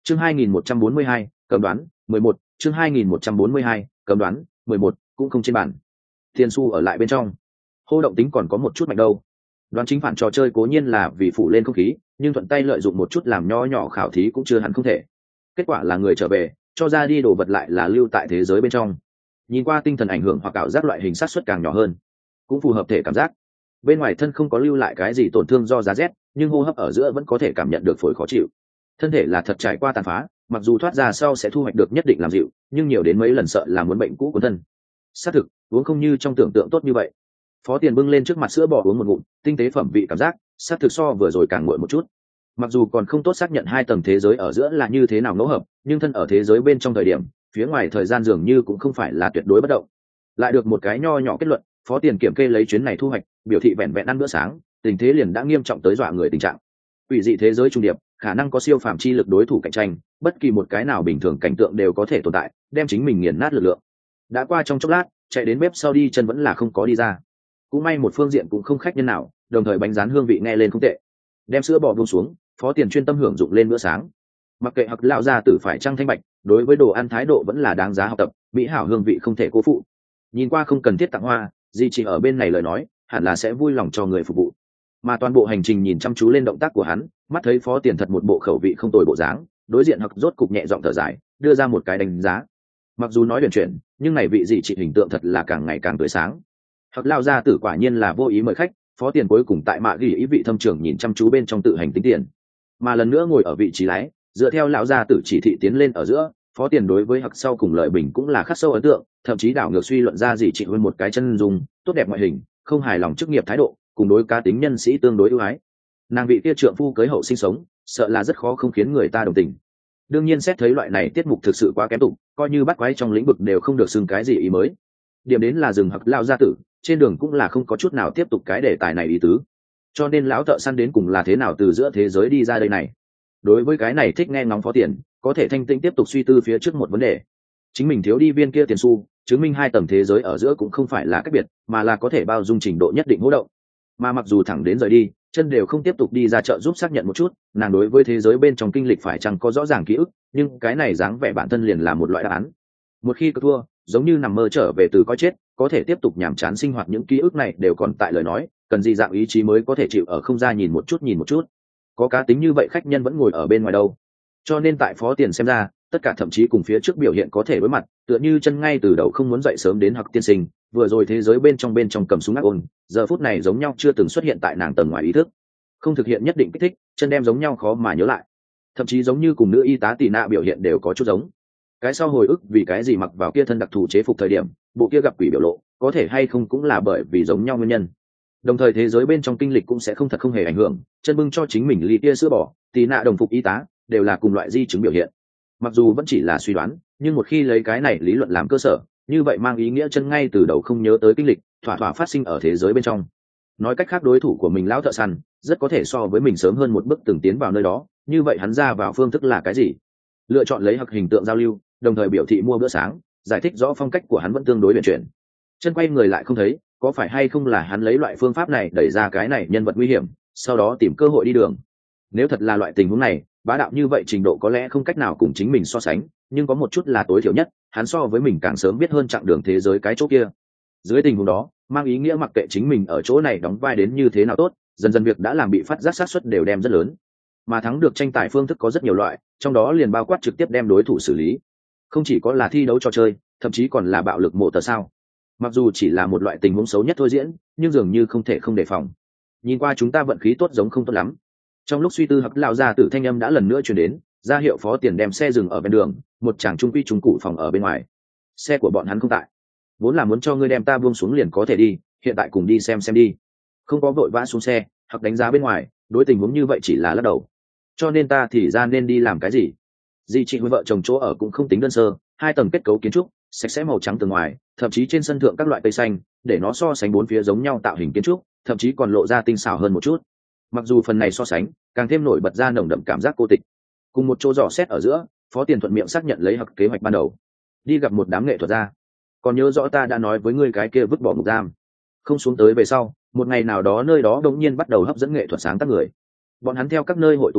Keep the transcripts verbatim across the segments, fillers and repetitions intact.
chương hai nghìn một trăm bốn mươi hai, cầm đoán mười một, chương hai nghìn một trăm bốn mươi hai, cầm đoán mười một, cũng không trên bàn. Tiền Su ở lại bên trong, hô động tính còn có một chút mạnh đâu. Đoán chính phản trò chơi cố nhiên là vì phủ lên không khí, nhưng thuận tay lợi dụng một chút làm nho nhỏ khảo thí cũng chưa hẳn không thể. Kết quả là người trở về, cho ra đi đồ vật lại là lưu tại thế giới bên trong. Nhìn qua tinh thần ảnh hưởng hoặc ảo giác loại hình sát suất càng nhỏ hơn, cũng phù hợp thể cảm giác. Bên ngoài thân không có lưu lại cái gì tổn thương do giá rét, nhưng hô hấp ở giữa vẫn có thể cảm nhận được phổi khó chịu. Thân thể là thật trải qua tàn phá, mặc dù thoát ra sau sẽ thu hoạch được nhất định làm dịu, nhưng nhiều đến mấy lần sợ là muốn bệnh cũ của thân. Xác thực, uống không như trong tưởng tượng tốt như vậy. Phó Tiền bưng lên trước mặt sữa bò uống một ngụm, tinh tế phẩm vị cảm giác, xác thực so vừa rồi càng nguội một chút. Mặc dù còn không tốt xác nhận hai tầng thế giới ở giữa là như thế nào ngẫu hợp, nhưng thân ở thế giới bên trong thời điểm, phía ngoài thời gian dường như cũng không phải là tuyệt đối bất động. Lại được một cái nho nhỏ kết luận, Phó Tiền kiểm kê lấy chuyến này thu hoạch, biểu thị vẹn vẹn ăn bữa sáng, tình thế liền đã nghiêm trọng tới dọa người tình trạng. Quỷ dị thế giới trung điệp, khả năng có siêu phàm chi lực đối thủ cạnh tranh, bất kỳ một cái nào bình thường cảnh tượng đều có thể tồn tại, đem chính mình nghiền nát lực lượng. Đã qua trong chốc lát, chạy đến bếp sau đi chân vẫn là không có đi ra. Cũng may một phương diện cũng không khách nhân nào, đồng thời bánh rán hương vị nghe lên không tệ. Đem sữa bò buông xuống, Phó Tiền chuyên tâm hưởng dụng lên bữa sáng. Mặc kệ Hặc lão gia tử phải trăng thanh bạch, đối với đồ ăn thái độ vẫn là đáng giá học tập, mỹ hảo hương vị không thể cố phụ. Nhìn qua không cần thiết tặng hoa, gì chỉ ở bên này lời nói, hẳn là sẽ vui lòng cho người phục vụ. Mà toàn bộ hành trình nhìn chăm chú lên động tác của hắn, mắt thấy Phó Tiền thật một bộ khẩu vị không tồi bộ dáng, đối diện Hặc rốt cục nhẹ giọng thở dài, đưa ra một cái đánh giá. Mặc dù nói huyền chuyển, nhưng này vị gì chỉ hình tượng thật là càng ngày càng tươi sáng. Hặc lão gia tử quả nhiên là vô ý mời khách, Phó Tiền cuối cùng tại mạ ghi ý vị thâm trưởng nhìn chăm chú bên trong tự hành tính tiền, mà lần nữa ngồi ở vị trí lái, dựa theo lão gia tử chỉ thị tiến lên ở giữa. Phó Tiền đối với Hặc sau cùng lợi bình cũng là khắc sâu ấn tượng, thậm chí đảo ngược suy luận ra gì chỉ hơn một cái chân dung tốt đẹp ngoại hình, không hài lòng chức nghiệp thái độ, cùng đối cá tính nhân sĩ tương đối ưu ái. Nàng vị kia trượng phu cưới hậu sinh sống, sợ là rất khó không khiến người ta đồng tình. Đương nhiên xét thấy loại này tiết mục thực sự quá kém tục, coi như bắt quái trong lĩnh vực đều không được xưng cái gì ý mới. Điểm đến là dừng Hặc lão gia tử, trên đường cũng là không có chút nào tiếp tục cái đề tài này ý tứ. Cho nên lão thợ săn đến cùng là thế nào từ giữa thế giới đi ra đây này. Đối với cái này thích nghe ngóng Phó Tiền, có thể thanh tĩnh tiếp tục suy tư phía trước một vấn đề. Chính mình thiếu đi viên kia tiền xu, chứng minh hai tầng thế giới ở giữa cũng không phải là cách biệt, mà là có thể bao dung trình độ nhất định hỗ động. Mà mặc dù thẳng đến rời đi, chân đều không tiếp tục đi ra chợ giúp xác nhận một chút, nàng đối với thế giới bên trong kinh lịch phải chăng có rõ ràng ký ức, nhưng cái này dáng vẻ bản thân liền là một loại đáp án. Một khi cứ thua, giống như nằm mơ trở về từ coi chết, có thể tiếp tục nhàm chán sinh hoạt những ký ức này đều còn tại lời nói, cần gì dạng ý chí mới có thể chịu ở không ra nhìn một chút nhìn một chút. Có cá tính như vậy khách nhân vẫn ngồi ở bên ngoài đâu. Cho nên tại Phó Tiền xem ra, tất cả thậm chí cùng phía trước biểu hiện có thể đối mặt, tựa như chân ngay từ đầu không muốn dậy sớm đến Hặc tiên sinh, vừa rồi thế giới bên trong bên trong cầm súng ác ôn, giờ phút này giống nhau chưa từng xuất hiện tại nàng tầng ngoài ý thức, không thực hiện nhất định kích thích, chân đem giống nhau khó mà nhớ lại, thậm chí giống như cùng nữ y tá tị nạ biểu hiện đều có chút giống. Cái sau hồi ức vì cái gì mặc vào kia thân đặc thù chế phục thời điểm, bộ kia gặp quỷ biểu lộ, có thể hay không cũng là bởi vì giống nhau nguyên nhân. Đồng thời thế giới bên trong kinh lịch cũng sẽ không thật không hề ảnh hưởng, chân bưng cho chính mình ly kia sữa bò, tị nạ đồng phục y tá, đều là cùng loại di chứng biểu hiện. Mặc dù vẫn chỉ là suy đoán, nhưng một khi lấy cái này lý luận làm cơ sở, như vậy mang ý nghĩa chân ngay từ đầu không nhớ tới kinh lịch, thỏa thỏa phát sinh ở thế giới bên trong. Nói cách khác, đối thủ của mình lão thợ săn rất có thể so với mình sớm hơn một bước từng tiến vào nơi đó, như vậy hắn ra vào phương thức là cái gì? Lựa chọn lấy Hặc hình tượng giao lưu, đồng thời biểu thị mua bữa sáng, giải thích rõ phong cách của hắn vẫn tương đối biến chuyển. Chân quay người lại không thấy, có phải hay không là hắn lấy loại phương pháp này đẩy ra cái này nhân vật nguy hiểm, sau đó tìm cơ hội đi đường? Nếu thật là loại tình huống này, bá đạo như vậy trình độ có lẽ không cách nào cùng chính mình so sánh, nhưng có một chút là tối thiểu nhất, hắn so với mình càng sớm biết hơn chặng đường thế giới cái chỗ kia. Dưới tình huống đó, mang ý nghĩa mặc kệ chính mình ở chỗ này đóng vai đến như thế nào tốt, dần dần việc đã làm bị phát giác sát suất đều đem rất lớn. Mà thắng được tranh tài phương thức có rất nhiều loại, trong đó liền bao quát trực tiếp đem đối thủ xử lý. Không chỉ có là thi đấu trò chơi, thậm chí còn là bạo lực mộ tờ sao. Mặc dù chỉ là một loại tình huống xấu nhất thôi diễn, nhưng dường như không thể không đề phòng. Nhìn qua chúng ta vận khí tốt giống không tốt lắm. Trong lúc suy tư, Hặc lão gia tử thanh âm đã lần nữa truyền đến, ra hiệu Phó Tiền đem xe dừng ở bên đường, một chàng trung quy trung cụ phòng ở bên ngoài. Xe của bọn hắn không tại, vốn là muốn cho ngươi đem ta buông xuống liền có thể đi, hiện tại cùng đi xem xem đi. Không có vội vã xuống xe, Hặc đánh giá bên ngoài, đối tình huống như vậy chỉ là lắc đầu. Cho nên ta thì ra nên đi làm cái gì? Di chị với vợ chồng chỗ ở cũng không tính đơn sơ, hai tầng kết cấu kiến trúc, sạch sẽ màu trắng từ ngoài, thậm chí trên sân thượng các loại cây xanh, để nó so sánh bốn phía giống nhau tạo hình kiến trúc, thậm chí còn lộ ra tinh xảo hơn một chút. Mặc dù phần này so sánh càng thêm nổi bật ra nồng đậm cảm giác cô tịch. Cùng một chỗ dò xét ở giữa, Phó Tiền thuận miệng xác nhận lấy Hặc kế hoạch ban đầu, đi gặp một đám nghệ thuật gia. Còn nhớ rõ ta đã nói với ngươi cái kia vứt bỏ ngục giam không xuống tới về sau, một ngày nào đó nơi đó đột nhiên bắt đầu hấp dẫn nghệ thuật sáng tác người. Bọn hắn theo các nơi hội tụ tới,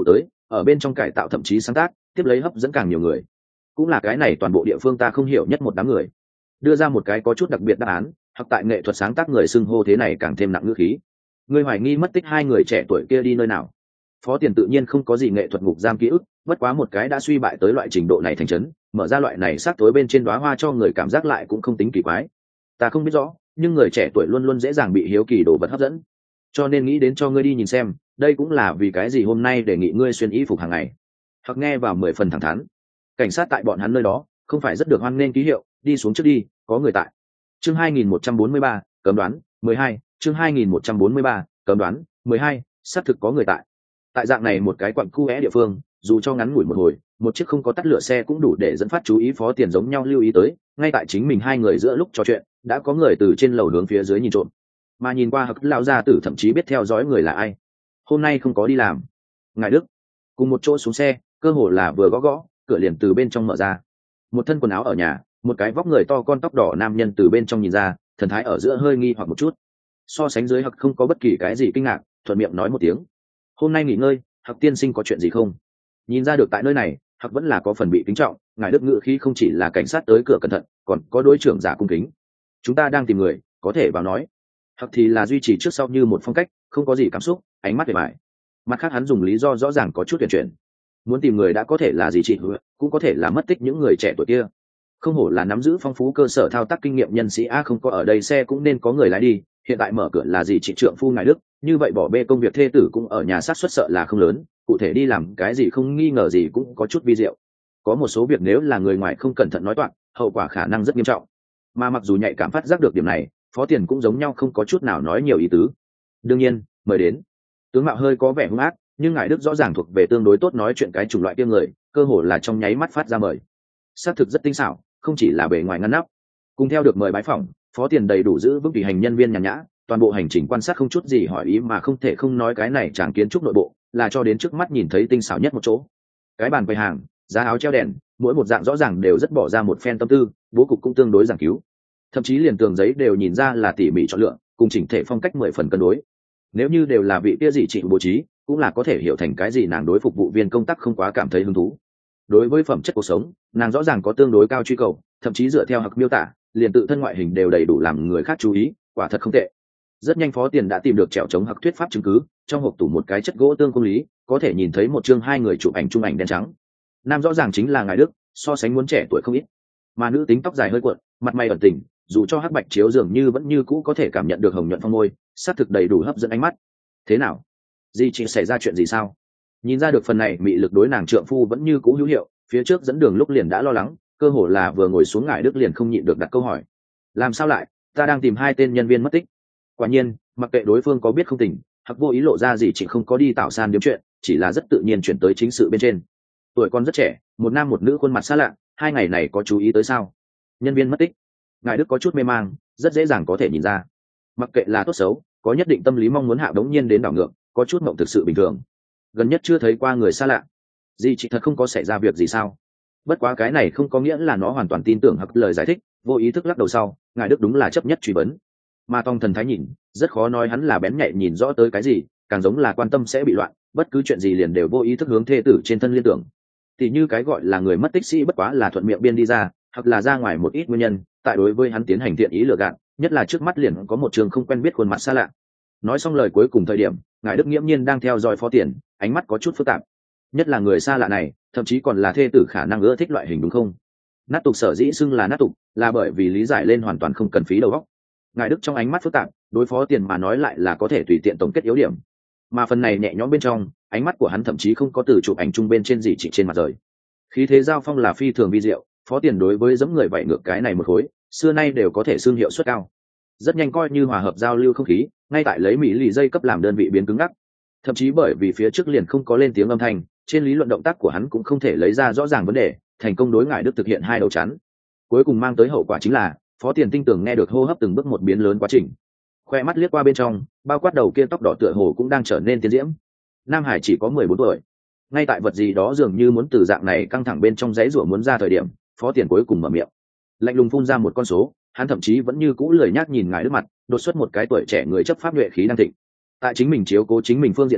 ở bên trong cải tạo thậm chí sáng tác tiếp lấy hấp dẫn càng nhiều người, cũng là cái này toàn bộ địa phương ta không hiểu nhất một đám người đưa ra một cái có chút đặc biệt đáp án. Hoặc tại nghệ thuật sáng tác người xưng hô thế này càng thêm nặng ngữ khí. Người hoài nghi mất tích hai người trẻ tuổi kia đi nơi nào? Phó Tiền tự nhiên không có gì nghệ thuật ngục giam ký ức, bất quá một cái đã suy bại tới loại trình độ này thành trấn, mở ra loại này sắc tối bên trên đóa hoa cho người cảm giác lại cũng không tính kỳ quái. Ta không biết rõ, nhưng người trẻ tuổi luôn luôn dễ dàng bị hiếu kỳ đồ vật hấp dẫn, cho nên nghĩ đến cho ngươi đi nhìn xem. Đây cũng là vì cái gì hôm nay đề nghị ngươi xuyên y phục hàng ngày. Hoặc nghe vào mười phần thẳng thắn. Cảnh sát tại bọn hắn nơi đó không phải rất được hoan nghênh ký hiệu, đi xuống trước đi, có người tại. Chương hai nghìn một trăm bốn mươi ba, cấm đoán, mười hai, chương hai nghìn một trăm bốn mươi ba, cấm đoán, mười hai, xác thực có người tại. Tại dạng này một cái quặng cu é địa phương, dù cho ngắn ngủi một hồi, một chiếc không có tắt lửa xe cũng đủ để dẫn phát chú ý. Phó Tiền giống nhau lưu ý tới, ngay tại chính mình hai người giữa lúc trò chuyện, đã có người từ trên lầu hướng phía dưới nhìn trộm. Mà nhìn qua Hắc lão gia tử thậm chí biết theo dõi người là ai. Hôm nay không có đi làm. Ngài Đức cùng một chỗ xuống xe, cơ hồ là vừa gõ gõ, cửa liền từ bên trong mở ra. Một thân quần áo ở nhà, một cái vóc người to con tóc đỏ nam nhân từ bên trong nhìn ra, thần thái ở giữa hơi nghi hoặc một chút. So sánh dưới Hắc không có bất kỳ cái gì kinh ngạc, thuận miệng nói một tiếng. Hôm nay nghỉ ngơi, Hắc tiên sinh có chuyện gì không? Nhìn ra được tại nơi này, Hắc vẫn là có phần bị kính trọng. Ngài Đức ngự khí không chỉ là cảnh sát tới cửa cẩn thận, còn có đối trưởng giả cung kính. Chúng ta đang tìm người, có thể vào nói. Hắc thì là duy trì trước sau như một phong cách, không có gì cảm xúc, ánh mắt về bài. Mặt khác hắn dùng lý do rõ ràng có chút tuyển chuyển. Muốn tìm người đã có thể là gì chị, cũng có thể là mất tích những người trẻ tuổi kia. Không hổ là nắm giữ phong phú cơ sở thao tác kinh nghiệm nhân sĩ. A không có ở đây xe cũng nên có người lái đi. Hiện tại mở cửa là gì chị trượng phu ngài Đức, như vậy bỏ bê công việc thê tử cũng ở nhà sát xuất sợ là không lớn. Cụ thể đi làm cái gì không nghi ngờ gì cũng có chút vi diệu. Có một số việc nếu là người ngoài không cẩn thận nói toạc, hậu quả khả năng rất nghiêm trọng. Mà mặc dù nhạy cảm phát giác được điểm này, Phó Tiền cũng giống nhau không có chút nào nói nhiều ý tứ. Đương nhiên, mời đến. Tướng mạo hơi có vẻ hung ác, nhưng ngài Đức rõ ràng thuộc về tương đối tốt nói chuyện cái chủng loại kia người, cơ hồ là trong nháy mắt phát ra mời. Xác thực rất tinh xảo, không chỉ là bề ngoài ngăn nắp. Cùng theo được mời bái phỏng, Phó Tiền đầy đủ giữ vững tùy hành nhân viên nhàn nhã, toàn bộ hành trình quan sát không chút gì hỏi ý mà không thể không nói cái này chẳng kiến trúc nội bộ, là cho đến trước mắt nhìn thấy tinh xảo nhất một chỗ. Cái bàn bày hàng, giá áo treo đèn, mỗi một dạng rõ ràng đều rất bỏ ra một phen tâm tư, bố cục cũng tương đối giảng cứu. Thậm chí liền tường giấy đều nhìn ra là tỉ mỉ chọn lựa, cùng chỉnh thể phong cách mười phần cân đối. Nếu như đều là vị kia gì chị bố trí, cũng là có thể hiểu thành cái gì nàng đối phục vụ viên công tác không quá cảm thấy hứng thú. Đối với phẩm chất cuộc sống, nàng rõ ràng có tương đối cao truy cầu, thậm chí dựa theo Hắc miêu tả, liền tự thân ngoại hình đều đầy đủ làm người khác chú ý, quả thật không tệ. Rất nhanh Phó Tiền đã tìm được trèo chống Hắc thuyết pháp chứng cứ, trong hộp tủ một cái chất gỗ tương công lý, có thể nhìn thấy một chương hai người chụp ảnh chung ảnh đen trắng. Nam rõ ràng chính là ngài Đức, so sánh muốn trẻ tuổi không ít, mà nữ tính tóc dài hơi cuộn, mặt mày ẩn tình, dù cho hắc bạch chiếu dường như vẫn như cũ có thể cảm nhận được hồng nhuận phong môi, sát thực đầy đủ hấp dẫn ánh mắt. Thế nào? Di chị xảy ra chuyện gì sao? Nhìn ra được phần này mị lực đối nàng trượng phu vẫn như cũ hữu hiệu, phía trước dẫn đường lúc liền đã lo lắng, cơ hồ là vừa ngồi xuống ngải Đức liền không nhịn được đặt câu hỏi. Làm sao lại? Ta đang tìm hai tên nhân viên mất tích. Quả nhiên, mặc kệ đối phương có biết không tỉnh, hoặc vô ý lộ ra gì chị không có đi tạo san điếm chuyện, chỉ là rất tự nhiên chuyển tới chính sự bên trên. Tuổi con rất trẻ, một nam một nữ khuôn mặt xa lạ, hai ngày này có chú ý tới sao? Nhân viên mất tích. Ngài Đức có chút mê mang, rất dễ dàng có thể nhìn ra. Mặc kệ là tốt xấu, có nhất định tâm lý mong muốn hạ đống nhiên đến đảo ngược, có chút mộng thực sự bình thường. Gần nhất chưa thấy qua người xa lạ. Gì chị thật không có xảy ra việc gì sao? Bất quá cái này không có nghĩa là nó hoàn toàn tin tưởng hoặc lời giải thích, vô ý thức lắc đầu sau, ngài Đức đúng là chấp nhất truy vấn. Mà Tòng thần thái nhìn, rất khó nói hắn là bén nhạy nhìn rõ tới cái gì, càng giống là quan tâm sẽ bị loạn, bất cứ chuyện gì liền đều vô ý thức hướng thê tử trên thân liên tưởng. Thì như cái gọi là người mất tích sĩ bất quá là thuận miệng biên đi ra, hoặc là ra ngoài một ít nguyên nhân, tại đối với hắn tiến hành thiện ý lừa gạt, nhất là trước mắt liền có một trường không quen biết khuôn mặt xa lạ. Nói xong lời cuối cùng thời điểm, ngài Đức nghiễm nhiên đang theo dõi Phó Tiền, ánh mắt có chút phức tạp. Nhất là người xa lạ này, thậm chí còn là thê tử khả năng ưa thích loại hình đúng không? Nát tục sở dĩ xưng là nát tục, là bởi vì lý giải lên hoàn toàn không cần phí đầu óc. Ngài Đức trong ánh mắt phức tạp, đối Phó Tiền mà nói lại là có thể tùy tiện tổng kết yếu điểm. Mà phần này nhẹ nhõm bên trong, ánh mắt của hắn thậm chí không có từ chụp ảnh chung bên trên gì chỉ trên mặt rời. Khí thế giao phong là phi thường vi diệu, Phó Tiền đối với giẫm người vậy ngược cái này một khối, xưa nay đều có thể xương hiệu suất cao. Rất nhanh coi như hòa hợp giao lưu không khí, ngay tại lấy mỹ lì dây cấp làm đơn vị biến cứng ngắc. Thậm chí bởi vì phía trước liền không có lên tiếng âm thanh, trên lý luận động tác của hắn cũng không thể lấy ra rõ ràng vấn đề, thành công đối ngại Đức thực hiện hai đầu chắn. Cuối cùng mang tới hậu quả chính là, Phó Tiền tinh tường nghe được hô hấp từng bước một biến lớn quá trình. Khoe mắt liếc qua bên trong, bao quát đầu kia tóc đỏ tựa hồ cũng đang trở nên tiến diễm. Nam Hải chỉ có mười bốn tuổi. Ngay tại vật gì đó dường như muốn từ dạng này căng thẳng bên trong giấy rủa muốn ra thời điểm, Phó Tiền cuối cùng mở miệng. Lạnh lùng phun ra một con số, hắn thậm chí vẫn như cũ lười nhác nhìn ngài Đức mặt, đột xuất một cái tuổi trẻ người chấp pháp nhuệ khí đang thịnh. Tại chính mình chiếu cố chính mình phương diện này,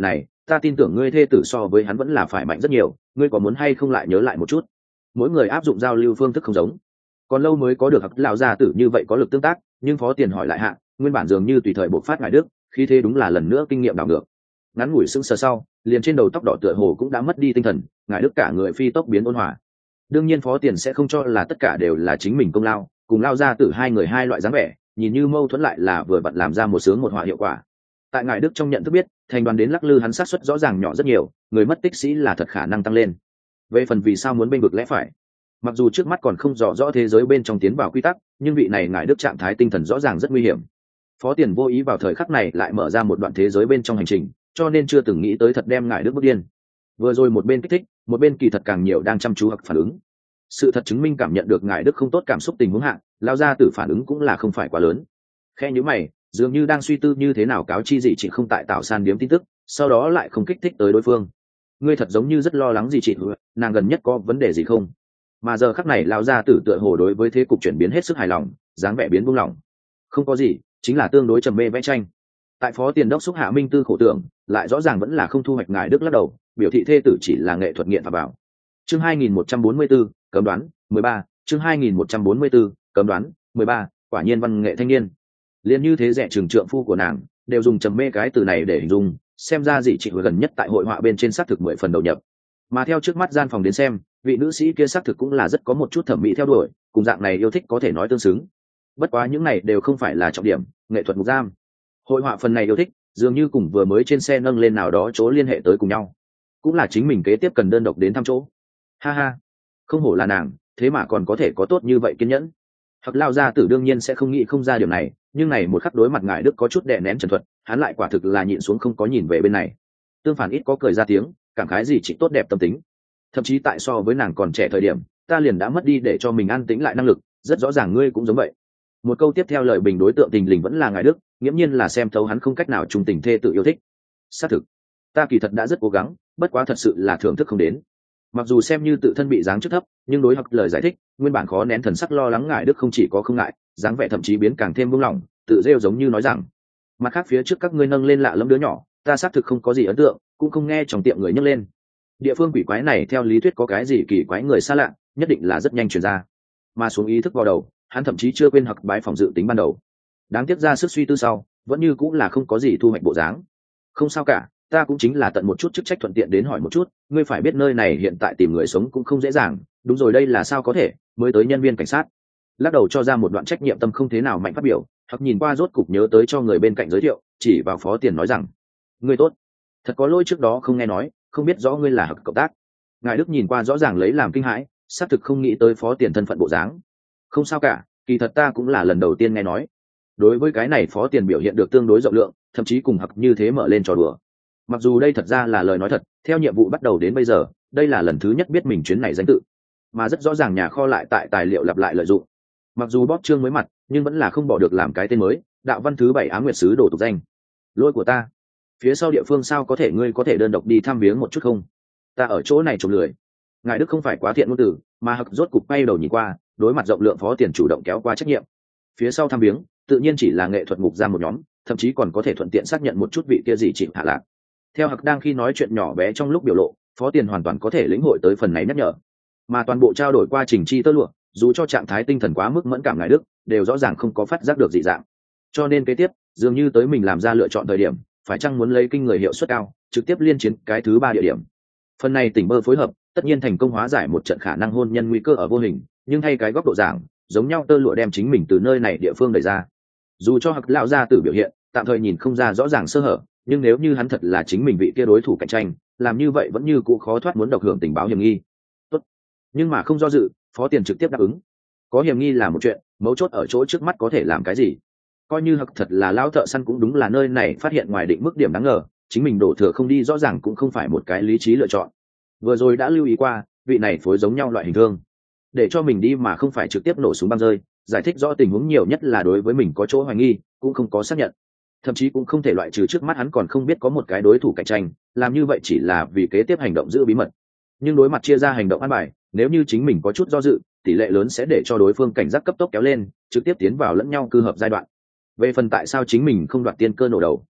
ta tin tưởng ngươi thê tử so với hắn vẫn là phải mạnh rất nhiều, ngươi có muốn hay không lại nhớ lại một chút. Mỗi người áp dụng giao lưu phương thức không giống, còn lâu mới có được hặc lão gia tử như vậy có lực tương tác. Nhưng Phó Tiền hỏi lại hạ, nguyên bản dường như tùy thời bộc phát ngài đức, khi thế đúng là lần nữa kinh nghiệm đảo ngược. Ngắn ngủi sững sờ sau, liền trên đầu tóc đỏ tựa hồ cũng đã mất đi tinh thần, ngài đức cả người phi tốc biến ôn hòa. Đương nhiên Phó Tiền sẽ không cho là tất cả đều là chính mình công lao, cùng lao gia tử hai người hai loại dáng vẻ, nhìn như mâu thuẫn lại là vừa vặn làm ra một sướng một họa hiệu quả. Tại ngài đức trong nhận thức biết, thành đoàn đến lắc lư hắn sát suất rõ ràng nhỏ rất nhiều, người mất tích sĩ là thật khả năng tăng lên. Về phần vì sao muốn bênh vực lẽ phải, mặc dù trước mắt còn không rõ rõ thế giới bên trong tiến vào quy tắc, nhưng vị này ngài đức trạng thái tinh thần rõ ràng rất nguy hiểm. Phó Tiền vô ý vào thời khắc này lại mở ra một đoạn thế giới bên trong hành trình, cho nên chưa từng nghĩ tới thật đem ngài đức bước điên. Vừa rồi một bên kích thích, một bên kỳ thật càng nhiều đang chăm chú hoặc phản ứng. Sự thật chứng minh cảm nhận được ngài đức không tốt cảm xúc tình huống hạ, lao ra từ phản ứng cũng là không phải quá lớn. Khe nhíu mày, dường như đang suy tư như thế nào cáo chi gì chị không tại tạo san điếm tin tức, sau đó lại không kích thích tới đối phương. Ngươi thật giống như rất lo lắng gì chị, nàng gần nhất có vấn đề gì không? Mà giờ khắc này lao ra tử tựa hồ đối với thế cục chuyển biến hết sức hài lòng, dáng vẻ biến buông lỏng. Không có gì, chính là tương đối trầm mê vẽ tranh. Tại Phó Tiền đốc xúc hạ minh tư khổ tưởng, lại rõ ràng vẫn là không thu hoạch ngài đức lắc đầu, biểu thị thê tử chỉ là nghệ thuật nghiện và bảo. Chương hai nghìn một trăm bốn mươi tư, cấm đoán, mười ba, chương hai nghìn một trăm bốn mươi tư, cấm đoán, mười ba, quả nhiên văn nghệ thanh niên. Liên như thế rẻ trường trượng phu của nàng, đều dùng trầm mê cái từ này để hình dung, xem ra gì chị gần nhất tại hội họa bên trên xác thực mười phần đầu nhập. Mà theo trước mắt gian phòng đến xem, vị nữ sĩ kia xác thực cũng là rất có một chút thẩm mỹ theo đuổi, cùng dạng này yêu thích có thể nói tương xứng. Bất quá những này đều không phải là trọng điểm, nghệ thuật ngục giam. Hội họa phần này yêu thích, dường như cùng vừa mới trên xe nâng lên nào đó chỗ liên hệ tới cùng nhau. Cũng là chính mình kế tiếp cần đơn độc đến thăm chỗ. Ha ha, không hổ là nàng, thế mà còn có thể có tốt như vậy kiên nhẫn. Hoặc lao ra tử đương nhiên sẽ không nghĩ không ra điều này, nhưng này một khắc đối mặt ngài đức có chút đè nén trần thuật, hắn lại quả thực là nhịn xuống không có nhìn về bên này. Tương phản ít có cười ra tiếng, cảm khái gì chị tốt đẹp tâm tính. Thậm chí tại so với nàng còn trẻ thời điểm, ta liền đã mất đi để cho mình an tĩnh lại năng lực, rất rõ ràng ngươi cũng giống vậy. Một câu tiếp theo lời bình đối tượng tình lình vẫn là ngài đức, nghiễm nhiên là xem thấu hắn không cách nào trung tình thê tự yêu thích. Xác thực, ta kỳ thật đã rất cố gắng, bất quá thật sự là thưởng thức không đến. Mặc dù xem như tự thân bị dáng trước thấp, nhưng đối học lời giải thích, nguyên bản khó nén thần sắc lo lắng ngại đức không chỉ có không ngại, dáng vẻ thậm chí biến càng thêm buông lỏng, tự rêu giống như nói rằng: mặt khác phía trước các ngươi nâng lên lạ lẫm đứa nhỏ, ta xác thực không có gì ấn tượng, cũng không nghe trong tiệm người nhắc lên. Địa phương quỷ quái này theo lý thuyết có cái gì kỳ quái người xa lạ, nhất định là rất nhanh truyền ra. Mà xuống ý thức vào đầu, hắn thậm chí chưa quên học bái phòng dự tính ban đầu. Đáng tiếc ra sức suy tư sau, vẫn như cũng là không có gì thu hoạch bộ dáng. Không sao cả, ta cũng chính là tận một chút chức trách thuận tiện đến hỏi một chút, ngươi phải biết nơi này hiện tại tìm người sống cũng không dễ dàng. Đúng rồi, đây là sao có thể, mới tới nhân viên cảnh sát. Lắc đầu cho ra một đoạn trách nhiệm tâm không thế nào mạnh phát biểu, hoặc nhìn qua rốt cục nhớ tới cho người bên cạnh giới thiệu, chỉ vào Phó Tiền nói rằng: ngươi tốt, thật có lỗi trước đó không nghe nói, không biết rõ ngươi là hợp cộng tác. Ngài đức nhìn qua rõ ràng lấy làm kinh hãi, xác thực không nghĩ tới Phó Tiền thân phận bộ dáng. Không sao cả, kỳ thật ta cũng là lần đầu tiên nghe nói. Đối với cái này Phó Tiền biểu hiện được tương đối rộng lượng, thậm chí cùng hặc như thế mở lên trò đùa. Mặc dù đây thật ra là lời nói thật, theo nhiệm vụ bắt đầu đến bây giờ, đây là lần thứ nhất biết mình chuyến này danh tự, mà rất rõ ràng nhà kho lại tại tài liệu lặp lại lợi dụng. Mặc dù bóp chương mới mặt, nhưng vẫn là không bỏ được làm cái tên mới, đạo văn thứ bảy Ám Nguyệt sứ đổ tục danh. Lỗi của ta. Phía sau địa phương sao có thể, ngươi có thể đơn độc đi thăm viếng một chút không? Ta ở chỗ này trộm lười. Ngài đức không phải quá thiện ngôn từ, mà hặc rốt cục bay đầu nhìn qua, đối mặt rộng lượng Phó Tiền chủ động kéo qua trách nhiệm. Phía sau thăm viếng, tự nhiên chỉ là nghệ thuật ngục giam một nhóm, thậm chí còn có thể thuận tiện xác nhận một chút vị kia gì chịu hạ lạc. Theo hặc đang khi nói chuyện nhỏ bé trong lúc biểu lộ, Phó Tiền hoàn toàn có thể lĩnh hội tới phần này nhắc nhở. Mà toàn bộ trao đổi qua trình chi tơ lụa, dù cho trạng thái tinh thần quá mức mẫn cảm ngài đức, đều rõ ràng không có phát giác được dị dạng. Cho nên kế tiếp, dường như tới mình làm ra lựa chọn thời điểm, phải chăng muốn lấy kinh người hiệu suất cao, trực tiếp liên chiến cái thứ ba địa điểm. Phần này tỉnh bơ phối hợp, tất nhiên thành công hóa giải một trận khả năng hôn nhân nguy cơ ở vô hình, nhưng thay cái góc độ giảng, giống nhau tơ lụa đem chính mình từ nơi này địa phương đẩy ra. Dù cho hặc lão gia tử biểu hiện tạm thời nhìn không ra rõ ràng sơ hở, nhưng nếu như hắn thật là chính mình vị kia đối thủ cạnh tranh, làm như vậy vẫn như cũ khó thoát muốn độc hưởng tình báo hiểm nghi. Tốt, nhưng mà không do dự, Phó Tiền trực tiếp đáp ứng. Có hiểm nghi là một chuyện, mấu chốt ở chỗ trước mắt có thể làm cái gì. Coi như hặc thật là lão thợ săn cũng đúng là nơi này phát hiện ngoài định mức điểm đáng ngờ, chính mình đổ thừa không đi rõ ràng cũng không phải một cái lý trí lựa chọn. Vừa rồi đã lưu ý qua, vị này phối giống nhau loại hình thương, để cho mình đi mà không phải trực tiếp nổ súng băng rơi, giải thích rõ tình huống nhiều nhất là đối với mình có chỗ hoài nghi, cũng không có xác nhận, thậm chí cũng không thể loại trừ trước mắt hắn còn không biết có một cái đối thủ cạnh tranh, làm như vậy chỉ là vì kế tiếp hành động giữ bí mật. Nhưng đối mặt chia ra hành động ăn bài, nếu như chính mình có chút do dự, tỷ lệ lớn sẽ để cho đối phương cảnh giác cấp tốc kéo lên, trực tiếp tiến vào lẫn nhau cư hợp giai đoạn. Về phần tại sao chính mình không đoạt tiên cơ nổ đầu,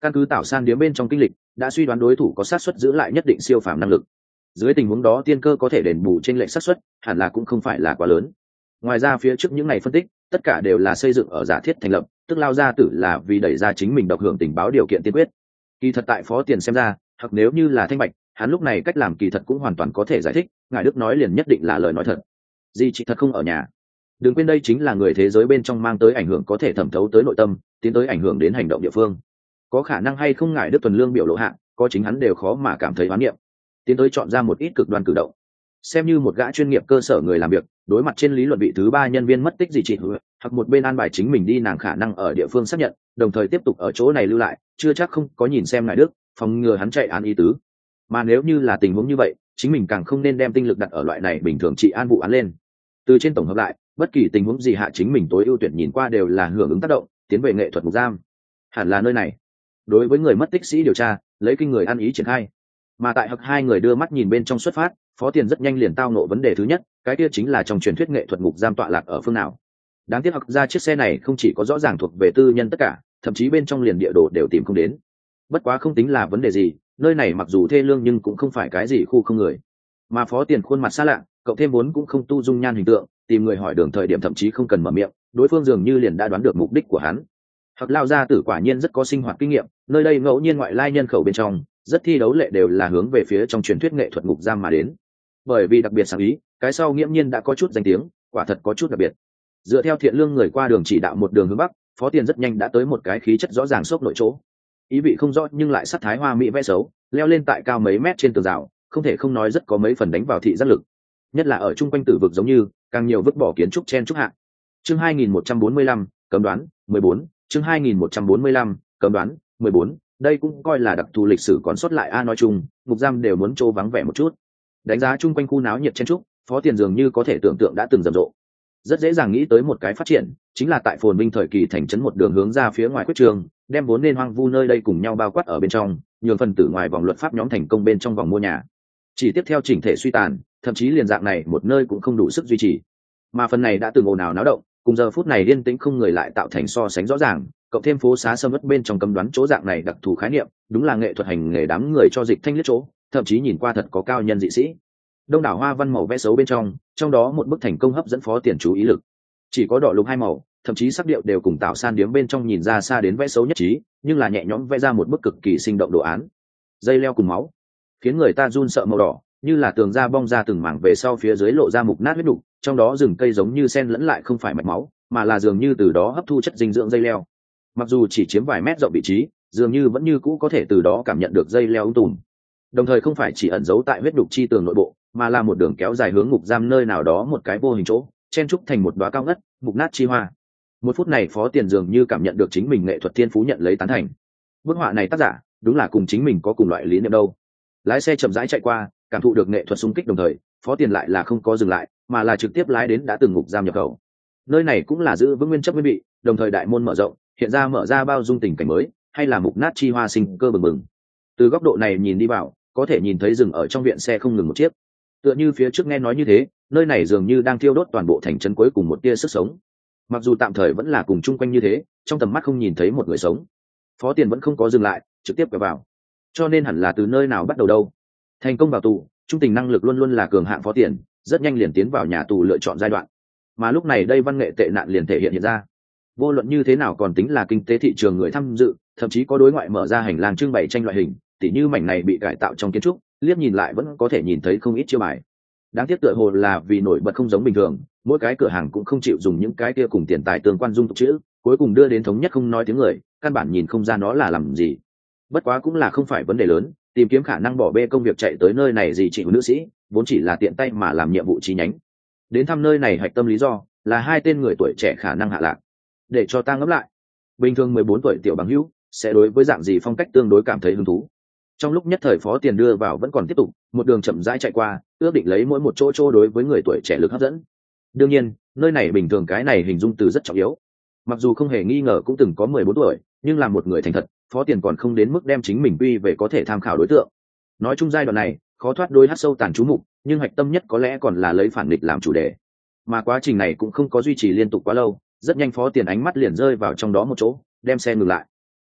Căn cứ Tảo San điếm bên trong kinh lịch đã suy đoán đối thủ có xác suất giữ lại nhất định siêu phàm năng lực. Dưới tình huống đó tiên cơ có thể đền bù trên lệnh xác suất hẳn là cũng không phải là quá lớn. Ngoài ra phía trước những ngày phân tích tất cả đều là xây dựng ở giả thiết thành lập, tức Lao gia tử là vì đẩy ra chính mình độc hưởng tình báo điều kiện tiên quyết. Kỳ thật tại Phó Tiền xem ra, hoặc nếu như là Thanh Bạch, hắn lúc này cách làm kỳ thật cũng hoàn toàn có thể giải thích, ngài Đức nói liền nhất định là lời nói thật. Di chị thật không ở nhà. Đừng quên đây chính là người thế giới bên trong mang tới ảnh hưởng có thể thẩm thấu tới nội tâm, tiến tới ảnh hưởng đến hành động địa phương. Có khả năng hay không ngài Đức tuần lương biểu lộ hạng, có chính hắn đều khó mà cảm thấy hoán niệm. Tiến tới chọn ra một ít cực đoan cử động. Xem như một gã chuyên nghiệp cơ sở người làm việc, đối mặt trên lý luận vị thứ ba nhân viên mất tích gì chị hoặc một bên an bài chính mình đi nàng khả năng ở địa phương xác nhận, đồng thời tiếp tục ở chỗ này lưu lại, chưa chắc không có nhìn xem ngài Đức, phòng ngừa hắn chạy án ý tứ. Mà nếu như là tình huống như vậy, chính mình càng không nên đem tinh lực đặt ở loại này bình thường trị an vụ án lên. Từ trên tổng hợp lại, bất kỳ tình huống gì hạ chính mình tối ưu tuyển nhìn qua đều là hưởng ứng tác động, tiến về nghệ thuật ngục giam. Hẳn là nơi này. Đối với người mất tích sĩ điều tra, lấy kinh người ăn ý triển khai. Mà tại hoặc hai người đưa mắt nhìn bên trong xuất phát, Phó Tiền rất nhanh liền tao nộ vấn đề thứ nhất, cái kia chính là trong truyền thuyết nghệ thuật ngục giam tọa lạc ở phương nào. Đáng tiếc hoặc ra chiếc xe này không chỉ có rõ ràng thuộc về tư nhân tất cả, thậm chí bên trong liền địa đồ đều tìm không đến. Bất quá không tính là vấn đề gì, nơi này mặc dù thê lương nhưng cũng không phải cái gì khu không người. Mà Phó Tiền khuôn mặt xa lạ, cậu thêm vốn cũng không tu dung nhan hình tượng, tìm người hỏi đường thời điểm thậm chí không cần mở miệng, đối phương dường như liền đã đoán được mục đích của hắn. Hoặc Lao gia tử quả nhiên rất có sinh hoạt kinh nghiệm, nơi đây ngẫu nhiên ngoại lai nhân khẩu bên trong, rất thi đấu lệ đều là hướng về phía trong truyền thuyết nghệ thuật ngục giam mà đến. Bởi vì đặc biệt sáng ý, cái sau nghiễm nhiên đã có chút danh tiếng, quả thật có chút đặc biệt. Dựa theo thiện lương người qua đường chỉ đạo một đường hướng bắc, Phó Tiền rất nhanh đã tới một cái khí chất rõ ràng xốc nội chỗ. Ý vị không rõ nhưng lại sắc thái hoa mỹ vẽ xấu, leo lên tại cao mấy mét trên tường rào, không thể không nói rất có mấy phần đánh vào thị giác lực. Nhất là ở chung quanh tử vực giống như, càng nhiều vứt bỏ kiến trúc chen trúc hạng. Chương hai nghìn một trăm bốn mươi lăm, cấm đoán, mười bốn, chương hai nghìn một trăm bốn mươi lăm, cấm đoán, mười bốn, đây cũng coi là đặc thù lịch sử còn sót lại a nói chung, ngục giam đều muốn trô vắng vẻ một chút. Đánh giá chung quanh khu náo nhiệt chen trúc, Phó Tiền dường như có thể tưởng tượng đã từng rầm rộ. Rất dễ dàng nghĩ tới một cái phát triển, chính là tại phồn minh thời kỳ thành trấn một đường hướng ra phía ngoài quyết trường, đem vốn nên hoang vu nơi đây cùng nhau bao quát ở bên trong, nhường phần tử ngoài vòng luật pháp nhóm thành công bên trong vòng mua nhà. Chỉ tiếp theo chỉnh thể suy tàn, thậm chí liền dạng này một nơi cũng không đủ sức duy trì. Mà phần này đã từng ồn ào náo động, cùng giờ phút này yên tĩnh không người lại tạo thành so sánh rõ ràng, cộng thêm phố xá sâm uất bên trong cấm đoán chỗ dạng này đặc thù khái niệm, đúng là nghệ thuật hành nghề đám người cho dịch thanh liếc chỗ, thậm chí nhìn qua thật có cao nhân dị sĩ. Đông đảo hoa văn màu vẽ xấu bên trong, trong đó một bức thành công hấp dẫn Phó Tiền chú ý lực. Chỉ có đỏ lục hai màu, thậm chí sắc điệu đều cùng Tạo San điếm bên trong nhìn ra xa đến vẽ xấu nhất trí, nhưng là nhẹ nhõm vẽ ra một bức cực kỳ sinh động đồ án. Dây leo cùng máu, khiến người ta run sợ màu đỏ, như là tường da bong ra từng mảng về sau phía dưới lộ ra mục nát huyết đục, trong đó rừng cây giống như sen lẫn lại không phải mạch máu, mà là dường như từ đó hấp thu chất dinh dưỡng dây leo. Mặc dù chỉ chiếm vài mét rộng vị trí, dường như vẫn như cũ có thể từ đó cảm nhận được dây leo ung tùm. Đồng thời không phải chỉ ẩn giấu tại huyết đục chi tường nội bộ, mà là một đường kéo dài hướng ngục giam nơi nào đó một cái vô hình chỗ, chen trúc thành một đóa cao ngất, mục nát chi hoa. Một phút này Phó Tiền dường như cảm nhận được chính mình nghệ thuật thiên phú nhận lấy tán thành. Bức họa này tác giả, đúng là cùng chính mình có cùng loại lý niệm đâu. Lái xe chậm rãi chạy qua, cảm thụ được nghệ thuật xung kích đồng thời, Phó Tiền lại là không có dừng lại, mà là trực tiếp lái đến đã từng ngục giam nhập khẩu. Nơi này cũng là giữ vững nguyên chất nguyên bị, đồng thời đại môn mở rộng, hiện ra mở ra bao dung tình cảnh mới, hay là mục nát chi hoa sinh cơ bừng bừng. Từ góc độ này nhìn đi vào, có thể nhìn thấy rừng ở trong viện xe không ngừng một chiếc. Tựa như phía trước nghe nói như thế, nơi này dường như đang thiêu đốt toàn bộ thành trấn cuối cùng một tia sức sống. Mặc dù tạm thời vẫn là cùng chung quanh như thế, trong tầm mắt không nhìn thấy một người sống. Phó Tiền vẫn không có dừng lại, trực tiếp quẹo vào. Cho nên hẳn là từ nơi nào bắt đầu đâu? Thành công vào tù, trung tình năng lực luôn luôn là cường hạng Phó Tiền, rất nhanh liền tiến vào nhà tù lựa chọn giai đoạn. Mà lúc này đây văn nghệ tệ nạn liền thể hiện hiện ra. Vô luận như thế nào còn tính là kinh tế thị trường người tham dự, thậm chí có đối ngoại mở ra hành lang trưng bày tranh loại hình, tỉ như mảnh này bị cải tạo trong kiến trúc, liếc nhìn lại vẫn có thể nhìn thấy không ít chiêu bài. Đáng tiếc tựa hồ là vì nổi bật không giống bình thường, mỗi cái cửa hàng cũng không chịu dùng những cái kia cùng tiền tài tương quan dung tục chữ, cuối cùng đưa đến thống nhất không nói tiếng người, căn bản nhìn không ra nó là làm gì. Bất quá cũng là không phải vấn đề lớn, tìm kiếm khả năng bỏ bê công việc chạy tới nơi này gì chịu nữ sĩ, vốn chỉ là tiện tay mà làm nhiệm vụ chi nhánh. Đến thăm nơi này hạch tâm lý do là hai tên người tuổi trẻ khả năng hạ lạc. Để cho ta ngẫm lại, bình thường mười bốn tuổi tiểu bằng hữu sẽ đối với dạng gì phong cách tương đối cảm thấy hứng thú. Trong lúc nhất thời Phó Tiền đưa vào vẫn còn tiếp tục, một đường chậm rãi chạy qua, ước định lấy mỗi một chỗ chỗ đối với người tuổi trẻ lực hấp dẫn. Đương nhiên, nơi này bình thường cái này hình dung từ rất trọng yếu. Mặc dù không hề nghi ngờ cũng từng có mười bốn tuổi, nhưng là một người thành thật, Phó Tiền còn không đến mức đem chính mình quy về có thể tham khảo đối tượng. Nói chung giai đoạn này, khó thoát đôi hát sâu tàn chú mục, nhưng hạch tâm nhất có lẽ còn là lấy phản nghịch làm chủ đề. Mà quá trình này cũng không có duy trì liên tục quá lâu, rất nhanh Phó Tiền ánh mắt liền rơi vào trong đó một chỗ, đem xe ngừng lại.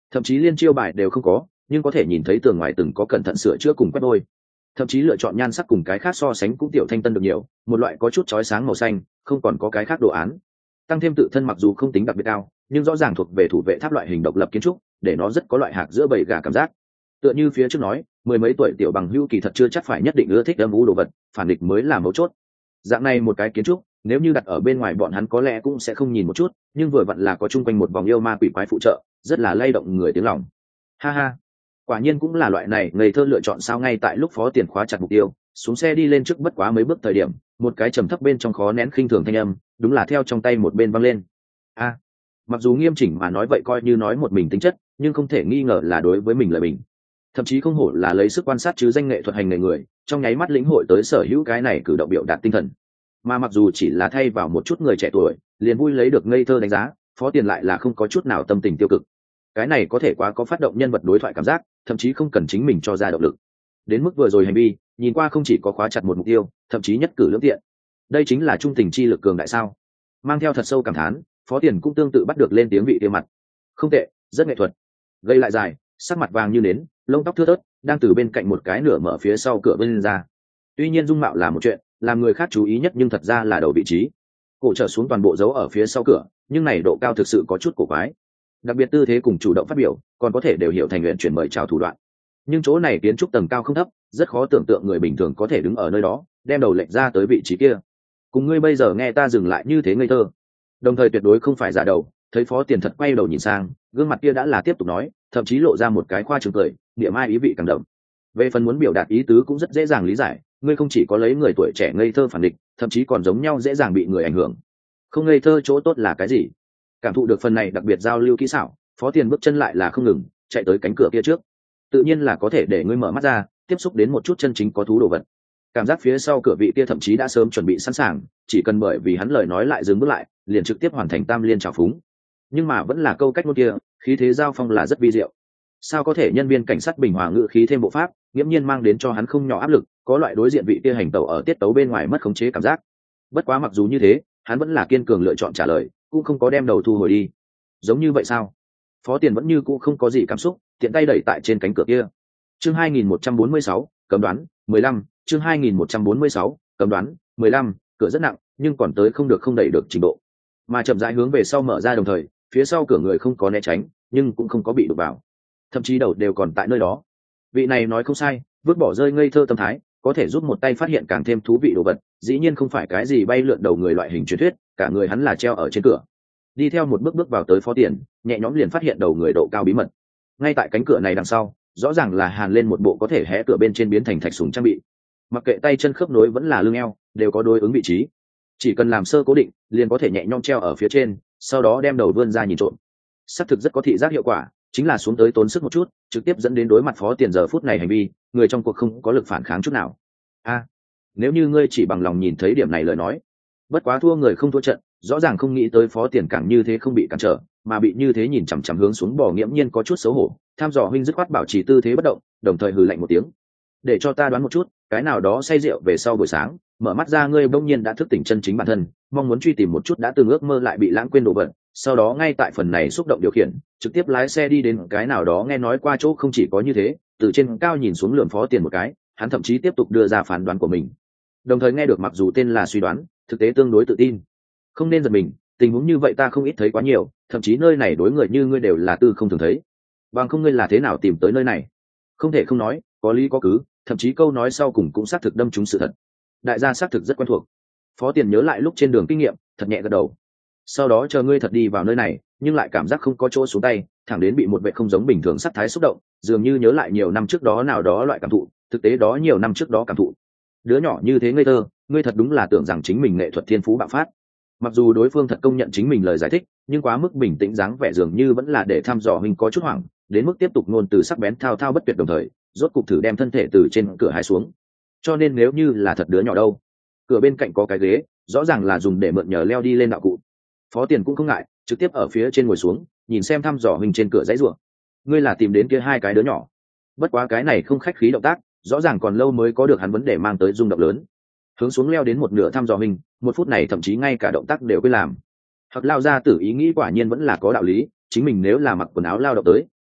thậm chí liên chiêu bài đều không có, nhưng có thể nhìn thấy tường ngoài từng có cẩn thận sửa chữa cùng quét vôi, thậm chí lựa chọn nhan sắc cùng cái khác so sánh cũng tiểu thanh tân được nhiều, một loại có chút chói sáng màu xanh, không còn có cái khác đồ án. Tăng thêm tự thân mặc dù không tính đặc biệt cao, nhưng rõ ràng thuộc về thủ vệ tháp loại hình độc lập kiến trúc, để nó rất có loại hạc giữa bầy gà cảm giác. Tựa như phía trước nói, mười mấy tuổi tiểu bằng hữu kỳ thật chưa chắc phải nhất định ưa thích âm u đồ vật, phản địch mới là mấu chốt. Dạng này một cái kiến trúc, nếu như đặt ở bên ngoài bọn hắn có lẽ cũng sẽ không nhìn một chút, nhưng vừa vặn là có chung quanh một vòng yêu ma quỷ quái phụ trợ, rất là lay động người tiếng lòng. Ha ha, quả nhiên cũng là loại này ngây thơ lựa chọn sao. Ngay tại lúc Phó Tiền khóa chặt mục tiêu, xuống xe đi lên trước bất quá mấy bước thời điểm, một cái trầm thấp bên trong khó nén khinh thường thanh âm, đúng là theo trong tay một bên văng lên. A, mặc dù nghiêm chỉnh mà nói vậy coi như nói một mình tính chất, nhưng không thể nghi ngờ là đối với mình lời mình. Thậm chí không hổ là lấy sức quan sát chứ danh nghệ thuật hành nghề người, trong nháy mắt lĩnh hội tới sở hữu cái này cử động biểu đạt tinh thần. Mà mặc dù chỉ là thay vào một chút người trẻ tuổi, liền vui lấy được ngây thơ đánh giá, Phó Tiền lại là không có chút nào tâm tình tiêu cực. Cái này có thể quá có phát động nhân vật đối thoại cảm giác, thậm chí không cần chính mình cho ra động lực. Đến mức vừa rồi hành vi, nhìn qua không chỉ có khóa chặt một mục tiêu, thậm chí nhất cử lưỡng tiện. Đây chính là trung tình chi lực cường đại sao? Mang theo thật sâu cảm thán, Phó Tiền cũng tương tự bắt được lên tiếng vị kia mặt. Không tệ, rất nghệ thuật. Gây lại dài, sắc mặt vàng như nến, lông tóc thưa thớt, đang từ bên cạnh một cái nửa mở phía sau cửa bên ra. Tuy nhiên dung mạo là một chuyện, làm người khác chú ý nhất nhưng thật ra là đầu vị trí. Cổ trở xuống toàn bộ dấu ở phía sau cửa, nhưng này độ cao thực sự có chút cổ quái. Đặc biệt tư thế cùng chủ động phát biểu, còn có thể đều hiểu thành luyện chuyển mời chào thủ đoạn. Nhưng chỗ này kiến trúc tầng cao không thấp, rất khó tưởng tượng người bình thường có thể đứng ở nơi đó, đem đầu lệch ra tới vị trí kia. Cùng ngươi bây giờ nghe ta dừng lại như thế ngây thơ. Đồng thời tuyệt đối không phải giả đầu, thấy Phó Tiền thật quay đầu nhìn sang, gương mặt kia đã là tiếp tục nói, thậm chí lộ ra một cái khoa trương cười, niệm ai ý vị càng đậm. Về phần muốn biểu đạt ý tứ cũng rất dễ dàng lý giải, ngươi không chỉ có lấy người tuổi trẻ ngây thơ phản địch, thậm chí còn giống nhau dễ dàng bị người ảnh hưởng. Không ngây thơ chỗ tốt là cái gì? Cảm thụ được phần này đặc biệt giao lưu kỹ xảo, Phó Tiền bước chân lại là không ngừng, chạy tới cánh cửa kia trước. Tự nhiên là có thể để ngươi mở mắt ra, tiếp xúc đến một chút chân chính có thú đồ vật. Cảm giác phía sau cửa vị kia thậm chí đã sớm chuẩn bị sẵn sàng, chỉ cần bởi vì hắn lời nói lại dừng bước lại, liền trực tiếp hoàn thành tam liên trào phúng. Nhưng mà vẫn là câu cách ngôn kia, khí thế giao phong là rất vi diệu. Sao có thể nhân viên cảnh sát bình hòa ngự khí thêm bộ pháp, nghiễm nhiên mang đến cho hắn không nhỏ áp lực, có loại đối diện vị kia hành tẩu ở tiết tấu bên ngoài mất khống chế cảm giác. Bất quá mặc dù như thế, hắn vẫn là kiên cường lựa chọn trả lời, cũng không có đem đầu thu hồi đi. Giống như vậy sao? Phó Tiền vẫn như cũ không có gì cảm xúc, tiện tay đẩy tại trên cánh cửa kia. Chương hai nghìn một trăm bốn mươi sáu, cấm đoán, mười lăm, chương hai nghìn một trăm bốn mươi sáu, cấm đoán, mười lăm, cửa rất nặng, nhưng còn tới không được không đẩy được trình độ. Mà chậm rãi hướng về sau mở ra đồng thời, phía sau cửa người không có né tránh, nhưng cũng không có bị đụng vào. Thậm chí đầu đều còn tại nơi đó. Vị này nói không sai, vứt bỏ rơi ngây thơ tâm thái, có thể giúp một tay phát hiện càng thêm thú vị đồ vật, dĩ nhiên không phải cái gì bay lượn đầu người loại hình truyền thuyết, cả người hắn là treo ở trên cửa. Đi theo một bước bước vào tới Phó Tiền, nhẹ nhõm liền phát hiện đầu người độ cao bí mật. Ngay tại cánh cửa này đằng sau, rõ ràng là hàn lên một bộ có thể hé cửa bên trên biến thành thạch súng trang bị. Mặc kệ tay chân khớp nối vẫn là lưng eo, đều có đối ứng vị trí. Chỉ cần làm sơ cố định, liền có thể nhẹ nhõm treo ở phía trên, sau đó đem đầu vươn ra nhìn trộm. Xác thực rất có thị giác hiệu quả, chính là xuống tới tốn sức một chút, trực tiếp dẫn đến đối mặt Phó Tiền giờ phút này hành vi, người trong cuộc không có lực phản kháng chút nào. A, nếu như ngươi chỉ bằng lòng nhìn thấy điểm này lời nói, bất quá thua người không thua trận, rõ ràng không nghĩ tới Phó Tiền càng như thế không bị cản trở, mà bị như thế nhìn chằm chằm hướng xuống bò, nghiễm nhiên có chút xấu hổ. Tham dò huynh dứt khoát bảo trì tư thế bất động, đồng thời hừ lạnh một tiếng. Để cho ta đoán một chút, cái nào đó say rượu về sau buổi sáng, mở mắt ra ngươi bỗng nhiên đã thức tỉnh chân chính bản thân, mong muốn truy tìm một chút đã từng ước mơ lại bị lãng quên đồ vật, sau đó ngay tại phần này xúc động điều khiển, trực tiếp lái xe đi đến cái nào đó nghe nói qua chỗ. Không chỉ có như thế, từ trên cao nhìn xuống lườm Phó Tiền một cái, hắn thậm chí tiếp tục đưa ra phán đoán của mình. Đồng thời nghe được mặc dù tên là suy đoán, thực tế tương đối tự tin. Không nên giật mình, tình huống như vậy ta không ít thấy quá nhiều, thậm chí nơi này đối người như ngươi đều là tư không thường thấy. Bằng không ngươi là thế nào tìm tới nơi này? Không thể không nói, có lý có cứ, thậm chí câu nói sau cùng cũng xác thực đâm trúng sự thật. Đại gia xác thực rất quen thuộc. Phó Tiền nhớ lại lúc trên đường kinh nghiệm, thật nhẹ gật đầu. Sau đó chờ ngươi thật đi vào nơi này, nhưng lại cảm giác không có chỗ xuống tay, thẳng đến bị một vệ không giống bình thường sắc thái xúc động, dường như nhớ lại nhiều năm trước đó nào đó loại cảm thụ, thực tế đó nhiều năm trước đó cảm thụ. Đứa nhỏ như thế ngây thơ, ngươi thật đúng là tưởng rằng chính mình nghệ thuật thiên phú bạo phát. Mặc dù đối phương thật công nhận chính mình lời giải thích, nhưng quá mức bình tĩnh dáng vẻ dường như vẫn là để thăm dò mình có chút hoảng, đến mức tiếp tục ngôn từ sắc bén thao thao bất tuyệt, đồng thời rốt cục thử đem thân thể từ trên cửa hai xuống. Cho nên nếu như là thật đứa nhỏ đâu? Cửa bên cạnh có cái ghế, rõ ràng là dùng để mượn nhờ leo đi lên đạo cụ. Phó Tiền cũng không ngại, trực tiếp ở phía trên ngồi xuống, nhìn xem thăm dò mình trên cửa dãy rủa. Ngươi là tìm đến kia hai cái đứa nhỏ? Bất quá cái này không khách khí động tác, rõ ràng còn lâu mới có được hắn vấn đề mang tới rung động lớn. Hướng xuống leo đến một nửa thăm dò mình, một phút này thậm chí ngay cả động tác đều quên làm. Hoặc lao ra tử ý nghĩ quả nhiên vẫn là có đạo lý, chính mình nếu là mặc quần áo lao động tới,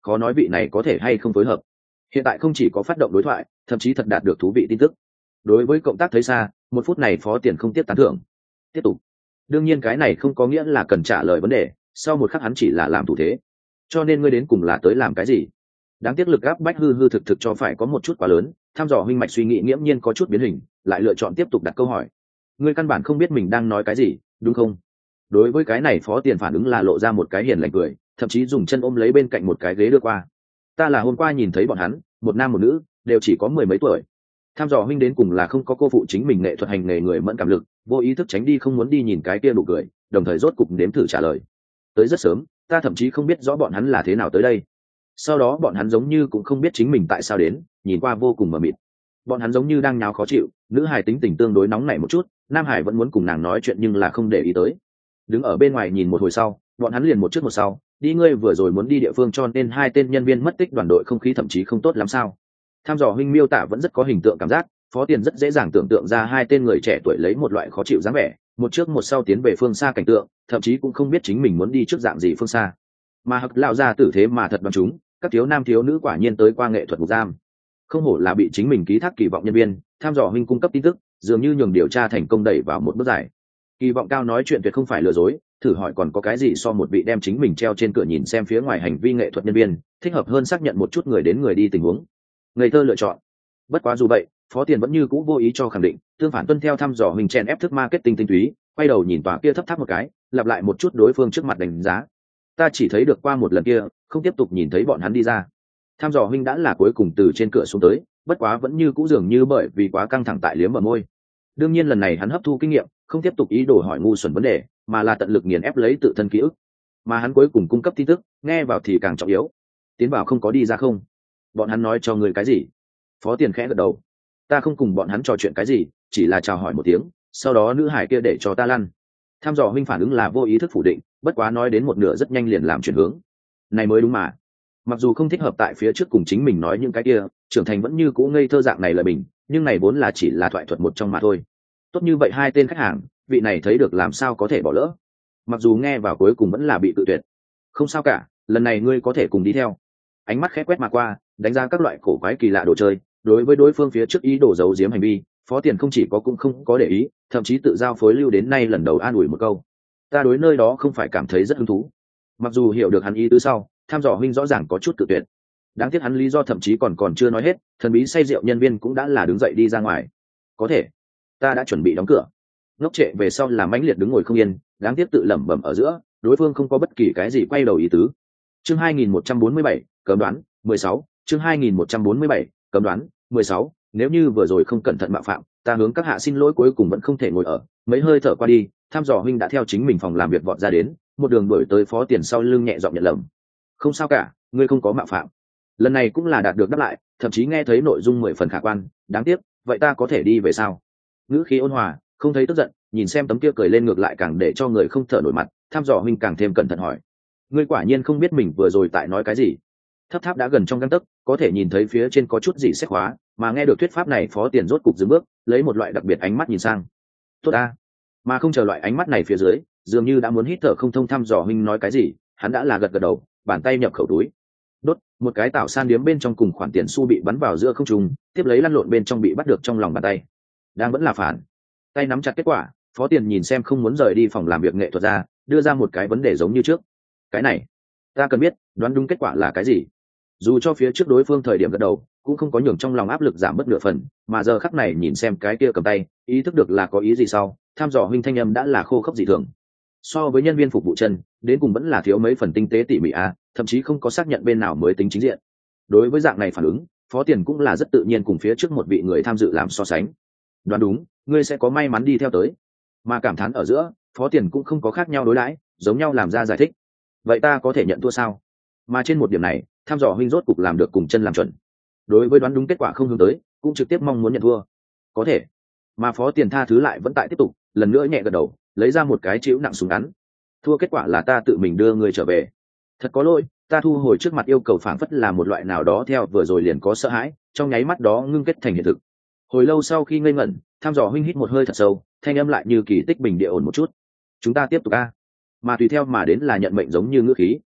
khó nói vị này có thể hay không phối hợp. Hiện tại không chỉ có phát động đối thoại, thậm chí thật đạt được thú vị tin tức. Đối với cộng tác thấy xa, một phút này Phó Tiền không tiếp tán thưởng. Tiếp tục. Đương nhiên cái này không có nghĩa là cần trả lời vấn đề, sau một khắc hắn chỉ là làm thủ thế. Cho nên ngươi đến cùng là tới làm cái gì? Đáng tiếc lực áp bách hư hư thực thực cho phải có một chút quá lớn, tham dò huynh mạch suy nghĩ nghiễm nhiên có chút biến hình, lại lựa chọn tiếp tục đặt câu hỏi. Ngươi căn bản không biết mình đang nói cái gì, đúng không? Đối với cái này Phó Tiền phản ứng là lộ ra một cái hiền lành cười, thậm chí dùng chân ôm lấy bên cạnh một cái ghế đưa qua. Ta là hôm qua nhìn thấy bọn hắn, một nam một nữ, đều chỉ có mười mấy tuổi. Tham dò huynh đến cùng là không có cô phụ chính mình nghệ thuật hành nghề người mẫn cảm lực, vô ý thức tránh đi không muốn đi nhìn cái kia nụ cười, đồng thời rốt cục nếm thử trả lời. Tới rất sớm, ta thậm chí không biết rõ bọn hắn là thế nào tới đây. Sau đó bọn hắn giống như cũng không biết chính mình tại sao đến, nhìn qua vô cùng mờ mịt. Bọn hắn giống như đang nháo khó chịu, nữ hải tính tình tương đối nóng nảy một chút, nam hải vẫn muốn cùng nàng nói chuyện nhưng là không để ý tới. Đứng ở bên ngoài nhìn một hồi sau, bọn hắn liền một trước một sau, đi ngươi vừa rồi muốn đi địa phương cho nên hai tên nhân viên mất tích đoàn đội không khí thậm chí không tốt lắm sao? Tham dò huynh miêu tả vẫn rất có hình tượng cảm giác, Phó Tiền rất dễ dàng tưởng tượng ra hai tên người trẻ tuổi lấy một loại khó chịu dáng vẻ, một trước một sau tiến về phương xa cảnh tượng, thậm chí cũng không biết chính mình muốn đi trước dạng gì phương xa. Mà Hắc lão gia tử thế mà thật bằng chúng, các thiếu nam thiếu nữ quả nhiên tới qua nghệ thuật ngục giam. Không hổ là bị chính mình ký thác kỳ vọng nhân viên, tham dò huynh cung cấp tin tức, dường như nhường điều tra thành công đẩy vào một bước giải. Kỳ vọng cao nói chuyện tuyệt không phải lừa dối, thử hỏi còn có cái gì so một vị đem chính mình treo trên cửa nhìn xem phía ngoài hành vi nghệ thuật nhân viên, thích hợp hơn xác nhận một chút người đến người đi tình huống. Ngây thơ lựa chọn. Bất quá dù vậy, Phó Tiền vẫn như cũ vô ý cho khẳng định, tương phản tuân theo thăm dò mình chèn ép thức marketing tinh túy, quay đầu nhìn tòa kia thấp tháp một cái, lặp lại một chút đối phương trước mặt đánh giá. Ta chỉ thấy được qua một lần kia, không tiếp tục nhìn thấy bọn hắn đi ra. Thăm dò huynh đã là cuối cùng từ trên cửa xuống tới, bất quá vẫn như cũ dường như bởi vì quá căng thẳng tại liếm ở môi. Đương nhiên lần này hắn hấp thu kinh nghiệm, không tiếp tục ý đồ hỏi ngu xuẩn vấn đề, mà là tận lực nghiền ép lấy tự thân ký ức. Mà hắn cuối cùng cung cấp tin tức, nghe vào thì càng trọng yếu. Tiến vào không có đi ra không? Bọn hắn nói cho người cái gì? Phó Tiền khẽ gật đầu. Ta không cùng bọn hắn trò chuyện cái gì, chỉ là chào hỏi một tiếng, sau đó nữ hải kia để cho ta lăn. Tham dò huynh phản ứng là vô ý thức phủ định, bất quá nói đến một nửa rất nhanh liền làm chuyển hướng. Này mới đúng mà. Mặc dù không thích hợp tại phía trước cùng chính mình nói những cái kia, trưởng thành vẫn như cũ ngây thơ dạng này lời bình, nhưng này vốn là chỉ là thoại thuật một trong mà thôi. Tốt như vậy hai tên khách hàng, vị này thấy được làm sao có thể bỏ lỡ. Mặc dù nghe vào cuối cùng vẫn là bị tự tuyệt. Không sao cả, lần này ngươi có thể cùng đi theo. Ánh mắt khẽ quét mà qua, đánh giá các loại cổ quái kỳ lạ đồ chơi, đối với đối phương phía trước ý đồ giấu giếm hành vi, Phó Tiền không chỉ có cũng không có để ý, thậm chí tự giao phối lưu đến nay lần đầu an ủi một câu. Ta đối nơi đó không phải cảm thấy rất hứng thú. Mặc dù hiểu được hắn ý tứ sau, tham dò huynh rõ ràng có chút tự tuyệt. Đáng tiếc hắn lý do thậm chí còn còn chưa nói hết, thần bí say rượu nhân viên cũng đã là đứng dậy đi ra ngoài. Có thể, ta đã chuẩn bị đóng cửa. Ngốc trệ về sau là mãnh liệt đứng ngồi không yên, đáng tiếc tự lẩm bẩm ở giữa, đối phương không có bất kỳ cái gì quay đầu ý tứ. Chương hai nghìn một trăm bốn mươi bảy, cấm đoán, mười sáu, chương hai nghìn một trăm bốn mươi bảy, cấm đoán, mười sáu, nếu như vừa rồi không cẩn thận mạo phạm, ta hướng các hạ xin lỗi cuối cùng vẫn không thể ngồi ở, mấy hơi thở qua đi, tham dò huynh đã theo chính mình phòng làm việc vọt ra đến, một đường đuổi tới Phó Tiền sau lưng nhẹ giọng nhận lầm. Không sao cả, ngươi không có mạo phạm. Lần này cũng là đạt được đáp lại, thậm chí nghe thấy nội dung mười phần khả quan, đáng tiếc, vậy ta có thể đi về sao? Ngữ khí ôn hòa, không thấy tức giận, nhìn xem tấm kia cười lên ngược lại càng để cho người không thở nổi mặt, tham dò huynh càng thêm cẩn thận hỏi. Ngươi quả nhiên không biết mình vừa rồi tại nói cái gì? Thấp tháp đã gần trong gang tấc, có thể nhìn thấy phía trên có chút gì xét khóa, mà nghe được thuyết pháp này Phó Tiền rốt cục dừng bước, lấy một loại đặc biệt ánh mắt nhìn sang. Tốt a. Mà không chờ loại ánh mắt này phía dưới, dường như đã muốn hít thở không thông thăm dò huynh nói cái gì, hắn đã là gật gật đầu, bàn tay nhập khẩu túi. Đốt, một cái tảo san điếm bên trong cùng khoản tiền xu bị bắn vào giữa không trung, tiếp lấy lăn lộn bên trong bị bắt được trong lòng bàn tay. Đang vẫn là phản. Tay nắm chặt kết quả, Phó Tiền nhìn xem không muốn rời đi phòng làm việc nghệ thuật ra, đưa ra một cái vấn đề giống như trước. Cái này, ta cần biết, đoán đúng kết quả là cái gì? Dù cho phía trước đối phương thời điểm gật đầu, cũng không có nhường trong lòng áp lực giảm bất nửa phần, mà giờ khắc này nhìn xem cái kia cầm tay, ý thức được là có ý gì sau, tham dò huynh thanh âm đã là khô khốc dị thường. So với nhân viên phục vụ chân, đến cùng vẫn là thiếu mấy phần tinh tế tỉ mỉ a, thậm chí không có xác nhận bên nào mới tính chính diện. Đối với dạng này phản ứng, Phó Tiền cũng là rất tự nhiên cùng phía trước một vị người tham dự làm so sánh. Đoán đúng, ngươi sẽ có may mắn đi theo tới. Mà cảm thán ở giữa, Phó Tiền cũng không có khác nhau đối đãi, giống nhau làm ra giải thích. Vậy ta có thể nhận thua sao? Mà trên một điểm này, tham dò huynh rốt cục làm được cùng chân làm chuẩn. Đối với đoán đúng kết quả không hướng tới, cũng trực tiếp mong muốn nhận thua. Có thể. Mà Phó Tiền tha thứ lại vẫn tại tiếp tục, lần nữa nhẹ gật đầu, lấy ra một cái chĩu nặng súng ngắn. Thua kết quả là ta tự mình đưa người trở về. Thật có lỗi, ta thu hồi trước mặt yêu cầu phảng phất là một loại nào đó theo vừa rồi liền có sợ hãi, trong nháy mắt đó ngưng kết thành hiện thực. Hồi lâu sau khi ngây ngẩn, tham dò huynh hít một hơi thật sâu, thanh âm lại như kỳ tích bình địa ổn một chút. Chúng ta tiếp tục a. Mà tùy theo mà đến là nhận mệnh giống như ngữ khí,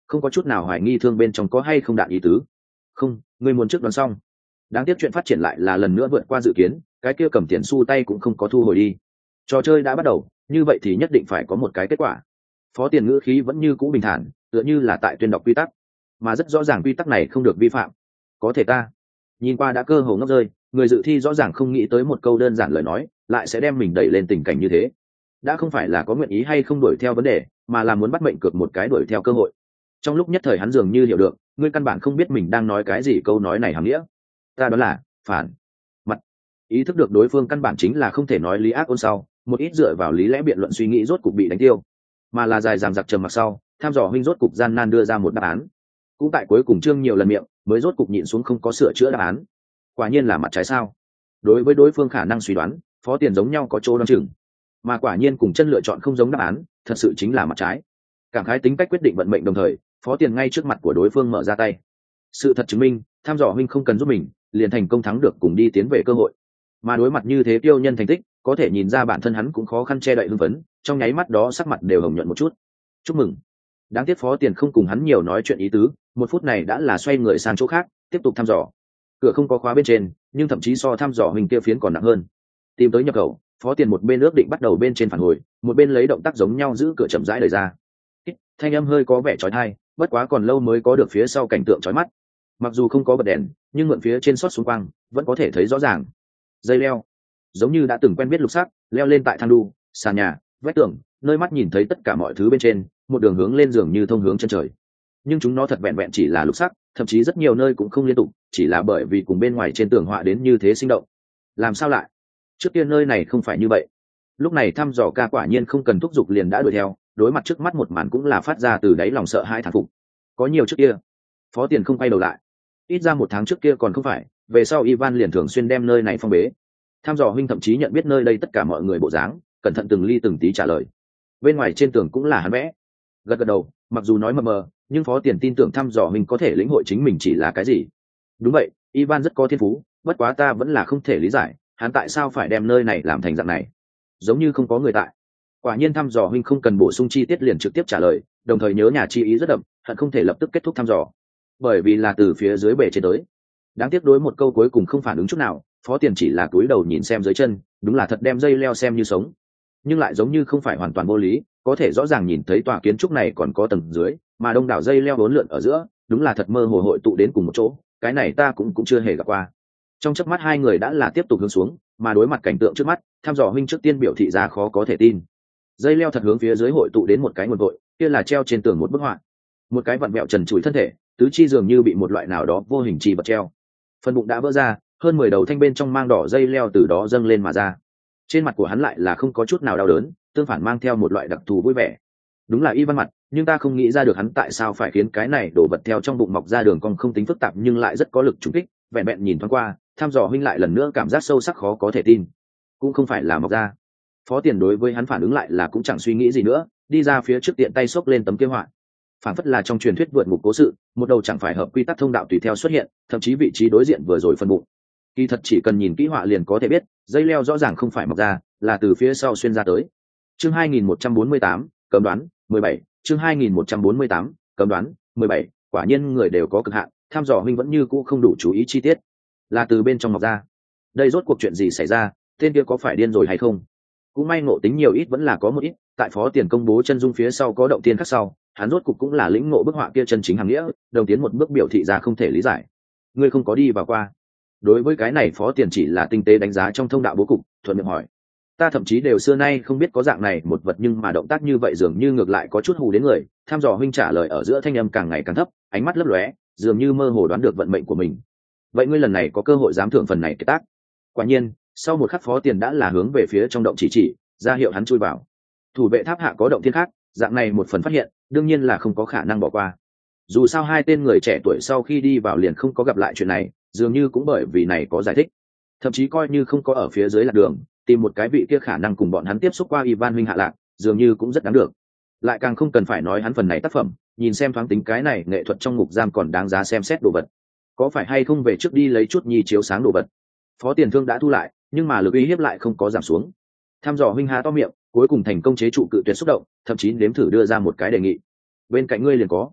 không có chút nào hoài nghi thương bên trong có hay không đạn ý tứ. Không, ngươi muốn trước đoán xong. Đáng tiếc chuyện phát triển lại là lần nữa vượt qua dự kiến, cái kia cầm tiền xu tay cũng không có thu hồi đi. Trò chơi đã bắt đầu, như vậy thì nhất định phải có một cái kết quả. Phó Tiền ngữ khí vẫn như cũ bình thản, tựa như là tại tuyên đọc quy tắc, mà rất rõ ràng quy tắc này không được vi phạm. Có thể ta nhìn qua đã cơ hồ ngốc rơi, người dự thi rõ ràng không nghĩ tới một câu đơn giản lời nói lại sẽ đem mình đẩy lên tình cảnh như thế. Đã không phải là có nguyện ý hay không đuổi theo vấn đề, mà là muốn bắt mệnh cược một cái đuổi theo cơ hội. Trong lúc nhất thời hắn dường như hiểu được, ngươi căn bản không biết mình đang nói cái gì, câu nói này hàm nghĩa. Ta đó là phản mặt. Ý thức được đối phương căn bản chính là không thể nói lý ác ôn sau, một ít dựa vào lý lẽ biện luận suy nghĩ rốt cục bị đánh tiêu, mà là dài dằng dặc trầm mặc sau, tham dò huynh rốt cục gian nan đưa ra một đáp án. Cũng tại cuối cùng trương nhiều lần miệng mới rốt cục nhịn xuống không có sửa chữa đáp án. Quả nhiên là mặt trái sao? Đối với đối phương khả năng suy đoán, Phó Tiền giống nhau có chỗ đoán chừng, mà quả nhiên cùng chân lựa chọn không giống đáp án, thật sự chính là mặt trái. Cảm khái tính cách quyết định vận mệnh đồng thời, Phó Tiền ngay trước mặt của đối phương mở ra tay. Sự thật chứng minh, tham dò huynh không cần giúp mình, liền thành công thắng được cùng đi tiến về cơ hội. Mà đối mặt như thế tiêu nhân thành tích, có thể nhìn ra bản thân hắn cũng khó khăn che đậy hưng phấn, trong nháy mắt đó sắc mặt đều hồng nhuận một chút. Chúc mừng. Đáng tiếc Phó Tiền không cùng hắn nhiều nói chuyện ý tứ, một phút này đã là xoay người sang chỗ khác, tiếp tục thăm dò. Cửa không có khóa bên trên, nhưng thậm chí so thăm dò huynh kia phiến còn nặng hơn. Tìm tới nhập khẩu, Phó Tiền một bên ước định bắt đầu bên trên phản hồi, một bên lấy động tác giống nhau giữ cửa chậm rãi đẩy ra. Thanh âm hơi có vẻ chói tai, bất quá còn lâu mới có được phía sau cảnh tượng chói mắt. Mặc dù không có bật đèn, nhưng mượn phía trên xót xuống quang, vẫn có thể thấy rõ ràng. Dây leo, giống như đã từng quen biết lục sắc, leo lên tại thang đu, sàn nhà, vách tường, nơi mắt nhìn thấy tất cả mọi thứ bên trên, một đường hướng lên giường như thông hướng chân trời. Nhưng chúng nó thật vẹn vẹn chỉ là lục sắc, thậm chí rất nhiều nơi cũng không liên tục, chỉ là bởi vì cùng bên ngoài trên tường họa đến như thế sinh động. Làm sao lại? Trước kia nơi này không phải như vậy. Lúc này thăm dò ca quả nhiên không cần thúc giục liền đã đuổi theo, đối mặt trước mắt một màn cũng là phát ra từ đáy lòng sợ hãi thán phục. Có nhiều trước kia, Phó Tiền không quay đầu lại. Ít ra một tháng trước kia còn không phải, về sau Ivan liền thường xuyên đem nơi này phong bế. Tham dò huynh thậm chí nhận biết nơi đây tất cả mọi người bộ dáng, cẩn thận từng ly từng tí trả lời. Bên ngoài trên tường cũng là hắn vẽ. Gật gật đầu, mặc dù nói mờ mờ, nhưng Phó Tiền tin tưởng thăm dò huynh có thể lĩnh hội chính mình chỉ là cái gì. Đúng vậy, Ivan rất có thiên phú, bất quá ta vẫn là không thể lý giải, hắn tại sao phải đem nơi này làm thành dạng này, giống như không có người tại. Quả nhiên thăm dò huynh không cần bổ sung chi tiết liền trực tiếp trả lời, đồng thời nhớ nhà chi ý rất đậm, hận không thể lập tức kết thúc thăm dò, bởi vì là từ phía dưới bể trên tới. Đáng tiếc đối một câu cuối cùng không phản ứng chút nào, Phó Tiền chỉ là cúi đầu nhìn xem dưới chân, đúng là thật đem dây leo xem như sống, nhưng lại giống như không phải hoàn toàn vô lý, có thể rõ ràng nhìn thấy tòa kiến trúc này còn có tầng dưới, mà đông đảo dây leo uốn lượn ở giữa, đúng là thật mơ hồ hội tụ đến cùng một chỗ, cái này ta cũng cũng chưa hề gặp qua. Trong chớp mắt hai người đã là tiếp tục hướng xuống, mà đối mặt cảnh tượng trước mắt, tham dò huynh trước tiên biểu thị ra khó có thể tin. Dây leo thật hướng phía dưới hội tụ đến một cái nguồn vội, kia là treo trên tường một bức họa, một cái vặn vẹo trần trụi thân thể, tứ chi dường như bị một loại nào đó vô hình trì vật treo, phần bụng đã vỡ ra, hơn mười đầu thanh bên trong mang đỏ dây leo từ đó dâng lên mà ra. Trên mặt của hắn lại là không có chút nào đau đớn, tương phản mang theo một loại đặc thù vui vẻ. Đúng là Ivan mặt, nhưng ta không nghĩ ra được hắn tại sao phải khiến cái này đổ vật theo trong bụng mọc ra đường cong không tính phức tạp nhưng lại rất có lực trùng kích. Vẹn vẹn nhìn thoáng qua, tham dò huynh lại lần nữa cảm giác sâu sắc khó có thể tin. Cũng không phải là mọc ra. Phó Tiền đối với hắn phản ứng lại là cũng chẳng suy nghĩ gì nữa, đi ra phía trước tiện tay xốc lên tấm kia họa. Phản phất là trong truyền thuyết vượt ngục cố sự, một đầu chẳng phải hợp quy tắc thông đạo tùy theo xuất hiện, thậm chí vị trí đối diện vừa rồi phân bụng. Kỳ thật chỉ cần nhìn kỹ họa liền có thể biết, dây leo rõ ràng không phải mọc ra, là từ phía sau xuyên ra tới. Chương hai nghìn một trăm bốn mươi tám, cấm đoán, mười bảy, chương hai nghìn một trăm bốn mươi tám, cấm đoán, mười bảy, quả nhiên người đều có cực hạn, tham dò huynh vẫn như cũ không đủ chú ý chi tiết. Là từ bên trong mọc ra. Đây rốt cuộc chuyện gì xảy ra, tên kia có phải điên rồi hay không? Cũng may ngộ tính nhiều ít vẫn là có một ít, tại Phó Tiền công bố chân dung phía sau có động tiên khác sau, hắn rốt cục cũng là lĩnh ngộ bức họa kia chân chính hàng nghĩa, đồng tiến một bước biểu thị ra không thể lý giải. Ngươi không có đi vào qua. Đối với cái này Phó Tiền chỉ là tinh tế đánh giá trong thông đạo bố cục, thuận miệng hỏi. Ta thậm chí đều xưa nay không biết có dạng này một vật, nhưng mà động tác như vậy dường như ngược lại có chút hù đến người. Tham dò huynh trả lời ở giữa thanh âm càng ngày càng thấp, ánh mắt lấp lóe, dường như mơ hồ đoán được vận mệnh của mình. Vậy ngươi lần này có cơ hội dám thưởng phần này cái tác. Quả nhiên, sau một khắc Phó Tiền đã là hướng về phía trong động chỉ chỉ, ra hiệu hắn chui vào. Thủ vệ tháp hạ có động thiên khác, dạng này một phần phát hiện, đương nhiên là không có khả năng bỏ qua. Dù sao hai tên người trẻ tuổi sau khi đi vào liền không có gặp lại chuyện này, dường như cũng bởi vì này có giải thích. Thậm chí coi như không có ở phía dưới lạc đường, tìm một cái vị kia khả năng cùng bọn hắn tiếp xúc qua Ivan huynh hạ lạc, dường như cũng rất đáng được. Lại càng không cần phải nói hắn phần này tác phẩm, nhìn xem thoáng tính cái này nghệ thuật trong ngục giam còn đáng giá xem xét đồ vật. Có phải hay không về trước đi lấy chút nhi chiếu sáng đồ vật. Phó Tiền thương đã thu lại, nhưng mà lực uy hiếp lại không có giảm xuống. Tham dò huynh há to miệng, cuối cùng thành công chế trụ cự tuyệt xúc động, thậm chí nếm thử đưa ra một cái đề nghị. Bên cạnh ngươi liền có.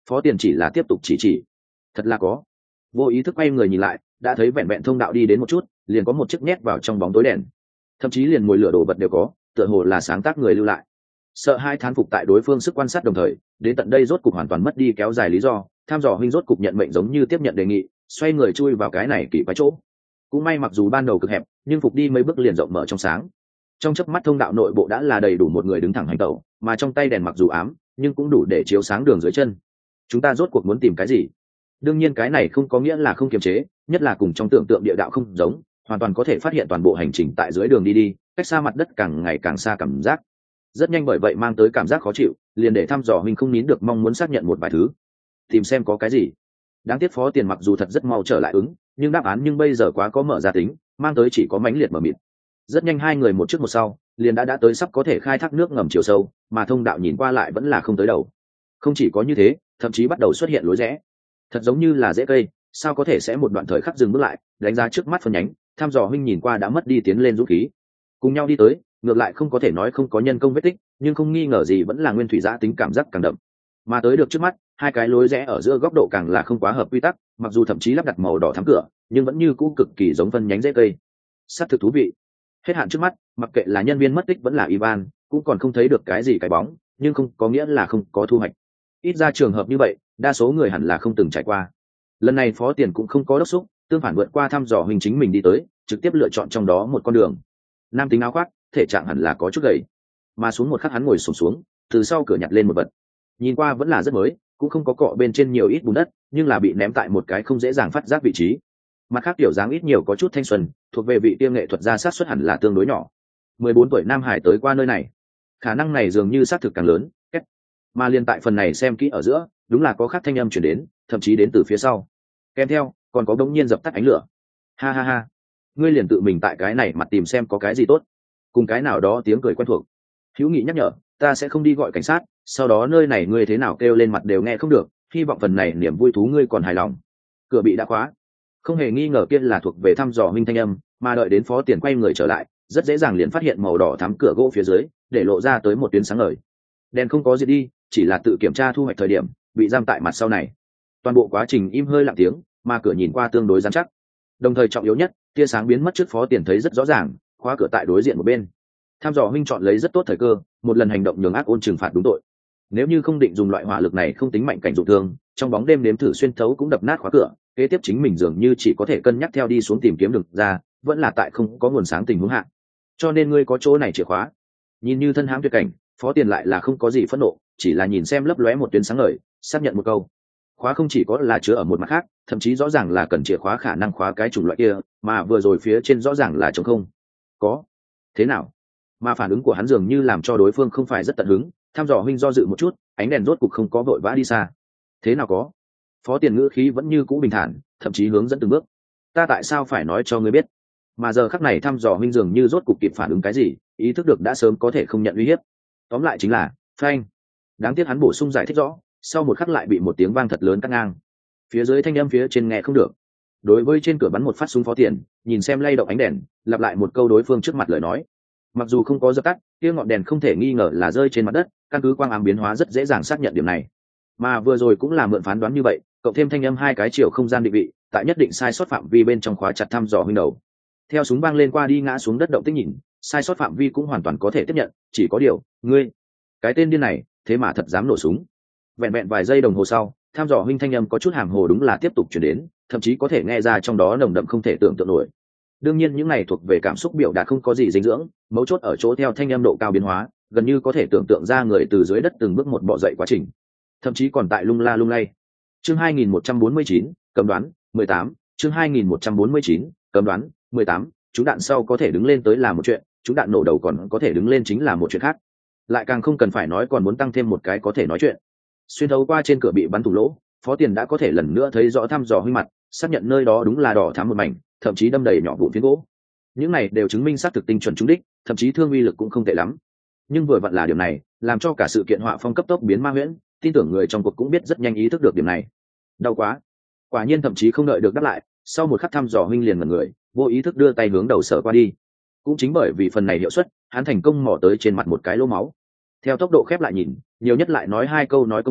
Phó Tiền chỉ là tiếp tục chỉ chỉ. Thật là có. Vô ý thức quay người nhìn lại, đã thấy vẹn vẹn thông đạo đi đến một chút, liền có một chiếc nhét vào trong bóng tối đèn. Thậm chí liền mùi lửa đồ vật đều có, tựa hồ là sáng tác người lưu lại. Sợ hai thán phục tại đối phương sức quan sát đồng thời, đến tận đây rốt cục hoàn toàn mất đi kéo dài lý do, tham dò huynh rốt cục nhận mệnh giống như tiếp nhận đề nghị, xoay người chui vào cái này kỳ quái chỗ. Cũng may mặc dù ban đầu cực hẹp, nhưng phục đi mấy bước liền rộng mở trong sáng. Trong chớp mắt thông đạo nội bộ đã là đầy đủ một người đứng thẳng hành tẩu, mà trong tay đèn mặc dù ám, nhưng cũng đủ để chiếu sáng đường dưới chân. Chúng ta rốt cuộc muốn tìm cái gì? Đương nhiên cái này không có nghĩa là không kiềm chế, nhất là cùng trong tưởng tượng địa đạo không giống, hoàn toàn có thể phát hiện toàn bộ hành trình tại dưới đường đi đi, cách xa mặt đất càng ngày càng xa cảm giác. Rất nhanh bởi vậy mang tới cảm giác khó chịu, liền để thăm dò huynh không nín được mong muốn xác nhận một vài thứ, tìm xem có cái gì. Đáng tiếc Phó Tiền mặc dù thật rất mau trở lại ứng, nhưng đáp án nhưng bây giờ quá có mở ra tính, mang tới chỉ có mãnh liệt mở mịt. Rất nhanh hai người một trước một sau, liền đã đã tới sắp có thể khai thác nước ngầm chiều sâu, mà thông đạo nhìn qua lại vẫn là không tới đầu. Không chỉ có như thế, thậm chí bắt đầu xuất hiện lối rẽ. Thật giống như là rễ cây, sao có thể sẽ một đoạn thời khắc dừng bước lại, đánh giá trước mắt phân nhánh, thăm dò huynh nhìn qua đã mất đi tiến lên dũng khí. Cùng nhau đi tới, ngược lại không có thể nói không có nhân công vết tích, nhưng không nghi ngờ gì vẫn là nguyên thủy giã tính cảm giác càng đậm. Mà tới được trước mắt, hai cái lối rẽ ở giữa góc độ càng là không quá hợp quy tắc, mặc dù thậm chí lắp đặt màu đỏ thắm cửa, nhưng vẫn như cũ cực kỳ giống phân nhánh rễ cây. Sát thực thú vị. Hết hạn trước mắt, mặc kệ là nhân viên mất tích vẫn là Ivan, cũng còn không thấy được cái gì cái bóng, nhưng không có nghĩa là không có thu hoạch. Ít ra trường hợp như vậy, đa số người hẳn là không từng trải qua. Lần này Phó Tiền cũng không có đốc xúc, tương phản vượt qua thăm dò huynh chính mình đi tới, trực tiếp lựa chọn trong đó một con đường. Nam tính áo khoác, thể trạng hẳn là có chút gầy, mà xuống một khắc hắn ngồi xổm xuống, xuống, từ sau cửa nhặt lên một vật. Nhìn qua vẫn là rất mới, cũng không có cọ bên trên nhiều ít bùn đất, nhưng là bị ném tại một cái không dễ dàng phát giác vị trí. Mặt khác tiểu dáng ít nhiều có chút thanh xuân, thuộc về vị tiêu nghệ thuật gia sát xuất hẳn là tương đối nhỏ. mười bốn tuổi Nam Hải tới qua nơi này, khả năng này dường như xác thực càng lớn. Kết. Mà liên tại phần này xem kỹ ở giữa, đúng là có khác thanh âm chuyển đến, thậm chí đến từ phía sau. Kèm theo, còn có đống nhiên dập tắt ánh lửa. Ha ha ha, ngươi liền tự mình tại cái này mặt tìm xem có cái gì tốt. Cùng cái nào đó tiếng cười quen thuộc. Hữu Nghị nhắc nhở, ta sẽ không đi gọi cảnh sát, sau đó nơi này ngươi thế nào kêu lên mặt đều nghe không được, hy vọng phần này niềm vui thú ngươi còn hài lòng. Cửa bị đã khóa. Không hề nghi ngờ kia là thuộc về thăm dò huynh thanh âm, mà đợi đến Phó Tiền quay người trở lại, rất dễ dàng liền phát hiện màu đỏ thắm cửa gỗ phía dưới, để lộ ra tới một tuyến sáng ngời. Đèn không có gì đi, chỉ là tự kiểm tra thu hoạch thời điểm, bị giam tại mặt sau này. Toàn bộ quá trình im hơi lặng tiếng, mà cửa nhìn qua tương đối rắn chắc. Đồng thời trọng yếu nhất, tia sáng biến mất trước Phó Tiền thấy rất rõ ràng, khóa cửa tại đối diện một bên. Tham dò huynh chọn lấy rất tốt thời cơ, một lần hành động nhường ác ôn trừng phạt đúng tội. Nếu như không định dùng loại hỏa lực này không tính mạnh cảnh dụng thương, trong bóng đêm nếm thử xuyên thấu cũng đập nát khóa cửa, kế tiếp chính mình dường như chỉ có thể cân nhắc theo đi xuống tìm kiếm được ra, vẫn là tại không có nguồn sáng tình huống hạn. Cho nên ngươi có chỗ này chìa khóa. Nhìn như thân hãm tuyệt cảnh, Phó Tiền lại là không có gì phẫn nộ, chỉ là nhìn xem lấp lóe một tuyến sáng ngời, xác nhận một câu. Khóa không chỉ có là chứa ở một mặt khác, thậm chí rõ ràng là cần chìa khóa khả năng khóa cái chủng loại kia, mà vừa rồi phía trên rõ ràng là trống không. Có. Thế nào? Mà phản ứng của hắn dường như làm cho đối phương không phải rất tận hứng, tham dò huynh do dự một chút, ánh đèn rốt cục không có vội vã đi xa. Thế nào có? Phó Tiền ngữ khí vẫn như cũ bình thản, thậm chí hướng dẫn từng bước. Ta tại sao phải nói cho ngươi biết? Mà giờ khắc này thăm dò huynh dường như rốt cục kịp phản ứng cái gì, ý thức được đã sớm có thể không nhận uy hiếp. Tóm lại chính là, phanh. Đáng tiếc hắn bổ sung giải thích rõ, sau một khắc lại bị một tiếng vang thật lớn cắt ngang. Phía dưới thanh âm phía trên nghe không được. Đối với trên cửa bắn một phát súng Phó Tiền, nhìn xem lay động ánh đèn, lặp lại một câu đối phương trước mặt lời nói. Mặc dù không có dập tắt, kia ngọn đèn không thể nghi ngờ là rơi trên mặt đất, căn cứ quang ám biến hóa rất dễ dàng xác nhận điểm này. Mà vừa rồi cũng là mượn phán đoán như vậy, cộng thêm thanh âm hai cái chiều không gian định vị, tại nhất định sai sót phạm vi bên trong khóa chặt thăm dò huynh đầu. Theo súng vang lên qua đi ngã xuống đất động tích nhìn, sai sót phạm vi cũng hoàn toàn có thể tiếp nhận, chỉ có điều, ngươi, cái tên điên này, thế mà thật dám nổ súng. Vẹn vẹn vài giây đồng hồ sau, thăm dò huynh thanh âm có chút hàm hồ đúng là tiếp tục truyền đến, thậm chí có thể nghe ra trong đó nồng đậm không thể tưởng tượng nổi. Đương nhiên những này thuộc về cảm xúc biểu đạt không có gì dinh dưỡng, mấu chốt ở chỗ theo thanh âm độ cao biến hóa, gần như có thể tưởng tượng ra người từ dưới đất từng bước một bò dậy quá trình, thậm chí còn tại lung la lung lay. Chương hai nghìn một trăm bốn mươi chín, cầm đoán, mười tám, chương hai nghìn một trăm bốn mươi chín, cầm đoán, mười tám, chúng đạn sau có thể đứng lên tới là một chuyện, chúng đạn nổ đầu còn có thể đứng lên chính là một chuyện khác. Lại càng không cần phải nói còn muốn tăng thêm một cái có thể nói chuyện. Xuyên thấu qua trên cửa bị bắn thủng lỗ, Phó Tiền đã có thể lần nữa thấy rõ thăm dò huynh mặt, xác nhận nơi đó đúng là đỏ thắm một mảnh, thậm chí đâm đầy nhỏ vụn phiến gỗ. Những này đều chứng minh xác thực tinh chuẩn trúng đích, thậm chí thương uy lực cũng không tệ lắm. Nhưng vừa vặn là điểm này, làm cho cả sự kiện họa phong cấp tốc biến ma huyễn, tin tưởng người trong cuộc cũng biết rất nhanh ý thức được điểm này. Đau quá. Quả nhiên thậm chí không đợi được đáp lại, sau một khắc thăm dò huynh liền ngẩn người, vô ý thức đưa tay hướng đầu sở qua đi. Cũng chính bởi vì phần này hiệu suất, hắn thành công mò tới trên mặt một cái lỗ máu. Theo tốc độ khép lại nhìn, nhiều nhất lại nói hai câu nói công phu,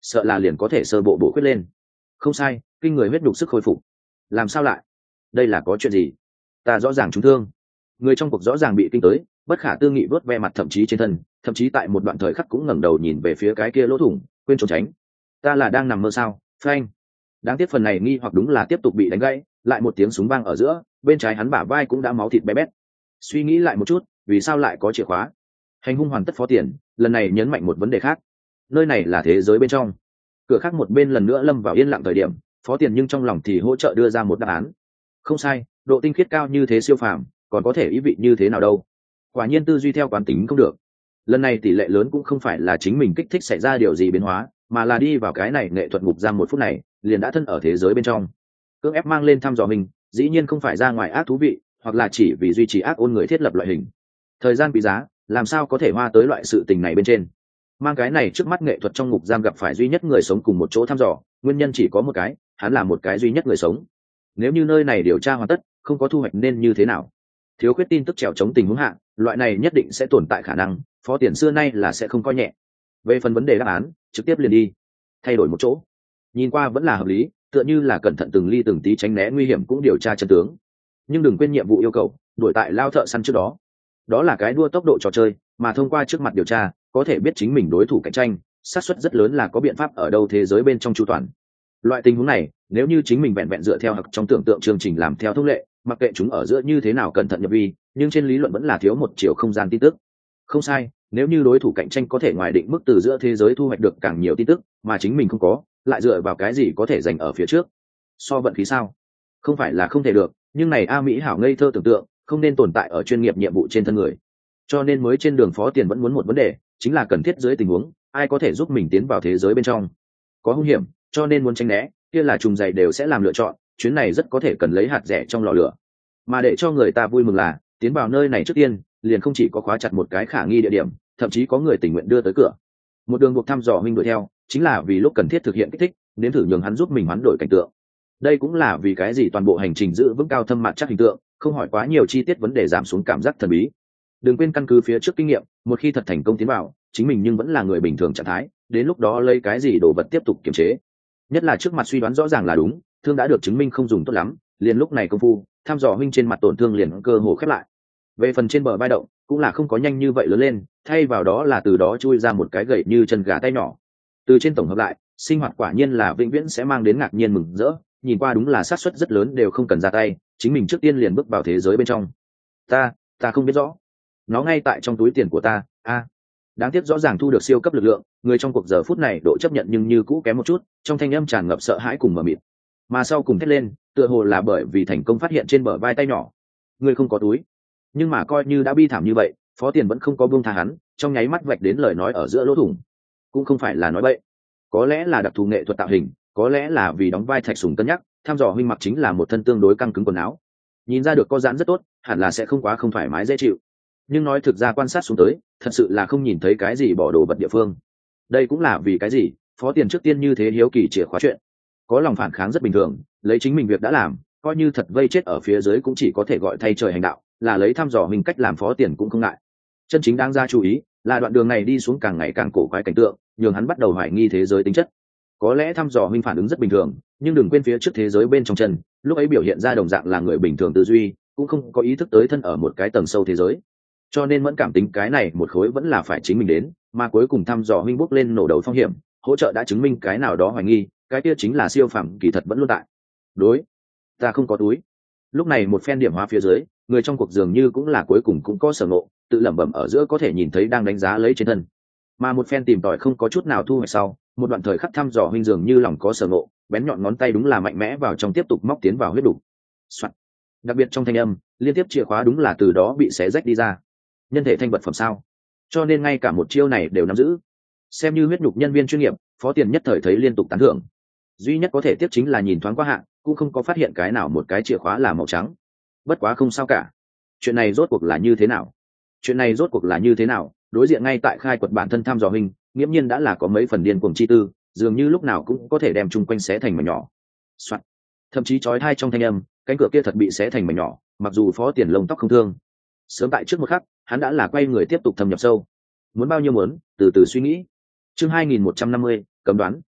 sợ là liền có thể sơ bộ bổ khuyết lên. Không sai, kinh người huyết đục sức khôi phục. Làm sao lại? Đây là có chuyện gì? Ta rõ ràng trúng thương. Người trong cuộc rõ ràng bị kinh tới, bất khả tư nghị vớt ve mặt, thậm chí trên thân, thậm chí tại một đoạn thời khắc cũng ngẩng đầu nhìn về phía cái kia lỗ thủng, quên trốn tránh. Ta là đang nằm mơ sao? Phanh. Đáng tiếc phần này nghi hoặc đúng là tiếp tục bị đánh gãy, lại một tiếng súng vang ở giữa, bên trái hắn bả vai cũng đã máu thịt bé bét. Suy nghĩ lại một chút, vì sao lại có chìa khóa? Hành hung hoàn tất Phó Tiền, lần này nhấn mạnh một vấn đề khác. Nơi này là thế giới bên trong. Cửa khác một bên lần nữa lâm vào yên lặng thời điểm, Phó Tiền nhưng trong lòng thì hỗ trợ đưa ra một đáp án. Không sai, độ tinh khiết cao như thế siêu phàm, còn có thể ý vị như thế nào đâu? Quả nhiên tư duy theo quán tính không được. Lần này tỷ lệ lớn cũng không phải là chính mình kích thích xảy ra điều gì biến hóa, mà là đi vào cái này nghệ thuật ngục giam một phút này, liền đã thân ở thế giới bên trong. Cưỡng ép mang lên thăm dò mình, dĩ nhiên không phải ra ngoài ác thú vị, hoặc là chỉ vì duy trì ác ôn người thiết lập loại hình. Thời gian quý giá, làm sao có thể hoa tới loại sự tình này bên trên? Mang cái này trước mắt nghệ thuật trong ngục giam gặp phải duy nhất người sống cùng một chỗ thăm dò, nguyên nhân chỉ có một cái, hắn là một cái duy nhất người sống. Nếu như nơi này điều tra hoàn tất, không có thu hoạch nên như thế nào? Thiếu khuyết tin tức trèo chống tình huống hạ, loại này nhất định sẽ tồn tại khả năng, Phó Tiền xưa nay là sẽ không coi nhẹ. Về phần vấn đề đáp án, trực tiếp liền đi, thay đổi một chỗ. Nhìn qua vẫn là hợp lý, tựa như là cẩn thận từng ly từng tí tránh né nguy hiểm cũng điều tra chân tướng. Nhưng đừng quên nhiệm vụ yêu cầu, đuổi tại lao thợ săn trước đó. Đó là cái đua tốc độ trò chơi, mà thông qua trước mặt điều tra, có thể biết chính mình đối thủ cạnh tranh, xác suất rất lớn là có biện pháp ở đâu thế giới bên trong chu toàn. Loại tình huống này, nếu như chính mình vẹn vẹn dựa theo hoặc trong tưởng tượng chương trình làm theo thông lệ, mặc kệ chúng ở giữa như thế nào cẩn thận nhập vi, nhưng trên lý luận vẫn là thiếu một chiều không gian tin tức. Không sai, nếu như đối thủ cạnh tranh có thể ngoài định mức từ giữa thế giới thu hoạch được càng nhiều tin tức, mà chính mình không có, lại dựa vào cái gì có thể giành ở phía trước? So vận khí sao? Không phải là không thể được, nhưng này A Mỹ hảo ngây thơ tưởng tượng, không nên tồn tại ở chuyên nghiệp nhiệm vụ trên thân người. Cho nên mới trên đường Phó Tiền vẫn muốn một vấn đề, chính là cần thiết dưới tình huống, ai có thể giúp mình tiến vào thế giới bên trong. Có hung hiểm, cho nên muốn tránh né, kia là trùng dày đều sẽ làm lựa chọn, chuyến này rất có thể cần lấy hạt rẻ trong lò lửa. Mà để cho người ta vui mừng là, tiến vào nơi này trước tiên, liền không chỉ có khóa chặt một cái khả nghi địa điểm, thậm chí có người tình nguyện đưa tới cửa. Một đường buộc thăm dò huynh đuổi theo, chính là vì lúc cần thiết thực hiện kích thích, đến thử nhường hắn giúp mình hoán đổi cảnh tượng. Đây cũng là vì cái gì toàn bộ hành trình giữ vững cao thâm mặt chắc hình tượng, không hỏi quá nhiều chi tiết vấn đề, giảm xuống cảm giác thần bí. Đừng quên căn cứ phía trước kinh nghiệm, một khi thật thành công tiến vào, chính mình nhưng vẫn là người bình thường trạng thái, đến lúc đó lấy cái gì đồ vật tiếp tục kiềm chế. Nhất là trước mặt suy đoán rõ ràng là đúng, thương đã được chứng minh không dùng tốt lắm, liền lúc này công phu thăm dò huynh trên mặt tổn thương liền cơ hồ khép lại. Về phần trên bờ vai động, cũng là không có nhanh như vậy lớn lên, thay vào đó là từ đó chui ra một cái gậy như chân gà tay nhỏ. Từ trên tổng hợp lại, sinh hoạt quả nhiên là vĩnh viễn sẽ mang đến ngạc nhiên mừng rỡ, nhìn qua đúng là xác suất rất lớn đều không cần ra tay, chính mình trước tiên liền bước vào thế giới bên trong. Ta, ta không biết rõ. Nó ngay tại trong túi tiền của ta, a. À, đáng tiếc rõ ràng thu được siêu cấp lực lượng, người trong cuộc giờ phút này độ chấp nhận nhưng như cũ kém một chút, trong thanh âm tràn ngập sợ hãi cùng mờ mịt. Mà sau cùng thét lên, tựa hồ là bởi vì thành công phát hiện trên bờ vai tay nhỏ. Người không có túi. Nhưng mà coi như đã bi thảm như vậy, Phó Tiền vẫn không có buông tha hắn, trong nháy mắt vạch đến lời nói ở giữa lỗ thủng. Cũng không phải là nói bậy, có lẽ là đặc thù nghệ thuật tạo hình, có lẽ là vì đóng vai Thạch Sùng cân nhắc, thăm dò huynh mặc chính là một thân tương đối căng cứng quần áo, nhìn ra được có giãn rất tốt, hẳn là sẽ không quá không thoải mái dễ chịu. Nhưng nói thực ra quan sát xuống tới, thật sự là không nhìn thấy cái gì bỏ đồ vật địa phương. Đây cũng là vì cái gì Phó Tiền trước tiên như thế hiếu kỳ chìa khóa chuyện. Có lòng phản kháng rất bình thường, lấy chính mình việc đã làm, coi như thật vây chết ở phía dưới cũng chỉ có thể gọi thay trời hành đạo, là lấy thăm dò mình cách làm Phó Tiền cũng không ngại. Chân chính đáng ra chú ý là đoạn đường này đi xuống càng ngày càng cổ quái cảnh tượng, nhường hắn bắt đầu hoài nghi thế giới tính chất. Có lẽ thăm dò huynh phản ứng rất bình thường, nhưng đừng quên phía trước thế giới bên trong chân, lúc ấy biểu hiện ra đồng dạng là người bình thường tư duy, cũng không có ý thức tới thân ở một cái tầng sâu thế giới. Cho nên mẫn cảm tính cái này một khối vẫn là phải chính mình đến, mà cuối cùng thăm dò huynh bước lên nổ đầu phong hiểm, hỗ trợ đã chứng minh cái nào đó hoài nghi, cái kia chính là siêu phẩm kỳ thật vẫn luôn tại. Đối, ta không có túi. Lúc này một phen điểm hóa phía dưới, người trong cuộc dường như cũng là cuối cùng cũng có sở ngộ, tự lẩm bẩm ở giữa có thể nhìn thấy đang đánh giá lấy trên thân. Mà một phen tìm tòi không có chút nào thu hoạch sau, một đoạn thời khắc thăm dò huynh dường như lòng có sở ngộ, bén nhọn ngón tay đúng là mạnh mẽ vào trong tiếp tục móc tiến vào huyết đủ. Soạn. Đặc biệt trong thanh âm, liên tiếp chìa khóa đúng là từ đó bị xé rách đi ra. Nhân thể thanh vật phẩm sao? Cho nên ngay cả một chiêu này đều nắm giữ. Xem như huyết nhục nhân viên chuyên nghiệp, Phó Tiền nhất thời thấy liên tục tán thưởng. Duy nhất có thể tiếp chính là nhìn thoáng qua hạng, cũng không có phát hiện cái nào một cái chìa khóa là màu trắng. Bất quá không sao cả. Chuyện này rốt cuộc là như thế nào? Chuyện này rốt cuộc là như thế nào? Đối diện ngay tại khai quật bản thân thăm dò huynh, nghiễm nhiên đã là có mấy phần điên cuồng chi tư, dường như lúc nào cũng có thể đem chung quanh xé thành mảnh nhỏ. Soạn. Thậm chí chói tai trong thanh âm, cánh cửa kia thật bị xé thành mảnh nhỏ, mặc dù Phó Tiền lông tóc không thương. Sớm tại trước một khắc, hắn đã là quay người tiếp tục thâm nhập sâu. Muốn bao nhiêu muốn, từ từ suy nghĩ. Chương hai nghìn một trăm năm mươi, cấm đoán,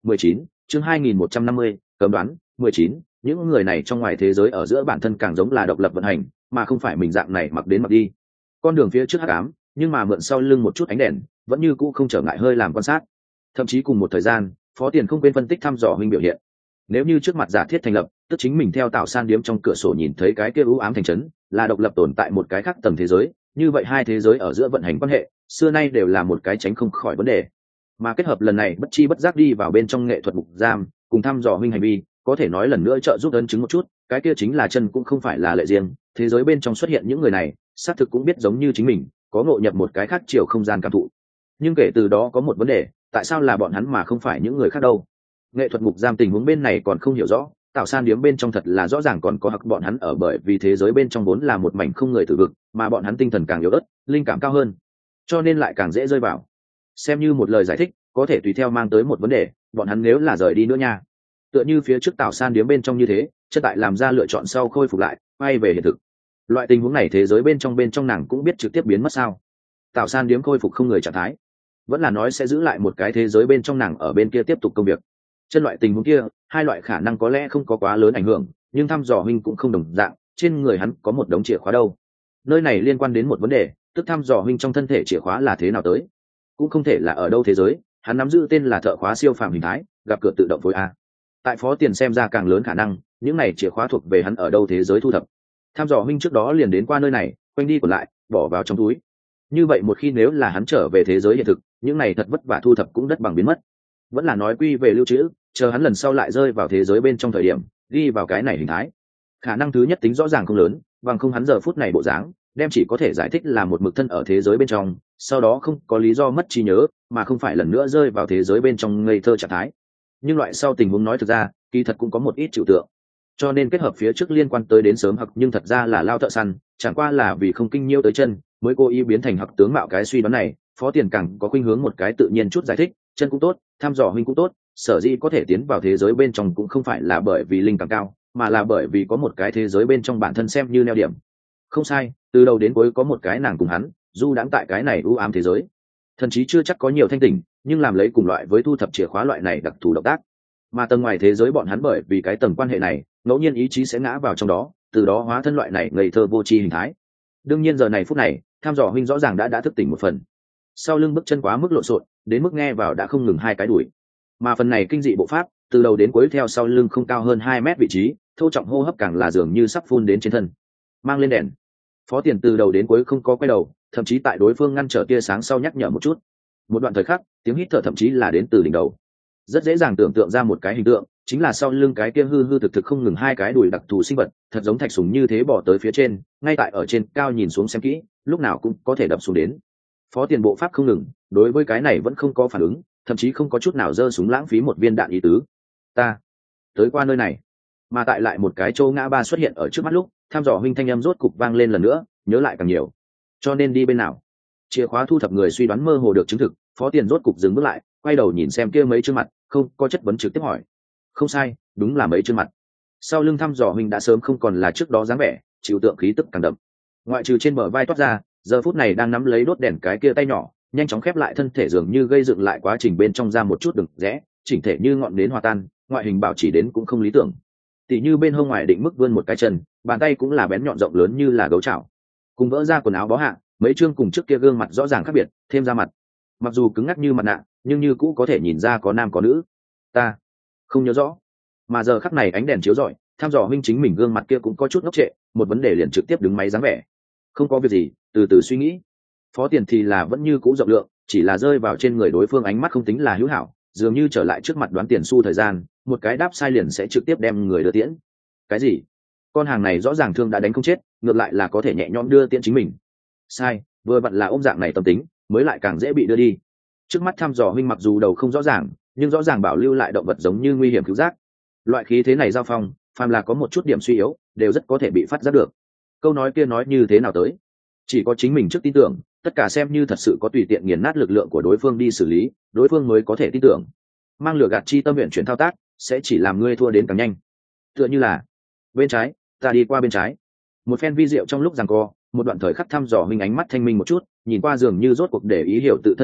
mười chín chương hai nghìn một trăm năm mươi cấm đoán mười chín những người này trong ngoài thế giới ở giữa bản thân càng giống là độc lập vận hành mà không phải mình dạng này mặc đến mặc đi. Con đường phía trước hắc ám nhưng mà mượn sau lưng một chút ánh đèn vẫn như cũ không trở ngại hơi làm quan sát. Thậm chí cùng một thời gian Phó Tiền không quên phân tích thăm dò huynh biểu hiện. Nếu như trước mặt giả thiết thành lập tức chính mình theo tạo san điếm trong cửa sổ nhìn thấy cái kia u ám thành trấn là độc lập tồn tại một cái khác tầng thế giới, như vậy hai thế giới ở giữa vận hành quan hệ xưa nay đều là một cái tránh không khỏi vấn đề. Mà kết hợp lần này bất chi bất giác đi vào bên trong nghệ thuật ngục giam cùng thăm dò huynh hành vi, có thể nói lần nữa trợ giúp ấn chứng một chút cái kia chính là chân cũng không phải là lệ riêng, thế giới bên trong xuất hiện những người này xác thực cũng biết giống như chính mình có ngộ nhập một cái khác chiều không gian cảm thụ. Nhưng kể từ đó có một vấn đề, tại sao là bọn hắn mà không phải những người khác đâu? Nghệ thuật ngục giam tình huống bên này còn không hiểu rõ, tạo san điếm bên trong thật là rõ ràng còn có hặc bọn hắn ở, bởi vì thế giới bên trong vốn là một mảnh không người tử vực, mà bọn hắn tinh thần càng yếu ớt, linh cảm cao hơn, cho nên lại càng dễ rơi vào. Xem như một lời giải thích, có thể tùy theo mang tới một vấn đề, bọn hắn nếu là rời đi nữa nha. Tựa như phía trước tạo san điếm bên trong như thế, chất tại làm ra lựa chọn sau khôi phục lại, quay về hiện thực. Loại tình huống này thế giới bên trong bên trong nàng cũng biết trực tiếp biến mất sao? Tạo san điếm khôi phục không người trạng thái, vẫn là nói sẽ giữ lại một cái thế giới bên trong nàng ở bên kia tiếp tục công việc. Chân loại tình huống kia, hai loại khả năng có lẽ không có quá lớn ảnh hưởng, nhưng thăm dò huynh cũng không đồng dạng, trên người hắn có một đống chìa khóa đâu. Nơi này liên quan đến một vấn đề, tức thăm dò huynh trong thân thể chìa khóa là thế nào tới, cũng không thể là ở đâu thế giới, hắn nắm giữ tên là thợ khóa siêu phàm hình thái, gặp cửa tự động phối a. Tại Phó Tiền xem ra càng lớn khả năng, những này chìa khóa thuộc về hắn ở đâu thế giới thu thập. Thăm dò huynh trước đó liền đến qua nơi này, quanh đi còn lại, bỏ vào trong túi. Như vậy một khi nếu là hắn trở về thế giới hiện thực, những này thật vất vả thu thập cũng đất bằng biến mất. Vẫn là nói quy về lưu trữ, chờ hắn lần sau lại rơi vào thế giới bên trong thời điểm ghi vào cái này hình thái. Khả năng thứ nhất tính rõ ràng không lớn, bằng không hắn giờ phút này bộ dáng đem chỉ có thể giải thích là một mực thân ở thế giới bên trong, sau đó không có lý do mất trí nhớ, mà không phải lần nữa rơi vào thế giới bên trong ngây thơ trạng thái. Nhưng loại sau tình huống nói thực ra kỳ thật cũng có một ít trừu tượng, cho nên kết hợp phía trước liên quan tới đến sớm hặc nhưng thật ra là lao thợ săn, chẳng qua là vì không kinh nhiêu tới chân mới cố ý biến thành hặc tướng mạo cái suy đoán này. Phó Tiền càng có khuynh hướng một cái tự nhiên chút giải thích, chân cũng tốt, thăm dò huynh cũng tốt, sở dĩ có thể tiến vào thế giới bên trong cũng không phải là bởi vì linh cảm cao, mà là bởi vì có một cái thế giới bên trong bản thân xem như neo điểm. Không sai, từ đầu đến cuối có một cái nàng cùng hắn du đãng tại cái này u ám thế giới, thậm chí chưa chắc có nhiều thanh tỉnh, nhưng làm lấy cùng loại với thu thập chìa khóa loại này đặc thù động tác. Mà tầng ngoài thế giới bọn hắn bởi vì cái tầng quan hệ này ngẫu nhiên ý chí sẽ ngã vào trong đó, từ đó hóa thân loại này ngây thơ vô tri hình thái. Đương nhiên giờ này phút này thăm dò huynh rõ ràng đã đã thức tỉnh một phần, sau lưng bước chân quá mức lộn xộn, đến mức nghe vào đã không ngừng hai cái đuổi. Mà phần này kinh dị bộ pháp từ đầu đến cuối theo sau lưng không cao hơn hai mét vị trí, thô trọng hô hấp càng là dường như sắp phun đến trên thân. Mang lên đèn. Phó Tiền từ đầu đến cuối không có quay đầu, thậm chí tại đối phương ngăn trở tia sáng sau nhắc nhở một chút. Một đoạn thời khắc, tiếng hít thở thậm chí là đến từ đỉnh đầu. Rất dễ dàng tưởng tượng ra một cái hình tượng, chính là sau lưng cái kia hư hư thực thực không ngừng hai cái đùi đặc thù sinh vật, thật giống thạch súng như thế bỏ tới phía trên, ngay tại ở trên cao nhìn xuống xem kỹ, lúc nào cũng có thể đập xuống đến. Phó Tiền bộ pháp không ngừng, đối với cái này vẫn không có phản ứng, thậm chí không có chút nào giơ súng lãng phí một viên đạn ý tứ. Ta tới qua nơi này. Mà tại lại một cái châu ngã ba xuất hiện ở trước mắt lúc, thăm dò huynh thanh âm rốt cục vang lên lần nữa, nhớ lại càng nhiều. Cho nên đi bên nào? Chìa khóa thu thập người suy đoán mơ hồ được chứng thực, Phó Tiền rốt cục dừng bước lại, quay đầu nhìn xem kia mấy chương mặt, không có chất vấn trực tiếp hỏi. Không sai, đúng là mấy chương mặt. Sau lưng thăm dò huynh đã sớm không còn là trước đó dáng vẻ, chịu tượng khí tức càng đậm. Ngoại trừ trên bờ vai toát ra, giờ phút này đang nắm lấy đốt đèn cái kia tay nhỏ nhanh chóng khép lại thân thể, dường như gây dựng lại quá trình bên trong ra một chút đừng rẽ, chỉnh thể như ngọn nến hòa tan, ngoại hình bảo chỉ đến cũng không lý tưởng. Tỉ như bên hông ngoài định mức vươn một cái chân, bàn tay cũng là bén nhọn rộng lớn như là gấu chảo, cùng vỡ ra quần áo bó hạ, mấy chương cùng trước kia gương mặt rõ ràng khác biệt, thêm ra mặt mặc dù cứng ngắc như mặt nạ, nhưng như cũ có thể nhìn ra có nam có nữ. Ta không nhớ rõ. Mà giờ khắc này ánh đèn chiếu rọi, thăm dò huynh chính mình gương mặt kia cũng có chút ngốc trệ, một vấn đề liền trực tiếp đứng máy dáng vẻ. Không có việc gì, từ từ suy nghĩ. Phó Tiền thì là vẫn như cũ rộng lượng, chỉ là rơi vào trên người đối phương ánh mắt không tính là hữu hảo, dường như trở lại trước mặt đoán tiền xu thời gian, một cái đáp sai liền sẽ trực tiếp đem người đưa tiễn. Cái gì? Con hàng này rõ ràng thương đã đánh không chết, ngược lại là có thể nhẹ nhõm đưa tiễn chính mình. Sai, vừa vặn là ôm dạng này tâm tính, mới lại càng dễ bị đưa đi. Trước mắt thăm dò huynh mặc dù đầu không rõ ràng, nhưng rõ ràng bảo lưu lại động vật giống như nguy hiểm cứu giác. Loại khí thế này giao phong, phàm là có một chút điểm suy yếu, đều rất có thể bị phát giác được. Câu nói kia nói như thế nào tới? Chỉ có chính mình trước tin tưởng, tất cả xem như thật sự có tùy tiện nghiền nát lực lượng của đối phương đi xử lý, đối phương mới có thể tin tưởng. Mang lửa gạt chi tâm nguyện chuyển thao tác, sẽ chỉ làm ngươi thua đến càng nhanh. Tựa như là bên trái, ta đi qua bên trái. Một phen vi diệu trong lúc giằng co, một đoạn thời khắc thăm dò huynh ánh mắt thanh minh một chút, nhìn qua dường như rốt cuộc để ý hiểu tự thân vận mệnh,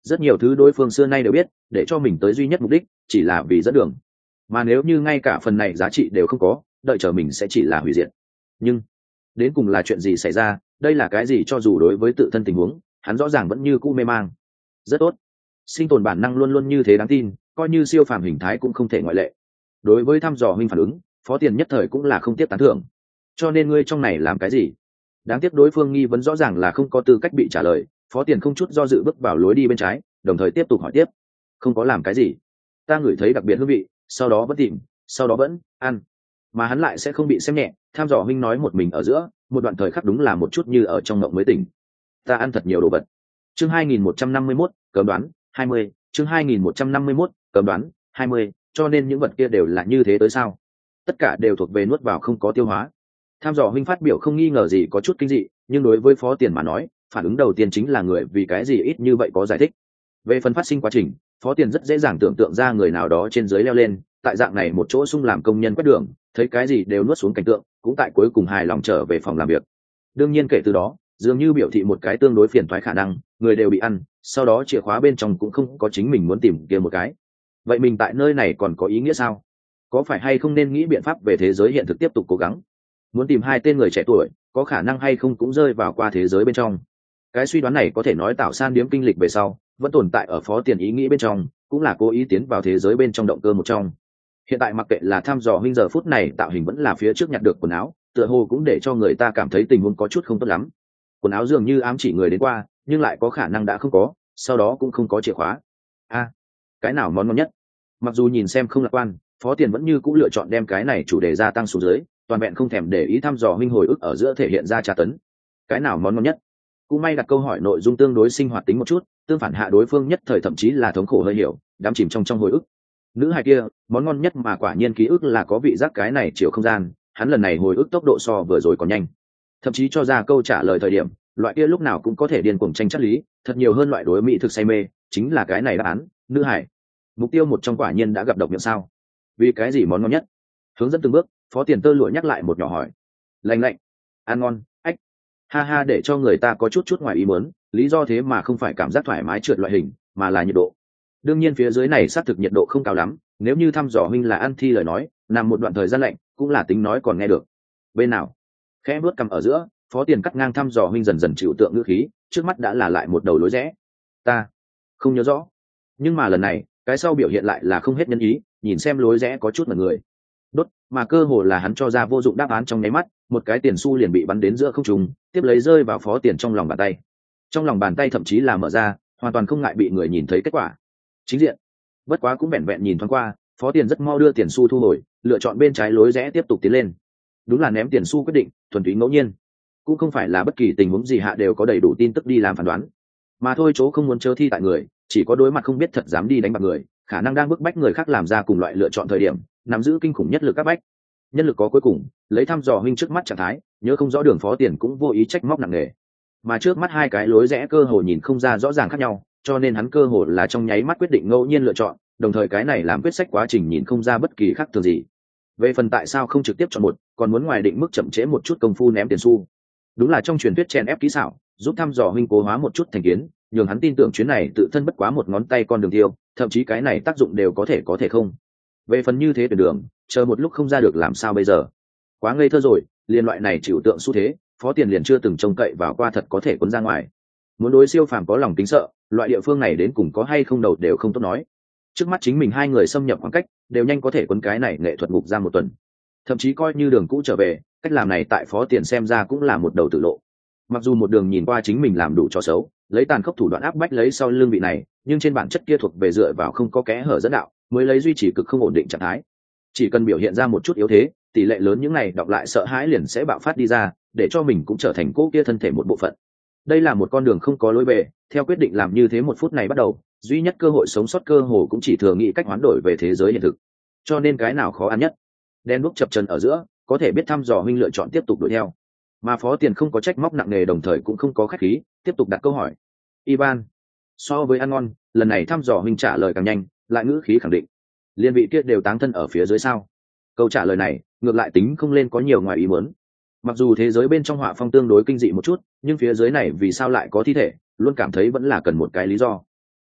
rất nhiều thứ đối phương xưa nay đều biết, để cho mình tới duy nhất mục đích chỉ là vì dẫn đường. Mà nếu như ngay cả phần này giá trị đều không có, đợi chờ mình sẽ chỉ là hủy diệt. Nhưng đến cùng là chuyện gì xảy ra, đây là cái gì? Cho dù đối với tự thân tình huống hắn rõ ràng vẫn như cũ mê mang. Rất tốt, sinh tồn bản năng luôn luôn như thế đáng tin, coi như siêu phàm hình thái cũng không thể ngoại lệ. Đối với thăm dò huynh phản ứng, Phó Tiền nhất thời cũng là không tiếp tán thưởng. Cho nên ngươi trong này làm cái gì? Đáng tiếc đối phương nghi vấn rõ ràng là không có tư cách bị trả lời. Phó Tiền không chút do dự bước vào lối đi bên trái, đồng thời tiếp tục hỏi tiếp. Không có làm cái gì, ta ngửi thấy đặc biệt hương vị, sau đó vẫn tìm, sau đó vẫn ăn. Mà hắn lại sẽ không bị xem nhẹ. Tham dò huynh nói một mình ở giữa, một đoạn thời khắc đúng là một chút như ở trong mộng mới tỉnh. Ta ăn thật nhiều đồ vật. Chương hai nghìn một trăm năm mươi mốt, cấm đoán hai mươi. Chương hai nghìn một trăm năm mươi mốt, cấm đoán hai mươi. Cho nên những vật kia đều là như thế tới sao? Tất cả đều thuộc về nuốt vào không có tiêu hóa. Tham dò huynh phát biểu không nghi ngờ gì có chút kinh dị, nhưng đối với Phó Tiền mà nói, phản ứng đầu tiên chính là người vì cái gì ít như vậy có giải thích. Về phần phát sinh quá trình, Phó Tiền rất dễ dàng tưởng tượng ra người nào đó trên dưới leo lên, tại dạng này một chỗ sung làm công nhân quét đường, thấy cái gì đều nuốt xuống cảnh tượng, cũng tại cuối cùng hài lòng trở về phòng làm việc. Đương nhiên kể từ đó, dường như biểu thị một cái tương đối phiền toái khả năng, người đều bị ăn, sau đó chìa khóa bên trong cũng không có chính mình muốn tìm kia một cái. Vậy mình tại nơi này còn có ý nghĩa sao? Có phải hay không nên nghĩ biện pháp về thế giới hiện thực tiếp tục cố gắng? Muốn tìm hai tên người trẻ tuổi, có khả năng hay không cũng rơi vào qua thế giới bên trong. Cái suy đoán này có thể nói tạo san điếm kinh lịch về sau, vẫn tồn tại ở Phó Tiền ý nghĩ bên trong, cũng là cố ý tiến vào thế giới bên trong động cơ một trong. Hiện tại mặc kệ là thăm dò huynh giờ phút này tạo hình vẫn là phía trước nhặt được quần áo, tựa hồ cũng để cho người ta cảm thấy tình huống có chút không tốt lắm. Quần áo dường như ám chỉ người đến qua, nhưng lại có khả năng đã không có, sau đó cũng không có chìa khóa. A, à, cái nào món ngon nhất? Mặc dù nhìn xem không lạc quan, Phó Tiền vẫn như cũ lựa chọn đem cái này chủ đề gia tăng xuống dưới, toàn vẹn không thèm để ý thăm dò huynh hồi ức ở giữa thể hiện ra tra tấn. Cái nào món ngon nhất? Cũng may đặt câu hỏi nội dung tương đối sinh hoạt tính một chút, tương phản hạ đối phương nhất thời thậm chí là thống khổ hơi hiểu, đắm chìm trong trong hồi ức. Nữ hài kia, món ngon nhất mà quả nhiên ký ức là có vị giác cái này chiều không gian, hắn lần này hồi ức tốc độ so vừa rồi còn nhanh. Thậm chí cho ra câu trả lời thời điểm, loại kia lúc nào cũng có thể điên cuồng tranh chất lý, thật nhiều hơn loại đối mỹ thực say mê, chính là cái này đáp án, nữ hải. Mục tiêu một trong quả nhiên đã gặp độc miệng sao? Vì cái gì món ngon nhất? Hướng dẫn từng bước, Phó Tiền tơ lụa nhắc lại một nhỏ hỏi. Lạnh lạnh, ăn ngon, ách. Ha ha, để cho người ta có chút chút ngoài ý muốn, lý do thế mà không phải cảm giác thoải mái trượt loại hình, mà là nhiệt độ. Đương nhiên phía dưới này xác thực nhiệt độ không cao lắm, nếu như thăm dò huynh là ăn thi lời nói, nằm một đoạn thời gian lạnh, cũng là tính nói còn nghe được. Bên nào? Khẽ bước cầm ở giữa, Phó Tiền cắt ngang thăm dò huynh dần dần chịu tượng ngữ khí, trước mắt đã là lại một đầu lối rẽ. Ta không nhớ rõ, nhưng mà lần này, cái sau biểu hiện lại là không hết nhân ý, nhìn xem lối rẽ có chút mật người. Đốt, mà cơ hồ là hắn cho ra vô dụng đáp án trong nháy mắt, một cái tiền xu liền bị bắn đến giữa không trung, tiếp lấy rơi vào Phó Tiền trong lòng bàn tay. Trong lòng bàn tay thậm chí là mở ra, hoàn toàn không ngại bị người nhìn thấy kết quả. Chính diện. Bất quá cũng vẹn vẹn nhìn thoáng qua, Phó Tiền rất mau đưa tiền xu thu hồi, lựa chọn bên trái lối rẽ tiếp tục tiến lên. Đúng là ném tiền xu quyết định, thuần túy ngẫu nhiên, cũng không phải là bất kỳ tình huống gì hạ đều có đầy đủ tin tức đi làm phán đoán, mà thôi chỗ không muốn chớ thi tại người, chỉ có đối mặt không biết thật dám đi đánh bạc người, khả năng đang bức bách người khác làm ra cùng loại lựa chọn thời điểm, nắm giữ kinh khủng nhất lực các bách. Nhân lực có cuối cùng, lấy thăm dò huynh trước mắt trạng thái, nhớ không rõ đường Phó Tiền cũng vô ý trách móc nặng nề. Mà trước mắt hai cái lối rẽ cơ hồ nhìn không ra rõ ràng khác nhau, cho nên hắn cơ hồ là trong nháy mắt quyết định ngẫu nhiên lựa chọn, đồng thời cái này làm quyết sách quá trình nhìn không ra bất kỳ khác thường gì. Về phần tại sao không trực tiếp chọn một, còn muốn ngoài định mức chậm trễ một chút công phu ném tiền xu, đúng là trong truyền thuyết chen ép kỹ xảo, giúp thăm dò huynh cố hóa một chút thành kiến, nhường hắn tin tưởng chuyến này tự thân bất quá một ngón tay con đường tiêu, thậm chí cái này tác dụng đều có thể có thể không. Về phần như thế tuyển đường, chờ một lúc không ra được làm sao bây giờ? Quá ngây thơ rồi, liên loại này chịu tượng xu thế, Phó Tiền liền chưa từng trông cậy vào qua thật có thể cuốn ra ngoài. Muốn đối siêu phàm có lòng tính sợ, loại địa phương này đến cùng có hay không đầu đều không tốt nói. Trước mắt chính mình hai người xâm nhập khoảng cách, đều nhanh có thể cuốn cái này nghệ thuật ngục ra một tuần. Thậm chí coi như đường cũ trở về, cách làm này tại Phó Tiền xem ra cũng là một đầu tử lộ. Mặc dù một đường nhìn qua chính mình làm đủ cho xấu, lấy tàn khốc thủ đoạn áp bách lấy sau lưng vị này, nhưng trên bản chất kia thuộc về dựa vào không có kẽ hở dẫn đạo, mới lấy duy trì cực không ổn định trạng thái. Chỉ cần biểu hiện ra một chút yếu thế, tỷ lệ lớn những này đọc lại sợ hãi liền sẽ bạo phát đi ra, để cho mình cũng trở thành cỗ kia thân thể một bộ phận. Đây là một con đường không có lối về, theo quyết định làm như thế một phút này bắt đầu, duy nhất cơ hội sống sót cơ hồ cũng chỉ thừa nghĩ cách hoán đổi về thế giới hiện thực. Cho nên cái nào khó ăn nhất? Đen đuốc chập chân ở giữa, có thể biết thăm dò huynh lựa chọn tiếp tục đuổi theo. Mà Phó Tiền không có trách móc nặng nề, đồng thời cũng không có khách khí, tiếp tục đặt câu hỏi. Ivan, so với ăn ngon, lần này thăm dò huynh trả lời càng nhanh, lại ngữ khí khẳng định. Liên vị kia đều táng thân ở phía dưới sao? Câu trả lời này, ngược lại tính không lên có nhiều ngoài ý muốn. Mặc dù thế giới bên trong họa phong tương đối kinh dị một chút, nhưng phía dưới này vì sao lại có thi thể, luôn cảm thấy vẫn là cần một cái lý do.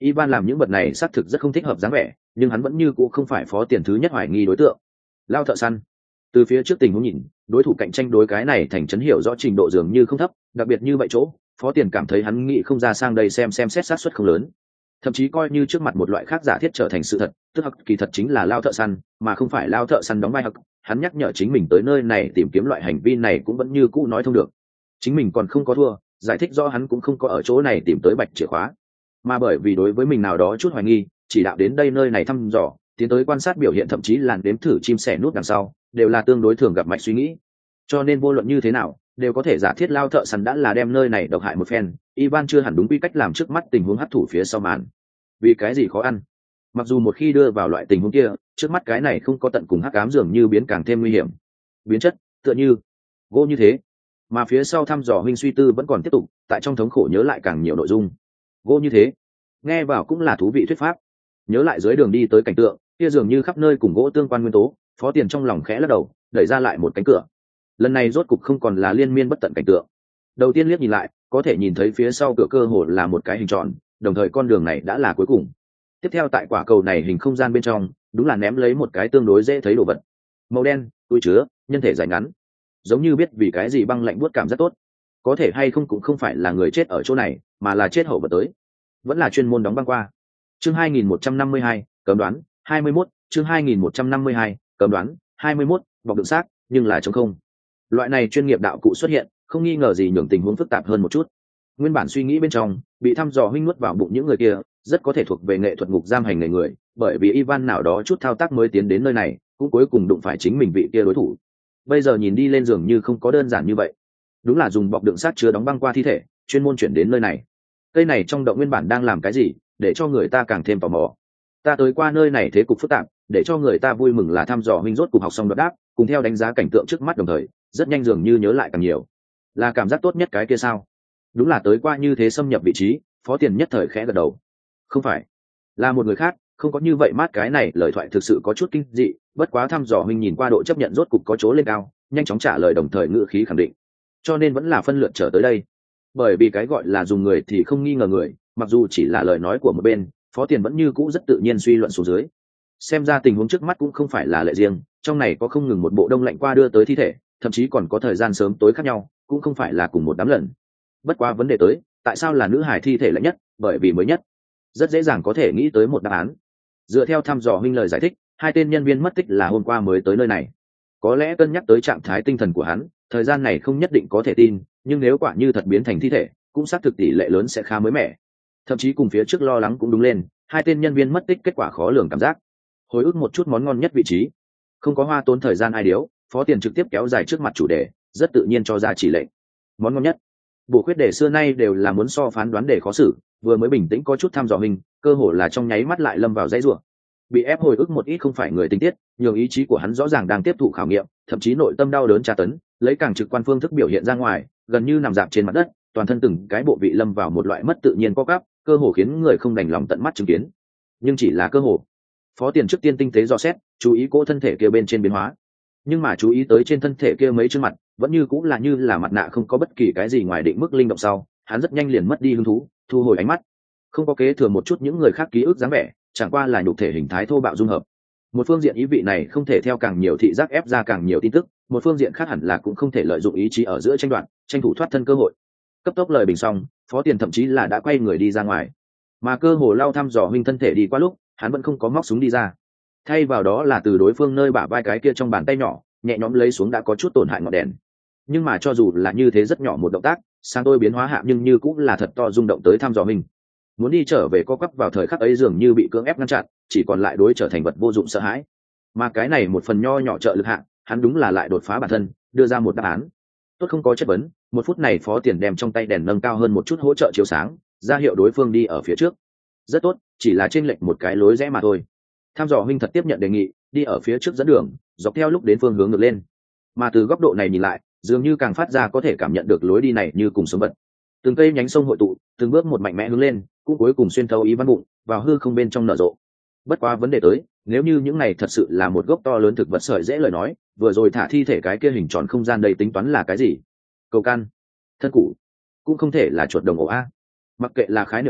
Ivan làm những vật này xác thực rất không thích hợp dáng vẻ, nhưng hắn vẫn như cũ không phải Phó Tiền thứ nhất hoài nghi đối tượng. Lao thợ săn. Từ phía trước tình huống nhìn, đối thủ cạnh tranh đối cái này thành trấn hiểu rõ trình độ dường như không thấp, đặc biệt như vậy chỗ, Phó Tiền cảm thấy hắn nghĩ không ra sang đây xem xem xét xác suất không lớn. Thậm chí coi như trước mặt một loại khác giả thiết trở thành sự thật, tức hắc kỳ thật chính là Lao thợ săn, mà không phải Lao thợ săn đóng vai hắc, hắn nhắc nhở chính mình tới nơi này tìm kiếm loại hành vi này cũng vẫn như cũ nói thông được. Chính mình còn không có thua, giải thích do hắn cũng không có ở chỗ này tìm tới bạch chìa khóa, mà bởi vì đối với mình nào đó chút hoài nghi, chỉ đạo đến đây nơi này thăm dò, tiến tới quan sát biểu hiện, thậm chí làn đếm thử chim sẻ nút đằng sau, đều là tương đối thường gặp mạch suy nghĩ. Cho nên vô luận như thế nào, đều có thể giả thiết Lao thợ săn đã là đem nơi này độc hại một phen. Ivan chưa hẳn đúng quy cách làm trước mắt tình huống hấp thụ phía sau màn. Vì cái gì khó ăn? Mặc dù một khi đưa vào loại tình huống kia, trước mắt cái này không có tận cùng hắc ám dường như biến càng thêm nguy hiểm. Biến chất, tựa như gỗ như thế. Mà phía sau thăm dò huynh suy tư vẫn còn tiếp tục, tại trong thống khổ nhớ lại càng nhiều nội dung. Gỗ như thế, nghe vào cũng là thú vị thuyết pháp. Nhớ lại dưới đường đi tới cảnh tượng, kia dường như khắp nơi cùng gỗ tương quan nguyên tố, Phó Tiền trong lòng khẽ lắc đầu, đẩy ra lại một cánh cửa. Lần này rốt cục không còn là liên miên bất tận cảnh tượng. Đầu tiên liếc nhìn lại, có thể nhìn thấy phía sau cửa cơ hồ là một cái hình tròn, đồng thời con đường này đã là cuối cùng. Tiếp theo tại quả cầu này hình không gian bên trong, đúng là ném lấy một cái tương đối dễ thấy đồ vật. Màu đen, túi chứa, nhân thể dài ngắn. Giống như biết vì cái gì băng lạnh buốt cảm rất tốt. Có thể hay không cũng không phải là người chết ở chỗ này, mà là chết hậu vật tới. Vẫn là chuyên môn đóng băng qua. Chương hai nghìn một trăm năm mươi hai, cấm đoán, hai mươi mốt, chương hai nghìn một trăm năm mươi hai, cấm đoán, hai mươi mốt, bọc đựng xác, nhưng là trống không. Loại này chuyên nghiệp đạo cụ xuất hiện, không nghi ngờ gì nhường tình huống phức tạp hơn một chút. Nguyên bản suy nghĩ bên trong, bị thăm dò huynh nuốt vào bụng những người kia, rất có thể thuộc về nghệ thuật ngục giam hành nghề người, bởi vì Ivan nào đó chút thao tác mới tiến đến nơi này, cũng cuối cùng đụng phải chính mình vị kia đối thủ. Bây giờ nhìn đi lên giường như không có đơn giản như vậy. Đúng là dùng bọc đựng xác chứa đóng băng qua thi thể, chuyên môn chuyển đến nơi này. Cây này trong động nguyên bản đang làm cái gì, để cho người ta càng thêm tò mò. Ta tới qua nơi này thế cục phức tạp, để cho người ta vui mừng là thăm dò huynh rốt cục học xong đột đáp, cùng theo đánh giá cảnh tượng trước mắt đồng thời, rất nhanh dường như nhớ lại càng nhiều. Là cảm giác tốt nhất cái kia sao? Đúng là tới qua như thế xâm nhập vị trí. Phó Tiền nhất thời khẽ gật đầu. Không phải, là một người khác, không có như vậy mát. Cái này lời thoại thực sự có chút kinh dị, bất quá thăm dò huynh nhìn qua độ chấp nhận rốt cục có chỗ lên cao, nhanh chóng trả lời đồng thời ngữ khí khẳng định. Cho nên vẫn là phân lượt trở tới đây. Bởi vì cái gọi là dùng người thì không nghi ngờ người, mặc dù chỉ là lời nói của một bên, Phó Tiền vẫn như cũ rất tự nhiên suy luận xuống dưới. Xem ra tình huống trước mắt cũng không phải là lệ riêng, trong này có không ngừng một bộ đông lạnh qua đưa tới thi thể, thậm chí còn có thời gian sớm tối khác nhau, cũng không phải là cùng một đám lần. Bất quá vấn đề tới, tại sao là nữ hài thi thể lạnh nhất? Bởi vì mới nhất. Rất dễ dàng có thể nghĩ tới một đáp án. Dựa theo thăm dò huynh lời giải thích, hai tên nhân viên mất tích là hôm qua mới tới nơi này. Có lẽ cân nhắc tới trạng thái tinh thần của hắn, thời gian này không nhất định có thể tin, nhưng nếu quả như thật biến thành thi thể, cũng xác thực tỷ lệ lớn sẽ khá mới mẻ. Thậm chí cùng phía trước lo lắng cũng đúng lên, hai tên nhân viên mất tích kết quả khó lường cảm giác. Hồi ức một chút món ngon nhất vị trí, không có hoa tốn thời gian ai điếu, Phó Tiền trực tiếp kéo dài trước mặt chủ đề, rất tự nhiên cho ra chỉ lệnh. Món ngon nhất. Bộ khuyết đề xưa nay đều là muốn so phán đoán đề khó xử, vừa mới bình tĩnh có chút thăm dò mình, cơ hồ là trong nháy mắt lại lâm vào dãy rủa. Bị ép hồi ức một ít không phải người tình tiết, nhường ý chí của hắn rõ ràng đang tiếp thụ khảo nghiệm, thậm chí nội tâm đau đớn tra tấn, lấy càng trực quan phương thức biểu hiện ra ngoài, gần như nằm dạp trên mặt đất, toàn thân từng cái bộ vị lâm vào một loại mất tự nhiên co quắp, cơ hồ khiến người không đành lòng tận mắt chứng kiến. Nhưng chỉ là cơ hồ. Phó Tiền trước tiên tinh tế dò xét, chú ý cỗ thân thể kia bên trên biến hóa. Nhưng mà chú ý tới trên thân thể kia mấy chương mặt, vẫn như cũng là như là mặt nạ không có bất kỳ cái gì ngoài định mức linh động sau, hắn rất nhanh liền mất đi hứng thú, thu hồi ánh mắt. Không có kế thừa một chút những người khác ký ức dáng vẻ, chẳng qua là nhục thể hình thái thô bạo dung hợp. Một phương diện ý vị này không thể theo càng nhiều thị giác ép ra càng nhiều tin tức, một phương diện khác hẳn là cũng không thể lợi dụng ý chí ở giữa tranh đoạt, tranh thủ thoát thân cơ hội. Cấp tốc lời bình xong, Phó Tiền thậm chí là đã quay người đi ra ngoài. Mà cơ hồ lao thăm dò huynh thân thể đi qua lúc, hắn vẫn không có móc súng đi ra. Thay vào đó là từ đối phương nơi bả vai cái kia trong bàn tay nhỏ, nhẹ nhõm lấy xuống đã có chút tổn hại ngọn đèn. Nhưng mà cho dù là như thế rất nhỏ một động tác, sang tôi biến hóa hạ nhưng như cũng là thật to rung động tới thăm dò mình. Muốn đi trở về co quắp vào thời khắc ấy dường như bị cưỡng ép ngăn chặn, chỉ còn lại đối trở thành vật vô dụng sợ hãi. Mà cái này một phần nho nhỏ trợ lực hạ, hắn đúng là lại đột phá bản thân, đưa ra một đáp án. Tốt không có chất vấn, một phút này Phó Tiền đem trong tay đèn nâng cao hơn một chút hỗ trợ chiếu sáng, ra hiệu đối phương đi ở phía trước. Rất tốt, chỉ là chênh lệch một cái lối rẽ mà thôi. Tham dò huynh thật tiếp nhận đề nghị, đi ở phía trước dẫn đường, dọc theo lúc đến phương hướng ngược lên. Mà từ góc độ này nhìn lại, dường như càng phát ra có thể cảm nhận được lối đi này như cùng sống vật. Từng cây nhánh sông hội tụ, từng bước một mạnh mẽ hướng lên, cũng cuối cùng xuyên thấu ý văn bụng, vào hư không bên trong nở rộ. Bất quá vấn đề tới, nếu như những này thật sự là một gốc to lớn thực vật sợi dễ lời nói, vừa rồi thả thi thể cái kia hình tròn không gian đầy tính toán là cái gì? Cầu căn, thân củ, cũng không thể là chuột đồng ổ a. Mặc kệ là khái niệm gì,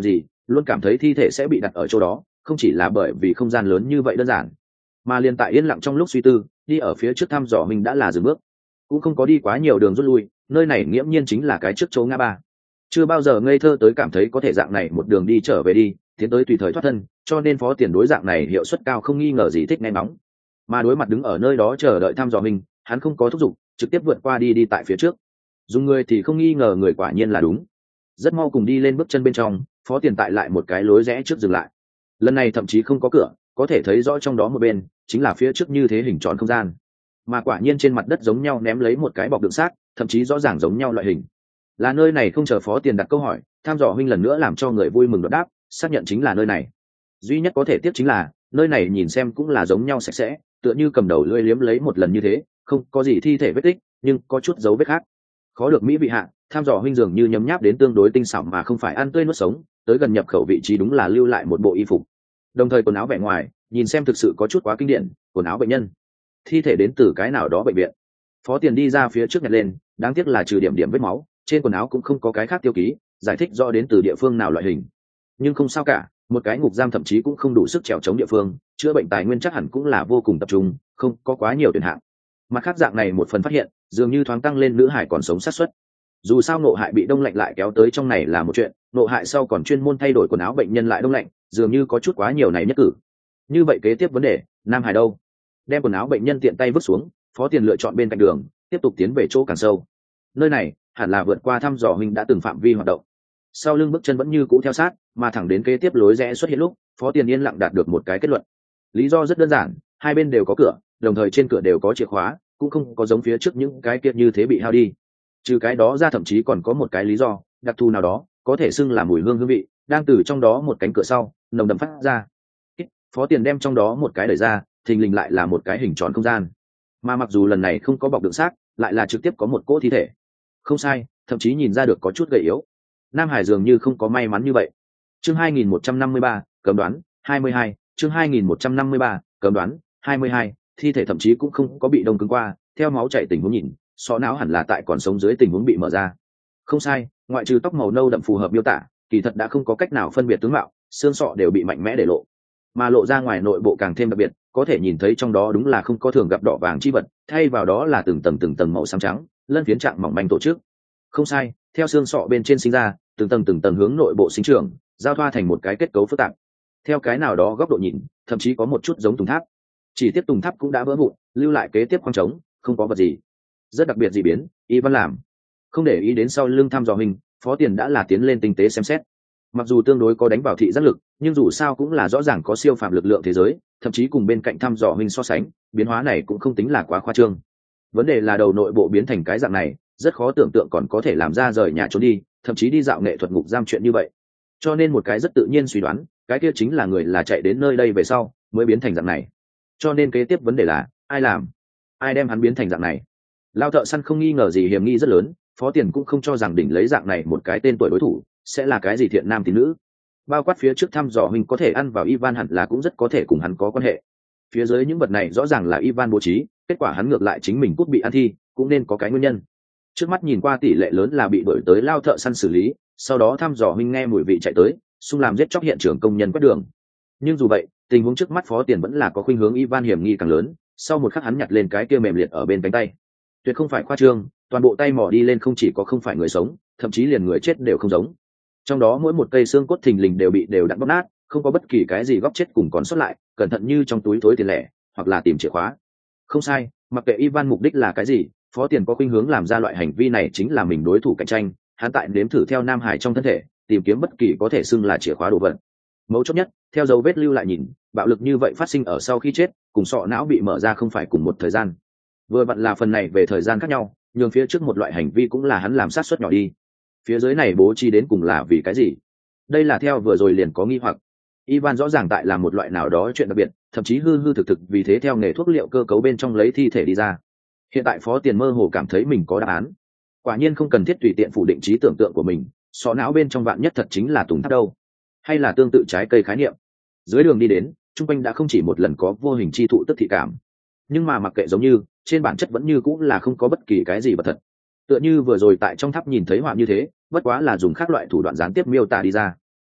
luôn cảm thấy thi thể sẽ bị đặt ở chỗ đó, không chỉ là bởi vì không gian lớn như vậy đơn giản, mà liền tại yên lặng trong lúc suy tư, đi ở phía trước thăm dò mình đã là dừng bước, cũng không có đi quá nhiều đường rút lui, nơi này nghiễm nhiên chính là cái trước chỗ ngã ba. Chưa bao giờ ngây thơ tới cảm thấy có thể dạng này một đường đi trở về đi, tiến tới tùy thời thoát thân, cho nên Phó Tiền đối dạng này hiệu suất cao không nghi ngờ gì thích nghe nóng. Mà đối mặt đứng ở nơi đó chờ đợi thăm dò mình, hắn không có thúc giục, trực tiếp vượt qua đi đi tại phía trước. Dùng người thì không nghi ngờ người quả nhiên là đúng. Rất mau cùng đi lên bước chân bên trong, Phó Tiền tại lại một cái lối rẽ trước dừng lại. Lần này thậm chí không có cửa, có thể thấy rõ trong đó một bên chính là phía trước như thế hình tròn không gian, mà quả nhiên trên mặt đất giống nhau ném lấy một cái bọc đựng xác, thậm chí rõ ràng giống nhau loại hình. Là nơi này không? Chờ Phó Tiền đặt câu hỏi, tham dò huynh lần nữa làm cho người vui mừng đột đáp, xác nhận chính là nơi này. Duy nhất có thể tiếp chính là nơi này nhìn xem cũng là giống nhau sạch sẽ, tựa như cầm đầu lưỡi liếm lấy một lần như thế, không có gì thi thể vết tích, nhưng có chút dấu vết khác. Khó được mỹ vị hạ, tham dò huynh dường như nhấm nháp đến tương đối tinh xảo mà không phải ăn tươi nuốt sống, tới gần nhập khẩu vị trí đúng là lưu lại một bộ y phục, đồng thời quần áo vẻ ngoài nhìn xem thực sự có chút quá kinh điển, quần áo bệnh nhân, thi thể đến từ cái nào đó bệnh viện. Phó Tiền đi ra phía trước nhặt lên, đáng tiếc là trừ điểm điểm vết máu, trên quần áo cũng không có cái khác tiêu ký giải thích rõ đến từ địa phương nào loại hình. Nhưng không sao cả, một cái ngục giam thậm chí cũng không đủ sức trèo chống địa phương, chữa bệnh tài nguyên chắc hẳn cũng là vô cùng tập trung, không có quá nhiều tuyển hạng. Mặt khác dạng này một phần phát hiện dường như thoáng tăng lên nữ hải còn sống xác suất. Dù sao nộ hại bị đông lạnh lại kéo tới trong này là một chuyện, nộ hại sau còn chuyên môn thay đổi quần áo bệnh nhân lại đông lạnh, dường như có chút quá nhiều này nhất cử. Như vậy kế tiếp vấn đề, nam hải đâu? Đem quần áo bệnh nhân tiện tay vứt xuống, Phó Tiền lựa chọn bên cạnh đường, tiếp tục tiến về chỗ càng sâu. Nơi này hẳn là vượt qua thăm dò huynh đã từng phạm vi hoạt động. Sau lưng bước chân vẫn như cũ theo sát, mà thẳng đến kế tiếp lối rẽ xuất hiện lúc, Phó Tiền yên lặng đạt được một cái kết luận. Lý do rất đơn giản, hai bên đều có cửa, đồng thời trên cửa đều có chìa khóa, cũng không có giống phía trước những cái kia như thế bị hao đi. Trừ cái đó ra thậm chí còn có một cái lý do đặc thù nào đó, có thể xưng là mùi hương hương vị đang từ trong đó một cánh cửa sau nồng đậm phát ra. Phó Tiền đem trong đó một cái đẩy ra, thình lình lại là một cái hình tròn không gian, mà mặc dù lần này không có bọc đựng xác, lại là trực tiếp có một cỗ thi thể. Không sai, thậm chí nhìn ra được có chút gầy yếu. Nam Hải dường như không có may mắn như vậy. Chương hai nghìn một trăm năm mươi ba, cấm đoán hai mươi hai, chương hai nghìn một trăm năm mươi ba, cấm đoán hai mươi hai, thi thể thậm chí cũng không có bị đông cứng qua, theo máu chảy tình huống nhìn, sọ não hẳn là tại còn sống dưới tình huống bị mở ra. Không sai, ngoại trừ tóc màu nâu đậm phù hợp miêu tả, kỳ thật đã không có cách nào phân biệt tướng mạo, xương sọ đều bị mạnh mẽ để lộ, mà lộ ra ngoài nội bộ càng thêm đặc biệt, có thể nhìn thấy trong đó đúng là không có thường gặp đỏ vàng chi vật, thay vào đó là từng tầng từng tầng màu xám trắng, lân phiến trạng mỏng manh tổ chức. Không sai, theo xương sọ bên trên sinh ra, từng tầng từng tầng hướng nội bộ sinh trưởng, giao thoa thành một cái kết cấu phức tạp. Theo cái nào đó góc độ nhìn, thậm chí có một chút giống tùng tháp. Chỉ tiếp tùng tháp cũng đã vỡ vụn, lưu lại kế tiếp khoang trống, không có vật gì. Rất đặc biệt dị biến, Y Văn làm. Không để ý đến sau lưng thăm dò mình, Phó Tiền đã là tiến lên tinh tế xem xét. Mặc dù tương đối có đánh vào thị giác lực, nhưng dù sao cũng là rõ ràng có siêu phàm lực lượng thế giới, thậm chí cùng bên cạnh thăm dò huynh so sánh, biến hóa này cũng không tính là quá khoa trương. Vấn đề là đầu nội bộ biến thành cái dạng này, rất khó tưởng tượng còn có thể làm ra rời nhà trốn đi, thậm chí đi dạo nghệ thuật ngục giam chuyện như vậy. Cho nên một cái rất tự nhiên suy đoán, cái kia chính là người là chạy đến nơi đây về sau mới biến thành dạng này. Cho nên kế tiếp vấn đề là ai làm, ai đem hắn biến thành dạng này. Lao thợ săn không nghi ngờ gì hiểm nghi rất lớn, Phó Tiền cũng không cho rằng đỉnh lấy dạng này một cái tên tuổi đối thủ sẽ là cái gì thiện nam tín nữ. Bao quát phía trước thăm dò huynh có thể ăn vào Ivan hẳn là cũng rất có thể cùng hắn có quan hệ. Phía dưới những vật này rõ ràng là Ivan bố trí, kết quả hắn ngược lại chính mình cút bị ăn thi, cũng nên có cái nguyên nhân. Trước mắt nhìn qua tỷ lệ lớn là bị đuổi tới Lao thợ săn xử lý, sau đó thăm dò huynh nghe mùi vị chạy tới, xung làm giết chóc hiện trường công nhân quét đường. Nhưng dù vậy, tình huống trước mắt Phó Tiền vẫn là có khuynh hướng Ivan hiểm nghi càng lớn. Sau một khắc hắn nhặt lên cái kia mềm liệt ở bên cánh tay, tuyệt không phải khoa trương, toàn bộ tay mò đi lên không chỉ có không phải người sống, thậm chí liền người chết đều không giống. Trong đó mỗi một cây xương cốt thình lình đều bị đều đặn bóp nát, không có bất kỳ cái gì góc chết cùng còn sót lại, cẩn thận như trong túi thối tiền lẻ, hoặc là tìm chìa khóa. Không sai, mặc kệ Ivan mục đích là cái gì, Phó Tiền có khuynh hướng làm ra loại hành vi này chính là mình đối thủ cạnh tranh, hắn tại nếm thử theo Nam Hải trong thân thể, tìm kiếm bất kỳ có thể xưng là chìa khóa đồ vật. Mấu chốt nhất, theo dấu vết lưu lại nhìn, bạo lực như vậy phát sinh ở sau khi chết, cùng sọ não bị mở ra không phải cùng một thời gian. Vừa vặn là phần này về thời gian khác nhau, nhường phía trước một loại hành vi cũng là hắn làm sát suất nhỏ đi. Phía dưới này bố trí đến cùng là vì cái gì? Đây là theo vừa rồi liền có nghi hoặc. Ivan rõ ràng tại làm một loại nào đó chuyện đặc biệt, thậm chí hư hư thực thực vì thế theo nghề thuốc liệu cơ cấu bên trong lấy thi thể đi ra. Hiện tại Phó Tiền mơ hồ cảm thấy mình có đáp án. Quả nhiên không cần thiết tùy tiện phủ định trí tưởng tượng của mình, sọ não bên trong vạn nhất thật chính là tùng tháp đâu, hay là tương tự trái cây khái niệm. Dưới đường đi đến, trung quanh đã không chỉ một lần có vô hình chi thụ tức thị cảm, nhưng mà mặc kệ giống như, trên bản chất vẫn như cũng là không có bất kỳ cái gì vật thật. Tựa như vừa rồi tại trong tháp nhìn thấy họa như thế, bất quá là dùng các loại thủ đoạn gián tiếp miêu tả đi ra.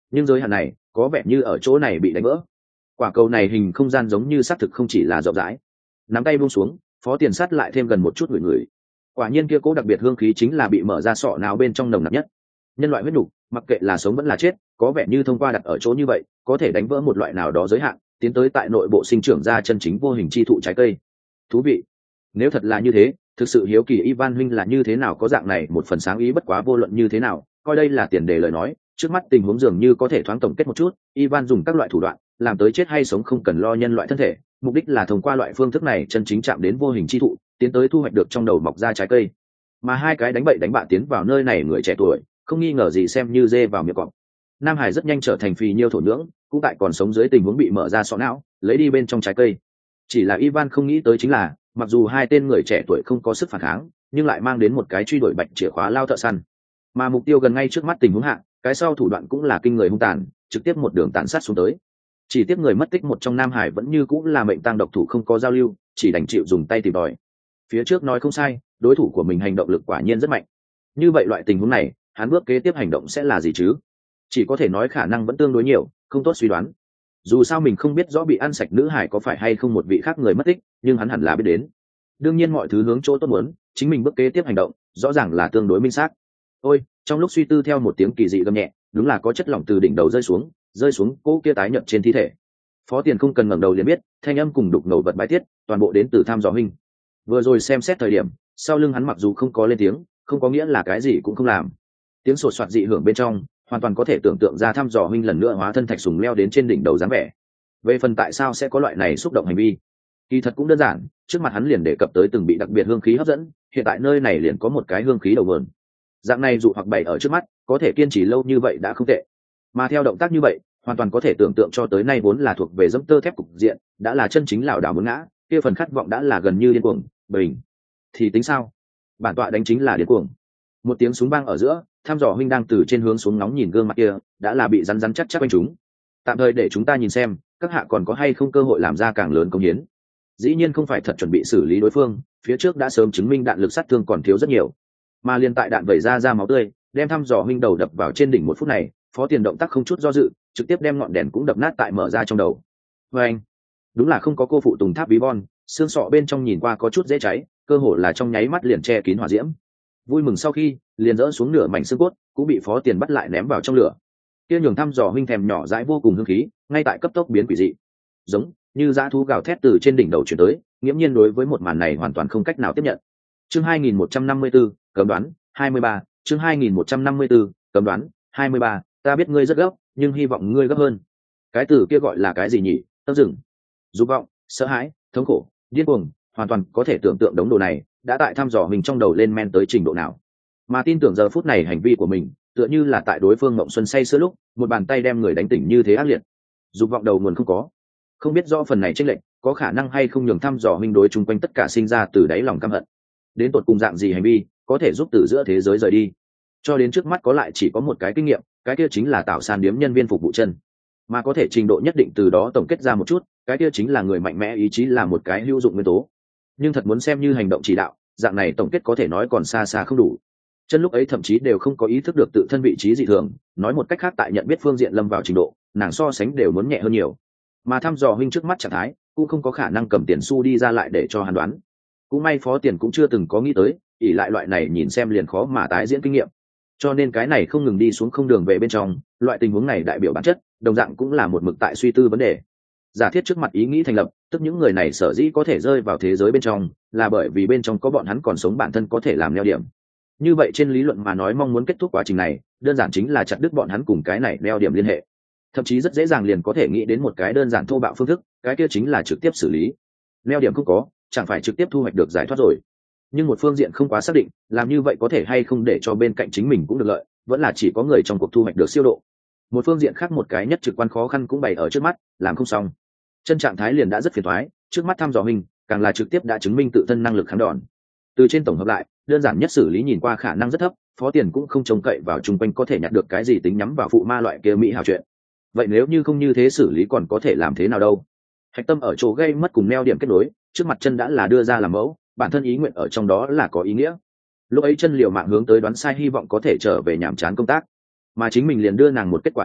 nhưng giới hạn này có vẻ như ở chỗ này bị đánh vỡ. Quả cầu này hình không gian giống như xác thực không chỉ là rộng rãi. Nắm tay buông xuống, Phó Tiền sát lại thêm gần một chút người người. Quả nhiên kia cố đặc biệt hương khí chính là bị mở ra sọ não bên trong nồng nặc nhất. Nhân loại huyết nục, mặc kệ là sống vẫn là chết, có vẻ như thông qua đặt ở chỗ như vậy, có thể đánh vỡ một loại nào đó giới hạn, tiến tới tại nội bộ sinh trưởng ra chân chính vô hình chi thụ trái cây. Thú vị. Nếu thật là như thế, thực sự hiếu kỳ Ivan huynh là như thế nào có dạng này một phần sáng ý, bất quá vô luận như thế nào, coi đây là tiền đề lời nói, trước mắt tình huống dường như có thể thoáng tổng kết một chút, Ivan dùng các loại thủ đoạn, làm tới chết hay sống không cần lo nhân loại thân thể, mục đích là thông qua loại phương thức này chân chính chạm đến vô hình chi thụ, tiến tới thu hoạch được trong đầu mọc ra trái cây. Mà hai cái đánh bậy đánh bạ tiến vào nơi này người trẻ tuổi, không nghi ngờ gì xem như dê vào miệng cọp. Nam Hải rất nhanh trở thành phì nhiêu thổ nhưỡng, cũng tại còn sống dưới tình huống bị mở ra sọ não, lấy đi bên trong trái cây. Chỉ là Ivan không nghĩ tới chính là, mặc dù hai tên người trẻ tuổi không có sức phản kháng, nhưng lại mang đến một cái truy đuổi bạch chìa khóa lao thợ săn. Mà mục tiêu gần ngay trước mắt tình huống hạ, cái sau thủ đoạn cũng là kinh người hung tàn, trực tiếp một đường tàn sát xuống tới. Chỉ tiếc người mất tích một trong Nam Hải vẫn như cũng là mệnh tang độc thủ không có giao lưu, chỉ đành chịu dùng tay tìm đòi. Phía trước nói không sai, đối thủ của mình hành động lực quả nhiên rất mạnh. Như vậy loại tình huống này, hắn bước kế tiếp hành động sẽ là gì chứ? Chỉ có thể nói khả năng vẫn tương đối nhiều, không tốt suy đoán. Dù sao mình không biết rõ bị ăn sạch nữ hải có phải hay không một vị khác người mất tích, nhưng hắn hẳn là biết đến. Đương nhiên mọi thứ hướng chỗ tốt muốn, chính mình bước kế tiếp hành động, rõ ràng là tương đối minh xác. Ôi, trong lúc suy tư theo một tiếng kỳ dị gầm nhẹ, đúng là có chất lỏng từ đỉnh đầu rơi xuống, rơi xuống cỗ kia tái nhợt trên thi thể. Phó Tiền không cần ngẩng đầu liền biết, thanh âm cùng đục ngầu vật bãi tiết, toàn bộ đến từ Tham Dò huynh. Vừa rồi xem xét thời điểm, sau lưng hắn mặc dù không có lên tiếng, không có nghĩa là cái gì cũng không làm. Tiếng sột soạt dị hưởng bên trong, hoàn toàn có thể tưởng tượng ra Tham Dò huynh lần nữa hóa thân thạch sùng leo đến trên đỉnh đầu dáng vẻ. Về phần tại sao sẽ có loại này xúc động hành vi, kỳ thật cũng đơn giản, trước mặt hắn liền đề cập tới từng bị đặc biệt hương khí hấp dẫn, hiện tại nơi này liền có một cái hương khí đầu nguồn. Dạng này dụ hoặc bày ở trước mắt, có thể kiên trì lâu như vậy đã không tệ. Mà theo động tác như vậy, hoàn toàn có thể tưởng tượng cho tới nay vốn là thuộc về dẫm tơ thép cục diện, đã là chân chính lảo đảo muốn ngã, kia phần khát vọng đã là gần như điên cuồng, bình. Thì tính sao? Bản tọa đánh chính là điên cuồng. Một tiếng súng vang ở giữa, Tham Dò huynh đang từ trên hướng xuống nóng nhìn gương mặt kia, đã là bị rắn rắn chắc chắc quanh chúng. Tạm thời để chúng ta nhìn xem, các hạ còn có hay không cơ hội làm ra càng lớn công hiến. Dĩ nhiên không phải thật chuẩn bị xử lý đối phương, phía trước đã sớm chứng minh đạn lực sát thương còn thiếu rất nhiều. Mà liên tại đạn vẩy ra ra máu tươi, đem Thăm Dò huynh đầu đập vào trên đỉnh một phút này, Phó Tiền động tác không chút do dự, trực tiếp đem ngọn đèn cũng đập nát tại mở ra trong đầu. Và anh, đúng là không có cô phụ Tùng Tháp ví von, xương sọ bên trong nhìn qua có chút dễ cháy, cơ hồ là trong nháy mắt liền che kín hỏa diễm. Vui mừng sau khi, liền dỡ xuống nửa mảnh xương cốt, cũng bị Phó Tiền bắt lại ném vào trong lửa. Kia nhường Thăm Dò huynh thèm nhỏ dãi vô cùng hương khí, ngay tại cấp tốc biến quỷ dị. Giống như dã thú gào thét từ trên đỉnh đầu chuyển tới, nghiễm nhiên đối với một màn này hoàn toàn không cách nào tiếp nhận. Chương hai nghìn một trăm năm mươi tư, cấm đoán, hai mươi ba, chương hai nghìn một trăm năm mươi tư, cấm đoán, hai mươi ba, ta biết ngươi rất gấp, nhưng hy vọng ngươi gấp hơn. Cái từ kia gọi là cái gì nhỉ? Tâm dừng. Dục vọng, sợ hãi, thống khổ, điên cuồng, hoàn toàn có thể tưởng tượng đống đồ này đã tại Thăm Dò mình trong đầu lên men tới trình độ nào. Mà tin tưởng giờ phút này hành vi của mình, tựa như là tại đối phương mộng xuân say sưa lúc, một bàn tay đem người đánh tỉnh như thế ác liệt. Dục vọng đầu nguồn không có. Không biết rõ phần này chênh lệch có khả năng hay không nhường Thăm Dò huynh đối chung quanh tất cả sinh ra từ đáy lòng căm hận. Đến tột cùng dạng gì hành vi có thể giúp từ giữa thế giới rời đi. Cho đến trước mắt có lại chỉ có một cái kinh nghiệm, cái kia chính là tạo sàn điếm nhân viên phục vụ chân. Mà có thể trình độ nhất định từ đó tổng kết ra một chút, cái kia chính là người mạnh mẽ ý chí là một cái hữu dụng nguyên tố. Nhưng thật muốn xem như hành động chỉ đạo, dạng này tổng kết có thể nói còn xa xa không đủ. Chân lúc ấy thậm chí đều không có ý thức được tự thân vị trí dị thường, nói một cách khác tại nhận biết phương diện lâm vào trình độ, nàng so sánh đều muốn nhẹ hơn nhiều. Mà Thăm Dò huynh trước mắt trạng thái, cũng không có khả năng cầm tiền xu đi ra lại để cho hắn đoán. Cũng may Phó Tiền cũng chưa từng có nghĩ tới, ỷ lại loại này nhìn xem liền khó mà tái diễn kinh nghiệm. Cho nên cái này không ngừng đi xuống không đường về bên trong, loại tình huống này đại biểu bản chất, đồng dạng cũng là một mực tại suy tư vấn đề. Giả thiết trước mặt ý nghĩ thành lập, tức những người này sở dĩ có thể rơi vào thế giới bên trong, là bởi vì bên trong có bọn hắn còn sống bản thân có thể làm neo điểm. Như vậy trên lý luận mà nói mong muốn kết thúc quá trình này, đơn giản chính là chặt đứt bọn hắn cùng cái này neo điểm liên hệ. Thậm chí rất dễ dàng liền có thể nghĩ đến một cái đơn giản thô bạo phương thức, cái kia chính là trực tiếp xử lý. Neo điểm không có, chẳng phải trực tiếp thu hoạch được giải thoát rồi. Nhưng một phương diện không quá xác định, làm như vậy có thể hay không để cho bên cạnh chính mình cũng được lợi, vẫn là chỉ có người trong cuộc thu hoạch được siêu độ. Một phương diện khác một cái nhất trực quan khó khăn cũng bày ở trước mắt, làm không xong. Chân trạng thái liền đã rất phiền toái, trước mắt Thăm Dò huynh, càng là trực tiếp đã chứng minh tự thân năng lực kháng đòn. Từ trên tổng hợp lại, đơn giản nhất xử lý nhìn qua khả năng rất thấp, Phó Tiền cũng không trông cậy vào chung quanh có thể nhặt được cái gì tính nhắm vào phụ ma loại kia mỹ hào chuyện. Vậy nếu như không như thế xử lý còn có thể làm thế nào đâu? Hạch tâm ở chỗ gây mất cùng neo điểm kết nối, trước mặt chân đã là đưa ra làm mẫu, bản thân ý nguyện ở trong đó là có ý nghĩa. Lúc ấy chân liều mạng hướng tới đoán sai hy vọng có thể trở về nhảm chán công tác, mà chính mình liền đưa nàng một kết quả như vậy,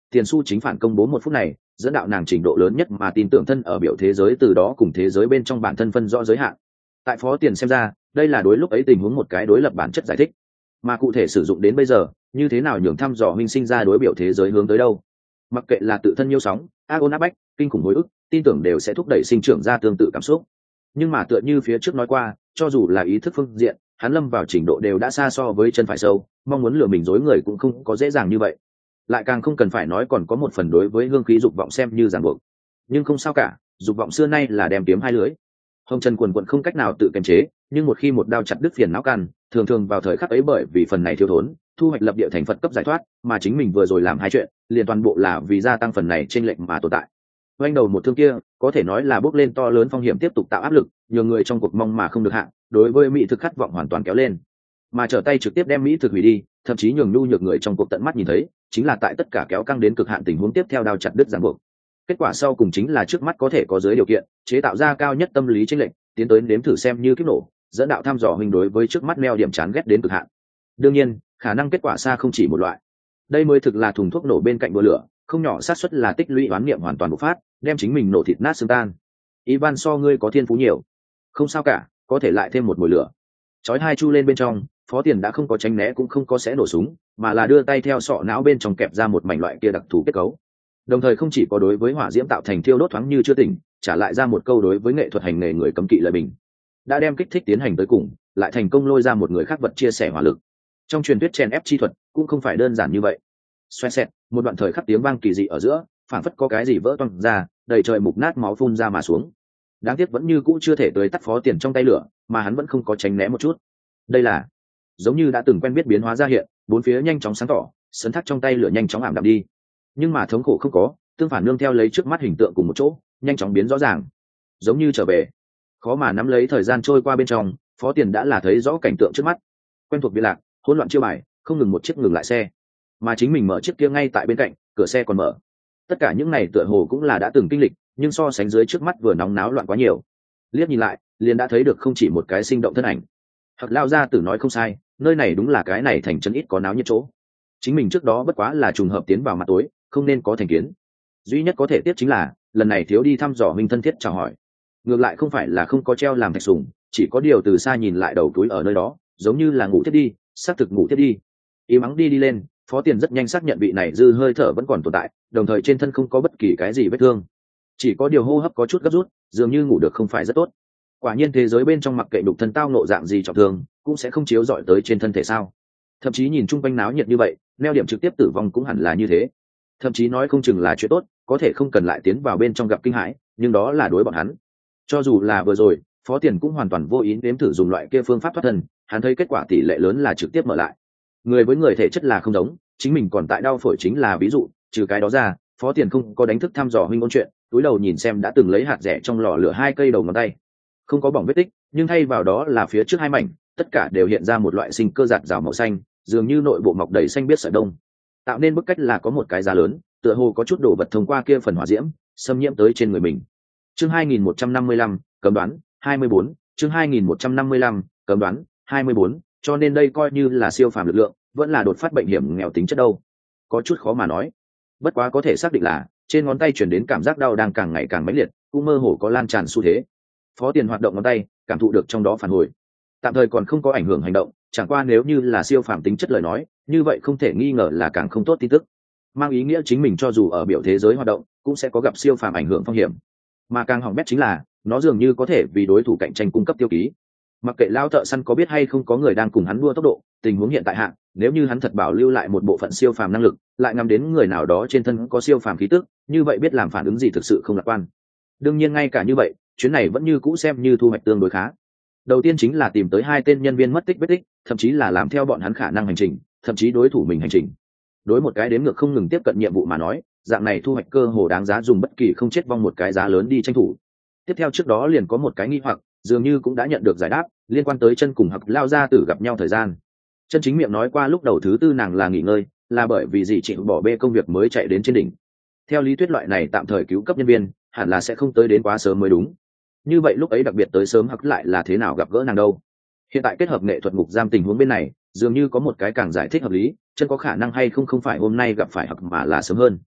tiền su chính phản công bố một phút này dẫn đạo nàng trình độ lớn nhất mà tin tưởng thân ở biểu thế giới, từ đó cùng thế giới bên trong bản thân phân rõ giới hạn. Tại Phó Tiền xem ra, đây là đối lúc ấy tình huống một cái đối lập bản chất giải thích, mà cụ thể sử dụng đến bây giờ như thế nào nhường thăm dò minh sinh ra đối biểu thế giới hướng tới đâu. Mặc kệ là tự thân nhiêu sóng, ác ôn áp bách, kinh khủng hồi ức, tin tưởng đều sẽ thúc đẩy sinh trưởng ra tương tự cảm xúc. Nhưng mà tựa như phía trước nói qua, cho dù là ý thức phương diện, hắn lâm vào trình độ đều đã xa so với chân phải sâu, mong muốn lừa mình dối người cũng không có dễ dàng như vậy. Lại càng không cần phải nói còn có một phần đối với hương khí dục vọng xem như ràng buộc. Nhưng không sao cả, dục vọng xưa nay là đem kiếm hai lưới. Hồng Trần quần quận không cách nào tự kiềm chế, nhưng một khi một đao chặt đứt phiền não căn, thường thường vào thời khắc ấy bởi vì phần này thiếu thốn, thu hoạch lập địa thành Phật cấp giải thoát, mà chính mình vừa rồi làm hai chuyện, liền toàn bộ là vì gia tăng phần này trên lệnh mà tồn tại. Oanh đầu một thương kia, có thể nói là bước lên to lớn phong hiểm tiếp tục tạo áp lực, nhiều người trong cuộc mong mà không được hạn, đối với mỹ thực khát vọng hoàn toàn kéo lên, mà trở tay trực tiếp đem mỹ thực hủy đi, thậm chí nhường nhu nhược người trong cuộc tận mắt nhìn thấy, chính là tại tất cả kéo căng đến cực hạn tình huống tiếp theo đao chặt đứt ràng buộc. Kết quả sau cùng chính là trước mắt có thể có dưới điều kiện, chế tạo ra cao nhất tâm lý chênh lệnh, tiến tới nếm thử xem như kích nổ, dẫn đạo thăm dò hình đối với trước mắt neo điểm chán ghét đến cực hạn. Đương nhiên, khả năng kết quả xa không chỉ một loại. Đây mới thực là thùng thuốc nổ bên cạnh bờ lửa, không nhỏ xác suất là tích lũy oán niệm hoàn toàn bộc phát, đem chính mình nổ thịt nát xương tan. Ivan so ngươi có thiên phú nhiều, không sao cả, có thể lại thêm một mùi lửa. Chói hai chu lên bên trong, Phó Tiền đã không có tránh né cũng không có sẽ nổ súng, mà là đưa tay theo sọ não bên trong kẹp ra một mảnh loại kia đặc thù kết cấu. Đồng thời không chỉ có đối với hỏa diễm tạo thành thiêu đốt thoáng như chưa tỉnh, trả lại ra một câu đối với nghệ thuật hành nghề người cấm kỵ lời bình. Đã đem kích thích tiến hành tới cùng, lại thành công lôi ra một người khác vật chia sẻ hỏa lực. Trong truyền thuyết chèn ép chi thuật cũng không phải đơn giản như vậy. Xoẹt xẹt, một đoạn thời khắc tiếng vang kỳ dị ở giữa, phảng phất có cái gì vỡ toang ra, đầy trời mục nát máu phun ra mà xuống. Đáng tiếc vẫn như cũ chưa thể tới tắt Phó Tiền trong tay lửa, mà hắn vẫn không có tránh né một chút. Đây là giống như đã từng quen biết biến hóa ra hiện, bốn phía nhanh chóng sáng tỏ, sấn thác trong tay lửa nhanh chóng ảm đạm đi. Nhưng mà thống khổ không có, tương phản nương theo lấy trước mắt hình tượng cùng một chỗ, nhanh chóng biến rõ ràng, giống như trở về. Khó mà nắm lấy thời gian trôi qua bên trong, Phó Tiền đã là thấy rõ cảnh tượng trước mắt, quen thuộc biệt lạc, hỗn loạn chiêu bài, không ngừng một chiếc ngừng lại xe, mà chính mình mở chiếc kia ngay tại bên cạnh, cửa xe còn mở. Tất cả những này tựa hồ cũng là đã từng kinh lịch, nhưng so sánh dưới trước mắt vừa nóng náo loạn quá nhiều. Liếc nhìn lại, liền đã thấy được không chỉ một cái sinh động thân ảnh. Hoặc lao ra tử nói không sai, nơi này đúng là cái này thành trấn ít có náo nhiệt chỗ. Chính mình trước đó bất quá là trùng hợp tiến vào mặt tối, không nên có thành kiến. Duy nhất có thể tiếp chính là lần này thiếu đi thăm dò minh thân thiết chào hỏi. Ngược lại không phải là không có treo làm thạch sùng, chỉ có điều từ xa nhìn lại đầu túi ở nơi đó, giống như là ngủ thiết đi, xác thực ngủ thiết đi. Ý mắng đi đi lên, Phó Tiền rất nhanh xác nhận vị này dư hơi thở vẫn còn tồn tại, đồng thời trên thân không có bất kỳ cái gì vết thương, chỉ có điều hô hấp có chút gấp rút, dường như ngủ được không phải rất tốt. Quả nhiên thế giới bên trong mặc kệ đục thân tao nộ dạng gì trọng thương, cũng sẽ không chiếu rọi tới trên thân thể sao? Thậm chí nhìn chung quanh náo nhiệt như vậy, neo điểm trực tiếp tử vong cũng hẳn là như thế. Thậm chí nói không chừng là chuyện tốt, có thể không cần lại tiến vào bên trong gặp kinh hãi, nhưng đó là đối bọn hắn. Cho dù là vừa rồi, Phó Tiền cũng hoàn toàn vô ý nếm thử dùng loại kia phương pháp thoát thân, hắn thấy kết quả tỷ lệ lớn là trực tiếp mở lại. Người với người thể chất là không giống, chính mình còn tại đau phổi chính là ví dụ, trừ cái đó ra, Phó Tiền không có đánh thức thăm dò huynh ôn chuyện, túi đầu nhìn xem đã từng lấy hạt rẻ trong lò lửa hai cây đầu ngón tay, không có bỏng vết tích, nhưng thay vào đó là phía trước hai mảnh, tất cả đều hiện ra một loại sinh cơ giạt rào màu xanh, dường như nội bộ mọc đầy xanh biết sợi đông, tạo nên bức cách là có một cái giá lớn, tựa hồ có chút đổ vật thông qua kia phần hỏa diễm, xâm nhiễm tới trên người mình. Chương hai nghìn một trăm năm mươi lăm, cấm đoán, hai mươi bốn, chương hai nghìn một trăm năm mươi lăm, cấm đoán, hai mươi bốn, cho nên đây coi như là siêu phàm lực lượng, vẫn là đột phát bệnh hiểm nghèo tính chất đâu. Có chút khó mà nói. Bất quá có thể xác định là, trên ngón tay truyền đến cảm giác đau đang càng ngày càng mãnh liệt, cũng mơ hồ có lan tràn xu thế. Phó Tiền hoạt động ngón tay, cảm thụ được trong đó phản hồi. Tạm thời còn không có ảnh hưởng hành động, chẳng qua nếu như là siêu phàm tính chất lời nói, như vậy không thể nghi ngờ là càng không tốt tin tức. Mang ý nghĩa chính mình cho dù ở biểu thế giới hoạt động, cũng sẽ có gặp siêu phàm ảnh hưởng phong hiểm. Mà càng hỏng bét chính là, nó dường như có thể vì đối thủ cạnh tranh cung cấp tiêu ký. Mặc kệ lao thợ săn có biết hay không có người đang cùng hắn đua tốc độ, tình huống hiện tại hạn, nếu như hắn thật bảo lưu lại một bộ phận siêu phàm năng lực, lại ngắm đến người nào đó trên thân có siêu phàm khí tức, như vậy biết làm phản ứng gì thực sự không lạc quan. Đương nhiên ngay cả như vậy, chuyến này vẫn như cũ xem như thu hoạch tương đối khá. Đầu tiên chính là tìm tới hai tên nhân viên mất tích vết tích, thậm chí là làm theo bọn hắn khả năng hành trình, thậm chí đối thủ mình hành trình. Đối một cái đếm ngược không ngừng tiếp cận nhiệm vụ mà nói, dạng này thu hoạch cơ hồ đáng giá dùng bất kỳ không chết vong một cái giá lớn đi tranh thủ. Tiếp theo trước đó liền có một cái nghi hoặc, dường như cũng đã nhận được giải đáp, liên quan tới chân cùng Hặc lao ra tử gặp nhau thời gian. Chân chính miệng nói qua lúc đầu thứ tư nàng là nghỉ ngơi, là bởi vì gì chịu bỏ bê công việc mới chạy đến trên đỉnh. Theo lý thuyết loại này tạm thời cứu cấp nhân viên, hẳn là sẽ không tới đến quá sớm mới đúng. Như vậy lúc ấy đặc biệt tới sớm Hặc lại là thế nào gặp gỡ nàng đâu? Hiện tại kết hợp nghệ thuật ngục giam tình huống bên này, dường như có một cái càng giải thích hợp lý, chân có khả năng hay không không phải hôm nay gặp phải Hặc mà là sớm hơn.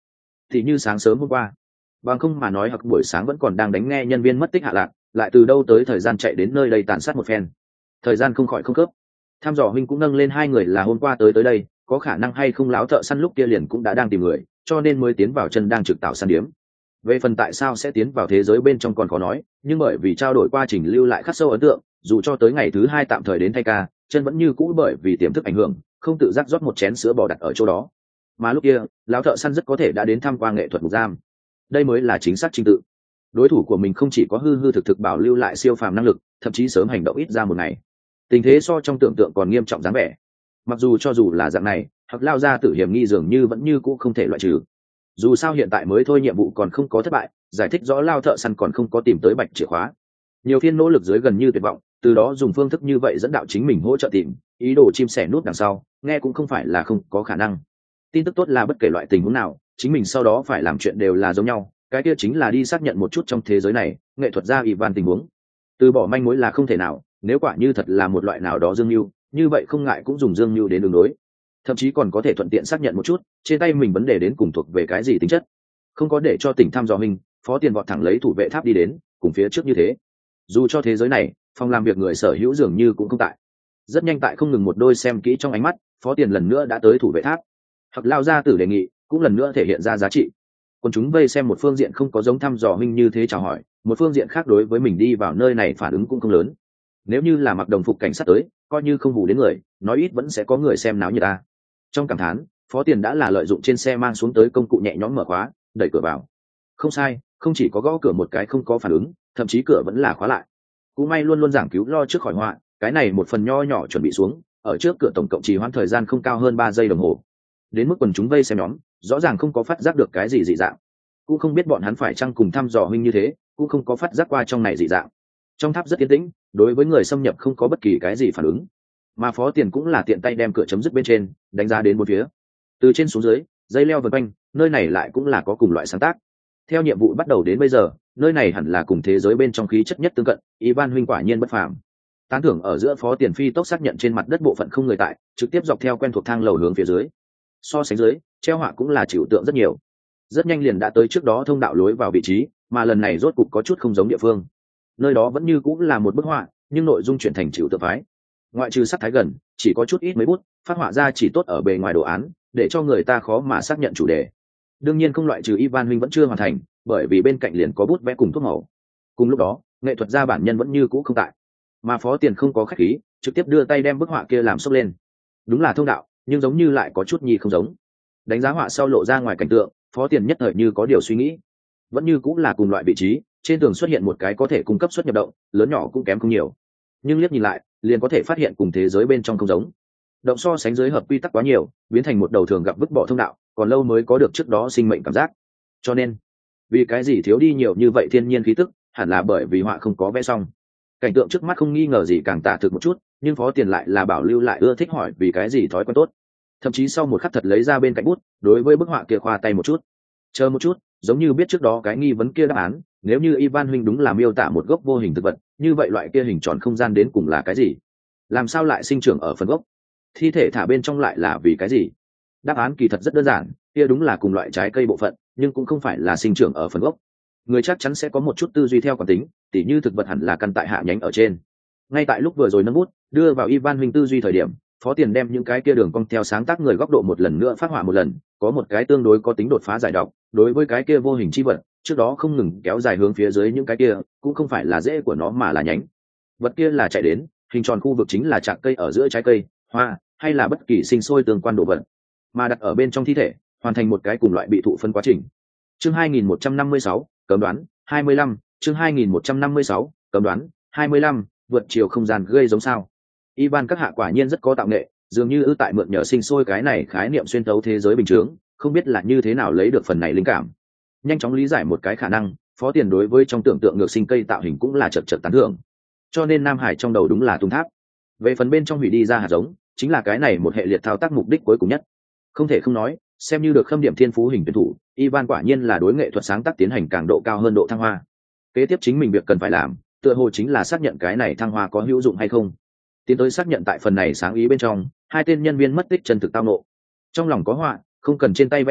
thì như sáng sớm hôm qua, bằng không mà nói hoặc buổi sáng vẫn còn đang đánh nghe nhân viên mất tích hạ lạc, lại từ đâu tới thời gian chạy đến nơi đây tàn sát một phen. Thời gian không khỏi không khớp. Tham dò huynh cũng nâng lên hai người là hôm qua tới tới đây, có khả năng hay không láo thợ săn lúc kia liền cũng đã đang tìm người, cho nên mới tiến vào chân đang trực tạo săn điếm. Về phần tại sao sẽ tiến vào thế giới bên trong còn khó nói, nhưng bởi vì trao đổi qua trình lưu lại khắc sâu ấn tượng, dù cho tới ngày thứ hai tạm thời đến thay ca, chân vẫn như cũ bởi vì tiềm thức ảnh hưởng, không tự giác rót một chén sữa bò đặt ở chỗ đó. Mà lúc kia, lão thợ săn rất có thể đã đến tham quan nghệ thuật ngục giam. Đây mới là chính xác trình tự. Đối thủ của mình không chỉ có hư hư thực thực bảo lưu lại siêu phàm năng lực, thậm chí sớm hành động ít ra một ngày. Tình thế so trong tưởng tượng còn nghiêm trọng dáng vẻ. Mặc dù cho dù là dạng này, hoặc lao ra tử hiểm nghi dường như vẫn như cũ không thể loại trừ. Dù sao hiện tại mới thôi nhiệm vụ còn không có thất bại, giải thích rõ lao thợ săn còn không có tìm tới bạch chìa khóa. Nhiều phiên nỗ lực dưới gần như tuyệt vọng, từ đó dùng phương thức như vậy dẫn đạo chính mình hỗ trợ tìm, ý đồ chim sẻ nút đằng sau, nghe cũng không phải là không có khả năng. Tin tức tốt là bất kể loại tình huống nào, chính mình sau đó phải làm chuyện đều là giống nhau, cái kia chính là đi xác nhận một chút trong thế giới này, nghệ thuật gia Ivan tình huống. Từ bỏ manh mối là không thể nào, nếu quả như thật là một loại nào đó dương mưu, như vậy không ngại cũng dùng dương mưu đến đường đối. Thậm chí còn có thể thuận tiện xác nhận một chút, trên tay mình vấn đề đến cùng thuộc về cái gì tính chất. Không có để cho tỉnh thăm dò mình, Phó Tiền vọt thẳng lấy thủ vệ tháp đi đến, cùng phía trước như thế. Dù cho thế giới này, phòng làm việc người sở hữu dường như cũng không tại. Rất nhanh tại không ngừng một đôi xem kỹ trong ánh mắt, Phó Tiền lần nữa đã tới thủ vệ tháp. Hoặc lao ra tử đề nghị, cũng lần nữa thể hiện ra giá trị. Còn chúng vây xem một phương diện không có giống thăm dò huynh như thế chào hỏi, một phương diện khác đối với mình đi vào nơi này phản ứng cũng không lớn. Nếu như là mặc đồng phục cảnh sát tới, coi như không hù đến người, nói ít vẫn sẽ có người xem náo nhiệt ta. Trong cảm thán, Phó Tiền đã là lợi dụng trên xe mang xuống tới công cụ nhẹ nhõm mở khóa, đẩy cửa vào. Không sai, không chỉ có gõ cửa một cái không có phản ứng, thậm chí cửa vẫn là khóa lại. Cũng may luôn luôn giảng cứu lo trước khỏi họa, cái này một phần nho nhỏ chuẩn bị xuống, ở trước cửa tổng cộng trì hoãn thời gian không cao hơn ba giây đồng hồ. Đến mức quần chúng vây xem nhóm, rõ ràng không có phát giác được cái gì dị dạng. Cũng không biết bọn hắn phải chăng cùng thăm dò huynh như thế, cũng không có phát giác qua trong này dị dạng. Trong tháp rất yên tĩnh, đối với người xâm nhập không có bất kỳ cái gì phản ứng. Mà Phó Tiền cũng là tiện tay đem cửa chấm dứt bên trên, đánh giá đến bốn phía. Từ trên xuống dưới, dây leo vần quanh, nơi này lại cũng là có cùng loại sáng tác. Theo nhiệm vụ bắt đầu đến bây giờ, nơi này hẳn là cùng thế giới bên trong khí chất nhất tương cận, Ivan huynh quả nhiên bất phàm. Tán thưởng ở giữa Phó Tiền phi tốc xác nhận trên mặt đất bộ phận không người tại, trực tiếp dọc theo quen thuộc thang lầu hướng phía dưới. So sánh dưới, treo họa cũng là chịu tượng rất nhiều. Rất nhanh liền đã tới trước đó thông đạo lối vào vị trí, mà lần này rốt cục có chút không giống địa phương. Nơi đó vẫn như cũng là một bức họa, nhưng nội dung chuyển thành chịu tượng phái. Ngoại trừ sắc thái gần, chỉ có chút ít mấy bút, phát họa ra chỉ tốt ở bề ngoài đồ án, để cho người ta khó mà xác nhận chủ đề. Đương nhiên không loại trừ Ivan huynh vẫn chưa hoàn thành, bởi vì bên cạnh liền có bút vẽ cùng thuốc màu. Cùng lúc đó, nghệ thuật gia bản nhân vẫn như cũ không tại, mà Phó Tiền không có khách khí, trực tiếp đưa tay đem bức họa kia làm xốc lên. Đúng là thông đạo, nhưng giống như lại có chút nhi không giống. Đánh giá họa sau lộ ra ngoài cảnh tượng, Phó Tiền nhất thời như có điều suy nghĩ. Vẫn như cũng là cùng loại vị trí, trên tường xuất hiện một cái có thể cung cấp xuất nhập động, lớn nhỏ cũng kém không nhiều. Nhưng liếc nhìn lại, liền có thể phát hiện cùng thế giới bên trong không giống. Động so sánh dưới hợp quy tắc quá nhiều, biến thành một đầu thường gặp vứt bỏ thông đạo, còn lâu mới có được trước đó sinh mệnh cảm giác. Cho nên, vì cái gì thiếu đi nhiều như vậy thiên nhiên khí tức, hẳn là bởi vì họa không có vẽ xong. Cảnh tượng trước mắt không nghi ngờ gì càng tả thực một chút, nhưng Phó Tiền lại là bảo lưu lại ưa thích hỏi vì cái gì thói quen tốt. Thậm chí sau một khắc thật lấy ra bên cạnh bút, đối với bức họa kia khoa tay một chút. Chờ một chút, giống như biết trước đó cái nghi vấn kia đáp án, nếu như Ivan huynh đúng là miêu tả một gốc vô hình thực vật, như vậy loại kia hình tròn không gian đến cùng là cái gì? Làm sao lại sinh trưởng ở phần gốc? Thi thể thả bên trong lại là vì cái gì? Đáp án kỳ thật rất đơn giản, kia đúng là cùng loại trái cây bộ phận, nhưng cũng không phải là sinh trưởng ở phần gốc. Người chắc chắn sẽ có một chút tư duy theo quán tính, tỉ như thực vật hẳn là căn tại hạ nhánh ở trên. Ngay tại lúc vừa rồi nâng bút đưa vào Ivan huynh tư duy thời điểm, Phó Tiền đem những cái kia đường cong theo sáng tác người góc độ một lần nữa phát họa một lần, có một cái tương đối có tính đột phá giải độc, đối với cái kia vô hình chi vật, trước đó không ngừng kéo dài hướng phía dưới những cái kia, cũng không phải là rễ của nó mà là nhánh. Vật kia là chạy đến, hình tròn khu vực chính là chạc cây ở giữa trái cây, hoa, hay là bất kỳ sinh sôi tương quan đồ vật, mà đặt ở bên trong thi thể, hoàn thành một cái cùng loại bị thụ phân quá trình. Chương hai nghìn một trăm năm mươi sáu, cấm đoán, hai mươi lăm, chương hai nghìn một trăm năm mươi sáu, cấm đoán, hai mươi lăm, vượt chiều không gian gây giống sao. Ivan các hạ quả nhiên rất có tạo nghệ, dường như ư tại mượn nhờ sinh sôi cái này khái niệm xuyên tấu thế giới bình thường, không biết là như thế nào lấy được phần này linh cảm. Nhanh chóng lý giải một cái khả năng, Phó Tiền đối với trong tưởng tượng ngược sinh cây tạo hình cũng là chật chật tán thưởng. Cho nên Nam Hải trong đầu đúng là tung tháp. Về phần bên trong hủy đi ra hạt giống, chính là cái này một hệ liệt thao tác mục đích cuối cùng nhất. Không thể không nói, xem như được khâm điểm thiên phú hình tuyển thủ, Ivan quả nhiên là đối nghệ thuật sáng tác tiến hành càng độ cao hơn độ thăng hoa. Kế tiếp chính mình việc cần phải làm, tựa hồ chính là xác nhận cái này thăng hoa có hữu dụng hay không. Tiến tới xác nhận tại phần này sáng ý bên trong, hai tên nhân viên mất tích chân thực tao nộ. Trong lòng có họa, không cần trên tay vẽ tiếp,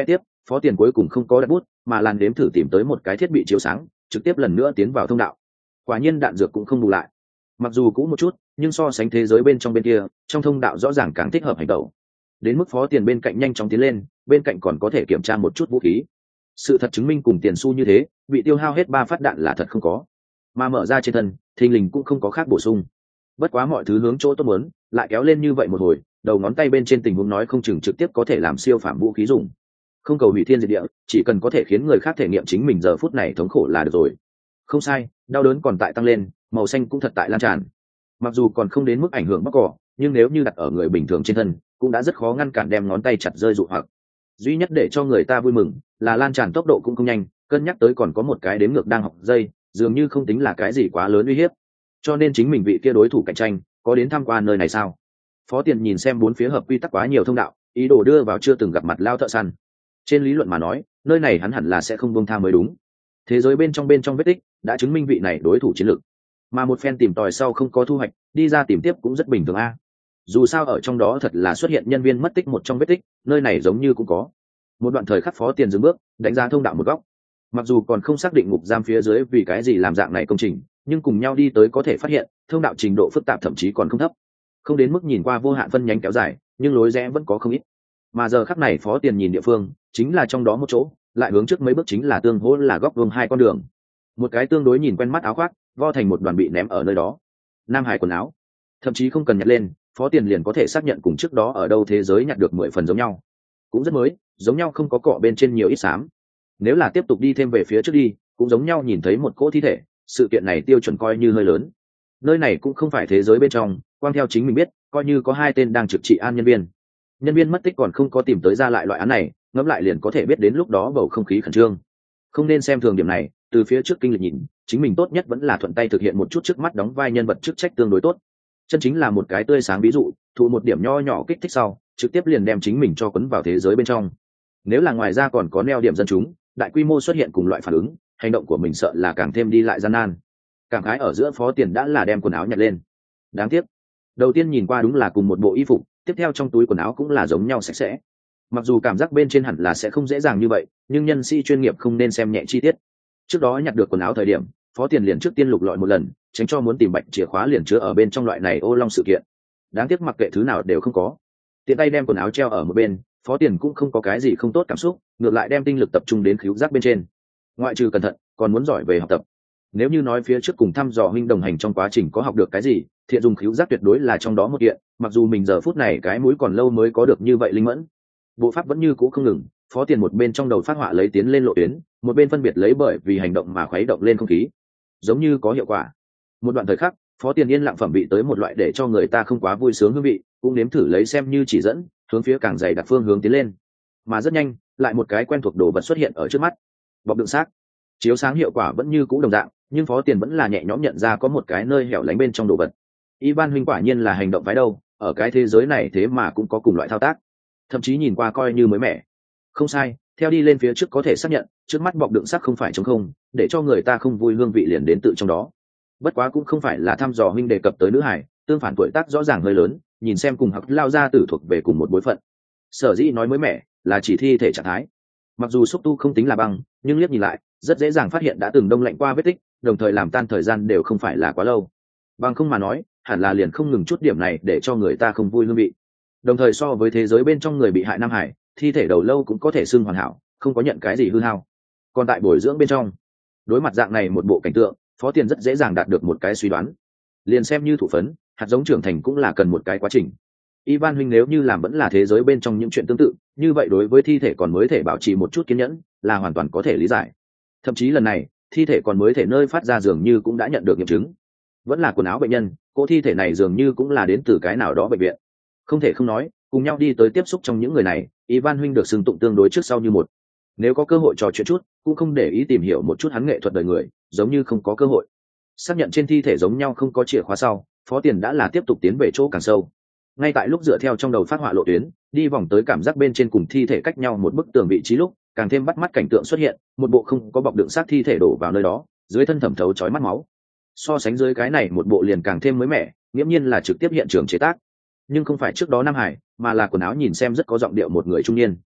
Phó Tiền cuối cùng không có đặt bút, mà làn đếm thử tìm tới một cái thiết bị chiếu sáng, trực tiếp lần nữa tiến vào thông đạo. Quả nhiên đạn dược cũng không bù lại, mặc dù cũ một chút, nhưng so sánh thế giới bên trong bên kia, trong thông đạo rõ ràng càng thích hợp hành động. Đến mức Phó Tiền bên cạnh nhanh chóng tiến lên, bên cạnh còn có thể kiểm tra một chút vũ khí. Sự thật chứng minh cùng tiền xu như thế, bị tiêu hao hết ba phát đạn là thật không có, mà mở ra trên thân, thình lình cũng không có khác bổ sung. Bất quá mọi thứ hướng chỗ tốt muốn, lại kéo lên như vậy một hồi, đầu ngón tay bên trên tình huống nói không chừng trực tiếp có thể làm siêu phạm vũ khí dùng. Không cầu hủy thiên diệt địa, chỉ cần có thể khiến người khác thể nghiệm chính mình giờ phút này thống khổ là được rồi. Không sai, đau đớn còn tại tăng lên, màu xanh cũng thật tại lan tràn. Mặc dù còn không đến mức ảnh hưởng bóc cỏ, nhưng nếu như đặt ở người bình thường trên thân, cũng đã rất khó ngăn cản đem ngón tay chặt rơi dụ hoặc. Duy nhất để cho người ta vui mừng là lan tràn tốc độ cũng không nhanh, cân nhắc tới còn có một cái đếm ngược đang học dây, dường như không tính là cái gì quá lớn uy hiếp. Cho nên chính mình vị kia đối thủ cạnh tranh có đến tham quan nơi này sao? Phó Tiền nhìn xem bốn phía hợp quy tắc quá nhiều thông đạo, ý đồ đưa vào chưa từng gặp mặt lao thợ săn. Trên lý luận mà nói, nơi này hắn hẳn là sẽ không buông tha mới đúng. Thế giới bên trong bên trong vết tích đã chứng minh vị này đối thủ chiến lược, mà một phen tìm tòi sau không có thu hoạch, đi ra tìm tiếp cũng rất bình thường a. Dù sao ở trong đó thật là xuất hiện nhân viên mất tích một trong vết tích, nơi này giống như cũng có. Một đoạn thời khắc Phó Tiền dừng bước, đánh giá thông đạo một góc. Mặc dù còn không xác định ngục giam phía dưới vì cái gì làm dạng này công trình, nhưng cùng nhau đi tới có thể phát hiện, thông đạo trình độ phức tạp thậm chí còn không thấp. Không đến mức nhìn qua vô hạn phân nhánh kéo dài, nhưng lối rẽ vẫn có không ít. Mà giờ khắc này Phó Tiền nhìn địa phương, chính là trong đó một chỗ, lại hướng trước mấy bước chính là tương hỗ là góc vuông hai con đường. Một cái tương đối nhìn quen mắt áo khoác, vo thành một đoàn bị ném ở nơi đó. Nam hải quần áo, thậm chí không cần nhặt lên, Phó Tiền liền có thể xác nhận cùng trước đó ở đâu thế giới nhặt được mười phần giống nhau. Cũng rất mới, giống nhau không có cọ bên trên nhiều ít xám. Nếu là tiếp tục đi thêm về phía trước đi, cũng giống nhau nhìn thấy một cỗ thi thể, sự kiện này tiêu chuẩn coi như hơi lớn. Nơi này cũng không phải thế giới bên trong, quang theo chính mình biết, coi như có hai tên đang trực trị an nhân viên. Nhân viên mất tích còn không có tìm tới ra lại loại án này, ngẫm lại liền có thể biết đến lúc đó bầu không khí khẩn trương. Không nên xem thường điểm này, từ phía trước kinh lịch nhìn, chính mình tốt nhất vẫn là thuận tay thực hiện một chút trước mắt đóng vai nhân vật chức trách tương đối tốt. Chân chính là một cái tươi sáng ví dụ, thụ một điểm nho nhỏ kích thích sau, trực tiếp liền đem chính mình cho quấn vào thế giới bên trong. Nếu là ngoài ra còn có neo điểm dân chúng, đại quy mô xuất hiện cùng loại phản ứng, hành động của mình sợ là càng thêm đi lại gian nan. Cảm khái ở giữa Phó Tiền đã là đem quần áo nhặt lên. Đáng tiếc, đầu tiên nhìn qua đúng là cùng một bộ y phục, tiếp theo trong túi quần áo cũng là giống nhau sạch sẽ. Mặc dù cảm giác bên trên hẳn là sẽ không dễ dàng như vậy, nhưng nhân sĩ chuyên nghiệp không nên xem nhẹ chi tiết. Trước đó nhặt được quần áo thời điểm, Phó Tiền liền trước tiên lục lọi một lần, tránh cho muốn tìm bạch chìa khóa liền chứa ở bên trong loại này ô long sự kiện. Đáng tiếc mặc kệ thứ nào đều không có. Tiện tay đem quần áo treo ở một bên, Phó Tiền cũng không có cái gì không tốt cảm xúc, ngược lại đem tinh lực tập trung đến khứu giác bên trên. Ngoại trừ cẩn thận, còn muốn giỏi về học tập. Nếu như nói phía trước cùng thăm dò huynh đồng hành trong quá trình có học được cái gì, thiện dùng khứu giác tuyệt đối là trong đó một kiện, mặc dù mình giờ phút này cái mũi còn lâu mới có được như vậy linh mẫn. Bộ pháp vẫn như cũ không ngừng, Phó Tiền một bên trong đầu phát họa lấy tiến lên lộ tuyến, một bên phân biệt lấy bởi vì hành động mà khuấy động lên không khí, giống như có hiệu quả. Một đoạn thời khắc, Phó Tiền yên lặng phẩm vị tới một loại để cho người ta không quá vui sướng hương vị, cũng nếm thử lấy xem như chỉ dẫn, hướng phía càng dày đặc phương hướng tiến lên. Mà rất nhanh, lại một cái quen thuộc đồ vật xuất hiện ở trước mắt. Bọc đựng xác. Chiếu sáng hiệu quả vẫn như cũ đồng dạng, nhưng Phó Tiền vẫn là nhẹ nhõm nhận ra có một cái nơi hẻo lánh bên trong đồ vật. Ivan huynh quả nhiên là hành động phái đâu, ở cái thế giới này thế mà cũng có cùng loại thao tác, thậm chí nhìn qua coi như mới mẻ. Không sai, theo đi lên phía trước có thể xác nhận, trước mắt bọc đựng xác không phải trống không, để cho người ta không vui hương vị liền đến tự trong đó. Bất quá cũng không phải là thăm dò huynh đề cập tới nữ hải, tương phản tuổi tác rõ ràng hơi lớn, nhìn xem cùng học lao ra tử thuộc về cùng một bối phận. Sở dĩ nói mới mẻ là chỉ thi thể trạng thái. Mặc dù xúc tu không tính là băng, nhưng liếc nhìn lại, rất dễ dàng phát hiện đã từng đông lạnh qua vết tích, đồng thời làm tan thời gian đều không phải là quá lâu. Bằng không mà nói, hẳn là liền không ngừng chút điểm này để cho người ta không vui hương vị. Đồng thời so với thế giới bên trong người bị hại Nam Hải, thi thể đầu lâu cũng có thể xưng hoàn hảo, không có nhận cái gì hư hao. Còn tại bồi dưỡng bên trong, đối mặt dạng này một bộ cảnh tượng, Phó Tiền rất dễ dàng đạt được một cái suy đoán. Liền xem như thủ phấn, hạt giống trưởng thành cũng là cần một cái quá trình. Ivan huynh nếu như làm vẫn là thế giới bên trong những chuyện tương tự, như vậy đối với thi thể còn mới thể bảo trì một chút kiên nhẫn, là hoàn toàn có thể lý giải. Thậm chí lần này, thi thể còn mới thể nơi phát ra dường như cũng đã nhận được nghiệm chứng. Vẫn là quần áo bệnh nhân, cô thi thể này dường như cũng là đến từ cái nào đó bệnh viện. Không thể không nói, cùng nhau đi tới tiếp xúc trong những người này, Ivan huynh được xưng tụng tương đối trước sau như một. Nếu có cơ hội trò chuyện chút, cũng không để ý tìm hiểu một chút hắn nghệ thuật đời người, giống như không có cơ hội. Xác nhận trên thi thể giống nhau không có chìa khóa sau, Phó Tiền đã là tiếp tục tiến về chỗ càng sâu. Ngay tại lúc dựa theo trong đầu phát họa lộ tuyến, đi vòng tới cảm giác bên trên cùng thi thể cách nhau một bức tường vị trí lúc, càng thêm bắt mắt cảnh tượng xuất hiện, một bộ không có bọc đựng xác thi thể đổ vào nơi đó, dưới thân thẩm thấu chói mắt máu. So sánh dưới cái này một bộ liền càng thêm mới mẻ, nghiễm nhiên là trực tiếp hiện trường chế tác. Nhưng không phải trước đó Nam Hải, mà là quần áo nhìn xem rất có giọng điệu một người trung niên.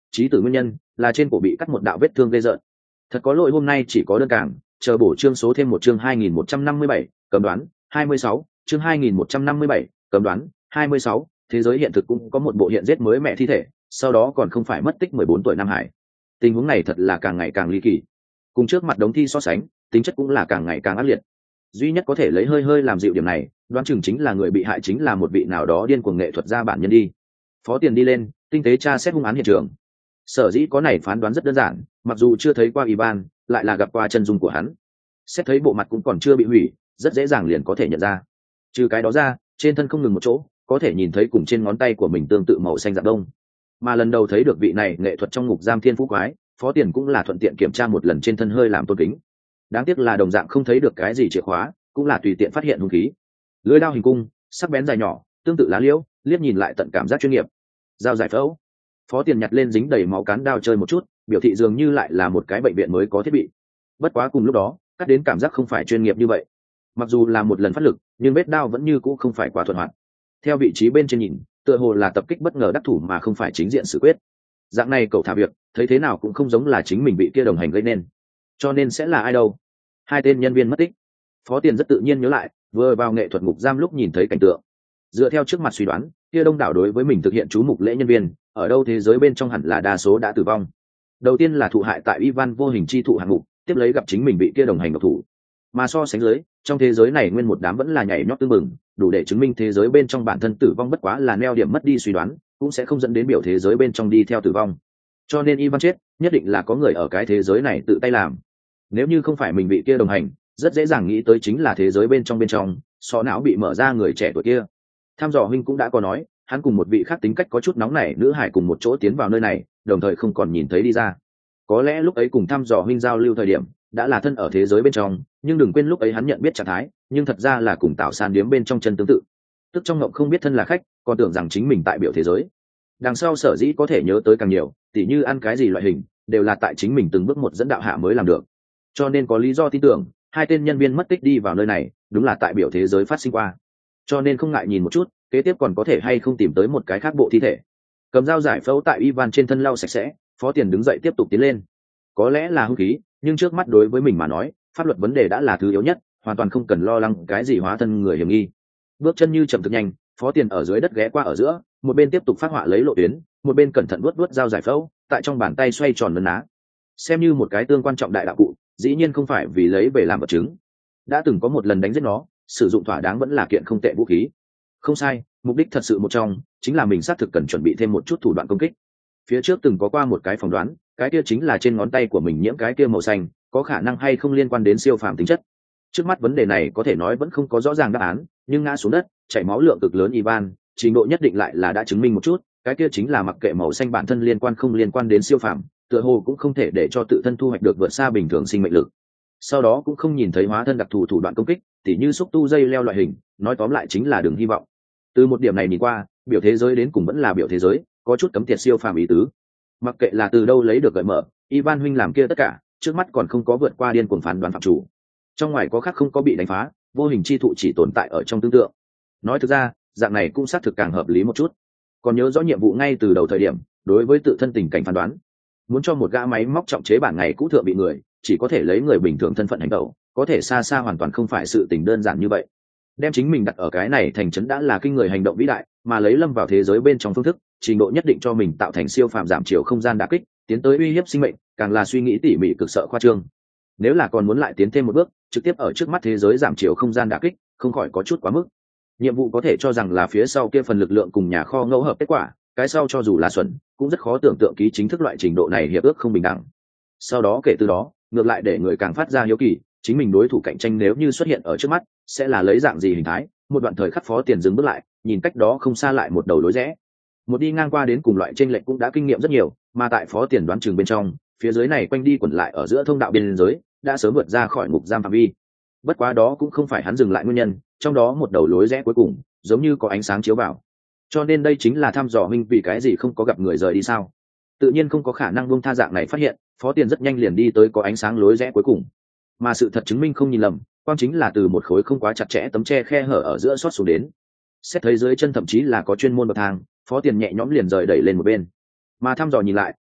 chí tử nguyên nhân là trên cổ bị cắt một đạo vết thương gây rợn. Thật có lỗi hôm nay chỉ có đơn cảng, chờ bổ chương số thêm một chương hai nghìn một trăm năm mươi bảy, cầm đoán hai mươi sáu, chương hai nghìn một trăm năm mươi bảy, cầm đoán hai mươi sáu. Thế giới hiện thực cũng có một bộ hiện giết mới mẹ thi thể, sau đó còn không phải mất tích mười bốn tuổi Nam Hải. Tình huống này thật là càng ngày càng ly kỳ. Cùng trước mặt đống thi so sánh, tính chất cũng là càng ngày càng ác liệt. Duy nhất có thể lấy hơi hơi làm dịu điểm này, đoán chừng chính là người bị hại chính là một vị nào đó điên cuồng nghệ thuật gia bản nhân đi. Phó Tiền đi lên, tinh tế tra xét hung án hiện trường. Sở dĩ có này phán đoán rất đơn giản, mặc dù chưa thấy qua Ivan, lại là gặp qua chân dung của hắn. Xét thấy bộ mặt cũng còn chưa bị hủy, rất dễ dàng liền có thể nhận ra. Trừ cái đó ra, trên thân không ngừng một chỗ, có thể nhìn thấy cùng trên ngón tay của mình tương tự màu xanh rạng đông. Mà lần đầu thấy được vị này nghệ thuật trong ngục giam Thiên Phú Quái, Phó Tiền cũng là thuận tiện kiểm tra một lần trên thân hơi làm tôn kính. Đáng tiếc là đồng dạng không thấy được cái gì chìa khóa, cũng là tùy tiện phát hiện hung khí. Lưỡi dao hình cung, sắc bén dài nhỏ, tương tự lá liễu, liếc nhìn lại tận cảm giác chuyên nghiệp. Dao giải phẫu. Phó Tiền nhặt lên dính đầy máu cán đao chơi một chút, biểu thị dường như lại là một cái bệnh viện mới có thiết bị. Bất quá cùng lúc đó, cắt đến cảm giác không phải chuyên nghiệp như vậy. Mặc dù là một lần phát lực, nhưng vết đao vẫn như cũ không phải quá thuận hoạt. Theo vị trí bên trên nhìn, tựa hồ là tập kích bất ngờ đắc thủ mà không phải chính diện xử quyết. Dạng này cậu thả việc, thấy thế nào cũng không giống là chính mình bị kia đồng hành gây nên. Cho nên sẽ là ai đâu? Hai tên nhân viên mất tích. Phó Tiền rất tự nhiên nhớ lại, vừa vào nghệ thuật ngục giam lúc nhìn thấy cảnh tượng. Dựa theo trước mặt suy đoán, kia đông đảo đối với mình thực hiện chú mục lễ nhân viên, ở đâu thế giới bên trong hẳn là đa số đã tử vong. Đầu tiên là thụ hại tại Ivan vô hình chi thụ hạng mục, tiếp lấy gặp chính mình bị kia đồng hành độc thủ. Mà so sánh dưới, trong thế giới này nguyên một đám vẫn là nhảy nhót tương mừng, đủ để chứng minh thế giới bên trong bản thân tử vong bất quá là neo điểm mất đi suy đoán, cũng sẽ không dẫn đến biểu thế giới bên trong đi theo tử vong. Cho nên Ivan chết, nhất định là có người ở cái thế giới này tự tay làm. Nếu như không phải mình bị kia đồng hành, rất dễ dàng nghĩ tới chính là thế giới bên trong bên trong, sọ não bị mở ra người trẻ tuổi kia. Tham dò huynh cũng đã có nói, hắn cùng một vị khác tính cách có chút nóng nảy nữ hải cùng một chỗ tiến vào nơi này, đồng thời không còn nhìn thấy đi ra. Có lẽ lúc ấy cùng thăm dò huynh giao lưu thời điểm, đã là thân ở thế giới bên trong, nhưng đừng quên lúc ấy hắn nhận biết trạng thái, nhưng thật ra là cùng tạo san điếm bên trong chân tương tự. Tức trong ngộng không biết thân là khách, còn tưởng rằng chính mình tại biểu thế giới. Đằng sau sở dĩ có thể nhớ tới càng nhiều, tỉ như ăn cái gì loại hình, đều là tại chính mình từng bước một dẫn đạo hạ mới làm được. Cho nên có lý do tin tưởng, hai tên nhân viên mất tích đi vào nơi này, đúng là tại biểu thế giới phát sinh qua. Cho nên không ngại nhìn một chút, kế tiếp còn có thể hay không tìm tới một cái khác bộ thi thể. Cầm dao giải phẫu tại Ivan trên thân lau sạch sẽ, Phó Tiền đứng dậy tiếp tục tiến lên. Có lẽ là hung khí, nhưng trước mắt đối với mình mà nói, pháp luật vấn đề đã là thứ yếu nhất, hoàn toàn không cần lo lắng cái gì hóa thân người hiểm nghi. Bước chân như chậm thực nhanh, Phó Tiền ở dưới đất ghé qua ở giữa, một bên tiếp tục phát họa lấy lộ tuyến, một bên cẩn thận vuốt vuốt dao giải phẫu, tại trong bàn tay xoay tròn nấn ná. Xem như một cái tương quan trọng đại đạo cụ, dĩ nhiên không phải vì lấy về làm vật chứng. Đã từng có một lần đánh giết nó, sử dụng thỏa đáng vẫn là kiện không tệ vũ khí. Không sai, mục đích thật sự một trong chính là mình xác thực cần chuẩn bị thêm một chút thủ đoạn công kích. Phía trước từng có qua một cái phỏng đoán, cái kia chính là trên ngón tay của mình nhiễm cái kia màu xanh, có khả năng hay không liên quan đến siêu phàm tính chất. Trước mắt vấn đề này có thể nói vẫn không có rõ ràng đáp án, nhưng ngã xuống đất, chảy máu lượng cực lớn Ivan, trình độ nhất định lại là đã chứng minh một chút, cái kia chính là mặc kệ màu xanh bản thân liên quan không liên quan đến siêu phàm, tựa hồ cũng không thể để cho tự thân thu hoạch được vượt xa bình thường sinh mệnh lực. Sau đó cũng không nhìn thấy hóa thân đặc thù thủ đoạn công kích, tỉ như xúc tu dây leo loại hình, nói tóm lại chính là đường hy vọng. Từ một điểm này nhìn qua, biểu thế giới đến cùng vẫn là biểu thế giới, có chút cấm tiệt siêu phàm ý tứ. Mặc kệ là từ đâu lấy được gợi mở, Ivan huynh làm kia tất cả, trước mắt còn không có vượt qua điên cuồng phán đoán phạm chủ. Trong ngoài có khác không có bị đánh phá, vô hình chi thụ chỉ tồn tại ở trong tưởng tượng. Nói thực ra, dạng này cũng xác thực càng hợp lý một chút. Còn nhớ rõ nhiệm vụ ngay từ đầu thời điểm, đối với tự thân tình cảnh phán đoán, muốn cho một gã máy móc trọng chế bản ngày cũ thượng bị người, chỉ có thể lấy người bình thường thân phận hành động, có thể xa xa hoàn toàn không phải sự tình đơn giản như vậy. Đem chính mình đặt ở cái này thành trấn đã là kinh người hành động vĩ đại, mà lấy lâm vào thế giới bên trong phương thức, trình độ nhất định cho mình tạo thành siêu phàm giảm chiều không gian đả kích, tiến tới uy hiếp sinh mệnh, càng là suy nghĩ tỉ mỉ cực sợ khoa trương. Nếu là còn muốn lại tiến thêm một bước, trực tiếp ở trước mắt thế giới giảm chiều không gian đả kích, không khỏi có chút quá mức. Nhiệm vụ có thể cho rằng là phía sau kia phần lực lượng cùng nhà kho ngẫu hợp kết quả, cái sau cho dù là xuẩn, cũng rất khó tưởng tượng ký chính thức loại trình độ này hiệp ước không bình đẳng. Sau đó kể từ đó, ngược lại để người càng phát ra hiếu kỳ, chính mình đối thủ cạnh tranh nếu như xuất hiện ở trước mắt, sẽ là lấy dạng gì hình thái. Một đoạn thời khắc Phó Tiền dừng bước lại, nhìn cách đó không xa lại một đầu lối rẽ. Một đi ngang qua đến cùng loại chênh lệch cũng đã kinh nghiệm rất nhiều, mà tại Phó Tiền đoán chừng bên trong, phía dưới này quanh đi quẩn lại ở giữa thông đạo biên giới, đã sớm vượt ra khỏi ngục giam phạm vi. Bất quá đó cũng không phải hắn dừng lại nguyên nhân, trong đó một đầu lối rẽ cuối cùng, giống như có ánh sáng chiếu vào. Cho nên đây chính là thăm dò minh vì cái gì không có gặp người rời đi sao? Tự nhiên không có khả năng buông tha dạng này phát hiện, Phó Tiền rất nhanh liền đi tới có ánh sáng lối rẽ cuối cùng. Mà sự thật chứng minh không nhìn lầm, quang chính là từ một khối không quá chặt chẽ tấm tre khe hở ở giữa xót xuống đến. Xét thấy dưới chân thậm chí là có chuyên môn bậc thang, Phó Tiền nhẹ nhõm liền rời đẩy lên một bên. Mà thăm dò nhìn lại,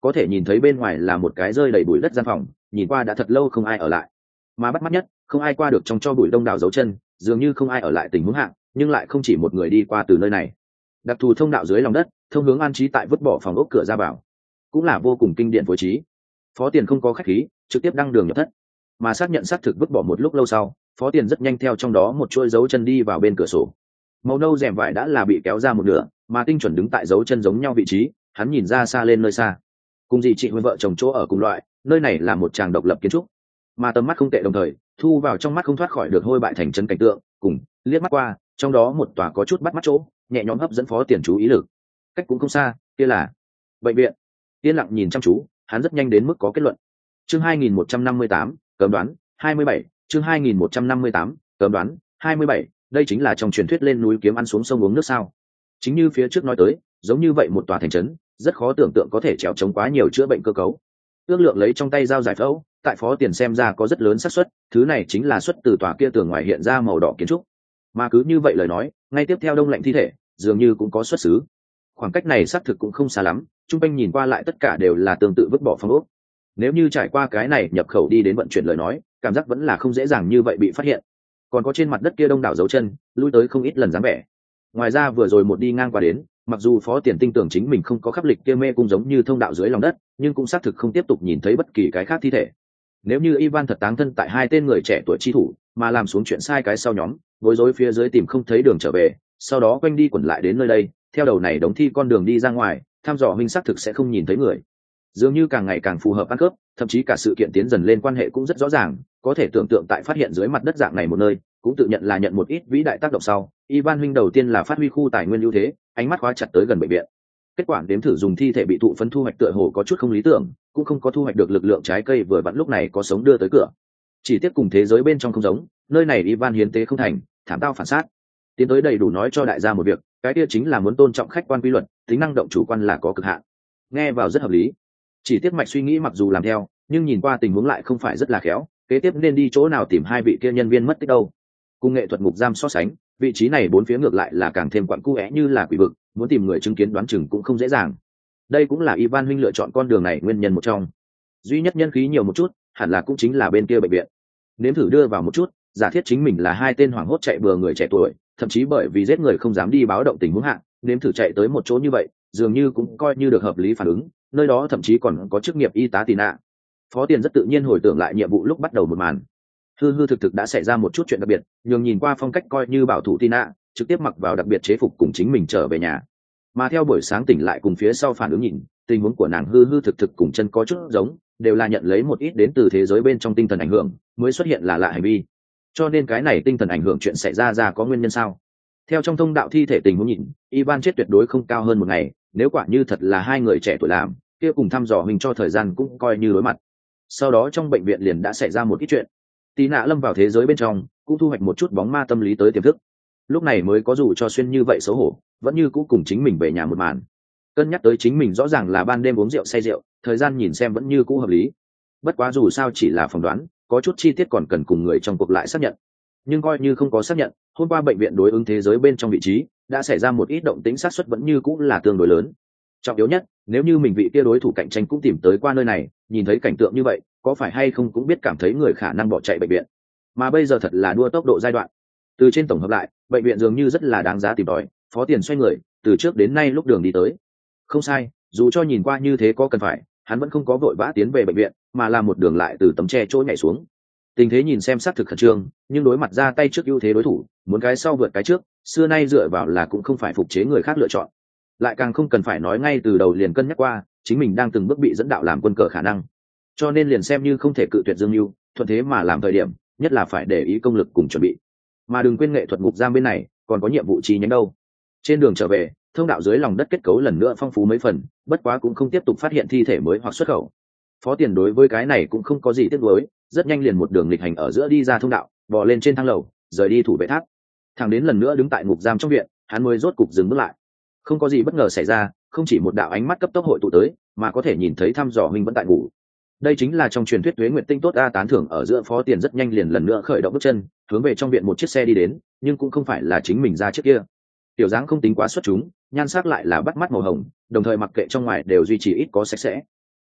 có thể nhìn thấy bên ngoài là một cái rơi đầy bụi đất gian phòng, nhìn qua đã thật lâu không ai ở lại. Mà bắt mắt nhất, không ai qua được trong cho bụi đông đảo dấu chân, dường như không ai ở lại tình huống hạng, nhưng lại không chỉ một người đi qua từ nơi này. Đặc thù thông đạo dưới lòng đất, thông hướng an trí tại vứt bỏ phòng ốc cửa ra vào, cũng là vô cùng kinh điển phối trí. Phó Tiền không có khách khí, trực tiếp đăng đường nhập thất. Mà xác nhận xác thực vứt bỏ một lúc lâu sau, Phó Tiền rất nhanh theo trong đó một chuỗi dấu chân đi vào bên cửa sổ. Màu nâu rèm vải đã là bị kéo ra một nửa, mà tinh chuẩn đứng tại dấu chân giống nhau vị trí, hắn nhìn ra xa lên nơi xa. Cùng gì chị Huyên vợ chồng chỗ ở cùng loại, nơi này là một tràng độc lập kiến trúc. Mà tầm mắt không tệ đồng thời, thu vào trong mắt không thoát khỏi được hôi bại thành chân cảnh tượng, cùng liếc mắt qua, trong đó một tòa có chút bắt mắt chỗ, nhẹ nhõm hấp dẫn Phó Tiền chú ý lực. Cách cũng không xa, kia là bệnh viện. Yên lặng nhìn chăm chú, hắn rất nhanh đến mức có kết luận. Chương hai nghìn một trăm năm mươi tám, cấm đoán, hai mươi bảy, chương hai nghìn một trăm năm mươi tám, cấm đoán, hai mươi bảy, đây chính là trong truyền thuyết lên núi kiếm ăn xuống sông uống nước sao? Chính như phía trước nói tới, giống như vậy một tòa thành trấn, rất khó tưởng tượng có thể trèo chống quá nhiều chữa bệnh cơ cấu. Ước lượng lấy trong tay dao giải phẫu, tại Phó Tiền xem ra có rất lớn xác suất, thứ này chính là xuất từ tòa kia tường ngoài hiện ra màu đỏ kiến trúc. Mà cứ như vậy lời nói, ngay tiếp theo đông lạnh thi thể, dường như cũng có xuất xứ. Khoảng cách này xác thực cũng không xa lắm, trung quanh nhìn qua lại tất cả đều là tương tự vứt bỏ phòng ốc. Nếu như trải qua cái này nhập khẩu đi đến vận chuyển lời nói, cảm giác vẫn là không dễ dàng như vậy bị phát hiện. Còn có trên mặt đất kia đông đảo dấu chân, lui tới không ít lần dáng vẻ. Ngoài ra vừa rồi một đi ngang qua đến, mặc dù Phó Tiền tin tưởng chính mình không có khắp lịch kia mê cung giống như thông đạo dưới lòng đất, nhưng cũng xác thực không tiếp tục nhìn thấy bất kỳ cái khác thi thể. Nếu như Ivan thật táng thân tại hai tên người trẻ tuổi chi thủ, mà làm xuống chuyện sai cái sau nhóm, bối rối phía dưới tìm không thấy đường trở về, sau đó quanh đi quẩn lại đến nơi đây, theo đầu này đóng thi con đường đi ra ngoài, thăm dò minh xác thực sẽ không nhìn thấy người. Dường như càng ngày càng phù hợp ăn cướp, thậm chí cả sự kiện tiến dần lên quan hệ cũng rất rõ ràng, có thể tưởng tượng tại phát hiện dưới mặt đất dạng này một nơi, cũng tự nhận là nhận một ít vĩ đại tác động sau, Ivan huynh đầu tiên là phát huy khu tài nguyên ưu thế, ánh mắt khóa chặt tới gần bệnh viện. Kết quả đếm thử dùng thi thể bị thụ phấn thu hoạch tựa hồ có chút không lý tưởng, cũng không có thu hoạch được lực lượng trái cây vừa vặn lúc này có sống đưa tới cửa. Chỉ tiếc cùng thế giới bên trong không giống, nơi này Ivan hiến tế không thành, thảm tao phản sát. Tiến tới đầy đủ nói cho đại gia một việc, cái kia chính là muốn tôn trọng khách quan quy luật, tính năng động chủ quan là có cực hạn. Nghe vào rất hợp lý. Chỉ tiếc mạch suy nghĩ mặc dù làm theo, nhưng nhìn qua tình huống lại không phải rất là khéo, kế tiếp nên đi chỗ nào tìm hai vị kia nhân viên mất tích đâu. Cùng nghệ thuật ngục giam so sánh, vị trí này bốn phía ngược lại là càng thêm quặn cũ é như là quỷ vực, muốn tìm người chứng kiến đoán chừng cũng không dễ dàng. Đây cũng là Ivan huynh lựa chọn con đường này nguyên nhân một trong. Duy nhất nhân khí nhiều một chút, hẳn là cũng chính là bên kia bệnh viện. Nếm thử đưa vào một chút, giả thiết chính mình là hai tên hoảng hốt chạy bừa người trẻ tuổi, thậm chí bởi vì giết người không dám đi báo động tình huống hạng, nếm thử chạy tới một chỗ như vậy, dường như cũng coi như được hợp lý phản ứng, nơi đó thậm chí còn có chức nghiệp y tá tị nạn. Phó Tiền rất tự nhiên hồi tưởng lại nhiệm vụ lúc bắt đầu một màn. Hư hư thực thực đã xảy ra một chút chuyện đặc biệt, nhường nhìn qua phong cách coi như bảo thủ tị nạn, trực tiếp mặc vào đặc biệt chế phục cùng chính mình trở về nhà. Mà theo buổi sáng tỉnh lại cùng phía sau phản ứng nhìn, tình huống của nàng hư hư thực thực cùng chân có chút giống, đều là nhận lấy một ít đến từ thế giới bên trong tinh thần ảnh hưởng, mới xuất hiện là lạ hành vi. Cho nên cái này tinh thần ảnh hưởng chuyện xảy ra ra có nguyên nhân sao? Theo trong thông đạo thi thể tình huống nhìn, Ivan chết tuyệt đối không cao hơn một ngày, nếu quả như thật là hai người trẻ tuổi làm, kia cùng thăm dò mình cho thời gian cũng coi như đối mặt. Sau đó trong bệnh viện liền đã xảy ra một ít chuyện. Tí nạ lâm vào thế giới bên trong, cũng thu hoạch một chút bóng ma tâm lý tới tiềm thức. Lúc này mới có dù cho xuyên như vậy xấu hổ, vẫn như cũ cùng chính mình về nhà một màn. Cân nhắc tới chính mình rõ ràng là ban đêm uống rượu say rượu, thời gian nhìn xem vẫn như cũ hợp lý. Bất quá dù sao chỉ là phỏng đoán, có chút chi tiết còn cần cùng người trong cuộc lại xác nhận. Nhưng coi như không có xác nhận, hôm qua bệnh viện đối ứng thế giới bên trong vị trí đã xảy ra một ít động tĩnh xác suất vẫn như cũ là tương đối lớn. Trọng yếu nhất, nếu như mình vị kia đối thủ cạnh tranh cũng tìm tới qua nơi này, nhìn thấy cảnh tượng như vậy, có phải hay không cũng biết cảm thấy người khả năng bỏ chạy bệnh viện. Mà bây giờ thật là đua tốc độ giai đoạn. Từ trên tổng hợp lại, bệnh viện dường như rất là đáng giá tìm tòi. Phó Tiền xoay người, từ trước đến nay lúc đường đi tới. Không sai, dù cho nhìn qua như thế có cần phải, hắn vẫn không có vội vã tiến về bệnh viện, mà là một đường lại từ tấm tre trôi nhảy xuống. Tình thế nhìn xem xác thực khẩn trương, nhưng đối mặt ra tay trước ưu thế đối thủ, muốn cái sau vượt cái trước, xưa nay dựa vào là cũng không phải phục chế người khác lựa chọn. Lại càng không cần phải nói ngay từ đầu liền cân nhắc qua, chính mình đang từng bước bị dẫn đạo làm quân cờ khả năng. Cho nên liền xem như không thể cự tuyệt Dương Nưu, thuận thế mà làm thời điểm, nhất là phải để ý công lực cùng chuẩn bị. Mà đừng quên nghệ thuật ngục giam bên này, còn có nhiệm vụ chi nhánh đâu. Trên đường trở về, thông đạo dưới lòng đất kết cấu lần nữa phong phú mấy phần, bất quá cũng không tiếp tục phát hiện thi thể mới hoặc xuất khẩu. Phó Tiền đối với cái này cũng không có gì tiếc nuối, rất nhanh liền một đường lịch hành ở giữa đi ra thông đạo, bò lên trên thang lầu, rời đi thủ vệ tháp. Thẳng đến lần nữa đứng tại ngục giam trong viện, hắn mới rốt cục dừng bước lại. Không có gì bất ngờ xảy ra, không chỉ một đạo ánh mắt cấp tốc hội tụ tới, mà có thể nhìn thấy thăm dò huynh vẫn tại ngủ. Đây chính là trong truyền thuyết Tuế Nguyệt Tinh tốt a tán thưởng ở giữa. Phó Tiền rất nhanh liền lần nữa khởi động bước chân, hướng về trong viện một chiếc xe đi đến, nhưng cũng không phải là chính mình ra trước kia. Tiểu dáng không tính quá xuất chúng, nhan sắc lại là bắt mắt màu hồng, đồng thời mặc kệ trong ngoài đều duy trì ít có sạch sẽ.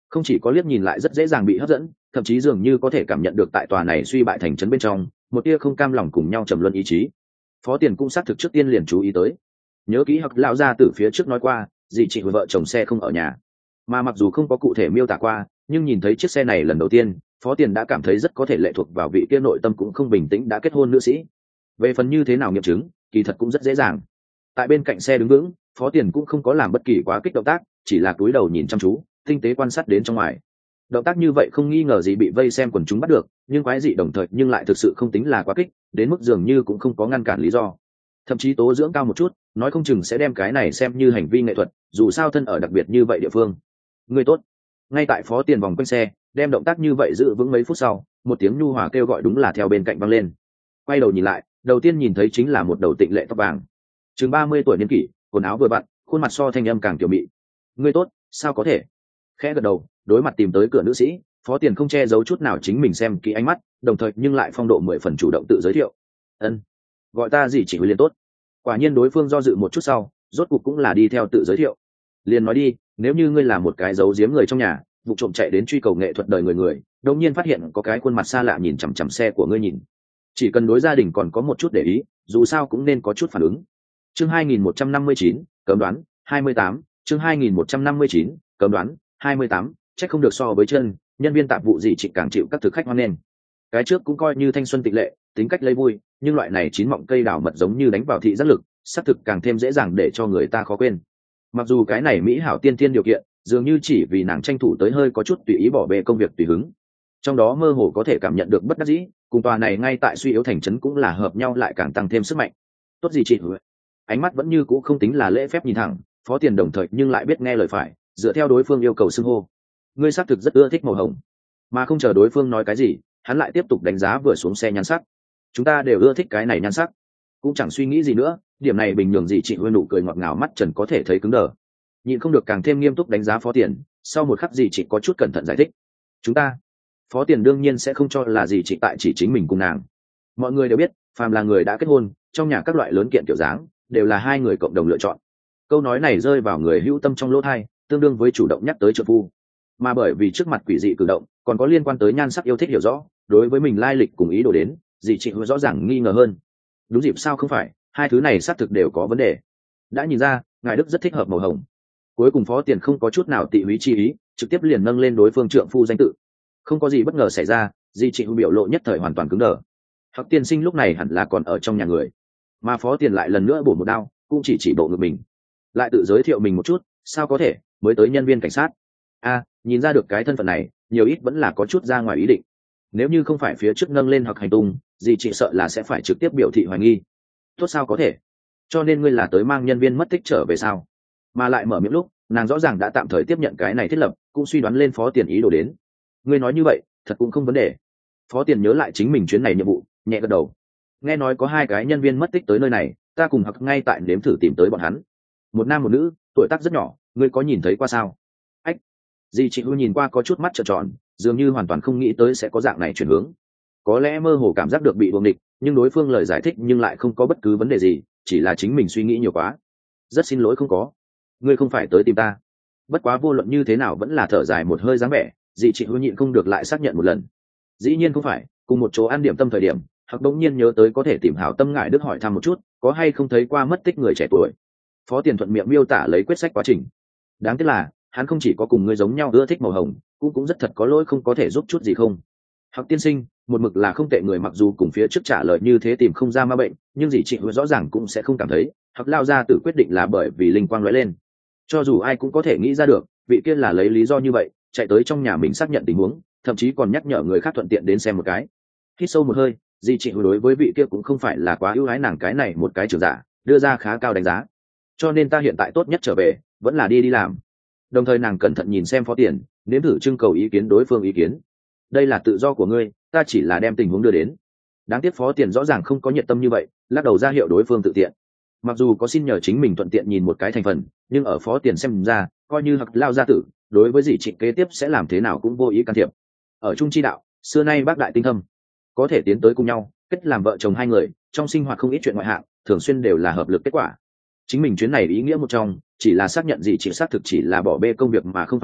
không chỉ có liếc nhìn lại rất dễ dàng bị hấp dẫn, thậm chí dường như có thể cảm nhận được tại tòa này suy bại thành trấn bên trong một tia không cam lòng cùng nhau trầm luân ý chí. Phó Tiền cũng xác thực trước tiên liền chú ý tới, nhớ kỹ Hắc lão gia tử phía trước nói qua dì chị vợ chồng xe không ở nhà, mà mặc dù không có cụ thể miêu tả qua, nhưng nhìn thấy chiếc xe này lần đầu tiên, Phó Tiền đã cảm thấy rất có thể lệ thuộc vào vị kia nội tâm cũng không bình tĩnh đã kết hôn nữ sĩ. Về phần như thế nào nghiệm chứng, kỳ thật cũng rất dễ dàng. Tại bên cạnh xe đứng vững, Phó Tiền cũng không có làm bất kỳ quá kích động tác, chỉ là cúi đầu nhìn chăm chú, tinh tế quan sát đến trong ngoài. Động tác như vậy không nghi ngờ gì bị vây xem quần chúng bắt được, nhưng quái dị đồng thời nhưng lại thực sự không tính là quá kích, đến mức dường như cũng không có ngăn cản lý do. Thậm chí tố dưỡng cao một chút, nói không chừng sẽ đem cái này xem như hành vi nghệ thuật, dù sao thân ở đặc biệt như vậy địa phương. Người tốt. Ngay tại Phó Tiền vòng quanh xe, đem động tác như vậy giữ vững mấy phút sau, một tiếng nhu hòa kêu gọi đúng là theo bên cạnh vang lên. Quay đầu nhìn lại, đầu tiên nhìn thấy chính là một đầu tịnh lệ tóc vàng, chừng ba mươi tuổi niên kỷ, quần áo vừa vặn, khuôn mặt so thanh âm càng tiểu mị. Ngươi tốt, sao có thể? Khẽ gật đầu, đối mặt tìm tới cửa nữ sĩ, Phó Tiền không che giấu chút nào chính mình xem kỹ ánh mắt, đồng thời nhưng lại phong độ mười phần chủ động tự giới thiệu. Ân, gọi ta gì chỉ huy liền tốt. Quả nhiên đối phương do dự một chút sau, rốt cuộc cũng là đi theo tự giới thiệu. Liền nói đi, nếu như ngươi là một cái giấu giếm người trong nhà, vụ trộm chạy đến truy cầu nghệ thuật đời người người, đột nhiên phát hiện có cái khuôn mặt xa lạ nhìn chằm chằm xe của ngươi nhìn, chỉ cần đối gia đình còn có một chút để ý, dù sao cũng nên có chút phản ứng. Chương hai nghìn một trăm năm mươi chín, cấm đoán, hai mươi tám, chương hai nghìn một trăm năm mươi chín, cấm đoán, hai mươi tám, chắc không được so với chân, nhân viên tạp vụ gì chỉ càng chịu các thực khách hoan nghênh. Cái trước cũng coi như thanh xuân tịch lệ, tính cách lấy vui, nhưng loại này chín mọng cây đào mật giống như đánh vào thị giác lực, xác thực càng thêm dễ dàng để cho người ta khó quên. Mặc dù cái này mỹ hảo tiên tiên điều kiện, dường như chỉ vì nàng tranh thủ tới hơi có chút tùy ý bỏ bê công việc tùy hứng. Trong đó mơ hồ có thể cảm nhận được bất đắc dĩ, cùng tòa này ngay tại suy yếu thành trấn cũng là hợp nhau lại càng tăng thêm sức mạnh. Tốt gì chị? Ánh mắt vẫn như cũ không tính là lễ phép nhìn thẳng, Phó Tiền đồng thời nhưng lại biết nghe lời phải, dựa theo đối phương yêu cầu xưng hô. Ngươi xác thực rất ưa thích màu hồng. Mà không chờ đối phương nói cái gì, hắn lại tiếp tục đánh giá vừa xuống xe nhan sắc. Chúng ta đều ưa thích cái này nhan sắc, cũng chẳng suy nghĩ gì nữa, điểm này bình nhường gì chị Huyên nụ cười ngọt ngào mắt trần có thể thấy cứng đờ. Nhịn không được càng thêm nghiêm túc đánh giá Phó Tiền, sau một khắc gì chị có chút cẩn thận giải thích. Chúng ta, Phó Tiền đương nhiên sẽ không cho là gì chị tại chỉ chính mình cùng nàng. Mọi người đều biết, phàm là người đã kết hôn, trong nhà các loại lớn kiện kiểu dáng, đều là hai người cộng đồng lựa chọn. Câu nói này rơi vào người hữu tâm trong lỗ tai, tương đương với chủ động nhắc tới trợ phu. Mà bởi vì trước mặt quỷ dị cử động, còn có liên quan tới nhan sắc yêu thích hiểu rõ, đối với mình lai lịch cùng ý đồ đến, dì chị rõ ràng nghi ngờ hơn. Đúng dịp sao không phải, hai thứ này xác thực đều có vấn đề. Đã nhìn ra, ngài Đức rất thích hợp màu hồng. Cuối cùng Phó Tiền không có chút nào tị húy chi ý, trực tiếp liền nâng lên đối phương trượng phu danh tự. Không có gì bất ngờ xảy ra, dì chị biểu lộ nhất thời hoàn toàn cứng đờ. Hắc tiên sinh lúc này hẳn là còn ở trong nhà người, mà Phó Tiền lại lần nữa bổ một đao, cũng chỉ chỉ bộ ngực mình, lại tự giới thiệu mình một chút, sao có thể, mới tới nhân viên cảnh sát. A, à, nhìn ra được cái thân phận này, nhiều ít vẫn là có chút ra ngoài ý định. Nếu như không phải phía trước nâng lên hoặc hành tung, dì chị sợ là sẽ phải trực tiếp biểu thị hoài nghi. Tốt sao có thể? Cho nên ngươi là tới mang nhân viên mất tích trở về sao? Mà lại mở miệng lúc, nàng rõ ràng đã tạm thời tiếp nhận cái này thiết lập, cũng suy đoán lên Phó Tiền ý đồ đến. Ngươi nói như vậy, thật cũng không vấn đề. Phó Tiền nhớ lại chính mình chuyến này nhiệm vụ, nhẹ gật đầu. Nghe nói có hai cái nhân viên mất tích tới nơi này, ta cùng học ngay tại nếm thử tìm tới bọn hắn. Một nam một nữ, tuổi tác rất nhỏ, ngươi có nhìn thấy qua sao? Ách. Dì chị Hư nhìn qua có chút mắt trợn tròn, dường như hoàn toàn không nghĩ tới sẽ có dạng này chuyển hướng. Có lẽ mơ hồ cảm giác được bị buông địch, nhưng đối phương lời giải thích nhưng lại không có bất cứ vấn đề gì, chỉ là chính mình suy nghĩ nhiều quá. Rất xin lỗi không có. Ngươi không phải tới tìm ta. Bất quá vô luận như thế nào vẫn là thở dài một hơi dáng vẻ, dì chị Hư nhịn không được lại xác nhận một lần. Dĩ nhiên không phải, cùng một chỗ ăn điểm tâm thời điểm, hoặc đống nhiên nhớ tới có thể tìm Hảo Tâm ngại Đức hỏi thăm một chút, có hay không thấy qua mất tích người trẻ tuổi. Phó Tiền thuận miệng miêu tả lấy quyết sách quá trình. Đáng tiếc là, hắn không chỉ có cùng ngươi giống nhau ưa thích màu hồng, cũng cũng rất thật có lỗi không có thể giúp chút gì không. Hoặc tiên sinh, một mực là không tệ người, mặc dù cùng phía trước trả lời như thế tìm không ra ma bệnh, nhưng gì chị rõ ràng cũng sẽ không cảm thấy, hoặc lao ra tự quyết định là bởi vì linh quang lóe lên. Cho dù ai cũng có thể nghĩ ra được, vị kia là lấy lý do như vậy, chạy tới trong nhà mình xác nhận tình huống, thậm chí còn nhắc nhở người khác thuận tiện đến xem một cái. Hít sâu một hơi, di chị đối với vị kia cũng không phải là quá ưu ái nàng cái này một cái trưởng giả, đưa ra khá cao đánh giá. Cho nên ta hiện tại tốt nhất trở về, vẫn là đi đi làm. Đồng thời nàng cẩn thận nhìn xem Phó Tiền, nếm thử trưng cầu ý kiến đối phương ý kiến. Đây là tự do của ngươi, ta chỉ là đem tình huống đưa đến. Đáng tiếc Phó Tiền rõ ràng không có nhiệt tâm như vậy, lắc đầu ra hiệu đối phương tự tiện. Mặc dù có xin nhờ chính mình thuận tiện nhìn một cái thành phần, nhưng ở Phó Tiền xem ra, coi như hoặc lao gia tử, đối với dì trịnh kế tiếp sẽ làm thế nào cũng vô ý can thiệp. Ở trung chi đạo, xưa nay bác đại tinh thâm, có thể tiến tới cùng nhau, kết làm vợ chồng hai người, trong sinh hoạt không ít chuyện ngoại hạng, thường xuyên đều là hợp lực kết quả. Chính mình chuyến này ý nghĩa một trong, chỉ là xác nhận dì trịnh xác thực chỉ là bỏ bê công việc mà không phải chết,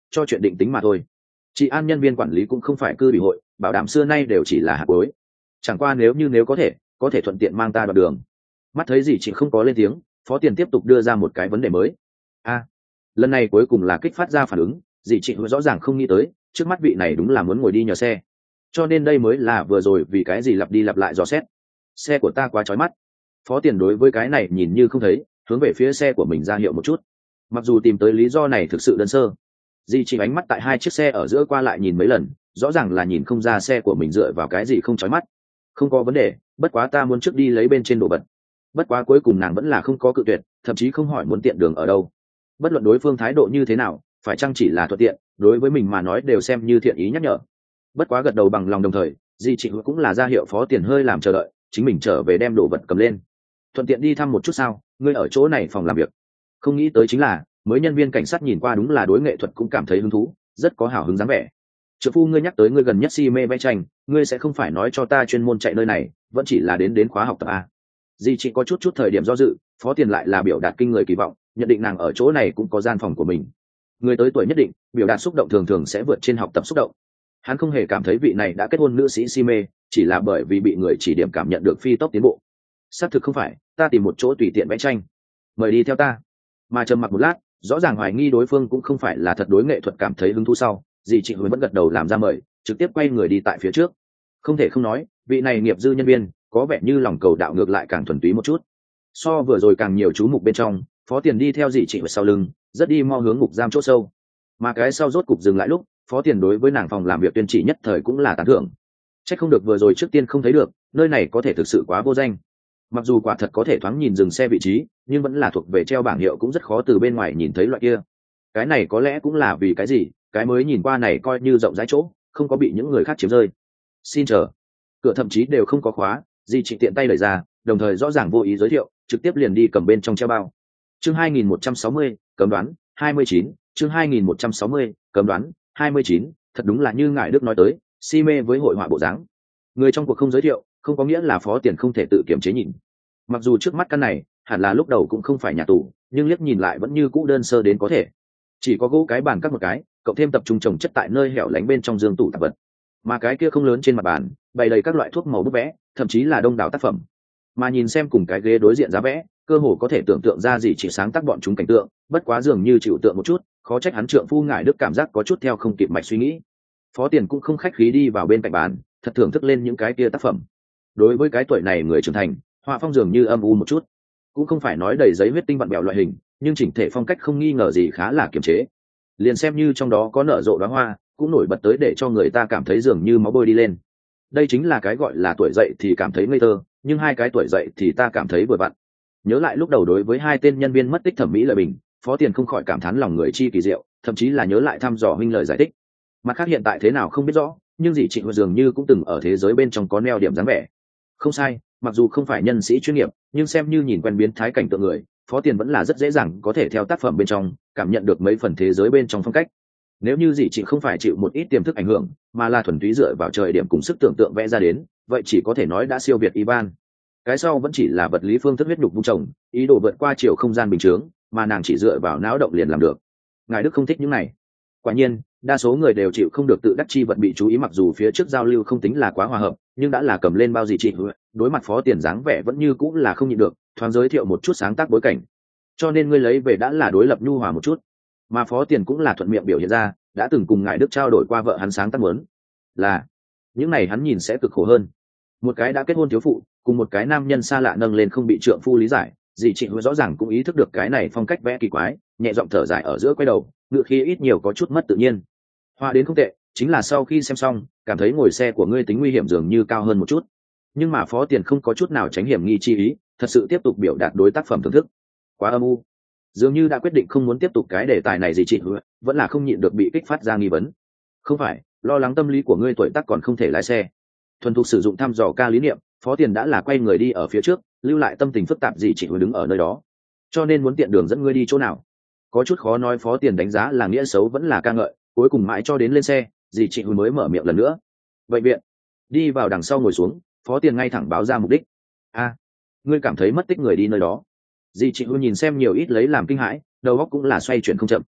cho chuyện định tính mà thôi. Chị an nhân viên quản lý cũng không phải cư ủy hội, bảo đảm xưa nay đều chỉ là hạt cuối. Chẳng qua nếu như nếu có thể có thể thuận tiện mang ta đoạt đường. Mắt thấy gì chị không có lên tiếng, Phó Tiền tiếp tục đưa ra một cái vấn đề mới. A, lần này cuối cùng là kích phát ra phản ứng, dì chị rõ ràng không nghĩ tới trước mắt vị này đúng là muốn ngồi đi nhờ xe, cho nên đây mới là vừa rồi vì cái gì lặp đi lặp lại dò xét. Xe của ta quá chói mắt. Phó Tiền đối với cái này nhìn như không thấy, hướng về phía xe của mình ra hiệu một chút. Mặc dù tìm tới lý do này thực sự đơn sơ, dì chị ánh mắt tại hai chiếc xe ở giữa qua lại nhìn mấy lần, rõ ràng là nhìn không ra xe của mình dựa vào cái gì không chói mắt. Không có vấn đề, bất quá ta muốn trước đi lấy bên trên đồ vật. Bất quá cuối cùng nàng vẫn là không có cự tuyệt, thậm chí không hỏi muốn tiện đường ở đâu. Bất luận đối phương thái độ như thế nào, phải chăng chỉ là thuận tiện, đối với mình mà nói đều xem như thiện ý nhắc nhở. Bất quá gật đầu bằng lòng đồng thời, di chị cũng là ra hiệu Phó Tiền hơi làm chờ đợi, chính mình trở về đem đồ vật cầm lên. Thuận tiện đi thăm một chút sao? Ngươi ở chỗ này phòng làm việc. Không nghĩ tới chính là mới nhân viên cảnh sát nhìn qua đúng là đối nghệ thuật cũng cảm thấy hứng thú, rất có hào hứng dáng vẻ. Trợ phu ngươi nhắc tới ngươi gần nhất si mê vẽ tranh, ngươi sẽ không phải nói cho ta chuyên môn chạy nơi này, vẫn chỉ là đến đến khóa học tập à? Di chị có chút chút thời điểm do dự, Phó Tiền lại là biểu đạt kinh người kỳ vọng, nhận định nàng ở chỗ này cũng có gian phòng của mình. Người tới tuổi nhất định, biểu đạt xúc động thường thường sẽ vượt trên học tập xúc động. Hắn không hề cảm thấy vị này đã kết hôn nữ sĩ si mê, chỉ là bởi vì bị người chỉ điểm cảm nhận được phi tốc tiến bộ. Xác thực không phải, ta tìm một chỗ tùy tiện vẽ tranh, mời đi theo ta. Mà trầm mặc một lát, rõ ràng hoài nghi đối phương cũng không phải là thật đối nghệ thuật cảm thấy hứng thú sau, dì chị vẫn gật đầu làm ra mời, trực tiếp quay người đi tại phía trước. Không thể không nói, vị này nghiệp dư nhân viên có vẻ như lòng cầu đạo ngược lại càng thuần túy một chút. So vừa rồi càng nhiều chú mục bên trong, Phó Tiền đi theo dì chị ở sau lưng, rất đi mo hướng ngục giam chỗ sâu. Mà cái sau rốt cục dừng lại lúc, Phó Tiền đối với nàng phòng làm việc tuyên chỉ nhất thời cũng là tán thưởng. Chắc không được vừa rồi trước tiên không thấy được, nơi này có thể thực sự quá vô danh. Mặc dù quả thật có thể thoáng nhìn dừng xe vị trí, nhưng vẫn là thuộc về treo bảng hiệu cũng rất khó từ bên ngoài nhìn thấy loại kia. Cái này có lẽ cũng là vì cái gì, cái mới nhìn qua này coi như rộng rãi chỗ, không có bị những người khác chiếm rơi. Xin chờ. Cửa thậm chí đều không có khóa, di chị tiện tay đẩy ra, đồng thời rõ ràng vô ý giới thiệu, trực tiếp liền đi cầm bên trong treo bao. Chương hai nghìn một trăm sáu mươi, cấm đoán, hai mươi chín, chương hai nghìn một trăm sáu mươi, cấm đoán, hai mươi chín, thật đúng là như ngài Đức nói tới, si mê với hội họa bộ dáng. Người trong cuộc không giới thiệu, không có nghĩa là Phó Tiền không thể tự kiểm chế nhìn. Mặc dù trước mắt căn này, hẳn là lúc đầu cũng không phải nhà tù, nhưng liếc nhìn lại vẫn như cũ đơn sơ đến có thể. Chỉ có gỗ cái bàn cắt một cái, cộng thêm tập trung trồng chất tại nơi hẻo lánh bên trong giường tủ tạp vật. Mà cái kia không lớn trên mặt bàn, bày đầy các loại thuốc màu bút vẽ, thậm chí là đông đảo tác phẩm. Mà nhìn xem cùng cái ghế đối diện giá vẽ, cơ hồ có thể tưởng tượng ra gì chỉ sáng tác bọn chúng cảnh tượng, bất quá dường như chịu tượng một chút, khó trách hắn trượng phu ngại Đức cảm giác có chút theo không kịp mạch suy nghĩ. Phó Tiền cũng không khách khí đi vào bên cạnh bàn, thật thưởng thức lên những cái kia tác phẩm. Đối với cái tuổi này người trưởng thành, họa phong dường như âm u một chút, cũng không phải nói đầy giấy huyết tinh vặn bẹo loại hình, nhưng chỉnh thể phong cách không nghi ngờ gì khá là kiềm chế. Liền xem như trong đó có nở rộ đóa hoa, cũng nổi bật tới để cho người ta cảm thấy dường như máu bôi đi lên. Đây chính là cái gọi là tuổi dậy thì cảm thấy ngây thơ, nhưng hai cái tuổi dậy thì ta cảm thấy vừa vặn. Nhớ lại lúc đầu đối với hai tên nhân viên mất tích thẩm mỹ lợi bình, Phó Tiền không khỏi cảm thán lòng người chi kỳ diệu, thậm chí là nhớ lại thăm dò huynh lời giải thích. Mặt khác hiện tại thế nào không biết rõ, nhưng dị trịnh dường như cũng từng ở thế giới bên trong có neo điểm dáng vẻ. Không sai, mặc dù không phải nhân sĩ chuyên nghiệp, nhưng xem như nhìn quen biến thái cảnh tượng người, Phó Tiền vẫn là rất dễ dàng có thể theo tác phẩm bên trong cảm nhận được mấy phần thế giới bên trong phong cách. Nếu như dị trịnh không phải chịu một ít tiềm thức ảnh hưởng, mà là thuần túy dựa vào trời điểm cùng sức tưởng tượng vẽ ra đến, vậy chỉ có thể nói đã siêu việt Ivan. Cái sau vẫn chỉ là vật lý phương thức huyết nhục vung trồng, ý đồ vượt qua chiều không gian bình thường, mà nàng chỉ dựa vào não động liền làm được. Ngài Đức không thích những này. Quả nhiên, đa số người đều chịu không được tự đắc chi vật bị chú ý, mặc dù phía trước giao lưu không tính là quá hòa hợp, nhưng đã là cầm lên bao gì chị, đối mặt Phó Tiền dáng vẻ vẫn như cũng là không nhịn được, thoáng giới thiệu một chút sáng tác bối cảnh. Cho nên ngươi lấy về đã là đối lập nhu hòa một chút, mà Phó Tiền cũng là thuận miệng biểu hiện ra, đã từng cùng ngài Đức trao đổi qua vợ hắn sáng tác muốn. Là, những này hắn nhìn sẽ cực khổ hơn. Một cái đã kết hôn thiếu phụ, cùng một cái nam nhân xa lạ nâng lên không bị trượng phu lý giải, dì chị rõ ràng cũng ý thức được cái này phong cách vẽ kỳ quái, nhẹ giọng thở dài ở giữa quay đầu, ngựa khí ít nhiều có chút mất tự nhiên. Hoa đến không tệ, chính là sau khi xem xong, cảm thấy ngồi xe của ngươi tính nguy hiểm dường như cao hơn một chút. Nhưng mà Phó Tiền không có chút nào tránh hiểm nghi chi ý, thật sự tiếp tục biểu đạt đối tác phẩm thưởng thức. Quá âm u. Dường như đã quyết định không muốn tiếp tục cái đề tài này gì chị, vẫn là không nhịn được bị kích phát ra nghi vấn. Không phải, lo lắng tâm lý của ngươi tuổi tác còn không thể lái xe. Thuần thục sử dụng thăm dò ca lý niệm, Phó Tiền đã là quay người đi ở phía trước, lưu lại tâm tình phức tạp gì chị đứng ở nơi đó. Cho nên muốn tiện đường dẫn ngươi đi chỗ nào. Có chút khó nói Phó Tiền đánh giá là nghĩa xấu vẫn là ca ngợi, cuối cùng mãi cho đến lên xe, dì chị mới mở miệng lần nữa. Bệnh viện. Đi vào đằng sau ngồi xuống, Phó Tiền ngay thẳng báo ra mục đích. A, ngươi cảm thấy mất tích người đi nơi đó. Dì chị nhìn xem nhiều ít lấy làm kinh hãi, đầu óc cũng là xoay chuyển không chậm.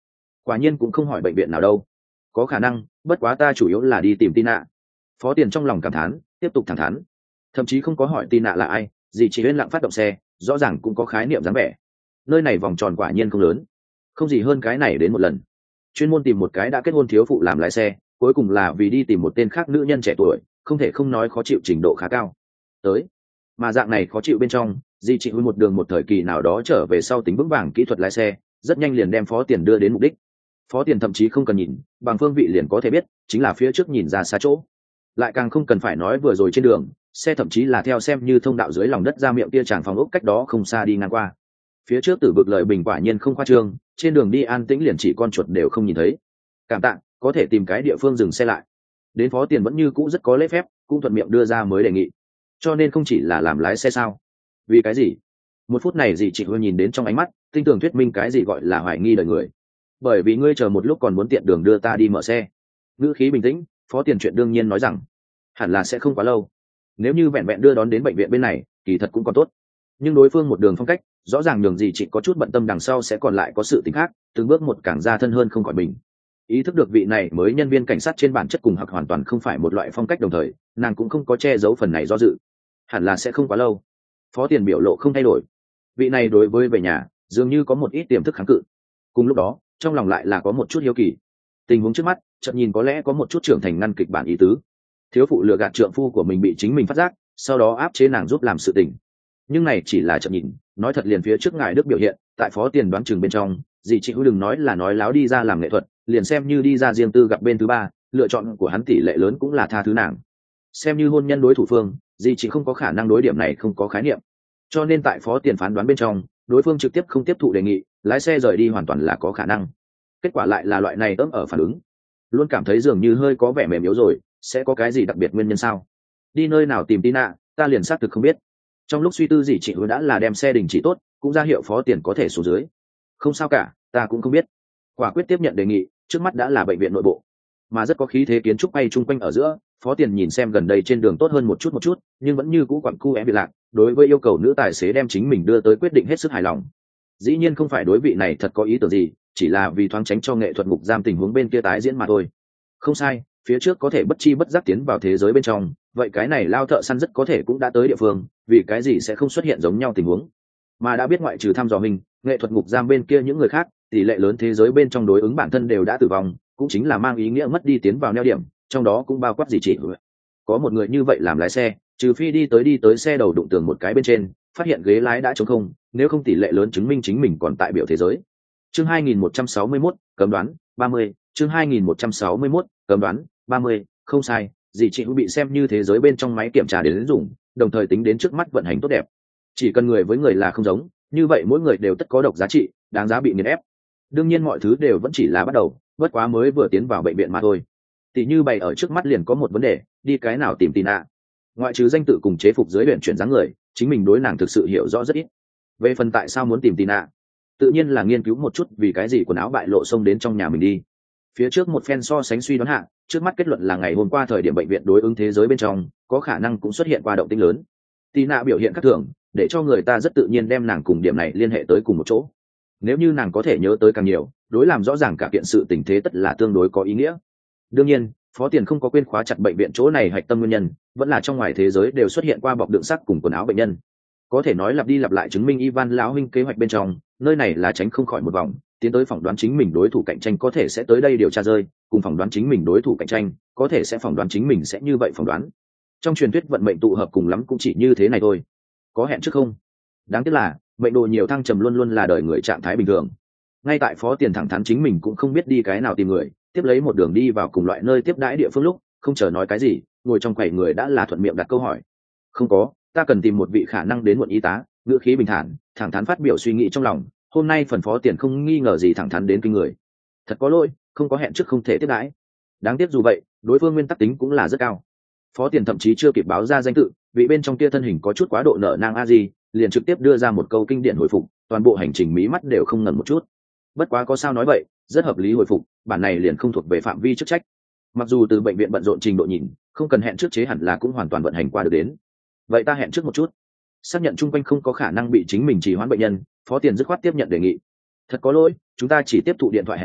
quả nhiên cũng không hỏi bệnh viện nào đâu. Có khả năng, bất quá ta chủ yếu là đi tìm Tina. Phó Tiền trong lòng cảm thán, tiếp tục thẳng thắn, thậm chí không có hỏi Tina là ai, gì chỉ yên lặng phát động xe, rõ ràng cũng có khái niệm dáng vẻ. Nơi này vòng tròn quả nhiên không lớn, không gì hơn cái này đến một lần. Chuyên môn tìm một cái đã kết hôn thiếu phụ làm lái xe, cuối cùng là vì đi tìm một tên khác nữ nhân trẻ tuổi, không thể không nói khó chịu trình độ khá cao. Tới, mà dạng này khó chịu bên trong, Di chị Huy một đường một thời kỳ nào đó trở về sau tính vững vàng kỹ thuật lái xe, rất nhanh liền đem Phó Tiền đưa đến mục đích. Phó Tiền thậm chí không cần nhìn, bằng phương vị liền có thể biết, chính là phía trước nhìn ra xa chỗ. Lại càng không cần phải nói vừa rồi trên đường, xe thậm chí là theo xem như thông đạo dưới lòng đất ra miệng kia tràng phòng ốc cách đó không xa đi ngang qua. Phía trước Tử Vực Lợi Bình quả nhiên không khoa trương, trên đường đi an tĩnh liền chỉ con chuột đều không nhìn thấy. Cảm tạ, có thể tìm cái địa phương dừng xe lại. Đến Phó Tiền vẫn như cũ rất có lễ phép, cũng thuận miệng đưa ra mới đề nghị. Cho nên không chỉ là làm lái xe sao? Vì cái gì? Một phút này gì chị Hương nhìn đến trong ánh mắt, tinh tường thuyết minh cái gì gọi là hoài nghi đời người. Bởi vì ngươi chờ một lúc còn muốn tiện đường đưa ta đi mở xe. Ngữ khí bình tĩnh, Phó Tiền chuyện đương nhiên nói rằng, hẳn là sẽ không quá lâu. Nếu như vẹn vẹn đưa đón đến bệnh viện bên này, kỳ thật cũng còn tốt. Nhưng đối phương một đường phong cách, rõ ràng nhường gì chị có chút bận tâm đằng sau sẽ còn lại có sự tình khác, từng bước một càng ra thân hơn không khỏi mình. Ý thức được vị này mới nhân viên cảnh sát trên bản chất cùng hoặc hoàn toàn không phải một loại phong cách đồng thời, nàng cũng không có che giấu phần này do dự. Hẳn là sẽ không quá lâu. Phó Tiền biểu lộ không thay đổi. Vị này đối với về nhà, dường như có một ít tiềm thức kháng cự. Cùng lúc đó, trong lòng lại là có một chút hiếu kỳ. Tình huống trước mắt, chợt nhìn có lẽ có một chút trưởng thành ngăn kịch bản ý tứ. Thiếu phụ lừa gạt trượng phu của mình bị chính mình phát giác, sau đó áp chế nàng giúp làm sự tình. Nhưng này chỉ là chợt nhìn, nói thật liền phía trước ngài Đức biểu hiện, tại Phó Tiền đoán chừng bên trong, gì chị hữu đừng nói là nói láo đi ra làm nghệ thuật, liền xem như đi ra riêng tư gặp bên thứ ba, lựa chọn của hắn tỷ lệ lớn cũng là tha thứ nàng. Xem như hôn nhân đối thủ phương, gì chị không có khả năng đối điểm này không có khái niệm. Cho nên tại Phó Tiền phán đoán bên trong, đối phương trực tiếp không tiếp thụ đề nghị, lái xe rời đi hoàn toàn là có khả năng. Kết quả lại là loại này ấm ở phản ứng, luôn cảm thấy dường như hơi có vẻ mềm yếu rồi, sẽ có cái gì đặc biệt nguyên nhân sao? Đi nơi nào tìm Tina, ta liền xác thực không biết. Trong lúc suy tư gì chị đã là đem xe đình chỉ tốt, cũng ra hiệu Phó Tiền có thể xuống dưới. Không sao cả, ta cũng không biết. Quả quyết tiếp nhận đề nghị, trước mắt đã là bệnh viện nội bộ, mà rất có khí thế kiến trúc bay chung quanh ở giữa. Phó Tiền nhìn xem gần đây trên đường tốt hơn một chút một chút, nhưng vẫn như cũ quặn cu é bị lạc. Đối với yêu cầu nữ tài xế đem chính mình đưa tới quyết định hết sức hài lòng. Dĩ nhiên không phải đối vị này thật có ý tưởng gì, chỉ là vì thoáng tránh cho nghệ thuật ngục giam tình huống bên kia tái diễn mà thôi. Không sai, phía trước có thể bất chi bất giác tiến vào thế giới bên trong, vậy cái này lao thợ săn rất có thể cũng đã tới địa phương, vì cái gì sẽ không xuất hiện giống nhau tình huống. Mà đã biết ngoại trừ thăm dò mình, nghệ thuật ngục giam bên kia những người khác, tỷ lệ lớn thế giới bên trong đối ứng bản thân đều đã tử vong, cũng chính là mang ý nghĩa mất đi tiến vào neo điểm, trong đó cũng bao quát gì chỉ. Có một người như vậy làm lái xe, trừ phi đi tới đi tới xe đầu đụng tường một cái bên trên, phát hiện ghế lái đã trống không, nếu không tỷ lệ lớn chứng minh chính mình còn tại biểu thế giới. Chương hai nghìn một trăm sáu mươi mốt, cấm đoán, ba mươi, chương hai nghìn một trăm sáu mươi mốt, cấm đoán, ba mươi, không sai, dì chị bị xem như thế giới bên trong máy kiểm tra đến dùng, đồng thời tính đến trước mắt vận hành tốt đẹp. Chỉ cần người với người là không giống, như vậy mỗi người đều tất có độc giá trị, đáng giá bị nghiền ép. Đương nhiên mọi thứ đều vẫn chỉ là bắt đầu, bất quá mới vừa tiến vào bệnh viện mà thôi. Tỷ như bày ở trước mắt liền có một vấn đề, đi cái nào tìm Tina. Ngoại trừ danh tự cùng chế phục dưới luyện chuyển dáng người, chính mình đối nàng thực sự hiểu rõ rất ít. Về phần tại sao muốn tìm Tina, tự nhiên là nghiên cứu một chút vì cái gì quần áo bại lộ xông đến trong nhà mình đi. Phía trước một phen so sánh suy đoán hạ, trước mắt kết luận là ngày hôm qua thời điểm bệnh viện đối ứng thế giới bên trong, có khả năng cũng xuất hiện qua động tĩnh lớn. Tina biểu hiện khác thường, để cho người ta rất tự nhiên đem nàng cùng điểm này liên hệ tới cùng một chỗ. Nếu như nàng có thể nhớ tới càng nhiều, đối làm rõ ràng cả kiện sự tình thế tất là tương đối có ý nghĩa. Đương nhiên, Phó Tiền không có quên khóa chặt bệnh viện chỗ này hạch tâm nguyên nhân, vẫn là trong ngoài thế giới đều xuất hiện qua bọc đựng sắt cùng quần áo bệnh nhân. Có thể nói lặp đi lặp lại chứng minh Ivan lão huynh kế hoạch bên trong, nơi này là tránh không khỏi một vòng, tiến tới phỏng đoán chính mình đối thủ cạnh tranh có thể sẽ tới đây điều tra rơi, cùng phỏng đoán chính mình đối thủ cạnh tranh, có thể sẽ phỏng đoán chính mình sẽ như vậy phỏng đoán. Trong truyền thuyết vận mệnh tụ hợp cùng lắm cũng chỉ như thế này thôi. Có hẹn trước không? Đáng tiếc là, mệnh đồ nhiều thăng trầm luôn luôn là đời người trạng thái bình thường. Ngay tại Phó Tiền thẳng thắn chính mình cũng không biết đi cái nào tìm người, tiếp lấy một đường đi vào cùng loại nơi tiếp đãi địa phương lúc, không chờ nói cái gì, ngồi trong quầy người đã là thuận miệng đặt câu hỏi. Không có, ta cần tìm một vị khả năng đến muộn y tá. Ngữ khí bình thản, thẳng thắn phát biểu suy nghĩ trong lòng. Hôm nay phần Phó Tiền không nghi ngờ gì thẳng thắn đến kinh người. Thật có lỗi, không có hẹn trước không thể tiếp đãi. Đáng tiếc dù vậy, đối phương nguyên tắc tính cũng là rất cao. Phó Tiền thậm chí chưa kịp báo ra danh tự, vị bên trong kia thân hình có chút quá độ nở nang a gì, liền trực tiếp đưa ra một câu kinh điển hồi phục, toàn bộ hành trình mí mắt đều không ngẩn một chút. Bất quá có sao nói vậy, rất hợp lý hồi phục, bản này liền không thuộc về phạm vi chức trách. Mặc dù từ bệnh viện bận rộn trình độ nhìn, không cần hẹn trước chế hẳn là cũng hoàn toàn vận hành qua được đến. Vậy ta hẹn trước một chút. Xác nhận chung quanh không có khả năng bị chính mình trì hoãn bệnh nhân, Phó Tiền dứt khoát tiếp nhận đề nghị. Thật có lỗi, chúng ta chỉ tiếp thụ điện thoại hẹn trước,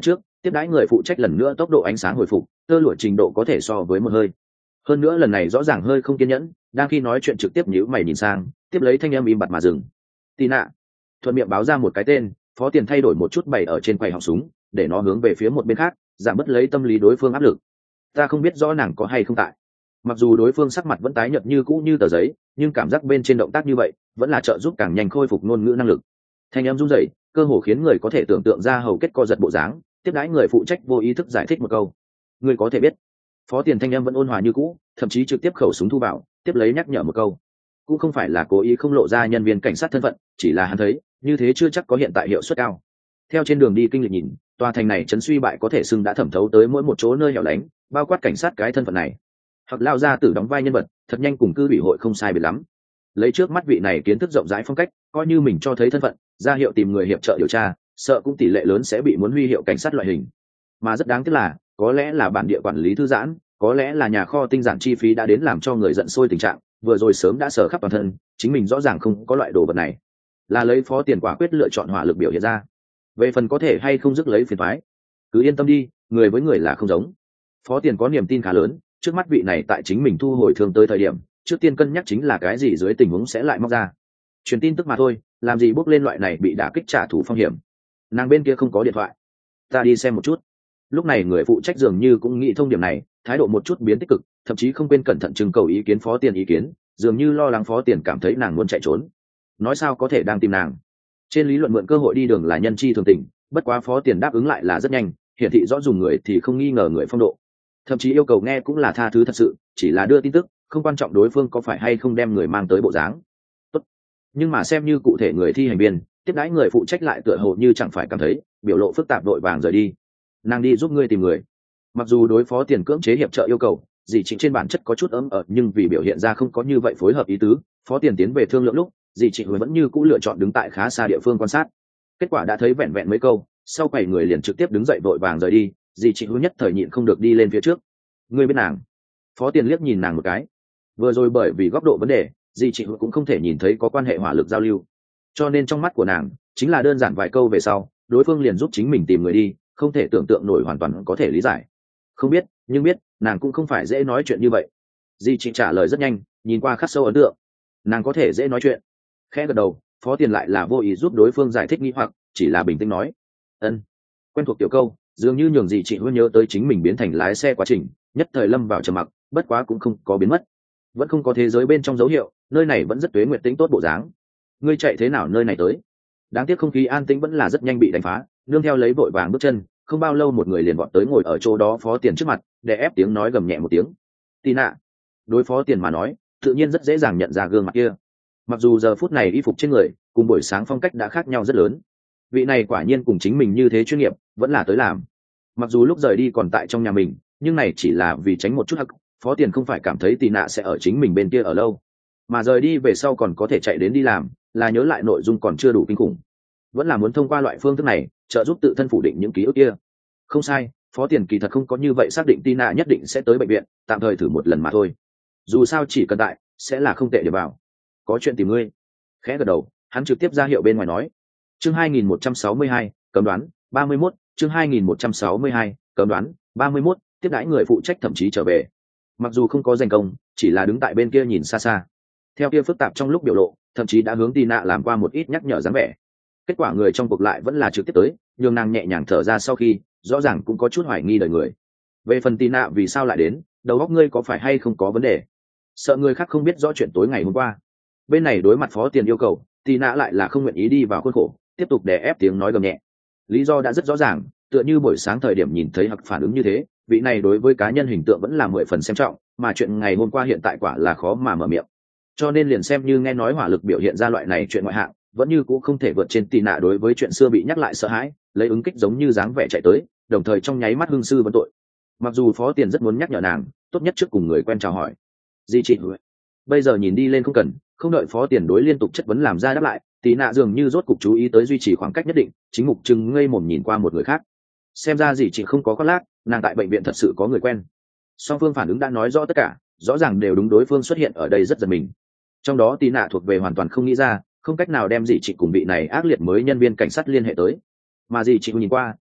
tiếp đãi người phụ trách lần nữa tốc độ ánh sáng hồi phục, tơ lụa trình độ có thể so với một hơi. Hơn nữa lần này rõ ràng hơi không kiên nhẫn, đang khi nói chuyện trực tiếp nhíu mày nhìn sang, tiếp lấy thanh âm im bặt mà dừng. Tina thuận miệng báo ra một cái tên, Phó Tiền thay đổi một chút bày ở trên quầy họng súng, để nó hướng về phía một bên khác, giảm bớt lấy tâm lý đối phương áp lực. Ta không biết rõ nàng có hay không tại. Mặc dù đối phương sắc mặt vẫn tái nhợt như cũ như tờ giấy, nhưng cảm giác bên trên động tác như vậy vẫn là trợ giúp càng nhanh khôi phục ngôn ngữ năng lực. Thanh âm run rẩy, cơ hồ khiến người có thể tưởng tượng ra hầu kết co giật bộ dáng, tiếp đãi người phụ trách vô ý thức giải thích một câu. Người có thể biết. Phó Tiền thanh âm vẫn ôn hòa như cũ, thậm chí trực tiếp khẩu súng thu vào, tiếp lấy nhắc nhở một câu. Cũng không phải là cố ý không lộ ra nhân viên cảnh sát thân phận, chỉ là hắn thấy như thế chưa chắc có hiện tại hiệu suất cao. Theo trên đường đi kinh lịch nhìn, tòa thành này trấn suy bại có thể xưng đã thẩm thấu tới mỗi một chỗ nơi hẻo lánh, bao quát cảnh sát cái thân phận này. Hoặc lao ra tử đóng vai nhân vật, thật nhanh cùng cư ủy hội không sai biệt lắm. Lấy trước mắt vị này kiến thức rộng rãi phong cách, coi như mình cho thấy thân phận, ra hiệu tìm người hiệp trợ điều tra, sợ cũng tỷ lệ lớn sẽ bị muốn huy hiệu cảnh sát loại hình. Mà rất đáng tiếc là, có lẽ là bản địa quản lý thư giãn, có lẽ là nhà kho tinh giản chi phí đã đến làm cho người giận sôi tình trạng, vừa rồi sớm đã sở khắp toàn thân, chính mình rõ ràng không có loại đồ vật này. Là lấy Phó Tiền quả quyết lựa chọn hỏa lực biểu hiện ra. Về phần có thể hay không dứt lấy phiền toái, cứ yên tâm đi, người với người là không giống. Phó Tiền có niềm tin khá lớn, trước mắt vị này tại chính mình thu hồi thương tới thời điểm, trước tiên cân nhắc chính là cái gì dưới tình huống sẽ lại móc ra. Truyền tin tức mà thôi, làm gì bước lên loại này bị đả kích trả thù phong hiểm. Nàng bên kia không có điện thoại, ta đi xem một chút. Lúc này người phụ trách dường như cũng nghĩ thông điểm này, thái độ một chút biến tích cực, thậm chí không quên cẩn thận trưng cầu ý kiến Phó Tiền ý kiến, dường như lo lắng Phó Tiền cảm thấy nàng muốn chạy trốn. Nói sao có thể đang tìm nàng. Trên lý luận mượn cơ hội đi đường là nhân chi thường tình, bất quá Phó Tiền đáp ứng lại là rất nhanh, hiển thị rõ dùng người thì không nghi ngờ người phong độ. Thậm chí yêu cầu nghe cũng là tha thứ thật sự, chỉ là đưa tin tức, không quan trọng đối phương có phải hay không đem người mang tới bộ dáng. Tốt. Nhưng mà xem như cụ thể người thi hành viên, tiếp đãi người phụ trách lại tựa hồ như chẳng phải cảm thấy, biểu lộ phức tạp đội vàng rời đi. Nàng đi giúp ngươi tìm người. Mặc dù đối Phó Tiền cưỡng chế hiệp trợ yêu cầu, dì Trịnh trên bản chất có chút ấm ợt, nhưng vì biểu hiện ra không có như vậy phối hợp ý tứ, Phó Tiền tiến về thương lượng lúc, dì Trịnh vẫn như cũ lựa chọn đứng tại khá xa địa phương quan sát. Kết quả đã thấy vẹn vẹn mấy câu, sau quầy người liền trực tiếp đứng dậy vội vàng rời đi, dì Trịnh nhất thời nhịn không được đi lên phía trước. Ngươi biết nàng? Phó Tiền liếc nhìn nàng một cái. Vừa rồi bởi vì góc độ vấn đề, dì Trịnh cũng không thể nhìn thấy có quan hệ hỏa lực giao lưu, cho nên trong mắt của nàng chính là đơn giản vài câu về sau, đối phương liền giúp chính mình tìm người đi, không thể tưởng tượng nổi, hoàn toàn có thể lý giải. Không biết, nhưng biết nàng cũng không phải dễ nói chuyện như vậy. Dì Trịnh trả lời rất nhanh, nhìn qua khắc sâu ấn tượng. Nàng có thể dễ nói chuyện. Khẽ gật đầu, Phó Tiền lại là vô ý giúp đối phương giải thích nghi hoặc, chỉ là bình tĩnh nói. Ân. Quen thuộc tiểu câu, dường như nhường dì Trịnh luôn nhớ tới chính mình biến thành lái xe quá trình, nhất thời lâm vào trầm mặc, bất quá cũng không có biến mất. Vẫn không có thế giới bên trong dấu hiệu, nơi này vẫn rất tuế nguyệt tĩnh tốt bộ dáng. Ngươi chạy thế nào nơi này tới? Đáng tiếc không khí an tĩnh vẫn là rất nhanh bị đánh phá, nương theo lấy vội vàng bước chân, không bao lâu một người liền vọt tới ngồi ở chỗ đó Phó Tiền trước mặt, để ép tiếng nói gầm nhẹ một tiếng. Tina. Đối Phó Tiền mà nói, tự nhiên rất dễ dàng nhận ra gương mặt kia. Mặc dù giờ phút này y phục trên người cùng buổi sáng phong cách đã khác nhau rất lớn, vị này quả nhiên cùng chính mình như thế chuyên nghiệp, vẫn là tới làm. Mặc dù lúc rời đi còn tại trong nhà mình, nhưng này chỉ là vì tránh một chút hắc. Phó Tiền không phải cảm thấy Tina sẽ ở chính mình bên kia ở lâu, mà rời đi về sau còn có thể chạy đến đi làm, là nhớ lại nội dung còn chưa đủ kinh khủng, vẫn là muốn thông qua loại phương thức này trợ giúp tự thân phủ định những ký ức kia. Không sai, Phó Tiền kỳ thật không có như vậy xác định Tina nhất định sẽ tới bệnh viện, tạm thời thử một lần mà thôi. Dù sao chỉ cần tại sẽ là không tệ để vào. Có chuyện tìm ngươi. Khẽ gật đầu, hắn trực tiếp ra hiệu bên ngoài nói. Chương hai nghìn một trăm sáu mươi hai, cấm đoán, ba mươi mốt, chương hai nghìn một trăm sáu mươi hai, cấm đoán, ba mươi mốt, tiếp đãi người phụ trách thậm chí trở về. Mặc dù không có giành công, chỉ là đứng tại bên kia nhìn xa xa. Theo kia phức tạp trong lúc biểu lộ, thậm chí đã hướng Tina làm qua một ít nhắc nhở dáng vẻ. Kết quả người trong cuộc lại vẫn là trực tiếp tới, nhường nàng nhẹ nhàng thở ra sau khi, rõ ràng cũng có chút hoài nghi đời người. Về phần Tina vì sao lại đến, đầu óc ngươi có phải hay không có vấn đề? Sợ người khác không biết rõ chuyện tối ngày hôm qua. Bên này đối mặt Phó Tiền yêu cầu, Tina lại là không nguyện ý đi vào khuôn khổ, tiếp tục đè ép tiếng nói gầm nhẹ. Lý do đã rất rõ ràng, tựa như buổi sáng thời điểm nhìn thấy Hặc phản ứng như thế, vị này đối với cá nhân hình tượng vẫn là mười phần xem trọng, mà chuyện ngày hôm qua hiện tại quả là khó mà mở miệng. Cho nên liền xem như nghe nói hỏa lực biểu hiện ra loại này chuyện ngoại hạng, vẫn như cũng không thể vượt trên Tina đối với chuyện xưa bị nhắc lại sợ hãi, lấy ứng kích giống như dáng vẻ chạy tới, đồng thời trong nháy mắt hưng sư vấn tội. Mặc dù Phó Tiền rất muốn nhắc nhở nàng, tốt nhất trước cùng người quen chào hỏi. Di chị bây giờ nhìn đi lên không cần, không đợi Phó Tiền đối liên tục chất vấn làm ra đáp lại, Tina dường như rốt cục chú ý tới duy trì khoảng cách nhất định, chính mục trừng ngây mồm nhìn qua một người khác. Xem ra gì chị không có có lác, nàng tại bệnh viện thật sự có người quen. Song phương phản ứng đã nói rõ tất cả, rõ ràng đều đúng, đối phương xuất hiện ở đây rất giật mình. Trong đó Tina thuộc về hoàn toàn không nghĩ ra, không cách nào đem gì chị cùng vị này ác liệt mới nhân viên cảnh sát liên hệ tới. Mà gì chị nhìn qua,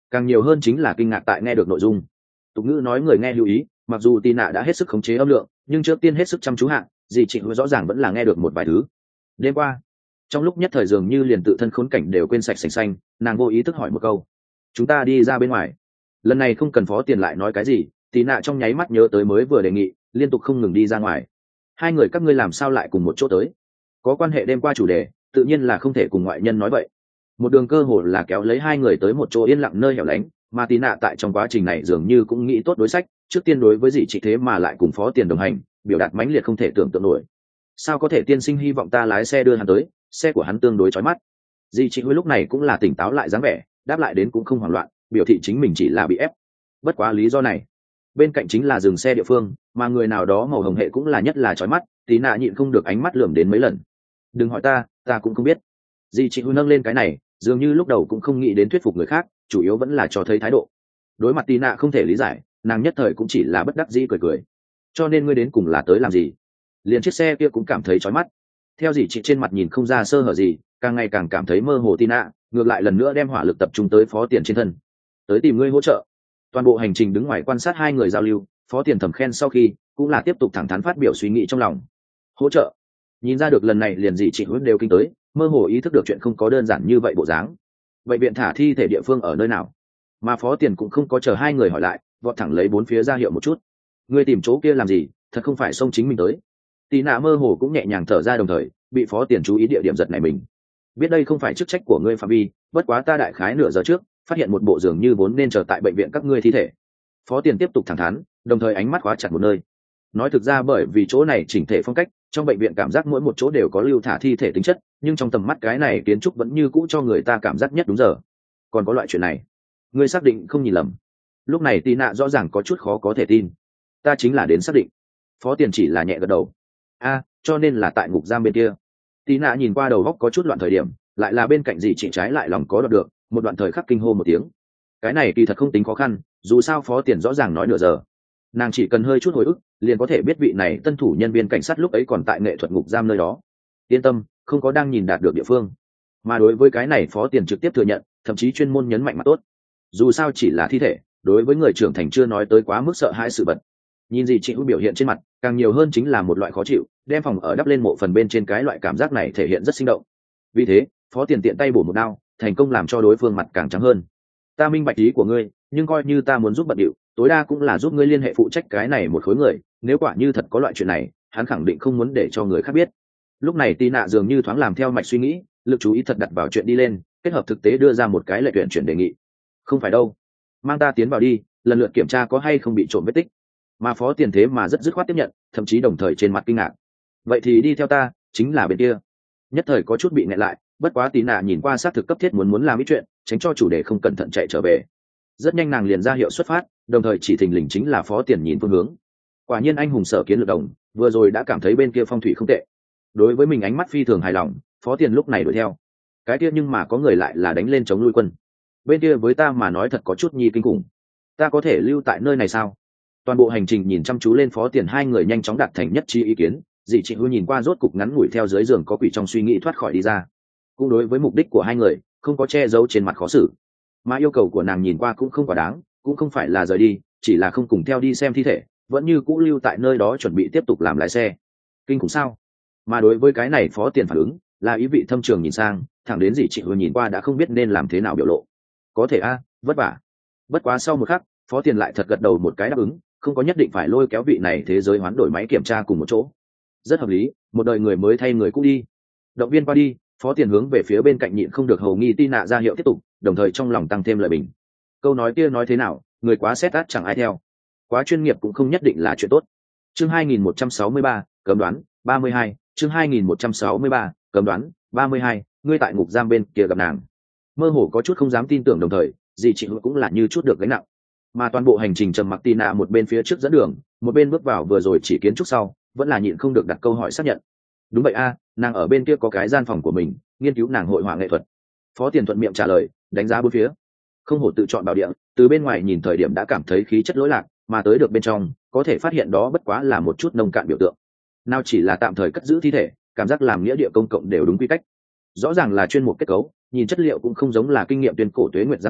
càng nhiều hơn chính là kinh ngạc tại nghe được nội dung. Tục ngữ nói người nghe lưu ý, mặc dù tì nạ đã hết sức khống chế âm lượng, nhưng trước tiên hết sức chăm chú hạn, dì chị rõ ràng vẫn là nghe được một vài thứ. Đêm qua, trong lúc nhất thời dường như liền tự thân khốn cảnh đều quên sạch sành xanh, nàng vô ý thức hỏi một câu: chúng ta đi ra bên ngoài. Lần này không cần Phó Tiền lại nói cái gì, tì nạ trong nháy mắt nhớ tới mới vừa đề nghị, liên tục không ngừng đi ra ngoài. Hai người các ngươi làm sao lại cùng một chỗ tới? Có quan hệ đêm qua chủ đề, tự nhiên là không thể cùng ngoại nhân nói vậy. Một đường cơ hồ là kéo lấy hai người tới một chỗ yên lặng nơi hẻo lánh, mà tí nạ tại trong quá trình này dường như cũng nghĩ tốt đối sách, trước tiên đối với dì chị thế mà lại cùng Phó Tiền đồng hành, biểu đạt mãnh liệt không thể tưởng tượng nổi. Sao có thể tiên sinh hy vọng ta lái xe đưa hắn tới, xe của hắn tương đối chói mắt. Dì chị Huy lúc này cũng là tỉnh táo lại dáng vẻ, đáp lại đến cũng không hoảng loạn, biểu thị chính mình chỉ là bị ép. Bất quá lý do này, bên cạnh chính là dừng xe địa phương, mà người nào đó màu hồng hệ cũng là nhất là chói mắt, tí nạ nhịn không được ánh mắt lườm đến mấy lần. Đừng hỏi ta, ta cũng không biết. Dì chị Huy nâng lên cái này, dường như lúc đầu cũng không nghĩ đến thuyết phục người khác, chủ yếu vẫn là cho thấy thái độ. Đối mặt tí nạ không thể lý giải, nàng nhất thời cũng chỉ là bất đắc dĩ cười cười. Cho nên ngươi đến cùng là tới làm gì? Liền chiếc xe kia cũng cảm thấy chói mắt. Theo dì chị trên mặt nhìn không ra sơ hở gì, càng ngày càng cảm thấy mơ hồ tí nạ, ngược lại lần nữa đem hỏa lực tập trung tới Phó Tiền trên thân. Tới tìm ngươi hỗ trợ. Toàn bộ hành trình đứng ngoài quan sát hai người giao lưu, Phó Tiền thầm khen sau khi cũng là tiếp tục thẳng thắn phát biểu suy nghĩ trong lòng. Hỗ trợ? Nhìn ra được lần này liền dì chị Huy đều kinh tới, mơ hồ ý thức được chuyện không có đơn giản như vậy bộ dáng. Bệnh viện thả thi thể địa phương ở nơi nào? Mà Phó Tiền cũng không có chờ hai người hỏi lại, vọt thẳng lấy bốn phía ra hiệu một chút. Ngươi tìm chỗ kia làm gì? Thật không phải xông chính mình tới. Tí nạ mơ hồ cũng nhẹ nhàng thở ra, đồng thời bị Phó Tiền chú ý địa điểm giật này mình. Biết đây không phải chức trách của ngươi phạm vi, bất quá ta đại khái nửa giờ trước phát hiện một bộ giường như vốn nên chờ tại bệnh viện các ngươi thi thể. Phó Tiền tiếp tục thẳng thắn, đồng thời ánh mắt khóa chặt một nơi. Nói thực ra bởi vì chỗ này chỉnh thể phong cách, trong bệnh viện cảm giác mỗi một chỗ đều có lưu thả thi thể tính chất, nhưng trong tầm mắt cái này kiến trúc vẫn như cũ cho người ta cảm giác nhất đúng giờ. Còn có loại chuyện này, ngươi xác định không nhìn lầm? Lúc này Tí nạ rõ ràng có chút khó có thể tin. Ta chính là đến xác định. Phó Tiền chỉ là nhẹ gật đầu. A, cho nên là tại ngục giam bên kia. Tí nạ nhìn qua đầu góc có chút loạn thời điểm, lại là bên cạnh gì chị trái lại lòng có đọc được, một đoạn thời khắc kinh hô một tiếng. Cái này kỳ thật không tính khó khăn, dù sao Phó Tiền rõ ràng nói nửa giờ. Nàng chỉ cần hơi chút hồi ức, liền có thể biết vị này tân thủ nhân viên cảnh sát lúc ấy còn tại nghệ thuật ngục giam nơi đó. Yên tâm, không có đang nhìn đạt được địa phương. Mà đối với cái này Phó Tiền trực tiếp thừa nhận, thậm chí chuyên môn nhấn mạnh mà tốt. Dù sao chỉ là thi thể, đối với người trưởng thành chưa nói tới quá mức sợ hãi sự vật. Nhìn gì chị Huy biểu hiện trên mặt, càng nhiều hơn chính là một loại khó chịu, đem phòng ở đắp lên mộ phần bên trên, cái loại cảm giác này thể hiện rất sinh động. Vì thế, Phó Tiền tiện tay bổ một đao, thành công làm cho đối phương mặt càng trắng hơn. Ta minh bạch ý của ngươi, nhưng coi như ta muốn giúp bận điệu, tối đa cũng là giúp ngươi liên hệ phụ trách cái này một khối người, nếu quả như thật có loại chuyện này, hắn khẳng định không muốn để cho người khác biết. Lúc này Tí nạ dường như thoáng làm theo mạch suy nghĩ, lực chú ý thật đặt vào chuyện đi lên, kết hợp thực tế đưa ra một cái lệ tuyển chuyển đề nghị. Không phải đâu, mang ta tiến vào đi, lần lượt kiểm tra có hay không bị trộm vết tích. Mà Phó Tiền thế mà rất dứt khoát tiếp nhận, thậm chí đồng thời trên mặt kinh ngạc. Vậy thì đi theo ta, chính là bên kia. Nhất thời có chút bị nghẹn lại, bất quá Tí nạ nhìn qua xác thực cấp thiết muốn muốn làm ít chuyện, tránh cho chủ đề không cẩn thận chạy trở về. Rất nhanh nàng liền ra hiệu xuất phát, đồng thời chỉ thình lình chính là Phó Tiền nhìn phương hướng. Quả nhiên anh hùng sở kiến lược đồng, vừa rồi đã cảm thấy bên kia phong thủy không tệ. Đối với mình ánh mắt phi thường hài lòng, Phó Tiền lúc này đuổi theo. Cái kia nhưng mà có người lại là đánh lên chống nuôi quân. Bên kia với ta mà nói thật có chút nhi kinh khủng. Ta có thể lưu tại nơi này sao? Toàn bộ hành trình nhìn chăm chú lên Phó Tiền, hai người nhanh chóng đạt thành nhất trí ý kiến. Dì chị Huy nhìn qua rốt cục ngắn ngủi theo dưới giường có quỷ trong suy nghĩ thoát khỏi đi ra. Cũng đối với mục đích của hai người, không có che giấu trên mặt khó xử. Mà yêu cầu của nàng nhìn qua cũng không quá đáng, cũng không phải là rời đi, chỉ là không cùng theo đi xem thi thể, vẫn như cũ lưu tại nơi đó chuẩn bị tiếp tục làm lái xe. Kinh khủng sao? Mà đối với cái này Phó Tiền phản ứng là ý vị thâm trường nhìn sang, thẳng đến dì chị Huy nhìn qua đã không biết nên làm thế nào biểu lộ. Có thể a, vất vả. Bất quá sau một khắc, Phó Tiền lại thật gật đầu một cái đáp ứng, không có nhất định phải lôi kéo vị này thế giới hoán đổi máy kiểm tra cùng một chỗ. Rất hợp lý, một đời người mới thay người cũ đi. Động viên qua đi, Phó Tiền hướng về phía bên cạnh nhịn không được hầu nghi Tí nạ ra hiệu tiếp tục, đồng thời trong lòng tăng thêm lời bình. Câu nói kia nói thế nào, người quá xét át chẳng ai theo, quá chuyên nghiệp cũng không nhất định là chuyện tốt. Chương hai nghìn một trăm sáu mươi ba, cấm đoán, ba mươi hai, chương hai nghìn một trăm sáu mươi ba, cấm đoán, ba mươi hai, ngươi tại ngục giam bên kia gặp nàng. Mơ hồ có chút không dám tin tưởng, đồng thời, dì chị cũng là như chút được gánh nặng. Mà toàn bộ hành trình trầm mặc Tí nạ một bên phía trước dẫn đường, một bên bước vào vừa rồi chỉ kiến trúc sau, vẫn là nhịn không được đặt câu hỏi xác nhận. Đúng vậy a, nàng ở bên kia có cái gian phòng của mình, nghiên cứu nàng hội họa nghệ thuật. Phó Tiền thuận miệng trả lời, đánh giá bốn phía. Không hổ tự chọn bảo địa, từ bên ngoài nhìn thời điểm đã cảm thấy khí chất lỗi lạc, mà tới được bên trong, có thể phát hiện đó bất quá là một chút nông cạn biểu tượng. Nào chỉ là tạm thời cất giữ thi thể, cảm giác làm nghĩa địa công cộng đều đúng quy cách. Rõ ràng là chuyên mục kết cấu, nhìn chất liệu cũng không giống là kinh nghiệm tuyên cổ tuế nguyệt dáng vẻ,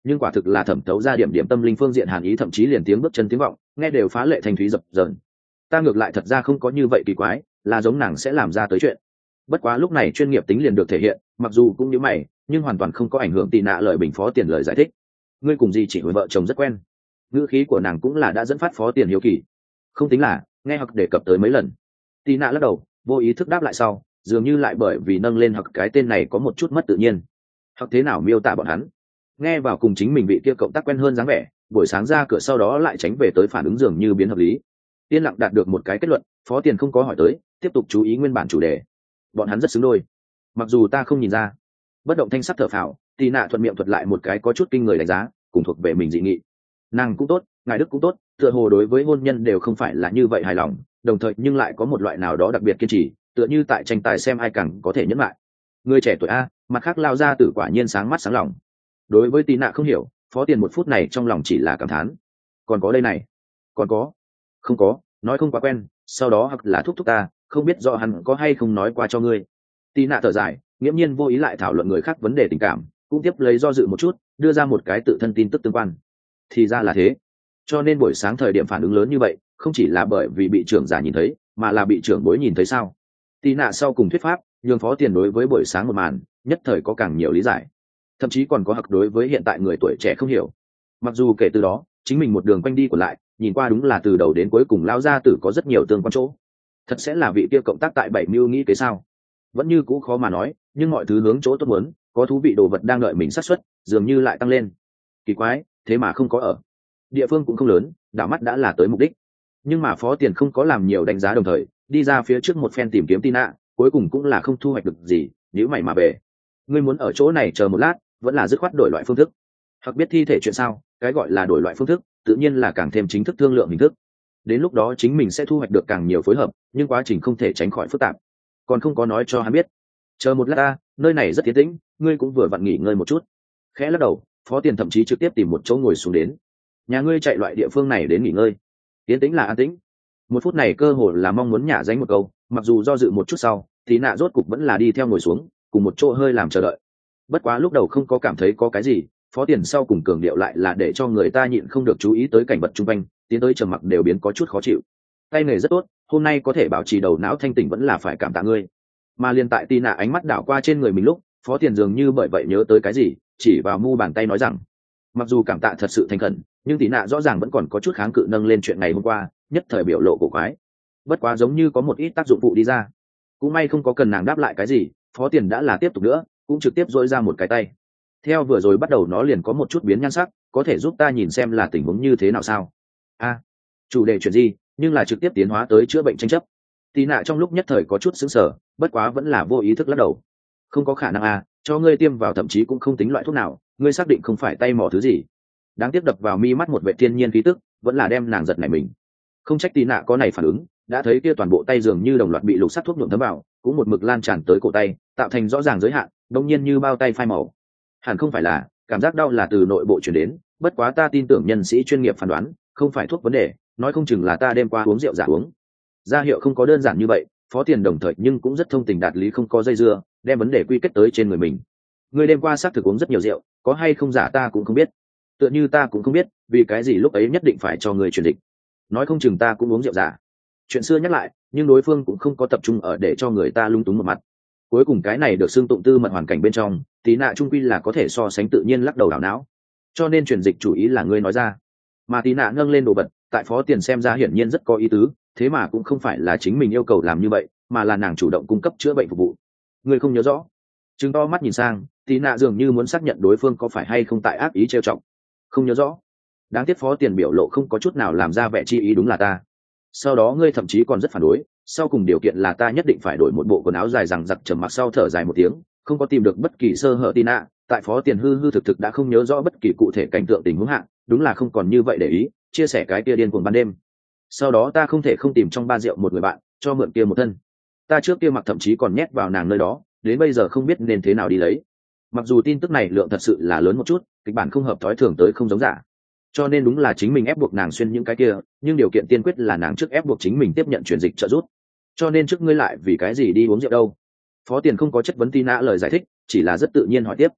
nhưng quả thực là thẩm thấu ra điểm điểm tâm linh phương diện hàn ý, thậm chí liền tiếng bước chân tiếng vọng nghe đều phá lệ thanh thúy dập dờn. Ta ngược lại thật ra không có như vậy kỳ quái, là giống nàng sẽ làm ra tới chuyện. Bất quá lúc này chuyên nghiệp tính liền được thể hiện, mặc dù cũng như mày nhưng hoàn toàn không có ảnh hưởng Tì nạ lời bình phó tiền lời giải thích. Ngươi cùng gì chỉ hồi vợ chồng rất quen. Ngữ khí của nàng cũng là đã dẫn phát phó tiền hiếu kỳ. Không tính là, nghe hoặc đề cập tới mấy lần. Tì nạ lắc đầu, vô ý thức đáp lại sau, dường như lại bởi vì nâng lên hoặc cái tên này có một chút mất tự nhiên. Hoặc thế nào miêu tả bọn hắn? Nghe vào cùng chính mình bị kia cộng tác quen hơn dáng vẻ, buổi sáng ra cửa sau đó lại tránh về tới phản ứng dường như biến hợp lý. Yên lặng đạt được một cái kết luận, phó tiền không có hỏi tới, tiếp tục chú ý nguyên bản chủ đề. Bọn hắn rất xứng đôi, mặc dù ta không nhìn ra. Bất động thanh sắc thở phào, Tì nạ thuận miệng thuật lại một cái có chút kinh người đánh giá, cùng thuộc về mình dị nghị. Nàng cũng tốt, ngài đức cũng tốt, tựa hồ đối với hôn nhân đều không phải là như vậy hài lòng, đồng thời nhưng lại có một loại nào đó đặc biệt kiên trì, tựa như tại tranh tài xem ai càng có thể nhẫn lại. Người trẻ tuổi a, mặt khác lao ra tử quả nhiên sáng mắt sáng lòng. Đối với Tì nạ không hiểu, phó tiền một phút này trong lòng chỉ là cảm thán. Còn có đây này, còn có, không có, nói không quá quen, sau đó hoặc là thúc thúc ta, không biết rõ hắn có hay không nói qua cho ngươi. Tì nạ thở dài, nghiễm nhiên vô ý lại thảo luận người khác vấn đề tình cảm, cũng tiếp lấy do dự một chút, đưa ra một cái tự thân tin tức tương quan. Thì ra là thế, cho nên buổi sáng thời điểm phản ứng lớn như vậy, không chỉ là bởi vì bị trưởng giả nhìn thấy, mà là bị trưởng bối nhìn thấy sao? Tì nạ sau cùng thuyết pháp, nhường phó tiền đối với buổi sáng một màn, nhất thời có càng nhiều lý giải, thậm chí còn có hặc đối với hiện tại người tuổi trẻ không hiểu. Mặc dù kể từ đó, chính mình một đường quanh đi của lại, nhìn qua đúng là từ đầu đến cuối cùng lao gia tử có rất nhiều tương quan chỗ. Thật sẽ là vị kia cộng tác tại bảy mưu nghĩ kế sao? Vẫn như cũ khó mà nói, nhưng mọi thứ hướng chỗ tốt muốn, có thú vị đồ vật đang đợi mình xác suất, dường như lại tăng lên. Kỳ quái, thế mà không có ở. Địa phương cũng không lớn, đảo mắt đã là tới mục đích. Nhưng mà phó tiền không có làm nhiều đánh giá, đồng thời đi ra phía trước một phen tìm kiếm Tì nạ, cuối cùng cũng là không thu hoạch được gì, nếu mày mà về. Ngươi muốn ở chỗ này chờ một lát, vẫn là dứt khoát đổi loại phương thức. Hoặc biết thi thể chuyện sao, cái gọi là đổi loại phương thức, tự nhiên là càng thêm chính thức thương lượng hình thức. Đến lúc đó chính mình sẽ thu hoạch được càng nhiều phối hợp, nhưng quá trình không thể tránh khỏi phức tạp. Còn không có nói cho hắn biết. Chờ một lát ta, nơi này rất yên tĩnh, ngươi cũng vừa vặn nghỉ ngơi một chút. Khẽ lắc đầu, phó tiền thậm chí trực tiếp tìm một chỗ ngồi xuống đến. Nhà ngươi chạy loại địa phương này đến nghỉ ngơi. Yên tĩnh là an tĩnh. Một phút này cơ hồ là mong muốn nhả dánh một câu, mặc dù do dự một chút sau, thì nạ rốt cục vẫn là đi theo ngồi xuống, cùng một chỗ hơi làm chờ đợi. Bất quá lúc đầu không có cảm thấy có cái gì, phó tiền sau cùng cường điệu lại là để cho người ta nhịn không được chú ý tới cảnh vật chung quanh, tiến tới trầm mặc đều biến có chút khó chịu. Tay nghề rất tốt, hôm nay có thể bảo trì đầu não thanh tỉnh vẫn là phải cảm tạ ngươi. Mà liền tại Tì nạ ánh mắt đảo qua trên người mình lúc, phó tiền dường như bởi vậy nhớ tới cái gì, chỉ vào mu bàn tay nói rằng, mặc dù cảm tạ thật sự thành khẩn, nhưng Tì nạ rõ ràng vẫn còn có chút kháng cự, nâng lên chuyện ngày hôm qua, nhất thời biểu lộ cổ quái. Bất quá giống như có một ít tác dụng phụ đi ra. Cũng may không có cần nàng đáp lại cái gì, phó tiền đã là tiếp tục nữa, cũng trực tiếp dỗi ra một cái tay. Theo vừa rồi bắt đầu nó liền có một chút biến nhan sắc, có thể giúp ta nhìn xem là tình huống như thế nào sao? A, à, chủ đề chuyện gì, nhưng là trực tiếp tiến hóa tới chữa bệnh tranh chấp. Tì nạ trong lúc nhất thời có chút sững sờ, bất quá vẫn là vô ý thức lắc đầu. Không có khả năng à, cho ngươi tiêm vào thậm chí cũng không tính loại thuốc nào, ngươi xác định không phải tay mỏ thứ gì. Đáng tiếc đập vào mi mắt một vệ thiên nhiên khí tức, vẫn là đem nàng giật nảy mình. Không trách Tì nạ có này phản ứng, đã thấy kia toàn bộ tay dường như đồng loạt bị lục sắc thuốc nhuộm thấm vào, cũng một mực lan tràn tới cổ tay, tạo thành rõ ràng giới hạn, đông nhiên như bao tay phai màu. Hẳn không phải là, cảm giác đau là từ nội bộ truyền đến, bất quá ta tin tưởng nhân sĩ chuyên nghiệp phán đoán, không phải thuốc vấn đề, nói không chừng là ta đêm qua uống rượu giả uống. Ra hiệu không có đơn giản như vậy, phó tiền đồng thời nhưng cũng rất thông tình đạt lý, không có dây dưa, đem vấn đề quy kết tới trên người mình. Người đêm qua xác thực uống rất nhiều rượu, có hay không giả ta cũng không biết. Tựa như ta cũng không biết, vì cái gì lúc ấy nhất định phải cho người truyền dịch. Nói không chừng ta cũng uống rượu giả. Chuyện xưa nhắc lại, nhưng đối phương cũng không có tập trung ở để cho người ta lung túng một mặt. Cuối cùng cái này được xưng tụng tư mật hoàn cảnh bên trong, Tì nạ trung quy là có thể so sánh tự nhiên lắc đầu đảo não. Cho nên truyền dịch chủ ý là ngươi nói ra. Mà Tì nạ nâng lên đồ vật, tại phó tiền xem ra hiển nhiên rất có ý tứ, thế mà cũng không phải là chính mình yêu cầu làm như vậy, mà là nàng chủ động cung cấp chữa bệnh phục vụ. Ngươi không nhớ rõ? Trừng to mắt nhìn sang, Tì nạ dường như muốn xác nhận đối phương có phải hay không tại ác ý trêu chọc. Không nhớ rõ. Đáng tiếc phó tiền biểu lộ không có chút nào làm ra vẻ chi ý, đúng là ta. Sau đó ngươi thậm chí còn rất phản đối, sau cùng điều kiện là ta nhất định phải đổi một bộ quần áo dài rằng giặc, trầm mặc sau thở dài một tiếng, không có tìm được bất kỳ sơ hở. Tì nạ tại phó tiền hư hư thực thực đã không nhớ rõ bất kỳ cụ thể cảnh tượng tình huống hạ, đúng là không còn như vậy để ý, chia sẻ cái kia điên cuồng ban đêm. Sau đó ta không thể không tìm trong ba rượu một người bạn cho mượn kia một thân, ta trước kia mặc thậm chí còn nhét vào nàng nơi đó, đến bây giờ không biết nên thế nào đi lấy. Mặc dù tin tức này lượng thật sự là lớn một chút, kịch bản không hợp thói thường tới không giống giả, cho nên đúng là chính mình ép buộc nàng xuyên những cái kia, nhưng điều kiện tiên quyết là nàng trước ép buộc chính mình tiếp nhận chuyển dịch trợ giúp. Cho nên trước ngươi lại vì cái gì đi uống rượu đâu? Phó tiền không có chất vấn Tì nạ lời giải thích, chỉ là rất tự nhiên hỏi tiếp.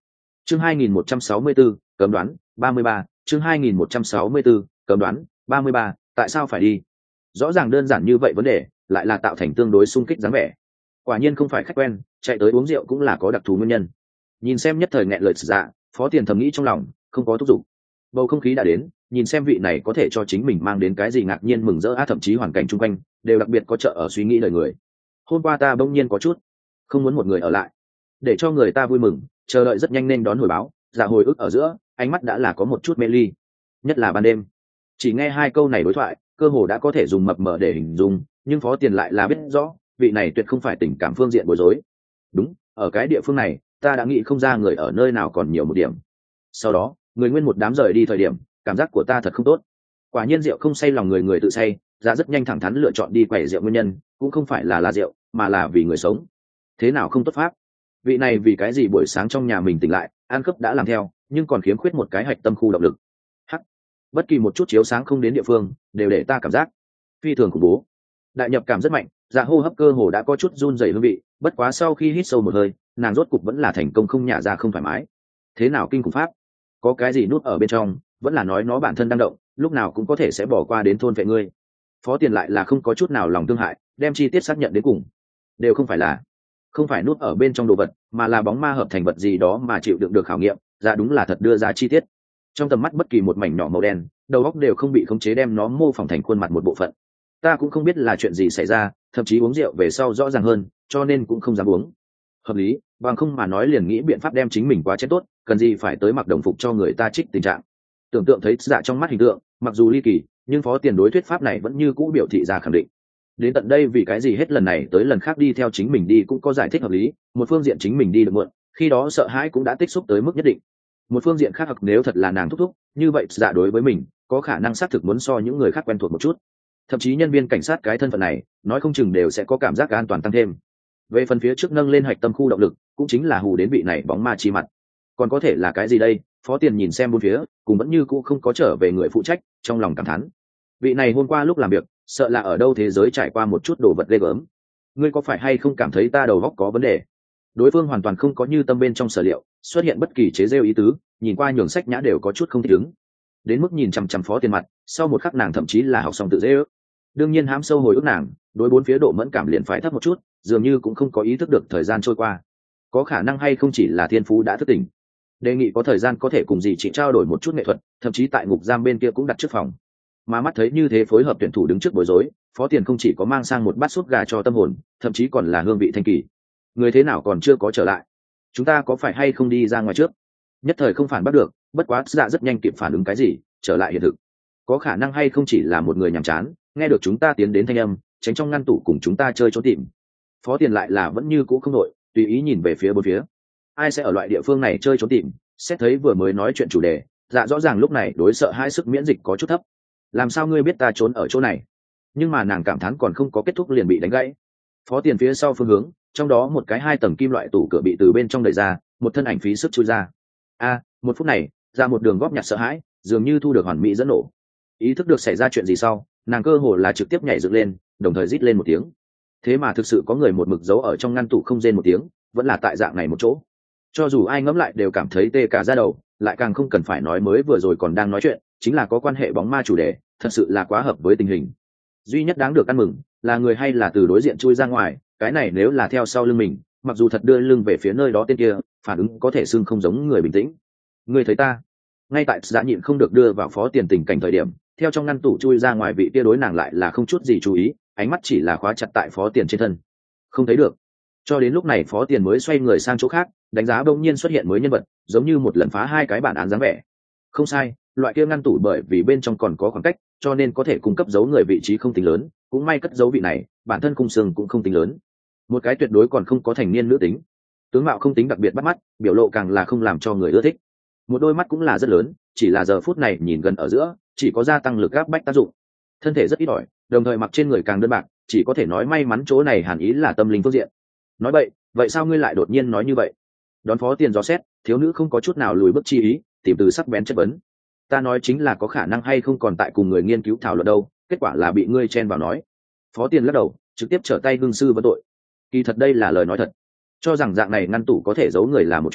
chương hai nghìn một trăm sáu mươi 164, cấm đoán ba mươi ba, chương hai nghìn một trăm sáu mươi 164, cấm đoán ba mươi ba, tại sao phải đi? Rõ ràng đơn giản như vậy vấn đề lại là tạo thành tương đối xung kích dáng vẻ. Quả nhiên không phải khách quen, chạy tới uống rượu cũng là có đặc thù nguyên nhân. Nhìn xem nhất thời nghẹn lời dạ, Phó Tiền thầm nghĩ trong lòng, không có thúc giục. Bầu không khí đã đến, nhìn xem vị này có thể cho chính mình mang đến cái gì ngạc nhiên mừng rỡ, thậm chí hoàn cảnh chung quanh đều đặc biệt có trợ ở suy nghĩ đời người. Hôm qua ta bỗng nhiên có chút không muốn một người ở lại, để cho người ta vui mừng, chờ đợi rất nhanh nên đón hồi báo. Dạ hồi ức ở giữa, ánh mắt đã là có một chút mê ly, nhất là ban đêm. Chỉ nghe hai câu này đối thoại, cơ hồ đã có thể dùng mập mờ để hình dung, nhưng Phó Tiền lại là biết rõ, vị này tuyệt không phải tình cảm phương diện bối rối. Đúng, ở cái địa phương này, ta đã nghĩ không ra người ở nơi nào còn nhiều một điểm. Sau đó, người nguyên một đám rời đi thời điểm, cảm giác của ta thật không tốt. Quả nhiên rượu không say lòng người, người tự say. Ra rất nhanh thẳng thắn lựa chọn đi quẩy rượu, nguyên nhân cũng không phải là là rượu, mà là vì người sống. Thế nào không tốt pháp? Vị này vì cái gì buổi sáng trong nhà mình tỉnh lại, ăn cướp đã làm theo, nhưng còn khiếm khuyết một cái hạch tâm khu động lực. Hắc, bất kỳ một chút chiếu sáng không đến địa phương, đều để ta cảm giác phi thường khủng bố. Đại nhập cảm rất mạnh, dạ hô hấp cơ hồ đã có chút run rẩy hương vị, bất quá sau khi hít sâu một hơi, nàng rốt cục vẫn là thành công không nhả ra không thoải mái. Thế nào kinh khủng pháp? Có cái gì nút ở bên trong, vẫn là nói nó bản thân đang động, lúc nào cũng có thể sẽ bỏ qua đến thôn vệ ngươi. Phó Tiền lại là không có chút nào lòng thương hại, đem chi tiết xác nhận đến cùng. Đều không phải là không phải nút ở bên trong đồ vật, mà là bóng ma hợp thành vật gì đó mà chịu đựng được khảo nghiệm. Ra đúng là thật đưa ra chi tiết. Trong tầm mắt bất kỳ một mảnh nhỏ màu đen, đầu óc đều không bị khống chế đem nó mô phỏng thành khuôn mặt một bộ phận. Ta cũng không biết là chuyện gì xảy ra, thậm chí uống rượu về sau rõ ràng hơn, cho nên cũng không dám uống. Hợp lý, bằng không mà nói liền nghĩ biện pháp đem chính mình quá chết tốt, cần gì phải tới mặc đồng phục cho người ta trích tình trạng. Tưởng tượng thấy dạ trong mắt hình tượng, mặc dù ly kỳ, nhưng Phó Tiền đối thuyết pháp này vẫn như cũ biểu thị ra khẳng định. Đến tận đây vì cái gì hết lần này tới lần khác đi theo chính mình đi cũng có giải thích hợp lý. Một phương diện chính mình đi được muộn, khi đó sợ hãi cũng đã tích xúc tới mức nhất định. Một phương diện khác, hoặc nếu thật là nàng thúc thúc, như vậy dạ đối với mình có khả năng xác thực muốn so những người khác quen thuộc một chút. Thậm chí nhân viên cảnh sát cái thân phận này, nói không chừng đều sẽ có cảm giác an toàn tăng thêm. Về phần phía trước nâng lên hạch tâm khu động lực, cũng chính là hù đến vị này bóng ma chi mặt. Còn có thể là cái gì đây? Phó Tiền nhìn xem bốn phía, cùng vẫn như cũ không có trở về người phụ trách, trong lòng cảm thán. Vị này hôm qua lúc làm việc, sợ là ở đâu thế giới trải qua một chút đồ vật ghê gớm. Ngươi có phải hay không cảm thấy ta đầu óc có vấn đề? Đối phương hoàn toàn không có như tâm bên trong sở liệu, xuất hiện bất kỳ chế giễu ý tứ, nhìn qua nhường sách nhã đều có chút không thích ứng. Đến mức nhìn chằm chằm Phó Tiền mặt, sau một khắc nàng thậm chí là học xong tự dễ ước. Đương nhiên hám sâu hồi ức nàng, đối bốn phía độ mẫn cảm liền phải thấp một chút, dường như cũng không có ý thức được thời gian trôi qua. Có khả năng hay không chỉ là thiên phú đã thức tỉnh. Đề nghị có thời gian có thể cùng dì chị trao đổi một chút nghệ thuật, thậm chí tại ngục giam bên kia cũng đặt trước phòng. Mà mắt thấy như thế phối hợp tuyển thủ đứng trước bối rối, Phó Tiền không chỉ có mang sang một bát súp gà cho tâm hồn, thậm chí còn là hương vị thanh kỳ. Người thế nào còn chưa có trở lại? Chúng ta có phải hay không đi ra ngoài trước? Nhất thời không phản bắt được, bất quá dạ rất nhanh kịp phản ứng cái gì, trở lại hiện thực. Có khả năng hay không chỉ là một người nhàm chán, nghe được chúng ta tiến đến thanh âm, tránh trong ngăn tủ cùng chúng ta chơi trốn tìm. Phó Tiền lại là vẫn như cũ không đội, tùy ý nhìn về phía bốn phía. Ai sẽ ở loại địa phương này chơi trốn tìm? Xét thấy vừa mới nói chuyện chủ đề, dạ rõ ràng lúc này đối sợ hai sức miễn dịch có chút thấp. Làm sao ngươi biết ta trốn ở chỗ này? Nhưng mà nàng cảm thán còn không có kết thúc liền bị đánh gãy. Phó Tiền phía sau phương hướng, trong đó một cái hai tầng kim loại tủ cửa bị từ bên trong đẩy ra, một thân ảnh phí sức chui ra. A, một phút này, ra một đường góp nhặt sợ hãi, dường như thu được hoàn mỹ dẫn nổ. Ý thức được xảy ra chuyện gì sau, nàng cơ hồ là trực tiếp nhảy dựng lên, đồng thời rít lên một tiếng. Thế mà thực sự có người một mực giấu ở trong ngăn tủ không rên một tiếng, vẫn là tại dạng này một chỗ. Cho dù ai ngẫm lại đều cảm thấy tê cả da đầu, lại càng không cần phải nói mới vừa rồi còn đang nói chuyện, chính là có quan hệ bóng ma chủ đề, thật sự là quá hợp với tình hình. Duy nhất đáng được ăn mừng là người hay là từ đối diện chui ra ngoài, cái này nếu là theo sau lưng mình, mặc dù thật đưa lưng về phía nơi đó tên kia, phản ứng có thể xưng không giống người bình tĩnh. Người thấy ta? Ngay tại Dạ nhịn không được đưa vào Phó Tiền tình cảnh thời điểm, theo trong ngăn tủ chui ra ngoài vị kia đối nàng lại là không chút gì chú ý, ánh mắt chỉ là khóa chặt tại Phó Tiền trên thân. Không thấy được. Cho đến lúc này Phó Tiền mới xoay người sang chỗ khác, đánh giá bỗng nhiên xuất hiện mới nhân vật, giống như một lần phá hai cái bản án dáng vẻ. Không sai, loại kia ngăn tủ bởi vì bên trong còn có khoảng cách, cho nên có thể cung cấp dấu người vị trí không tính lớn, cũng may cất dấu vị này, bản thân khung xương cũng không tính lớn. Một cái tuyệt đối còn không có thành niên nữ tính. Tướng mạo không tính đặc biệt bắt mắt, biểu lộ càng là không làm cho người ưa thích. Một đôi mắt cũng là rất lớn, chỉ là giờ phút này nhìn gần ở giữa, chỉ có gia tăng lực áp bách tác dụng. Thân thể rất ít ỏi, đồng thời mặc trên người càng đơn bạc, chỉ có thể nói may mắn chỗ này hàn ý là tâm linh phương diện. Nói vậy, vậy sao ngươi lại đột nhiên nói như vậy? Đón Phó Tiền dò xét, thiếu nữ không có chút nào lùi bước chi ý, tìm từ sắc bén chất vấn. Ta nói chính là có khả năng hay không còn tại cùng người nghiên cứu thảo luận đâu, kết quả là bị ngươi chen vào nói. Phó Tiền lắc đầu, trực tiếp trở tay hương sư vấn tội. Kỳ thật đây là lời nói thật. Cho rằng dạng này ngăn tủ có thể giấu người là một chuyện,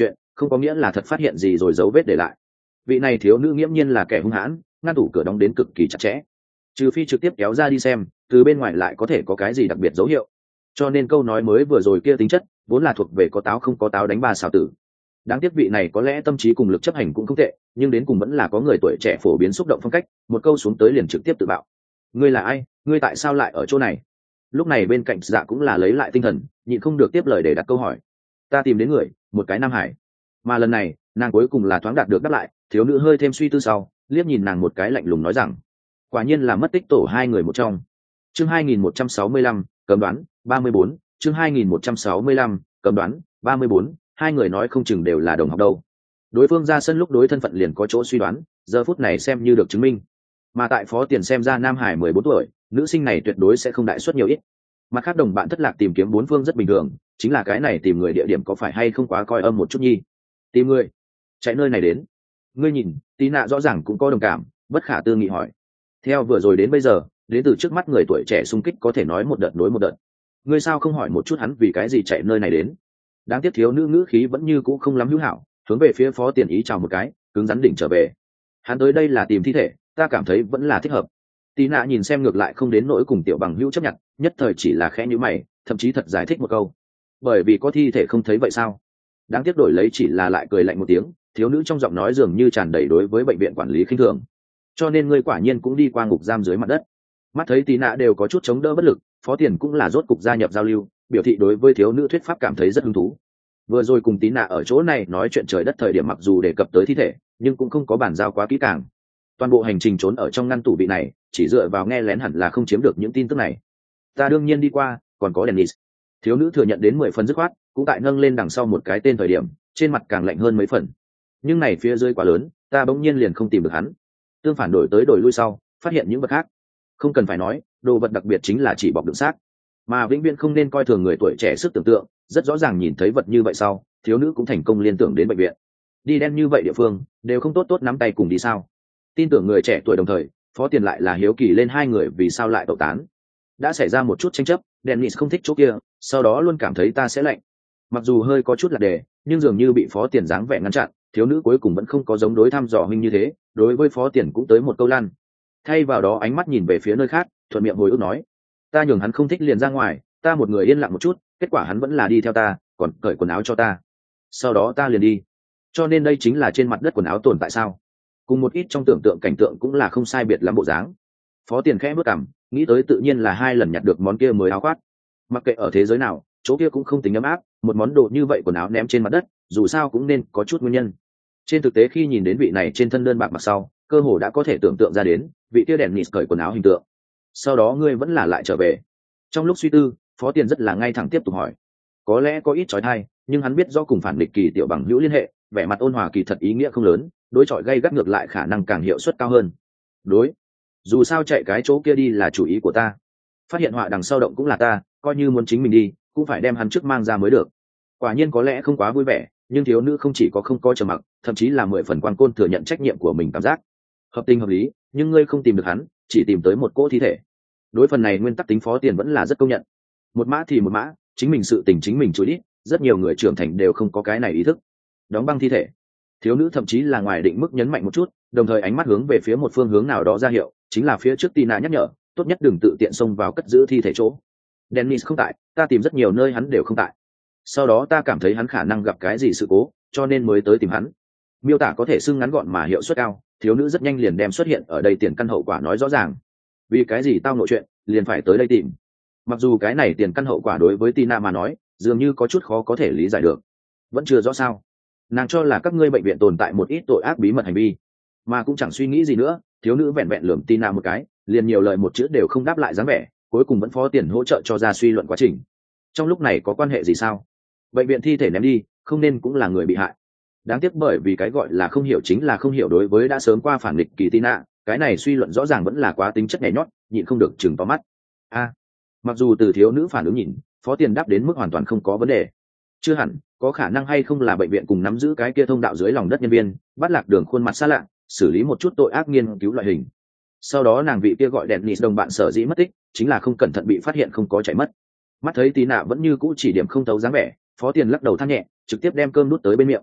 không có nghĩa là thật phát hiện gì rồi dấu vết để lại. Vị này thiếu nữ nghiễm nhiên là kẻ hung hãn, ngăn tủ cửa đóng đến cực kỳ chặt chẽ, trừ phi trực tiếp kéo ra đi xem từ bên ngoài lại có thể có cái gì đặc biệt dấu hiệu. Cho nên câu nói mới vừa rồi kia tính chất vốn là thuộc về có táo không có táo đánh ba xào tử. Đáng tiếc vị này có lẽ tâm trí cùng lực chấp hành cũng không tệ, nhưng đến cùng vẫn là có người tuổi trẻ phổ biến xúc động phong cách, một câu xuống tới liền trực tiếp tự bạo. Ngươi là ai? Ngươi tại sao lại ở chỗ này? Lúc này bên cạnh Dạ cũng là lấy lại tinh thần, nhịn không được tiếp lời để đặt câu hỏi. Ta tìm đến người, một cái Nam Hải. Mà lần này nàng cuối cùng là thoáng đạt được đáp lại. Thiếu nữ hơi thêm suy tư sau, liếc nhìn nàng một cái lạnh lùng nói rằng, quả nhiên là mất tích tổ hai người một trong. Chương hai nghìn một trăm sáu mươi lăm, cấm đoán ba mươi bốn. Chương hai nghìn một trăm sáu mươi lăm, cấm đoán ba mươi bốn. Hai người nói không chừng đều là đồng học đâu. Đối phương ra sân lúc đối thân phận liền có chỗ suy đoán, giờ phút này xem như được chứng minh. Mà tại Phó Tiền xem ra Nam Hải mười bốn tuổi, nữ sinh này tuyệt đối sẽ không đại suất nhiều ít. Mặt khác đồng bạn thất lạc tìm kiếm bốn phương rất bình thường, chính là cái này tìm người địa điểm có phải hay không quá coi âm một chút nhi. Tìm người, chạy nơi này đến. Ngươi nhìn, Tí Nạ rõ ràng cũng có đồng cảm, bất khả tư nghị hỏi. Theo vừa rồi đến bây giờ, đến từ trước mắt người tuổi trẻ xung kích có thể nói một đợt đối một đợt. Ngươi sao không hỏi một chút hắn vì cái gì chạy nơi này đến? Đáng tiếc thiếu nữ ngữ khí vẫn như cũ không lắm hữu hảo, hướng về phía Phó Tiền ý chào một cái, cứng rắn đỉnh trở về. Hắn tới đây là tìm thi thể, ta cảm thấy vẫn là thích hợp. Tí Nạ nhìn xem ngược lại không đến nỗi cùng tiểu bằng hữu chấp nhận, nhất thời chỉ là khẽ nhíu mày, thậm chí thật giải thích một câu. Bởi vì có thi thể không thấy vậy sao? Đáng tiếc đổi lấy chỉ là lại cười lạnh một tiếng, thiếu nữ trong giọng nói dường như tràn đầy đối với bệnh viện quản lý khinh thường. Cho nên ngươi quả nhiên cũng đi qua ngục giam dưới mặt đất. Mắt thấy Tí Nạ đều có chút chống đỡ bất lực, Phó Tiền cũng là rốt cục gia nhập giao lưu, biểu thị đối với thiếu nữ thuyết pháp cảm thấy rất hứng thú. Vừa rồi cùng Tí Nạ ở chỗ này nói chuyện trời đất thời điểm mặc dù đề cập tới thi thể, nhưng cũng không có bàn giao quá kỹ càng. Toàn bộ hành trình trốn ở trong ngăn tủ bị này, chỉ dựa vào nghe lén hẳn là không chiếm được những tin tức này. Ta đương nhiên đi qua, còn có Dennis. Thiếu nữ thừa nhận đến mười phần dứt khoát, cũng tại nâng lên đằng sau một cái tên thời điểm, trên mặt càng lạnh hơn mấy phần. Nhưng này phía dưới quá lớn, ta bỗng nhiên liền không tìm được hắn. Tương phản đổi tới đổi lui sau, phát hiện những vật khác. Không cần phải nói, đồ vật đặc biệt chính là chỉ bọc đựng xác. Mà vĩnh viễn không nên coi thường người tuổi trẻ sức tưởng tượng, rất rõ ràng nhìn thấy vật như vậy sau, thiếu nữ cũng thành công liên tưởng đến bệnh viện. Đi đen như vậy địa phương, đều không tốt tốt nắm tay cùng đi sao? Tin tưởng người trẻ tuổi đồng thời, Phó Tiền lại là hiếu kỳ lên hai người vì sao lại tẩu tán. Đã xảy ra một chút tranh chấp, Dennis không thích chỗ kia, sau đó luôn cảm thấy ta sẽ lạnh. Mặc dù hơi có chút là đề, nhưng dường như bị Phó Tiền dáng vẻ ngăn chặn, thiếu nữ cuối cùng vẫn không có giống đối thăm dò huynh như thế, đối với Phó Tiền cũng tới một câu lan. Thay vào đó ánh mắt nhìn về phía nơi khác, thuận miệng hồi ức nói, ta nhường hắn không thích liền ra ngoài, ta một người yên lặng một chút, kết quả hắn vẫn là đi theo ta, còn cởi quần áo cho ta. Sau đó ta liền đi. Cho nên đây chính là trên mặt đất quần áo tồn tại sao? Cùng một ít trong tưởng tượng cảnh tượng cũng là không sai biệt lắm bộ dáng. Phó Tiền khẽ bước cằm, nghĩ tới tự nhiên là hai lần nhặt được món kia mới áo khoác. Mặc kệ ở thế giới nào, chỗ kia cũng không tính ấm áp, một món đồ như vậy quần áo ném trên mặt đất, dù sao cũng nên có chút nguyên nhân. Trên thực tế khi nhìn đến vị này trên thân đơn bạc mặc sau, cơ hồ đã có thể tưởng tượng ra đến, vị kia đèn nịt cởi quần áo hình tượng. Sau đó ngươi vẫn là lại trở về. Trong lúc suy tư, Phó Tiền rất là ngay thẳng tiếp tục hỏi. Có lẽ có ít chói tai, nhưng hắn biết do cùng phản địch kỳ tiểu bằng hữu liên hệ, vẻ mặt ôn hòa kỳ thật ý nghĩa không lớn, đối chọi gây gắt ngược lại khả năng càng hiệu suất cao hơn. Đối, dù sao chạy cái chỗ kia đi là chủ ý của ta, phát hiện họa đằng sau động cũng là ta, coi như muốn chính mình đi cũng phải đem hắn trước mang ra mới được. Quả nhiên có lẽ không quá vui vẻ, nhưng thiếu nữ không chỉ có không có trầm mặc, thậm chí là mười phần quan côn thừa nhận trách nhiệm của mình cảm giác. Hợp tình hợp lý, nhưng ngươi không tìm được hắn, chỉ tìm tới một cỗ thi thể. Đối phần này nguyên tắc tính Phó Tiền vẫn là rất công nhận. Một mã thì một mã, chính mình sự tình chính mình chú ý, rất nhiều người trưởng thành đều không có cái này ý thức. Đóng băng thi thể. Thiếu nữ thậm chí là ngoài định mức nhấn mạnh một chút, đồng thời ánh mắt hướng về phía một phương hướng nào đó ra hiệu, chính là phía trước Tina nhắc nhở, tốt nhất đừng tự tiện xông vào cất giữ thi thể chỗ. Dennis không tại, ta tìm rất nhiều nơi hắn đều không tại. Sau đó ta cảm thấy hắn khả năng gặp cái gì sự cố, cho nên mới tới tìm hắn. Miêu tả có thể xưng ngắn gọn mà hiệu suất cao, thiếu nữ rất nhanh liền đem xuất hiện ở đây tiền căn hậu quả nói rõ ràng. Vì cái gì tao nội chuyện, liền phải tới đây tìm. Mặc dù cái này tiền căn hậu quả đối với Tina mà nói, dường như có chút khó có thể lý giải được. Vẫn chưa rõ sao? Nàng cho là các ngươi bệnh viện tồn tại một ít tội ác bí mật hành vi, mà cũng chẳng suy nghĩ gì nữa. Thiếu nữ vẹn vẹn lườm Tina một cái, liền nhiều lời một chữ đều không đáp lại dáng vẻ, cuối cùng vẫn Phó Tiền hỗ trợ cho ra suy luận quá trình. Trong lúc này có quan hệ gì sao? Bệnh viện thi thể ném đi, không nên cũng là người bị hại. Đáng tiếc bởi vì cái gọi là không hiểu chính là không hiểu đối với đã sớm qua phản nghịch kỳ Tina, cái này suy luận rõ ràng vẫn là quá tính chất nhảy nhót, nhịn không được chừng to mắt. A, à, mặc dù từ thiếu nữ phản ứng nhìn, Phó Tiền đáp đến mức hoàn toàn không có vấn đề. Chưa hẳn, có khả năng hay không là bệnh viện cùng nắm giữ cái kia thông đạo dưới lòng đất nhân viên, bắt lạc đường khuôn mặt xa lạ, xử lý một chút tội ác nghiên cứu loại hình. Sau đó nàng vị kia gọi Dennis đồng bạn sở dĩ mất tích, chính là không cẩn thận bị phát hiện không có chạy mất. Mắt thấy Tina vẫn như cũ chỉ điểm không thấu dáng vẻ, Phó Tiền lắc đầu than nhẹ, trực tiếp đem cơm nuốt tới bên miệng.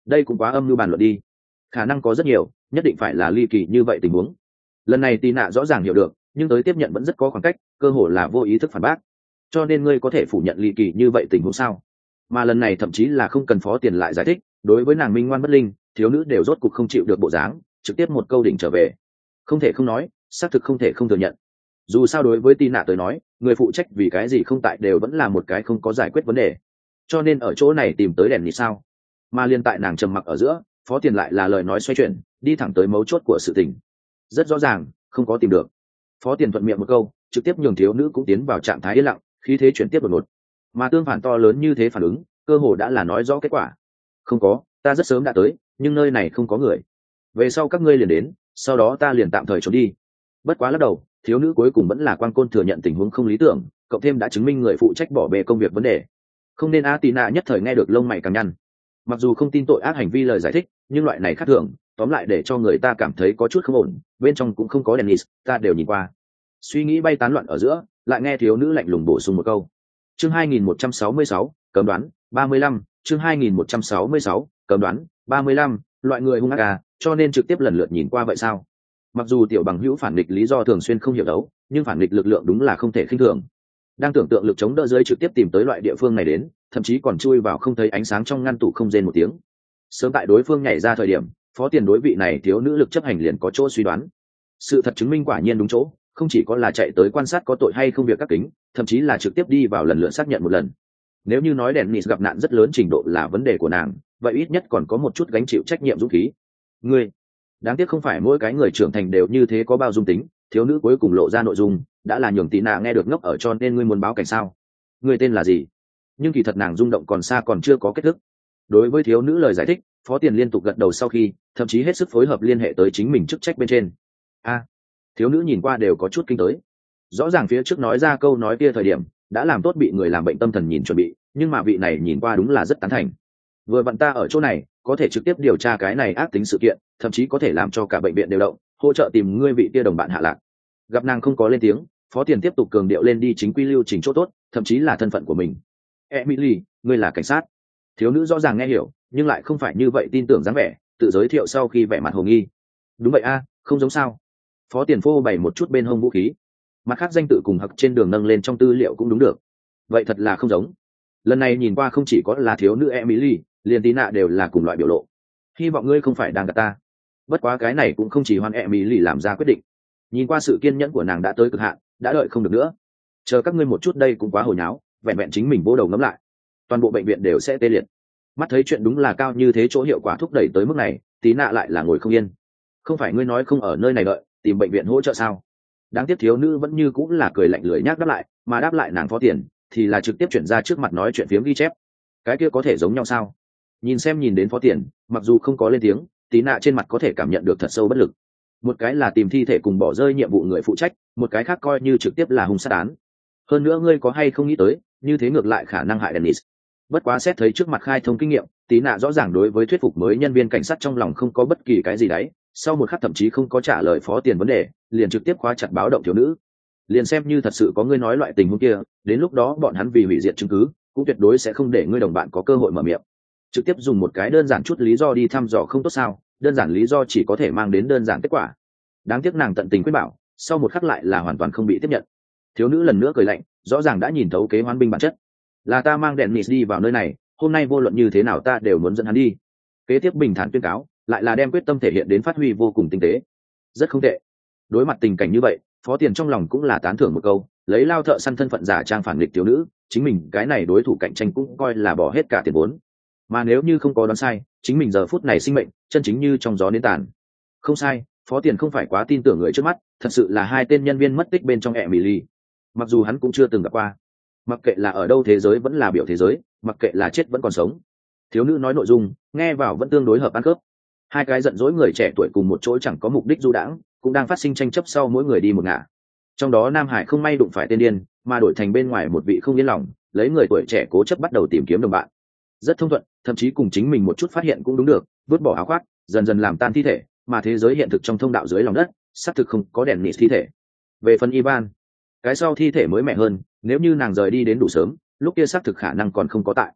đây cũng quá âm mưu bàn luận đi. Khả năng có rất nhiều, nhất định phải là ly kỳ như vậy tình huống. Lần này tì nạ rõ ràng hiểu được, nhưng tới tiếp nhận vẫn rất có khoảng cách, cơ hồ là vô ý thức phản bác. Cho nên ngươi có thể phủ nhận ly kỳ như vậy tình huống sao? Mà lần này thậm chí là không cần phó tiền lại giải thích, đối với nàng minh ngoan bất linh, thiếu nữ đều rốt cục không chịu được bộ dáng, trực tiếp một câu đỉnh trở về. Không thể không nói, xác thực không thể không thừa nhận. Dù sao đối với tì nạ tới nói, người phụ trách vì cái gì không tại đều vẫn là một cái không có giải quyết vấn đề. Cho nên ở chỗ này tìm tới đèn nhị sao? Mà liên tại nàng trầm mặc ở giữa, phó tiền lại là lời nói xoay chuyển, đi thẳng tới mấu chốt của sự tình. Rất rõ ràng, không có tìm được. Phó tiền thuận miệng một câu, trực tiếp nhường thiếu nữ cũng tiến vào trạng thái yên lặng, khí thế chuyển tiếp đột ngột. Mà tương phản to lớn như thế phản ứng, cơ hồ đã là nói rõ kết quả. Không có, ta rất sớm đã tới, nhưng nơi này không có người. Về sau các ngươi liền đến, sau đó ta liền tạm thời trốn đi. Bất quá lắc đầu, thiếu nữ cuối cùng vẫn là quan côn thừa nhận tình huống không lý tưởng, cộng thêm đã chứng minh người phụ trách bỏ bê công việc vấn đề. Không nên Atina nhất thời nghe được lông mày càng nhăn. Mặc dù không tin tội ác hành vi lời giải thích, nhưng loại này khác thường, tóm lại để cho người ta cảm thấy có chút không ổn, bên trong cũng không có Dennis, ta đều nhìn qua. Suy nghĩ bay tán loạn ở giữa, lại nghe thiếu nữ lạnh lùng bổ sung một câu. Chương hai nghìn một trăm sáu mươi sáu, cấm đoán, ba mươi lăm, chương hai nghìn một trăm sáu mươi sáu, cấm đoán, ba mươi lăm, loại người hung ác à, cho nên trực tiếp lần lượt nhìn qua vậy sao? Mặc dù tiểu bằng hữu phản nghịch lý do thường xuyên không hiểu đấu, nhưng phản nghịch lực lượng đúng là không thể khinh thường. Đang tưởng tượng lực chống đỡ dưới trực tiếp tìm tới loại địa phương này đến, thậm chí còn chui vào không thấy ánh sáng trong ngăn tủ không rên một tiếng. Sớm tại đối phương nhảy ra thời điểm, phó tiền đối vị này thiếu nữ lực chấp hành liền có chỗ suy đoán. Sự thật chứng minh quả nhiên đúng chỗ, không chỉ có là chạy tới quan sát có tội hay không việc các kính, thậm chí là trực tiếp đi vào lần lượt xác nhận một lần. Nếu như nói Dennis gặp nạn rất lớn trình độ là vấn đề của nàng, vậy ít nhất còn có một chút gánh chịu trách nhiệm dũng khí. Ngươi, đáng tiếc không phải mỗi cái người trưởng thành đều như thế có bao dung tính. Thiếu nữ cuối cùng lộ ra nội dung, đã là nhường tí nạ nghe được ngốc ở, cho nên ngươi muốn báo cảnh sao? Ngươi tên là gì? Nhưng kỳ thật nàng rung động còn xa còn chưa có kết thúc. Đối với thiếu nữ lời giải thích, phó tiền liên tục gật đầu sau khi, thậm chí hết sức phối hợp liên hệ tới chính mình chức trách bên trên. A, thiếu nữ nhìn qua đều có chút kinh tới. Rõ ràng phía trước nói ra câu nói kia thời điểm, đã làm tốt bị người làm bệnh tâm thần nhìn chuẩn bị, nhưng mà vị này nhìn qua đúng là rất tán thành. Vừa vặn ta ở chỗ này, có thể trực tiếp điều tra cái này ác tính sự kiện, thậm chí có thể làm cho cả bệnh viện đều động, hỗ trợ tìm ngươi vị kia đồng bạn hạ lạc. Gặp nàng không có lên tiếng, phó tiền tiếp tục cường điệu lên đi chính quy lưu trình chỗ tốt, thậm chí là thân phận của mình. Emily, ngươi là cảnh sát. Thiếu nữ rõ ràng nghe hiểu, nhưng lại không phải như vậy tin tưởng dáng vẻ, tự giới thiệu sau khi vẻ mặt hồ nghi. Đúng vậy a, không giống sao? Phó tiền phô bày một chút bên hông vũ khí, mặt khác danh tự cùng hặc trên đường nâng lên trong tư liệu cũng đúng được. Vậy thật là không giống. Lần này nhìn qua không chỉ có là thiếu nữ Emily, liền tí nạ đều là cùng loại biểu lộ. Hy vọng ngươi không phải đang gạt ta. Bất quá cái này cũng không chỉ hoan Emily làm ra quyết định. Nhìn qua sự kiên nhẫn của nàng đã tới cực hạn, đã đợi không được nữa. Chờ các ngươi một chút đây cũng quá hồi nháo, vẹn vẹn chính mình vô đầu ngẫm lại, toàn bộ bệnh viện đều sẽ tê liệt. Mắt thấy chuyện đúng là cao như thế, chỗ hiệu quả thúc đẩy tới mức này, tí nạ lại là ngồi không yên. Không phải ngươi nói không ở nơi này đợi, tìm bệnh viện hỗ trợ sao? Đáng tiếc thiếu nữ vẫn như cũng là cười lạnh lười nhác đáp lại, mà đáp lại nàng phó tiền thì là trực tiếp chuyển ra trước mặt nói chuyện phiếm ghi chép. Cái kia có thể giống nhau sao? Nhìn xem nhìn đến phó tiền, mặc dù không có lên tiếng, tí nạ trên mặt có thể cảm nhận được thật sâu bất lực. Một cái là tìm thi thể cùng bỏ rơi nhiệm vụ người phụ trách, một cái khác coi như trực tiếp là hung sát án. Hơn nữa ngươi có hay không nghĩ tới, như thế ngược lại khả năng hại Dennis. Bất quá xét thấy trước mặt khai thông kinh nghiệm, tí nạ rõ ràng đối với thuyết phục mới nhân viên cảnh sát trong lòng không có bất kỳ cái gì đấy. Sau một khắc thậm chí không có trả lời phó tiền vấn đề, liền trực tiếp khóa chặt báo động thiếu nữ. Liền xem như thật sự có ngươi nói loại tình huống kia, đến lúc đó bọn hắn vì hủy diệt chứng cứ, cũng tuyệt đối sẽ không để ngươi đồng bạn có cơ hội mở miệng. Trực tiếp dùng một cái đơn giản chút lý do đi thăm dò không tốt sao? Đơn giản lý do chỉ có thể mang đến đơn giản kết quả. Đáng tiếc nàng tận tình khuyên bảo, sau một khắc lại là hoàn toàn không bị tiếp nhận. Thiếu nữ lần nữa cười lạnh, rõ ràng đã nhìn thấu kế hoán binh bản chất. Là ta mang Dennis đi vào nơi này, hôm nay vô luận như thế nào ta đều muốn dẫn hắn đi. Kế tiếp bình thản tuyên cáo, lại là đem quyết tâm thể hiện đến phát huy vô cùng tinh tế. Rất không tệ. Đối mặt tình cảnh như vậy, phó tiền trong lòng cũng là tán thưởng một câu, lấy lao thợ săn thân phận giả trang phản nghịch thiếu nữ, chính mình cái này đối thủ cạnh tranh cũng coi là bỏ hết cả tiền vốn. Mà nếu như không có đoán sai, chính mình giờ phút này sinh mệnh chân chính như trong gió nến tàn. Không sai, phó tiền không phải quá tin tưởng người trước mắt, thật sự là hai tên nhân viên mất tích bên trong Emily. Mặc dù hắn cũng chưa từng gặp qua, mặc kệ là ở đâu thế giới vẫn là biểu thế giới, mặc kệ là chết vẫn còn sống. Thiếu nữ nói nội dung nghe vào vẫn tương đối hợp ăn khớp. Hai cái giận dỗi người trẻ tuổi cùng một chỗ chẳng có mục đích du đãng, cũng đang phát sinh tranh chấp sau mỗi người đi một ngả. Trong đó Nam Hải không may đụng phải tên điên, mà đổi thành bên ngoài một vị không yên lòng, lấy người tuổi trẻ cố chấp bắt đầu tìm kiếm đồng bạn. Rất thông thuận, thậm chí cùng chính mình một chút phát hiện cũng đúng được, vứt bỏ áo khoác, dần dần làm tan thi thể, mà thế giới hiện thực trong thông đạo dưới lòng đất, xác thực không có đèn nịt thi thể. Về phần Ivan, cái sau thi thể mới mẻ hơn, nếu như nàng rời đi đến đủ sớm, lúc kia xác thực khả năng còn không có tại.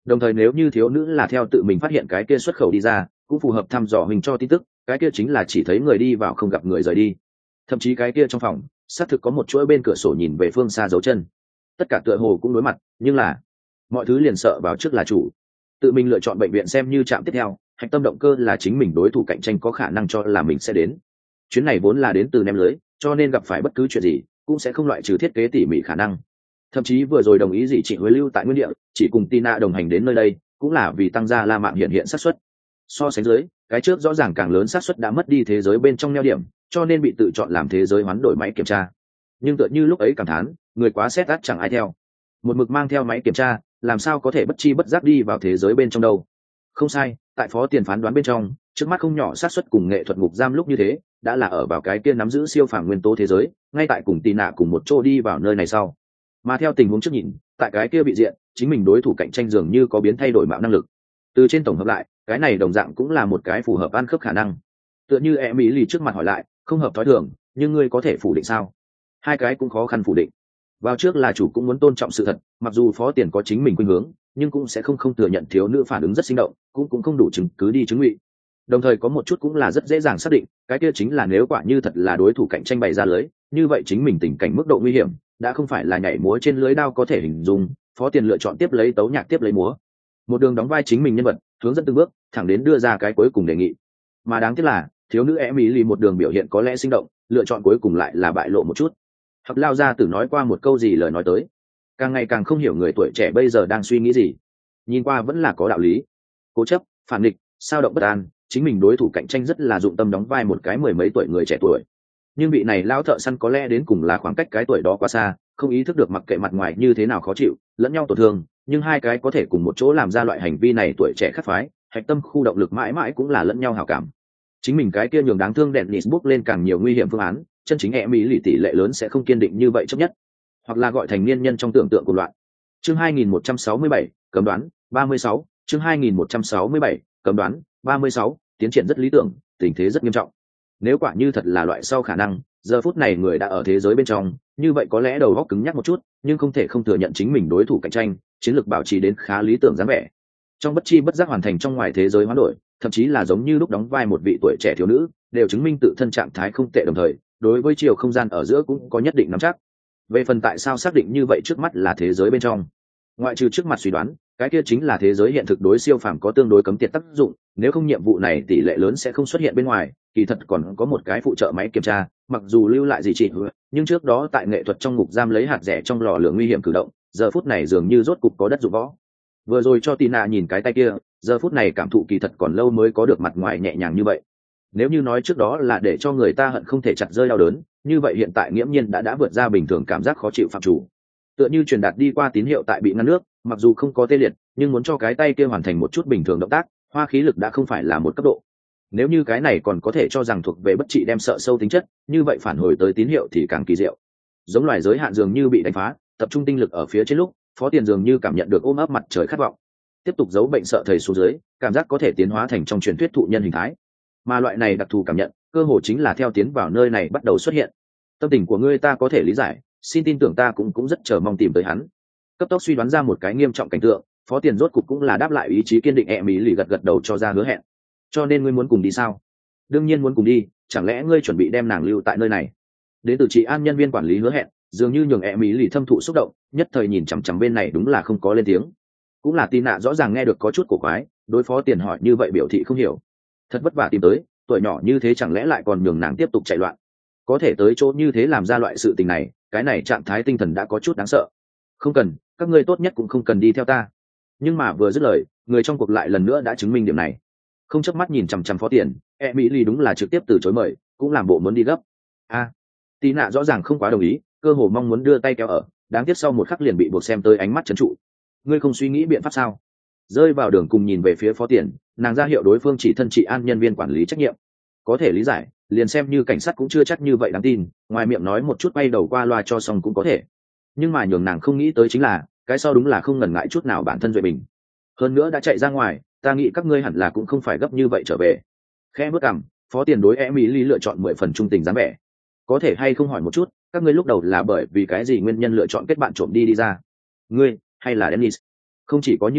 Đồng thời nếu như thiếu nữ là theo tự mình phát hiện cái kia xuất khẩu đi ra, cũng phù hợp thăm dò mình cho tin tức, cái kia chính là chỉ thấy người đi vào không gặp người rời đi. Thậm chí cái kia trong phòng xác thực có một chuỗi bên cửa sổ nhìn về phương xa dấu chân. Tất cả tựa hồ cũng đối mặt, nhưng là mọi thứ liền sợ vào trước là chủ. Tự mình lựa chọn bệnh viện xem như trạm tiếp theo, hạch tâm động cơ là chính mình đối thủ cạnh tranh có khả năng cho là mình sẽ đến. Chuyến này vốn là đến từ ném lưới, cho nên gặp phải bất cứ chuyện gì cũng sẽ không loại trừ thiết kế tỉ mỉ khả năng. Thậm chí vừa rồi đồng ý gì chị huế lưu tại nguyên địa, chỉ cùng Tina đồng hành đến nơi đây cũng là vì tăng ra la mạng hiện hiện xác suất. So sánh dưới, cái trước rõ ràng càng lớn xác suất đã mất đi thế giới bên trong neo điểm, cho nên bị tự chọn làm thế giới hoán đổi máy kiểm tra. Nhưng tựa như lúc ấy cảm thán, người quá xét át chẳng ai theo. Một mực mang theo máy kiểm tra, làm sao có thể bất chi bất giác đi vào thế giới bên trong đâu. Không sai, tại phó tiền phán đoán bên trong, trước mắt không nhỏ xác suất cùng nghệ thuật ngục giam lúc như thế, đã là ở vào cái kia nắm giữ siêu phàm nguyên tố thế giới, ngay tại cùng Tina cùng một chỗ đi vào nơi này sau. Mà theo tình huống trước nhìn, tại cái kia bị diện, chính mình đối thủ cạnh tranh dường như có biến thay đổi mạo năng lực. Từ trên tổng hợp lại, cái này đồng dạng cũng là một cái phù hợp ăn khớp khả năng. Tựa như Emily trước mặt hỏi lại, không hợp thói thường, nhưng ngươi có thể phủ định sao? Hai cái cũng khó khăn phủ định. Vào trước là chủ cũng muốn tôn trọng sự thật, mặc dù phó tiền có chính mình khuynh hướng, nhưng cũng sẽ không không thừa nhận thiếu nữ phản ứng rất sinh động, cũng cũng không đủ chứng cứ đi chứng ngụy. Đồng thời có một chút cũng là rất dễ dàng xác định, cái kia chính là nếu quả như thật là đối thủ cạnh tranh bày ra lưới, như vậy chính mình tình cảnh mức độ nguy hiểm đã không phải là nhảy múa trên lưới đao có thể hình dung. Phó tiền lựa chọn tiếp lấy tấu nhạc tiếp lấy múa, một đường đóng vai chính mình nhân vật, hướng dẫn từng bước thẳng đến đưa ra cái cuối cùng đề nghị. Mà đáng tiếc là thiếu nữ Emily một đường biểu hiện có lẽ sinh động, lựa chọn cuối cùng lại là bại lộ một chút. Hoặc lao ra tử nói qua một câu gì lời nói tới, càng ngày càng không hiểu người tuổi trẻ bây giờ đang suy nghĩ gì. Nhìn qua vẫn là có đạo lý, cố chấp, phản nghịch, sao động bất an, chính mình đối thủ cạnh tranh rất là dụng tâm đóng vai một cái mười mấy tuổi người trẻ tuổi. Nhưng vị này lao thợ săn có lẽ đến cùng là khoảng cách cái tuổi đó quá xa, không ý thức được mặc kệ mặt ngoài như thế nào khó chịu, lẫn nhau tổn thương, nhưng hai cái có thể cùng một chỗ làm ra loại hành vi này tuổi trẻ khắc phái, hạch tâm khu động lực mãi mãi cũng là lẫn nhau hảo cảm. Chính mình cái kia nhường đáng thương Dennis bước lên càng nhiều nguy hiểm phương án, chân chính e mỹ lì tỷ lệ lớn sẽ không kiên định như vậy chấp nhất, hoặc là gọi thành niên nhân trong tưởng tượng của loạn. Chương hai nghìn một trăm sáu mươi bảy, cấm đoán, ba mươi sáu, chương hai nghìn một trăm sáu mươi bảy, cấm đoán, ba mươi sáu, tiến triển rất lý tưởng, tình thế rất nghiêm trọng. Nếu quả như thật là loại sau khả năng, giờ phút này người đã ở thế giới bên trong, như vậy có lẽ đầu óc cứng nhắc một chút, nhưng không thể không thừa nhận chính mình đối thủ cạnh tranh, chiến lược bảo trì đến khá lý tưởng dáng vẻ. Trong bất chi bất giác hoàn thành trong ngoài thế giới hoán đổi, thậm chí là giống như lúc đóng vai một vị tuổi trẻ thiếu nữ, đều chứng minh tự thân trạng thái không tệ, đồng thời đối với chiều không gian ở giữa cũng có nhất định nắm chắc. Về phần tại sao xác định như vậy trước mắt là thế giới bên trong, ngoại trừ trước mặt suy đoán, cái kia chính là thế giới hiện thực đối siêu phàm có tương đối cấm tiệt tác dụng, nếu không nhiệm vụ này tỷ lệ lớn sẽ không xuất hiện bên ngoài. Kỳ thật còn có một cái phụ trợ máy kiểm tra, mặc dù lưu lại gì chỉ nhưng trước đó tại nghệ thuật trong ngục giam lấy hạt rẻ trong lò lửa nguy hiểm cử động, giờ phút này dường như rốt cục có đất dụng võ. Vừa rồi cho Tina nhìn cái tay kia, giờ phút này cảm thụ kỳ thật còn lâu mới có được mặt ngoài nhẹ nhàng như vậy. Nếu như nói trước đó là để cho người ta hận không thể chặt rơi đau đớn, như vậy hiện tại nghiễm nhiên đã đã vượt ra bình thường cảm giác khó chịu phạm chủ. Tựa như truyền đạt đi qua tín hiệu tại bị ngăn nước, mặc dù không có tê liệt, nhưng muốn cho cái tay kia hoàn thành một chút bình thường động tác, hoa khí lực đã không phải là một cấp độ. Nếu như cái này còn có thể cho rằng thuộc về bất trị đem sợ sâu tính chất, như vậy phản hồi tới tín hiệu thì càng kỳ diệu. Giống loài giới hạn dường như bị đánh phá, tập trung tinh lực ở phía trên lúc, phó tiền dường như cảm nhận được ôm ấp mặt trời khát vọng, tiếp tục giấu bệnh sợ thầy xuống dưới, cảm giác có thể tiến hóa thành trong truyền thuyết thụ nhân hình thái. Mà loại này đặc thù cảm nhận, cơ hồ chính là theo tiến vào nơi này bắt đầu xuất hiện. Tâm tình của ngươi ta có thể lý giải, xin tin tưởng ta cũng cũng rất chờ mong tìm tới hắn. Cấp tốc suy đoán ra một cái nghiêm trọng cảnh tượng, phó tiền rốt cục cũng là đáp lại ý chí kiên định. E mỹ lì gật gật đầu cho ra hứa hẹn. Cho nên ngươi muốn cùng đi sao? Đương nhiên muốn cùng đi, chẳng lẽ ngươi chuẩn bị đem nàng lưu tại nơi này? Đến từ chị an nhân viên quản lý hứa hẹn, dường như nhường E mỹ lì thâm thụ xúc động, nhất thời nhìn chằm chằm bên này đúng là không có lên tiếng. Cũng là tin nạ rõ ràng nghe được có chút cổ quái, đối phó tiền hỏi như vậy biểu thị không hiểu. Thật vất vả tìm tới, tuổi nhỏ như thế chẳng lẽ lại còn nhường nàng tiếp tục chạy loạn? Có thể tới chỗ như thế làm ra loại sự tình này, cái này trạng thái tinh thần đã có chút đáng sợ. Không cần, các ngươi tốt nhất cũng không cần đi theo ta. Nhưng mà vừa dứt lời, người trong cuộc lại lần nữa đã chứng minh điểm này. Không chớp mắt nhìn chằm chằm phó tiền, Emily đúng là trực tiếp từ chối mời, cũng làm bộ muốn đi gấp. A, à, tí nạ rõ ràng không quá đồng ý, cơ hồ mong muốn đưa tay kéo ở, đáng tiếc sau một khắc liền bị buộc xem tới ánh mắt trấn trụ. Ngươi không suy nghĩ biện pháp sao? Rơi vào đường cùng nhìn về phía phó tiền, nàng ra hiệu đối phương chỉ thân trị an nhân viên quản lý trách nhiệm. Có thể lý giải, liền xem như cảnh sát cũng chưa chắc như vậy đáng tin, ngoài miệng nói một chút bay đầu qua loa cho xong cũng có thể. Nhưng mà nhường nàng không nghĩ tới chính là, cái sau đúng là không ngần ngại chút nào bản thân duệ mình. Hơn nữa đã chạy ra ngoài, ta nghĩ các ngươi hẳn là cũng không phải gấp như vậy trở về. Khẽ bước cằm, phó tiền đối Emily lựa chọn mười phần trung tình dáng vẻ. Có thể hay không hỏi một chút, các ngươi lúc đầu là bởi vì cái gì nguyên nhân lựa chọn kết bạn trộm đi đi ra? Ngươi, hay là Dennis? Không chỉ có như thế,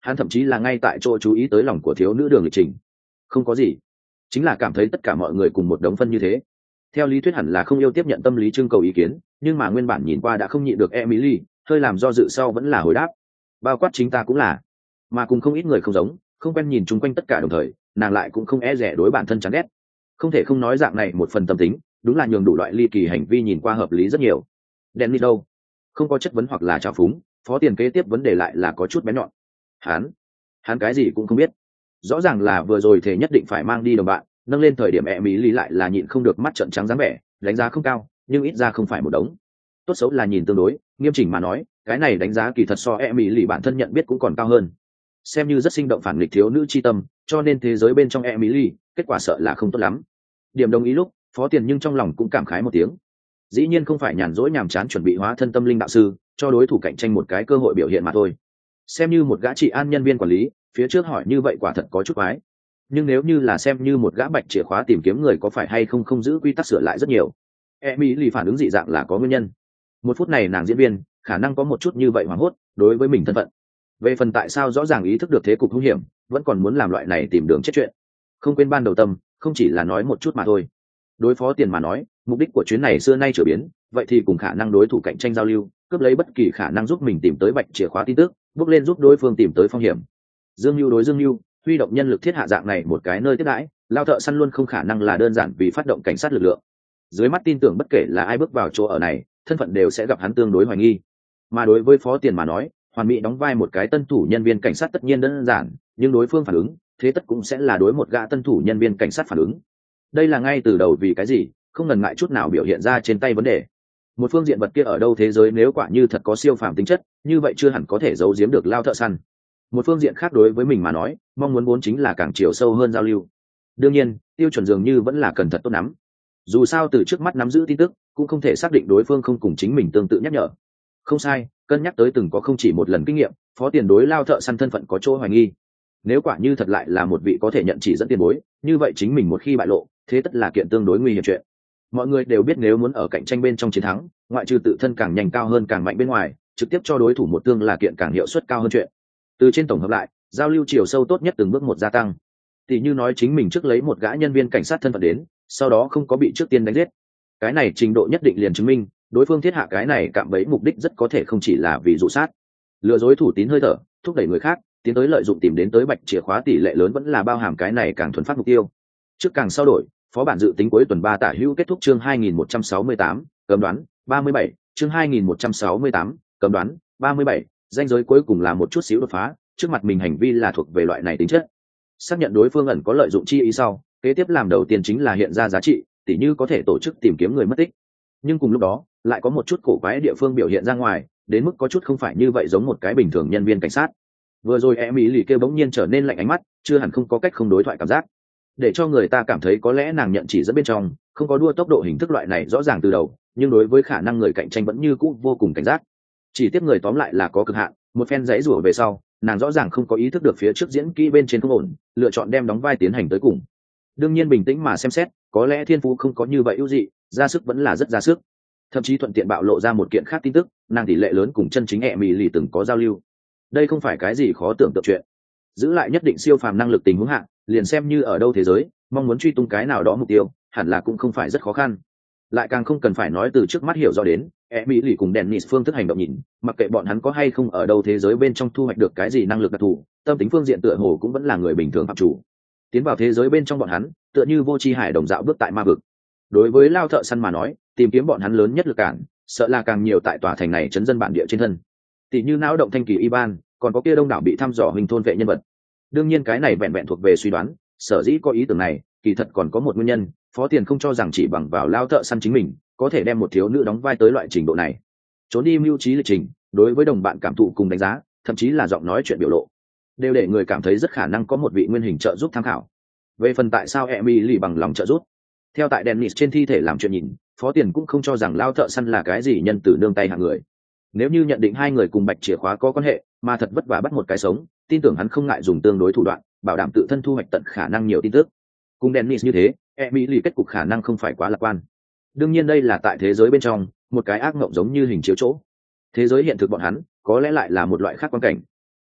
hắn thậm chí là ngay tại chỗ chú ý tới lòng của thiếu nữ đường lịch trình. Không có gì, chính là cảm thấy tất cả mọi người cùng một đống phân như thế. Theo lý thuyết hẳn là không yêu tiếp nhận tâm lý trưng cầu ý kiến, nhưng mà nguyên bản nhìn qua đã không nhịn được Emily, hơi làm do dự sau vẫn là hồi đáp. Bao quát chính ta cũng là, mà cùng không ít người không giống, không quen nhìn chung quanh tất cả đồng thời, nàng lại cũng không e rẻ đối bản thân chán ghét. Không thể không nói dạng này một phần tâm tính, đúng là nhường đủ loại ly kỳ hành vi nhìn qua hợp lý rất nhiều. Dennis đâu? Không có chất vấn hoặc là trào phúng, phó tiền kế tiếp vấn đề lại là có chút bé nhọn. Hắn, hắn cái gì cũng không biết. Rõ ràng là vừa rồi thể nhất định phải mang đi đồng bạn, nâng lên thời điểm Emily lại là nhịn không được mắt trợn trắng dáng vẻ, đánh giá không cao, nhưng ít ra không phải một đống. Tốt xấu là nhìn tương đối, nghiêm chỉnh mà nói, cái này đánh giá kỳ thật so Emily bản thân nhận biết cũng còn cao hơn. Xem như rất sinh động phản nghịch thiếu nữ chi tâm, cho nên thế giới bên trong Emily, kết quả sợ là không tốt lắm. Điểm đồng ý lúc, phó tiền nhưng trong lòng cũng cảm khái một tiếng. Dĩ nhiên không phải nhàn rỗi nhàm chán chuẩn bị hóa thân tâm linh đạo sư, cho đối thủ cạnh tranh một cái cơ hội biểu hiện mà thôi. Xem như một gã trị an nhân viên quản lý, phía trước hỏi như vậy quả thật có chút quái. Nhưng nếu như là xem như một gã bạch chìa khóa tìm kiếm người có phải hay không không giữ quy tắc sửa lại rất nhiều. Emily phản ứng dị dạng là có nguyên nhân. Một phút này nàng diễn viên, khả năng có một chút như vậy hoảng hốt, đối với mình thân phận. Về phần tại sao rõ ràng ý thức được thế cục hung hiểm, vẫn còn muốn làm loại này tìm đường chết chuyện. Không quên ban đầu tâm, không chỉ là nói một chút mà thôi. Đối phó tiền mà nói, mục đích của chuyến này xưa nay trở biến, vậy thì cùng khả năng đối thủ cạnh tranh giao lưu, cướp lấy bất kỳ khả năng giúp mình tìm tới bạch chìa khóa tin tức, bước lên giúp đối phương tìm tới phong hiểm. Dương Nưu đối Dương Nưu, huy động nhân lực thiết hạ dạng này một cái nơi tiếp đãi, lao thợ săn luôn không khả năng là đơn giản vì phát động cảnh sát lực lượng. Dưới mắt tin tưởng bất kể là ai bước vào chỗ ở này, thân phận đều sẽ gặp hắn tương đối hoài nghi. Mà đối với phó tiền mà nói, hoàn mỹ đóng vai một cái tân thủ nhân viên cảnh sát tất nhiên đơn giản, nhưng đối phương phản ứng, thế tất cũng sẽ là đối một gã tân thủ nhân viên cảnh sát phản ứng. Đây là ngay từ đầu vì cái gì, không ngần ngại chút nào biểu hiện ra trên tay vấn đề. Một phương diện vật kia ở đâu thế giới nếu quả như thật có siêu phàm tính chất, như vậy chưa hẳn có thể giấu giếm được lao thợ săn. Một phương diện khác đối với mình mà nói, mong muốn vốn chính là càng chiều sâu hơn giao lưu. Đương nhiên, tiêu chuẩn dường như vẫn là cần thật tốt nắm. Dù sao từ trước mắt nắm giữ tin tức, cũng không thể xác định đối phương không cùng chính mình tương tự nhắc nhở. Không sai, cân nhắc tới từng có không chỉ một lần kinh nghiệm, phó tiền đối lao thợ săn thân phận có chỗ hoài nghi. Nếu quả như thật lại là một vị có thể nhận chỉ dẫn tiền bối, như vậy chính mình một khi bại lộ, thế tất là kiện tương đối nguy hiểm chuyện. Mọi người đều biết nếu muốn ở cạnh tranh bên trong chiến thắng, ngoại trừ tự thân càng nhanh cao hơn càng mạnh bên ngoài, trực tiếp cho đối thủ một tương là kiện càng hiệu suất cao hơn chuyện. Từ trên tổng hợp lại, giao lưu chiều sâu tốt nhất từng bước một gia tăng. Tỷ như nói chính mình trước lấy một gã nhân viên cảnh sát thân phận đến, sau đó không có bị trước tiên đánh giết. Cái này trình độ nhất định liền chứng minh, đối phương thiết hạ cái này cạm bẫy mục đích rất có thể không chỉ là vì dụ sát. Lừa dối thủ tín hơi thở, thúc đẩy người khác, tiến tới lợi dụng tìm đến tới bạch chìa khóa tỷ lệ lớn vẫn là bao hàm cái này càng thuần phát mục tiêu. Trước càng sau đổi, phó bản dự tính cuối tuần ba tả hữu kết thúc chương hai nghìn một trăm sáu mươi tám, cấm đoán, ba mươi bảy, chương hai nghìn một trăm sáu mươi tám, cấm đoán, ba mươi bảy, danh giới cuối cùng là một chút xíu đột phá, trước mặt mình hành vi là thuộc về loại này tính chất. Xác nhận đối phương ẩn có lợi dụng chi ý sau, kế tiếp làm đầu tiên chính là hiện ra giá trị, tỉ như có thể tổ chức tìm kiếm người mất tích. Nhưng cùng lúc đó, lại có một chút cổ quái địa phương biểu hiện ra ngoài, đến mức có chút không phải như vậy giống một cái bình thường nhân viên cảnh sát. Vừa rồi Emily kêu bỗng nhiên trở nên lạnh ánh mắt, chưa hẳn không có cách không đối thoại cảm giác, để cho người ta cảm thấy có lẽ nàng nhận chỉ dẫn bên trong, không có đua tốc độ hình thức loại này rõ ràng từ đầu, nhưng đối với khả năng người cạnh tranh vẫn như cũ vô cùng cảnh giác. Chỉ tiếp người tóm lại là có cực hạn, một phen giãy rủa về sau, nàng rõ ràng không có ý thức được phía trước diễn kỹ bên trên không ổn, lựa chọn đem đóng vai tiến hành tới cùng. Đương nhiên bình tĩnh mà xem xét, có lẽ thiên phú không có như vậy ưu dị, ra sức vẫn là rất ra sức. Thậm chí thuận tiện bạo lộ ra một kiện khác tin tức, nàng tỷ lệ lớn cùng chân chính Emily từng có giao lưu. Đây không phải cái gì khó tưởng tượng chuyện. Giữ lại nhất định siêu phàm năng lực tình huống hạn, liền xem như ở đâu thế giới, mong muốn truy tung cái nào đó mục tiêu, hẳn là cũng không phải rất khó khăn. Lại càng không cần phải nói từ trước mắt hiểu rõ đến, Emily cùng Dennis phương thức hành động nhìn, mặc kệ bọn hắn có hay không ở đâu thế giới bên trong thu hoạch được cái gì năng lực đặc thù, tâm tính phương diện tựa hồ cũng vẫn là người bình thường phạm chủ. Tiến vào thế giới bên trong bọn hắn, tựa như vô tri hải đồng dạo bước tại ma vực. Đối với lao thợ săn mà nói, tìm kiếm bọn hắn lớn nhất lực cản, sợ là càng nhiều tại tòa thành này trấn dân bản địa trên thân. Tỷ như não động thanh kỳ Iban, còn có kia đông đảo bị thăm dò hình thôn vệ nhân vật. Đương nhiên cái này vẹn vẹn thuộc về suy đoán, sở dĩ có ý tưởng này, kỳ thật còn có một nguyên nhân, phó tiền không cho rằng chỉ bằng vào lao thợ săn chính mình, có thể đem một thiếu nữ đóng vai tới loại trình độ này. Trốn đi mưu trí lịch trình, đối với đồng bạn cảm thụ cùng đánh giá, thậm chí là giọng nói chuyện biểu lộ, đều để người cảm thấy rất khả năng có một vị nguyên hình trợ giúp tham khảo. Về phần tại sao Emily bằng lòng trợ giúp, theo tại Dennis trên thi thể làm chuyện nhìn, phó tiền cũng không cho rằng lao thợ săn là cái gì nhân từ nương tay hạng người. Nếu như nhận định hai người cùng bạch chìa khóa có quan hệ, mà thật vất vả bắt một cái sống, tin tưởng hắn không ngại dùng tương đối thủ đoạn, bảo đảm tự thân thu hoạch tận khả năng nhiều tin tức. Cùng Dennis như thế, Emily kết cục khả năng không phải quá lạc quan. Đương nhiên đây là tại thế giới bên trong, một cái ác mộng giống như hình chiếu chỗ. Thế giới hiện thực bọn hắn, có lẽ lại là một loại khác quan cảnh.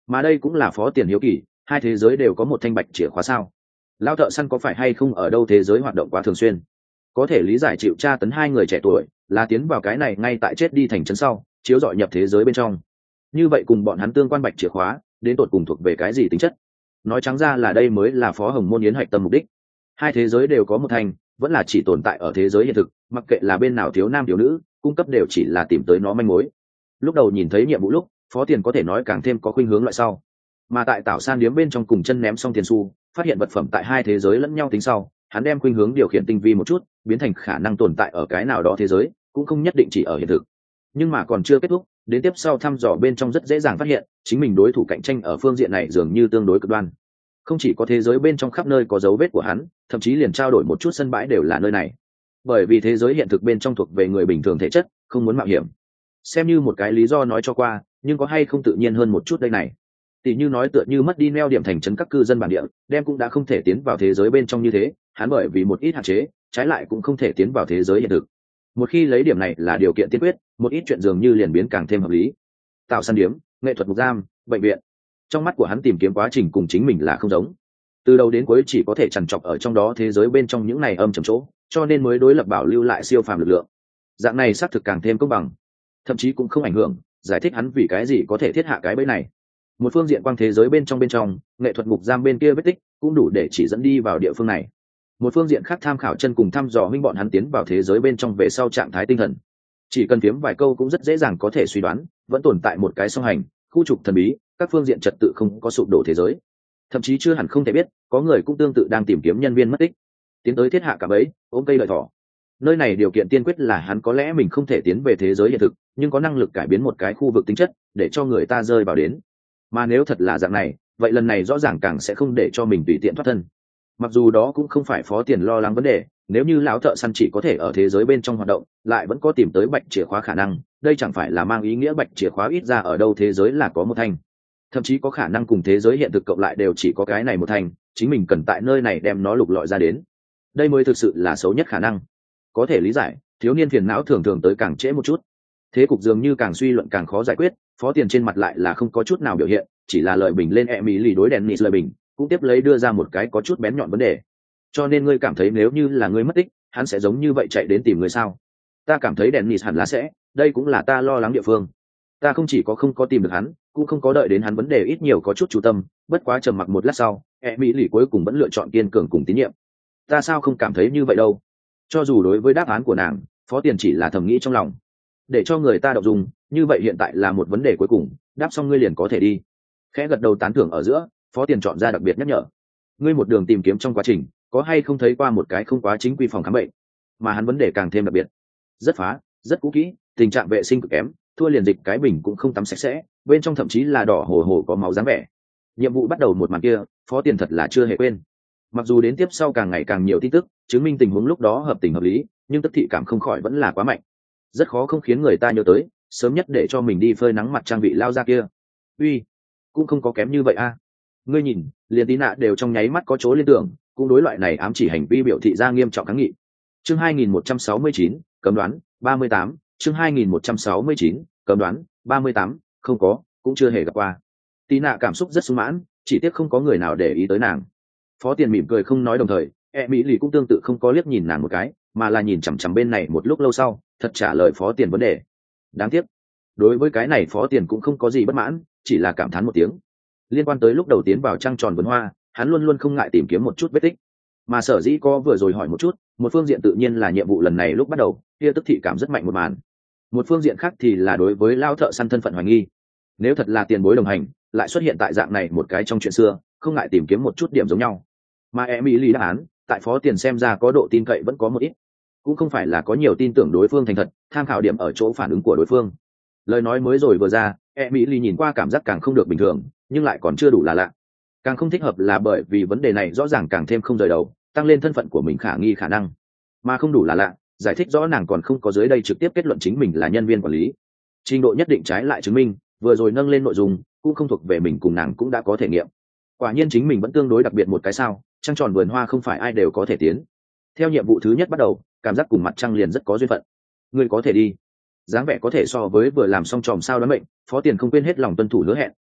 mà đây cũng là Phó Tiền hiếu kỳ, hai thế giới đều có một thanh bạch chìa khóa sao? Lão thợ săn có phải hay không ở đâu thế giới hoạt động quá thường xuyên? Có thể lý giải chịu tra tấn hai người trẻ tuổi là tiến vào cái này ngay tại chết đi thành trấn sau, chiếu rọi nhập thế giới bên trong. Như vậy cùng bọn hắn tương quan bạch chìa khóa, đến tột cùng thuộc về cái gì tính chất? Nói trắng ra là đây mới là Phó Hồng Môn Yến hoạch tâm mục đích. Hai thế giới đều có một thanh, vẫn là chỉ tồn tại ở thế giới hiện thực, mặc kệ là bên nào thiếu nam thiếu nữ, cung cấp đều chỉ là tìm tới nó manh mối. Lúc đầu nhìn thấy nhiệm vụ lúc, Phó Tiền có thể nói càng thêm có khuynh hướng loại sau. Mà tại Tảo San điếm bên trong cùng chân ném xong tiền xu, phát hiện vật phẩm tại hai thế giới lẫn nhau tính sau, hắn đem khuynh hướng điều khiển tinh vi một chút, biến thành khả năng tồn tại ở cái nào đó thế giới, cũng không nhất định chỉ ở hiện thực. Nhưng mà còn chưa kết thúc, đến tiếp sau thăm dò bên trong rất dễ dàng phát hiện, chính mình đối thủ cạnh tranh ở phương diện này dường như tương đối cực đoan. Không chỉ có thế giới bên trong khắp nơi có dấu vết của hắn, thậm chí liền trao đổi một chút sân bãi đều là nơi này. Bởi vì thế giới hiện thực bên trong thuộc về người bình thường thể chất, không muốn mạo hiểm. Xem như một cái lý do nói cho qua, nhưng có hay không tự nhiên hơn một chút đây này. Tỷ như nói tựa như mất đi neo điểm thành trấn các cư dân bản địa, đem cũng đã không thể tiến vào thế giới bên trong như thế, hắn bởi vì một ít hạn chế, trái lại cũng không thể tiến vào thế giới hiện thực. Một khi lấy điểm này là điều kiện tiên quyết, một ít chuyện dường như liền biến càng thêm hợp lý. Tạo săn điếm, nghệ thuật ngục giam, bệnh viện. Trong mắt của hắn tìm kiếm quá trình cùng chính mình là không giống. Từ đầu đến cuối chỉ có thể chằn chọc ở trong đó thế giới bên trong những này âm trầm chỗ, cho nên mới đối lập bảo lưu lại siêu phàm lực lượng. Dạng này xác thực càng thêm công bằng, thậm chí cũng không ảnh hưởng giải thích hắn vì cái gì có thể thiết hạ cái bẫy này. Một phương diện quang thế giới bên trong bên trong, nghệ thuật ngục giam bên kia vết tích cũng đủ để chỉ dẫn đi vào địa phương này. Một phương diện khác tham khảo chân cùng thăm dò huynh bọn hắn tiến vào thế giới bên trong về sau trạng thái tinh thần, chỉ cần phiếm vài câu cũng rất dễ dàng có thể suy đoán vẫn tồn tại một cái song hành khu trục thần bí, các phương diện trật tự không có sụp đổ thế giới. Thậm chí chưa hẳn không thể biết có người cũng tương tự đang tìm kiếm nhân viên mất tích, tiến tới thiết hạ cả bẫy ôm cây đợi thỏ. Nơi này điều kiện tiên quyết là hắn có lẽ mình không thể tiến về thế giới hiện thực, nhưng có năng lực cải biến một cái khu vực tính chất để cho người ta rơi vào đến. Mà nếu thật là dạng này, vậy lần này rõ ràng càng sẽ không để cho mình tùy tiện thoát thân. Mặc dù đó cũng không phải Phó Tiền lo lắng vấn đề, nếu như lão thợ săn chỉ có thể ở thế giới bên trong hoạt động, lại vẫn có tìm tới bạch chìa khóa khả năng, đây chẳng phải là mang ý nghĩa bạch chìa khóa ít ra ở đâu thế giới là có một thanh, thậm chí có khả năng cùng thế giới hiện thực cộng lại đều chỉ có cái này một thanh, chính mình cần tại nơi này đem nó lục lọi ra đến. Đây mới thực sự là xấu nhất khả năng. Có thể lý giải, thiếu niên phiền não thường thường tới càng trễ một chút. Thế cục dường như càng suy luận càng khó giải quyết, Phó Tiền trên mặt lại là không có chút nào biểu hiện, chỉ là lời bình lên Emily đối Dennis lời bình, cũng tiếp lấy đưa ra một cái có chút bén nhọn vấn đề. Cho nên ngươi cảm thấy nếu như là ngươi mất tích, hắn sẽ giống như vậy chạy đến tìm ngươi sao? Ta cảm thấy Dennis hẳn là sẽ, đây cũng là ta lo lắng địa phương. Ta không chỉ có không có tìm được hắn, cũng không có đợi đến hắn vấn đề ít nhiều có chút chú tâm, bất quá trầm mặc một lát sau, Emily cuối cùng vẫn lựa chọn kiên cường cùng tín nhiệm. Ta sao không cảm thấy như vậy đâu? Cho dù đối với đáp án của nàng, Phó Tiền chỉ là thầm nghĩ trong lòng. Để cho người ta động dung, như vậy hiện tại là một vấn đề cuối cùng, đáp xong ngươi liền có thể đi. Khẽ gật đầu tán thưởng ở giữa, Phó Tiền chọn ra đặc biệt nhắc nhở. Ngươi một đường tìm kiếm trong quá trình, có hay không thấy qua một cái không quá chính quy phòng khám bệnh? Mà hắn vấn đề càng thêm đặc biệt. Rất phá, rất cũ kỹ, tình trạng vệ sinh cực kém, thua liền dịch cái bình cũng không tắm sạch sẽ, bên trong thậm chí là đỏ hồ hồ có máu dáng vẻ. Nhiệm vụ bắt đầu một màn kia, Phó Tiền thật là chưa hề quên. Mặc dù đến tiếp sau càng ngày càng nhiều tin tức chứng minh tình huống lúc đó hợp tình hợp lý, nhưng tức thị cảm không khỏi vẫn là quá mạnh, rất khó không khiến người ta nhớ tới sớm nhất để cho mình đi phơi nắng mặt trang bị lao ra kia. Uy, cũng không có kém như vậy a. Ngươi nhìn, liền tí nạ đều trong nháy mắt có chỗ liên tưởng, cũng đối loại này ám chỉ hành vi biểu thị ra nghiêm trọng kháng nghị. Chương hai nghìn một trăm sáu mươi chín, cấm đoán, ba mươi tám, chương hai nghìn một trăm sáu mươi chín, cấm đoán, ba mươi tám, không có, cũng chưa hề gặp qua. Tí nạ cảm xúc rất sung mãn, chỉ tiếc không có người nào để ý tới nàng. Phó Tiền mỉm cười không nói, đồng thời e mỹ lì cũng tương tự không có liếc nhìn nàng một cái, mà là nhìn chằm chằm bên này một lúc lâu sau thật trả lời Phó Tiền vấn đề. Đáng tiếc, đối với cái này Phó Tiền cũng không có gì bất mãn, chỉ là cảm thán một tiếng. Liên quan tới lúc đầu tiến vào trăng tròn vườn hoa, hắn luôn luôn không ngại tìm kiếm một chút vết tích, mà sở dĩ có vừa rồi hỏi một chút, một phương diện tự nhiên là nhiệm vụ lần này lúc bắt đầu kia tức thị cảm rất mạnh một màn, một phương diện khác thì là đối với lao thợ săn thân phận hoài nghi. Nếu thật là tiền bối đồng hành lại xuất hiện tại dạng này một cái trong chuyện xưa, không ngại tìm kiếm một chút điểm giống nhau. Mà Emily đáp án tại Phó Tiền xem ra có độ tin cậy vẫn có một ít, cũng không phải là có nhiều tin tưởng đối phương thành thật, tham khảo điểm ở chỗ phản ứng của đối phương. Lời nói mới rồi vừa ra, Emily nhìn qua cảm giác càng không được bình thường, nhưng lại còn chưa đủ là lạ. Càng không thích hợp là bởi vì vấn đề này rõ ràng càng thêm không rời đầu, tăng lên thân phận của mình khả nghi khả năng, mà không đủ là lạ, giải thích rõ nàng còn không có dưới đây trực tiếp kết luận chính mình là nhân viên quản lý. Trình độ nhất định trái lại chứng minh, vừa rồi nâng lên nội dung cũng không thuộc về mình, cùng nàng cũng đã có thể nghiệm. Quả nhiên chính mình vẫn tương đối đặc biệt một cái sao, trăng tròn vườn hoa không phải ai đều có thể tiến. Theo nhiệm vụ thứ nhất bắt đầu, cảm giác cùng mặt trăng liền rất có duyên phận. Ngươi có thể đi. Dáng vẻ có thể so với vừa làm xong tròm sao đoán mệnh, Phó Tiền không quên hết lòng tuân thủ hứa hẹn,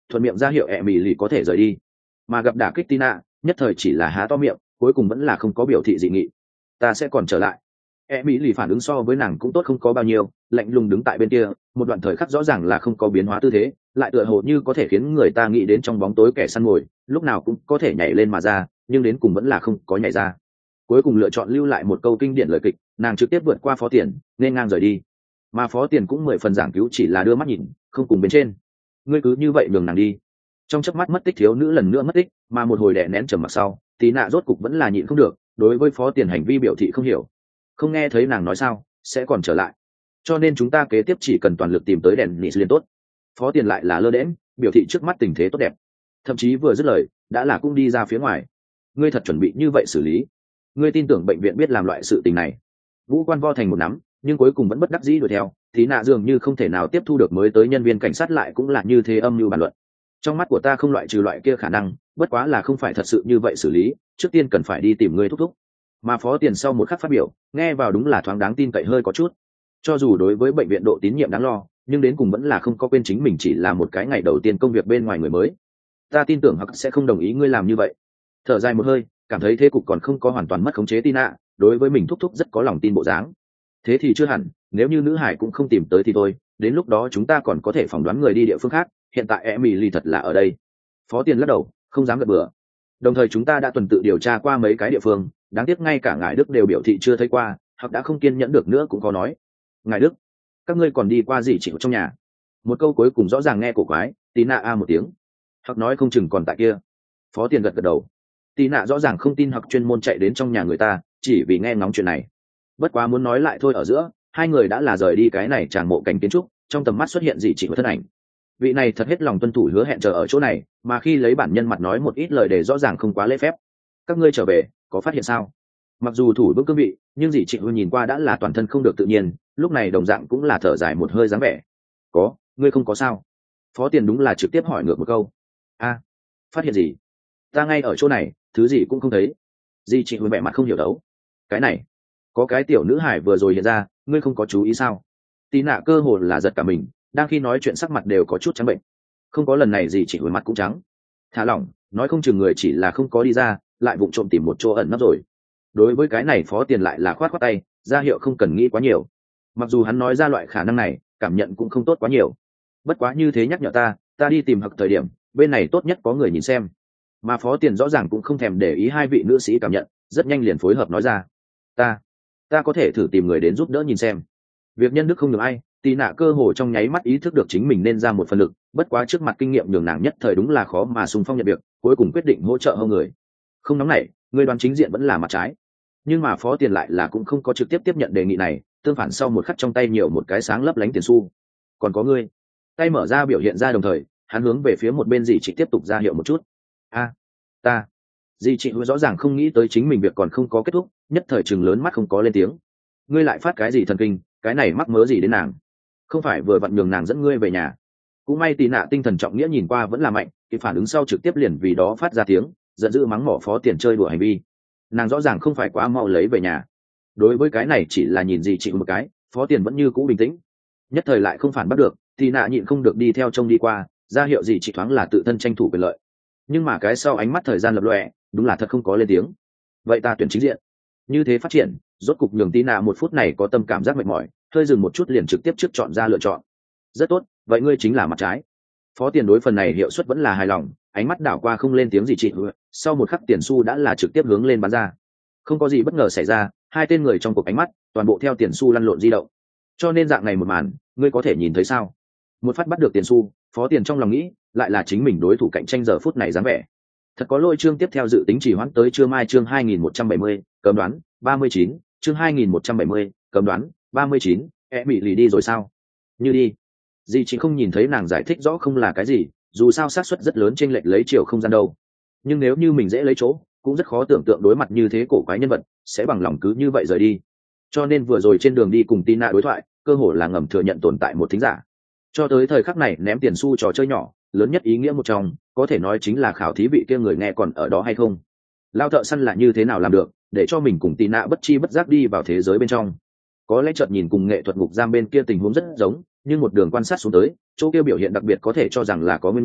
thuận miệng ra hiệu ẹ mỹ lì có thể rời đi. Mà gặp đả kích Tina, nhất thời chỉ là há to miệng, cuối cùng vẫn là không có biểu thị dị nghị. Ta sẽ còn trở lại. ẹ mỹ lì phản ứng so với nàng cũng tốt không có bao nhiêu, lạnh lùng đứng tại bên kia, một đoạn thời khắc rõ ràng là không có biến hóa tư thế, lại tựa hồ như có thể khiến người ta nghĩ đến trong bóng tối kẻ săn mồi, lúc nào cũng có thể nhảy lên mà ra, nhưng đến cùng vẫn là không có nhảy ra. Cuối cùng lựa chọn lưu lại một câu kinh điển lời kịch, nàng trực tiếp vượt qua Phó Tiền, nên ngang rời đi. Mà Phó Tiền cũng mười phần giảng cứu chỉ là đưa mắt nhìn, không cùng bên trên. Ngươi cứ như vậy nhường nàng đi. Trong chớp mắt mất tích thiếu nữ lần nữa mất tích, mà một hồi đè nén trầm mặc sau, Tí Nạ rốt cục vẫn là nhịn không được, đối với Phó Tiền hành vi biểu thị không hiểu. Không nghe thấy nàng nói sao, sẽ còn trở lại. Cho nên chúng ta kế tiếp chỉ cần toàn lực tìm tới đèn nịt liên tốt. Phó Tiền lại là lơ đễnh, biểu thị trước mắt tình thế tốt đẹp. Thậm chí vừa dứt lời, đã là cũng đi ra phía ngoài. Ngươi thật chuẩn bị như vậy xử lý? Ngươi tin tưởng bệnh viện biết làm loại sự tình này? Vũ Quan vo thành một nắm, nhưng cuối cùng vẫn bất đắc dĩ đuổi theo. Tí Nạ dường như không thể nào tiếp thu được mới tới nhân viên cảnh sát lại cũng là như thế âm mưu bàn luận. Trong mắt của ta không loại trừ loại kia khả năng, bất quá là không phải thật sự như vậy xử lý, trước tiên cần phải đi tìm ngươi thúc thúc. Mà Phó Tiền sau một khắc phát biểu, nghe vào đúng là thoáng đáng tin cậy hơi có chút. Cho dù đối với bệnh viện độ tín nhiệm đáng lo, nhưng đến cùng vẫn là không có quên chính mình chỉ là một cái ngày đầu tiên công việc bên ngoài người mới. Ta tin tưởng hoặc sẽ không đồng ý ngươi làm như vậy. Thở dài một hơi, cảm thấy thế cục còn không có hoàn toàn mất khống chế Tina, đối với mình thúc thúc rất có lòng tin bộ dáng. Thế thì chưa hẳn, nếu như nữ hải cũng không tìm tới thì thôi, đến lúc đó chúng ta còn có thể phỏng đoán người đi địa phương khác, hiện tại Emily thật là ở đây. Phó Tiền lắc đầu, không dám gật bừa. Đồng thời chúng ta đã tuần tự điều tra qua mấy cái địa phương, đáng tiếc ngay cả ngài Đức đều biểu thị chưa thấy qua, hoặc đã không kiên nhẫn được nữa cũng có nói. Ngài Đức, các ngươi còn đi qua gì chỉ trong nhà? Một câu cuối cùng rõ ràng nghe cổ quái, Tí Nạ a một tiếng. Hoặc nói không chừng còn tại kia. Phó Tiền gật gật đầu. Tí Nạ rõ ràng không tin hoặc chuyên môn chạy đến trong nhà người ta, chỉ vì nghe ngóng chuyện này. Bất quá muốn nói lại thôi, ở giữa hai người đã là rời đi cái này tràn mộ cảnh kiến trúc, trong tầm mắt xuất hiện gì chỉ thân ảnh. Vị này thật hết lòng tuân thủ hứa hẹn chờ ở chỗ này, mà khi lấy bản nhân mặt nói một ít lời để rõ ràng không quá lễ phép. Các ngươi trở về, có phát hiện sao? Mặc dù thủ vững cương vị, nhưng dì chị Hư nhìn qua đã là toàn thân không được tự nhiên, lúc này đồng dạng cũng là thở dài một hơi dáng vẻ. Có, ngươi không có sao? Phó Tiền đúng là trực tiếp hỏi ngược một câu. A, phát hiện gì? Ta ngay ở chỗ này, thứ gì cũng không thấy. Dì chị Hư vẻ mặt không hiểu đấu. Cái này, có cái tiểu nữ hải vừa rồi hiện ra, ngươi không có chú ý sao? Tí Nạ cơ hồ là giật cả mình, đang khi nói chuyện sắc mặt đều có chút trắng bệnh. Không có lần này gì chỉ hồi mặt cũng trắng. Thả lỏng, nói không chừng người chỉ là không có đi ra, lại vụng trộm tìm một chỗ ẩn nấp rồi. Đối với cái này Phó Tiền lại là khoát khoát tay, ra hiệu không cần nghĩ quá nhiều. Mặc dù hắn nói ra loại khả năng này, cảm nhận cũng không tốt quá nhiều. Bất quá như thế nhắc nhở ta, ta đi tìm Hặc thời điểm, bên này tốt nhất có người nhìn xem. Mà Phó Tiền rõ ràng cũng không thèm để ý hai vị nữ sĩ cảm nhận, rất nhanh liền phối hợp nói ra. Ta, ta có thể thử tìm người đến giúp đỡ nhìn xem. Việc nhân đức không được ai, Tí Nạ cơ hồ trong nháy mắt ý thức được chính mình nên ra một phần lực, bất quá trước mặt kinh nghiệm nhường nàng nhất thời đúng là khó mà xung phong nhận việc, cuối cùng quyết định hỗ trợ hơn người. Không nóng nảy, người đoán chính diện vẫn là mặt trái. Nhưng mà Phó Tiền lại là cũng không có trực tiếp tiếp nhận đề nghị này, tương phản sau một khắc trong tay nhiều một cái sáng lấp lánh tiền xu. Còn có ngươi. Tay mở ra biểu hiện ra đồng thời, hắn hướng về phía một bên dì chị tiếp tục ra hiệu một chút. A, ta. Dì chị rõ ràng không nghĩ tới chính mình việc còn không có kết thúc, nhất thời trừng lớn mắt không có lên tiếng. Ngươi lại phát cái gì thần kinh, cái này mắc mớ gì đến nàng? Không phải vừa vặn nhường nàng dẫn ngươi về nhà? Cũng may Tí Nạ tinh thần trọng nghĩa nhìn qua vẫn là mạnh, cái phản ứng sau trực tiếp liền vì đó phát ra tiếng, giận dữ mắng mỏ Phó Tiền chơi đùa hành vi. Nàng rõ ràng không phải quá mau lấy về nhà. Đối với cái này chỉ là nhìn gì chị một cái, Phó Tiền vẫn như cũ bình tĩnh. Nhất thời lại không phản bắt được, Tí Nạ nhịn không được đi theo trông đi qua, ra hiệu gì chị thoáng là tự thân tranh thủ quyền lợi. Nhưng mà cái sau ánh mắt thời gian lập lòe, đúng là thật không có lên tiếng. Vậy ta tuyển chính diện. Như thế phát triển, rốt cục nhường Tí Nạ một phút này có tâm cảm giác mệt mỏi, hơi dừng một chút liền trực tiếp trước chọn ra lựa chọn. Rất tốt, vậy ngươi chính là mặt trái. Phó Tiền đối phần này hiệu suất vẫn là hài lòng, ánh mắt đảo qua không lên tiếng gì chị, sau một khắc tiền xu đã là trực tiếp hướng lên bắn ra. Không có gì bất ngờ xảy ra, hai tên người trong cuộc ánh mắt toàn bộ theo tiền xu lăn lộn di động. Cho nên dạng này một màn, ngươi có thể nhìn thấy sao? Một phát bắt được tiền xu, Phó Tiền trong lòng nghĩ, lại là chính mình đối thủ cạnh tranh giờ phút này dáng vẻ. Thật có lỗi, chương tiếp theo dự tính chỉ hoãn tới trưa mai, chương hai nghìn một trăm bảy mươi, cấm đoán ba mươi chín, chương hai nghìn một trăm bảy mươi, cấm đoán ba mươi chín, e bị lì đi rồi sao? Như đi. Dì chỉ không nhìn thấy nàng giải thích rõ không là cái gì, dù sao xác suất rất lớn chênh lệch lấy chiều không gian đâu. Nhưng nếu như mình dễ lấy chỗ, cũng rất khó tưởng tượng đối mặt như thế cổ quái nhân vật sẽ bằng lòng cứ như vậy rời đi. Cho nên vừa rồi trên đường đi cùng Tina đối thoại, cơ hồ là ngầm thừa nhận tồn tại một thính giả. Cho tới thời khắc này ném tiền xu trò chơi nhỏ, lớn nhất ý nghĩa một trong, có thể nói chính là khảo thí vị kia người nghe còn ở đó hay không. Lao thợ săn là như thế nào làm được, để cho mình cùng Tina bất chi bất giác đi vào thế giới bên trong. Có lẽ chợt nhìn cùng nghệ thuật ngục giam bên kia tình huống rất giống, nhưng một đường quan sát xuống tới, chỗ kia biểu hiện đặc biệt có thể cho rằng là có nguyên nhân,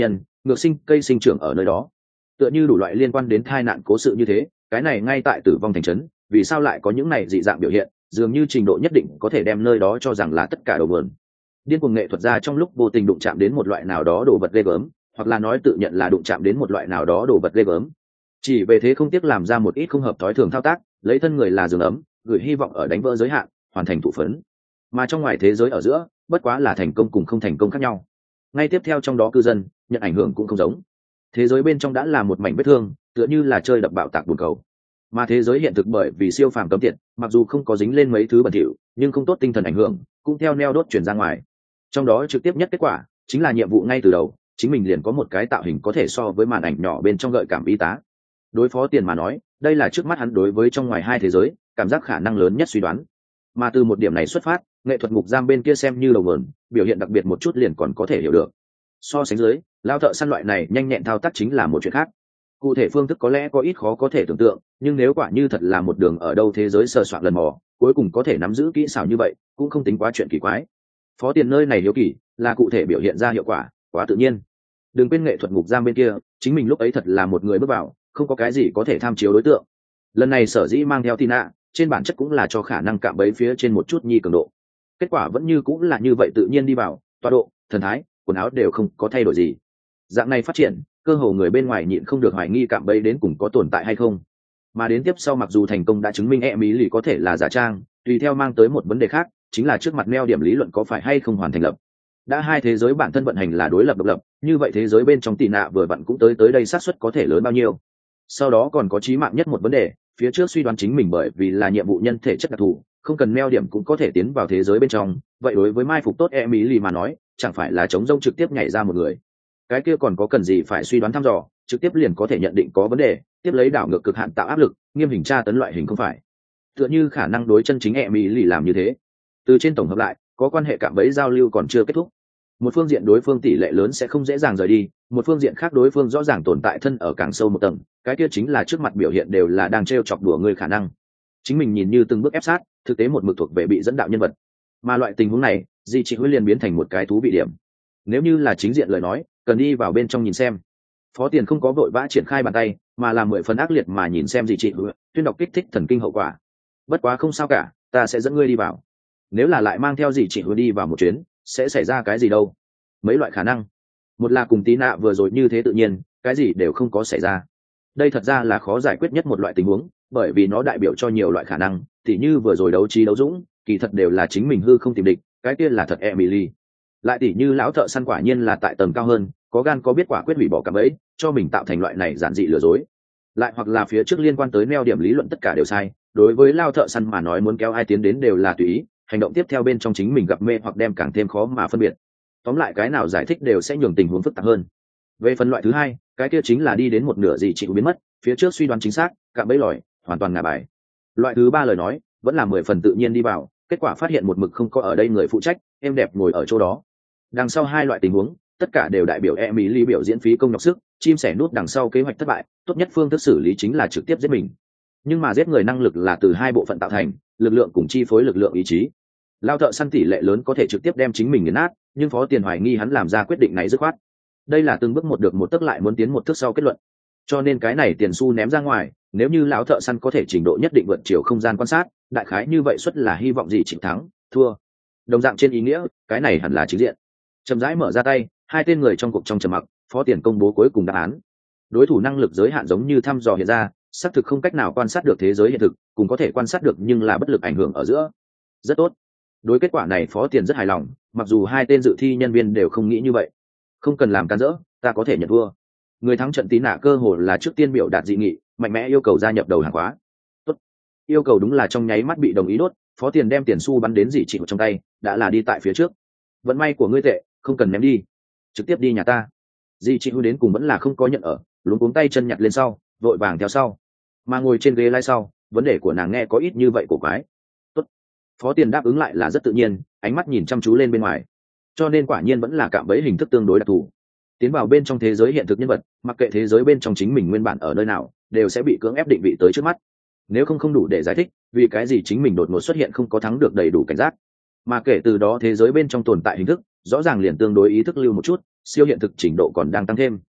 ngược sinh cây sinh trưởng ở nơi đó. Tựa như đủ loại liên quan đến tai nạn cố sự như thế, cái này ngay tại tử vong thành trấn, vì sao lại có những này dị dạng biểu hiện, dường như trình độ nhất định có thể đem nơi đó cho rằng là tất cả đầu vườn. Điên cuồng nghệ thuật gia trong lúc vô tình đụng chạm đến một loại nào đó đồ vật ghê gớm, hoặc là nói tự nhận là đụng chạm đến một loại nào đó đồ vật ghê gớm, chỉ về thế không tiếc làm ra một ít không hợp thói thường thao tác, lấy thân người là giường ấm, gửi hy vọng ở đánh vỡ giới hạn, hoàn thành thụ phấn. Mà trong ngoài thế giới ở giữa, bất quá là thành công cùng không thành công khác nhau. Ngay tiếp theo trong đó cư dân nhận ảnh hưởng cũng không giống. Thế giới bên trong đã là một mảnh vết thương, tựa như là chơi đập bạo tạc buồn cầu. Mà thế giới hiện thực bởi vì siêu phàm cấm tiệt, mặc dù không có dính lên mấy thứ bẩn thỉu, nhưng không tốt tinh thần ảnh hưởng, cũng theo neo đốt chuyển ra ngoài. Trong đó trực tiếp nhất kết quả chính là nhiệm vụ ngay từ đầu, chính mình liền có một cái tạo hình có thể so với màn ảnh nhỏ bên trong gợi cảm y tá. Đối phó tiền mà nói, đây là trước mắt hắn đối với trong ngoài hai thế giới cảm giác khả năng lớn nhất suy đoán. Mà từ một điểm này xuất phát, nghệ thuật ngục giam bên kia xem như đầu vườn, biểu hiện đặc biệt một chút liền còn có thể hiểu được. So sánh dưới, lao thợ săn loại này nhanh nhẹn thao tác chính là một chuyện khác. Cụ thể phương thức có lẽ có ít khó có thể tưởng tượng, nhưng nếu quả như thật là một đường ở đâu thế giới sờ soạn lần mò, cuối cùng có thể nắm giữ kỹ xảo như vậy, cũng không tính quá chuyện kỳ quái. Phó tiền nơi này hiếu kỳ là cụ thể biểu hiện ra hiệu quả quá tự nhiên. Đừng quên nghệ thuật ngục giam bên kia, chính mình lúc ấy thật là một người bước vào, không có cái gì có thể tham chiếu đối tượng. Lần này sở dĩ mang theo Tina, trên bản chất cũng là cho khả năng cạm bẫy phía trên một chút nhi cường độ. Kết quả vẫn như cũng là như vậy, tự nhiên đi vào, tọa độ, thần thái, quần áo đều không có thay đổi gì. Dạng này phát triển, cơ hồ người bên ngoài nhịn không được hoài nghi cạm bẫy đến cùng có tồn tại hay không. Mà đến tiếp sau mặc dù thành công đã chứng minh Emily có thể là giả trang, tùy theo mang tới một vấn đề khác, chính là trước mặt neo điểm lý luận có phải hay không hoàn thành lập. Đã hai thế giới bản thân vận hành là đối lập độc lập, như vậy thế giới bên trong tị nạ vừa vặn cũng tới tới đây, xác suất có thể lớn bao nhiêu. Sau đó còn có chí mạng nhất một vấn đề, phía trước suy đoán chính mình bởi vì là nhiệm vụ nhân thể chất đặc thù, không cần neo điểm cũng có thể tiến vào thế giới bên trong, vậy đối với mai phục tốt Emily mà nói, chẳng phải là chống rông trực tiếp nhảy ra một người. Cái kia còn có cần gì phải suy đoán thăm dò, trực tiếp liền có thể nhận định có vấn đề, tiếp lấy đảo ngược cực hạn tạo áp lực, nghiêm hình tra tấn loại hình không phải. Tựa như khả năng đối chân chính Emily làm như thế. Từ trên tổng hợp lại, có quan hệ cạm bẫy giao lưu còn chưa kết thúc. Một phương diện đối phương tỷ lệ lớn sẽ không dễ dàng rời đi, một phương diện khác đối phương rõ ràng tồn tại thân ở càng sâu một tầng, cái kia chính là trước mặt biểu hiện đều là đang trêu chọc đùa người khả năng. Chính mình nhìn như từng bước ép sát, thực tế một mực thuộc về bị dẫn đạo nhân vật. Mà loại tình huống này, Di Chỉ Huy liền biến thành một cái thú vị điểm. Nếu như là chính diện lời nói, cần đi vào bên trong nhìn xem. Phó Tiền không có vội vã triển khai bàn tay, mà là mười phần ác liệt mà nhìn xem Di Chỉ Huy, tuyên đọc kích thích thần kinh hậu quả. Bất quá không sao cả, ta sẽ dẫn ngươi đi vào. Nếu là lại mang theo Di Chỉ Huy đi vào một chuyến, sẽ xảy ra cái gì đâu? Mấy loại khả năng. Một là cùng tí nạ vừa rồi như thế tự nhiên, cái gì đều không có xảy ra. Đây thật ra là khó giải quyết nhất một loại tình huống, bởi vì nó đại biểu cho nhiều loại khả năng, tỉ như vừa rồi đấu trí đấu dũng, kỳ thật đều là chính mình hư không tìm địch, cái kia là thật Emily. Lại tỉ như lão thợ săn quả nhiên là tại tầng cao hơn, có gan có biết quả quyết hủy bỏ cạm bẫy, cho mình tạo thành loại này giản dị lừa dối. Lại hoặc là phía trước liên quan tới neo điểm lý luận tất cả đều sai, đối với lao thợ săn mà nói muốn kéo ai tiến đến đều là tùy ý, hành động tiếp theo bên trong chính mình gặp mê hoặc đem càng thêm khó mà phân biệt. Tóm lại cái nào giải thích đều sẽ nhường tình huống phức tạp hơn. Về phần loại thứ hai, cái kia chính là đi đến một nửa gì chị biến mất, phía trước suy đoán chính xác, cạm bẫy lòi, hoàn toàn ngả bài. Loại thứ ba lời nói, vẫn là mười phần tự nhiên đi vào, kết quả phát hiện một mực không có ở đây người phụ trách, em đẹp ngồi ở chỗ đó. Đằng sau hai loại tình huống, tất cả đều đại biểu Emily biểu diễn phí công nhọc sức, chim sẻ nút đằng sau kế hoạch thất bại, tốt nhất phương thức xử lý chính là trực tiếp giết mình. Nhưng mà giết người năng lực là từ hai bộ phận tạo thành, lực lượng cùng chi phối lực lượng ý chí. Lao thợ săn tỷ lệ lớn có thể trực tiếp đem chính mình nghiền nát, nhưng Phó Tiền hoài nghi hắn làm ra quyết định này dứt khoát. Đây là từng bước một được một tấc lại muốn tiến một thước sau kết luận. Cho nên cái này tiền xu ném ra ngoài, nếu như lão thợ săn có thể trình độ nhất định vượt chiều không gian quan sát, đại khái như vậy suất là hy vọng gì chịu thắng, thua. Đồng dạng trên ý nghĩa, cái này hẳn là chính diện. Chậm rãi mở ra tay, hai tên người trong cuộc trong trầm mặc, Phó Tiền công bố cuối cùng đáp án. Đối thủ năng lực giới hạn giống như thăm dò hiện ra, xác thực không cách nào quan sát được thế giới hiện thực, cũng có thể quan sát được nhưng là bất lực ảnh hưởng ở giữa. Rất tốt. Đối kết quả này Phó Tiền rất hài lòng, mặc dù hai tên dự thi nhân viên đều không nghĩ như vậy. Không cần làm can dỡ, ta có thể nhận thua. Người thắng trận tí nạ cơ hồ là trước tiên biểu đạt dị nghị, mạnh mẽ yêu cầu gia nhập đầu hàng khóa. Tốt. Yêu cầu đúng là trong nháy mắt bị đồng ý đốt, Phó Tiền đem tiền xu bắn đến dị chị trong tay, đã là đi tại phía trước. Vận may của ngươi tệ, không cần ném đi, trực tiếp đi nhà ta. Dị chị đến cùng vẫn là không có nhận ở, luống cuống tay chân nhặt lên sau, vội vàng theo sau. Mà ngồi trên ghế lái sau, vấn đề của nàng nghe có ít như vậy của quái. Tốt. Phó Tiền đáp ứng lại là rất tự nhiên, ánh mắt nhìn chăm chú lên bên ngoài. Cho nên quả nhiên vẫn là cạm bẫy hình thức tương đối đặc thù. Tiến vào bên trong thế giới hiện thực nhân vật, mặc kệ thế giới bên trong chính mình nguyên bản ở nơi nào, đều sẽ bị cưỡng ép định vị tới trước mắt. Nếu không không đủ để giải thích vì cái gì chính mình đột ngột xuất hiện không có thắng được đầy đủ cảnh giác. Mà kể từ đó thế giới bên trong tồn tại hình thức, rõ ràng liền tương đối ý thức lưu một chút, siêu hiện thực trình độ còn đang tăng thêm,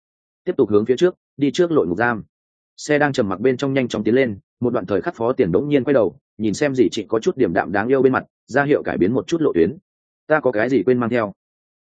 tiếp tục hướng phía trước đi trước lội ngục giam. Xe đang trầm mặc bên trong nhanh chóng tiến lên, một đoạn thời khắc Phó Tiền đống nhiên quay đầu nhìn xem dì Trịnh có chút điểm đạm đáng yêu bên mặt, ra hiệu cải biến một chút lộ tuyến. Ta có cái gì quên mang theo?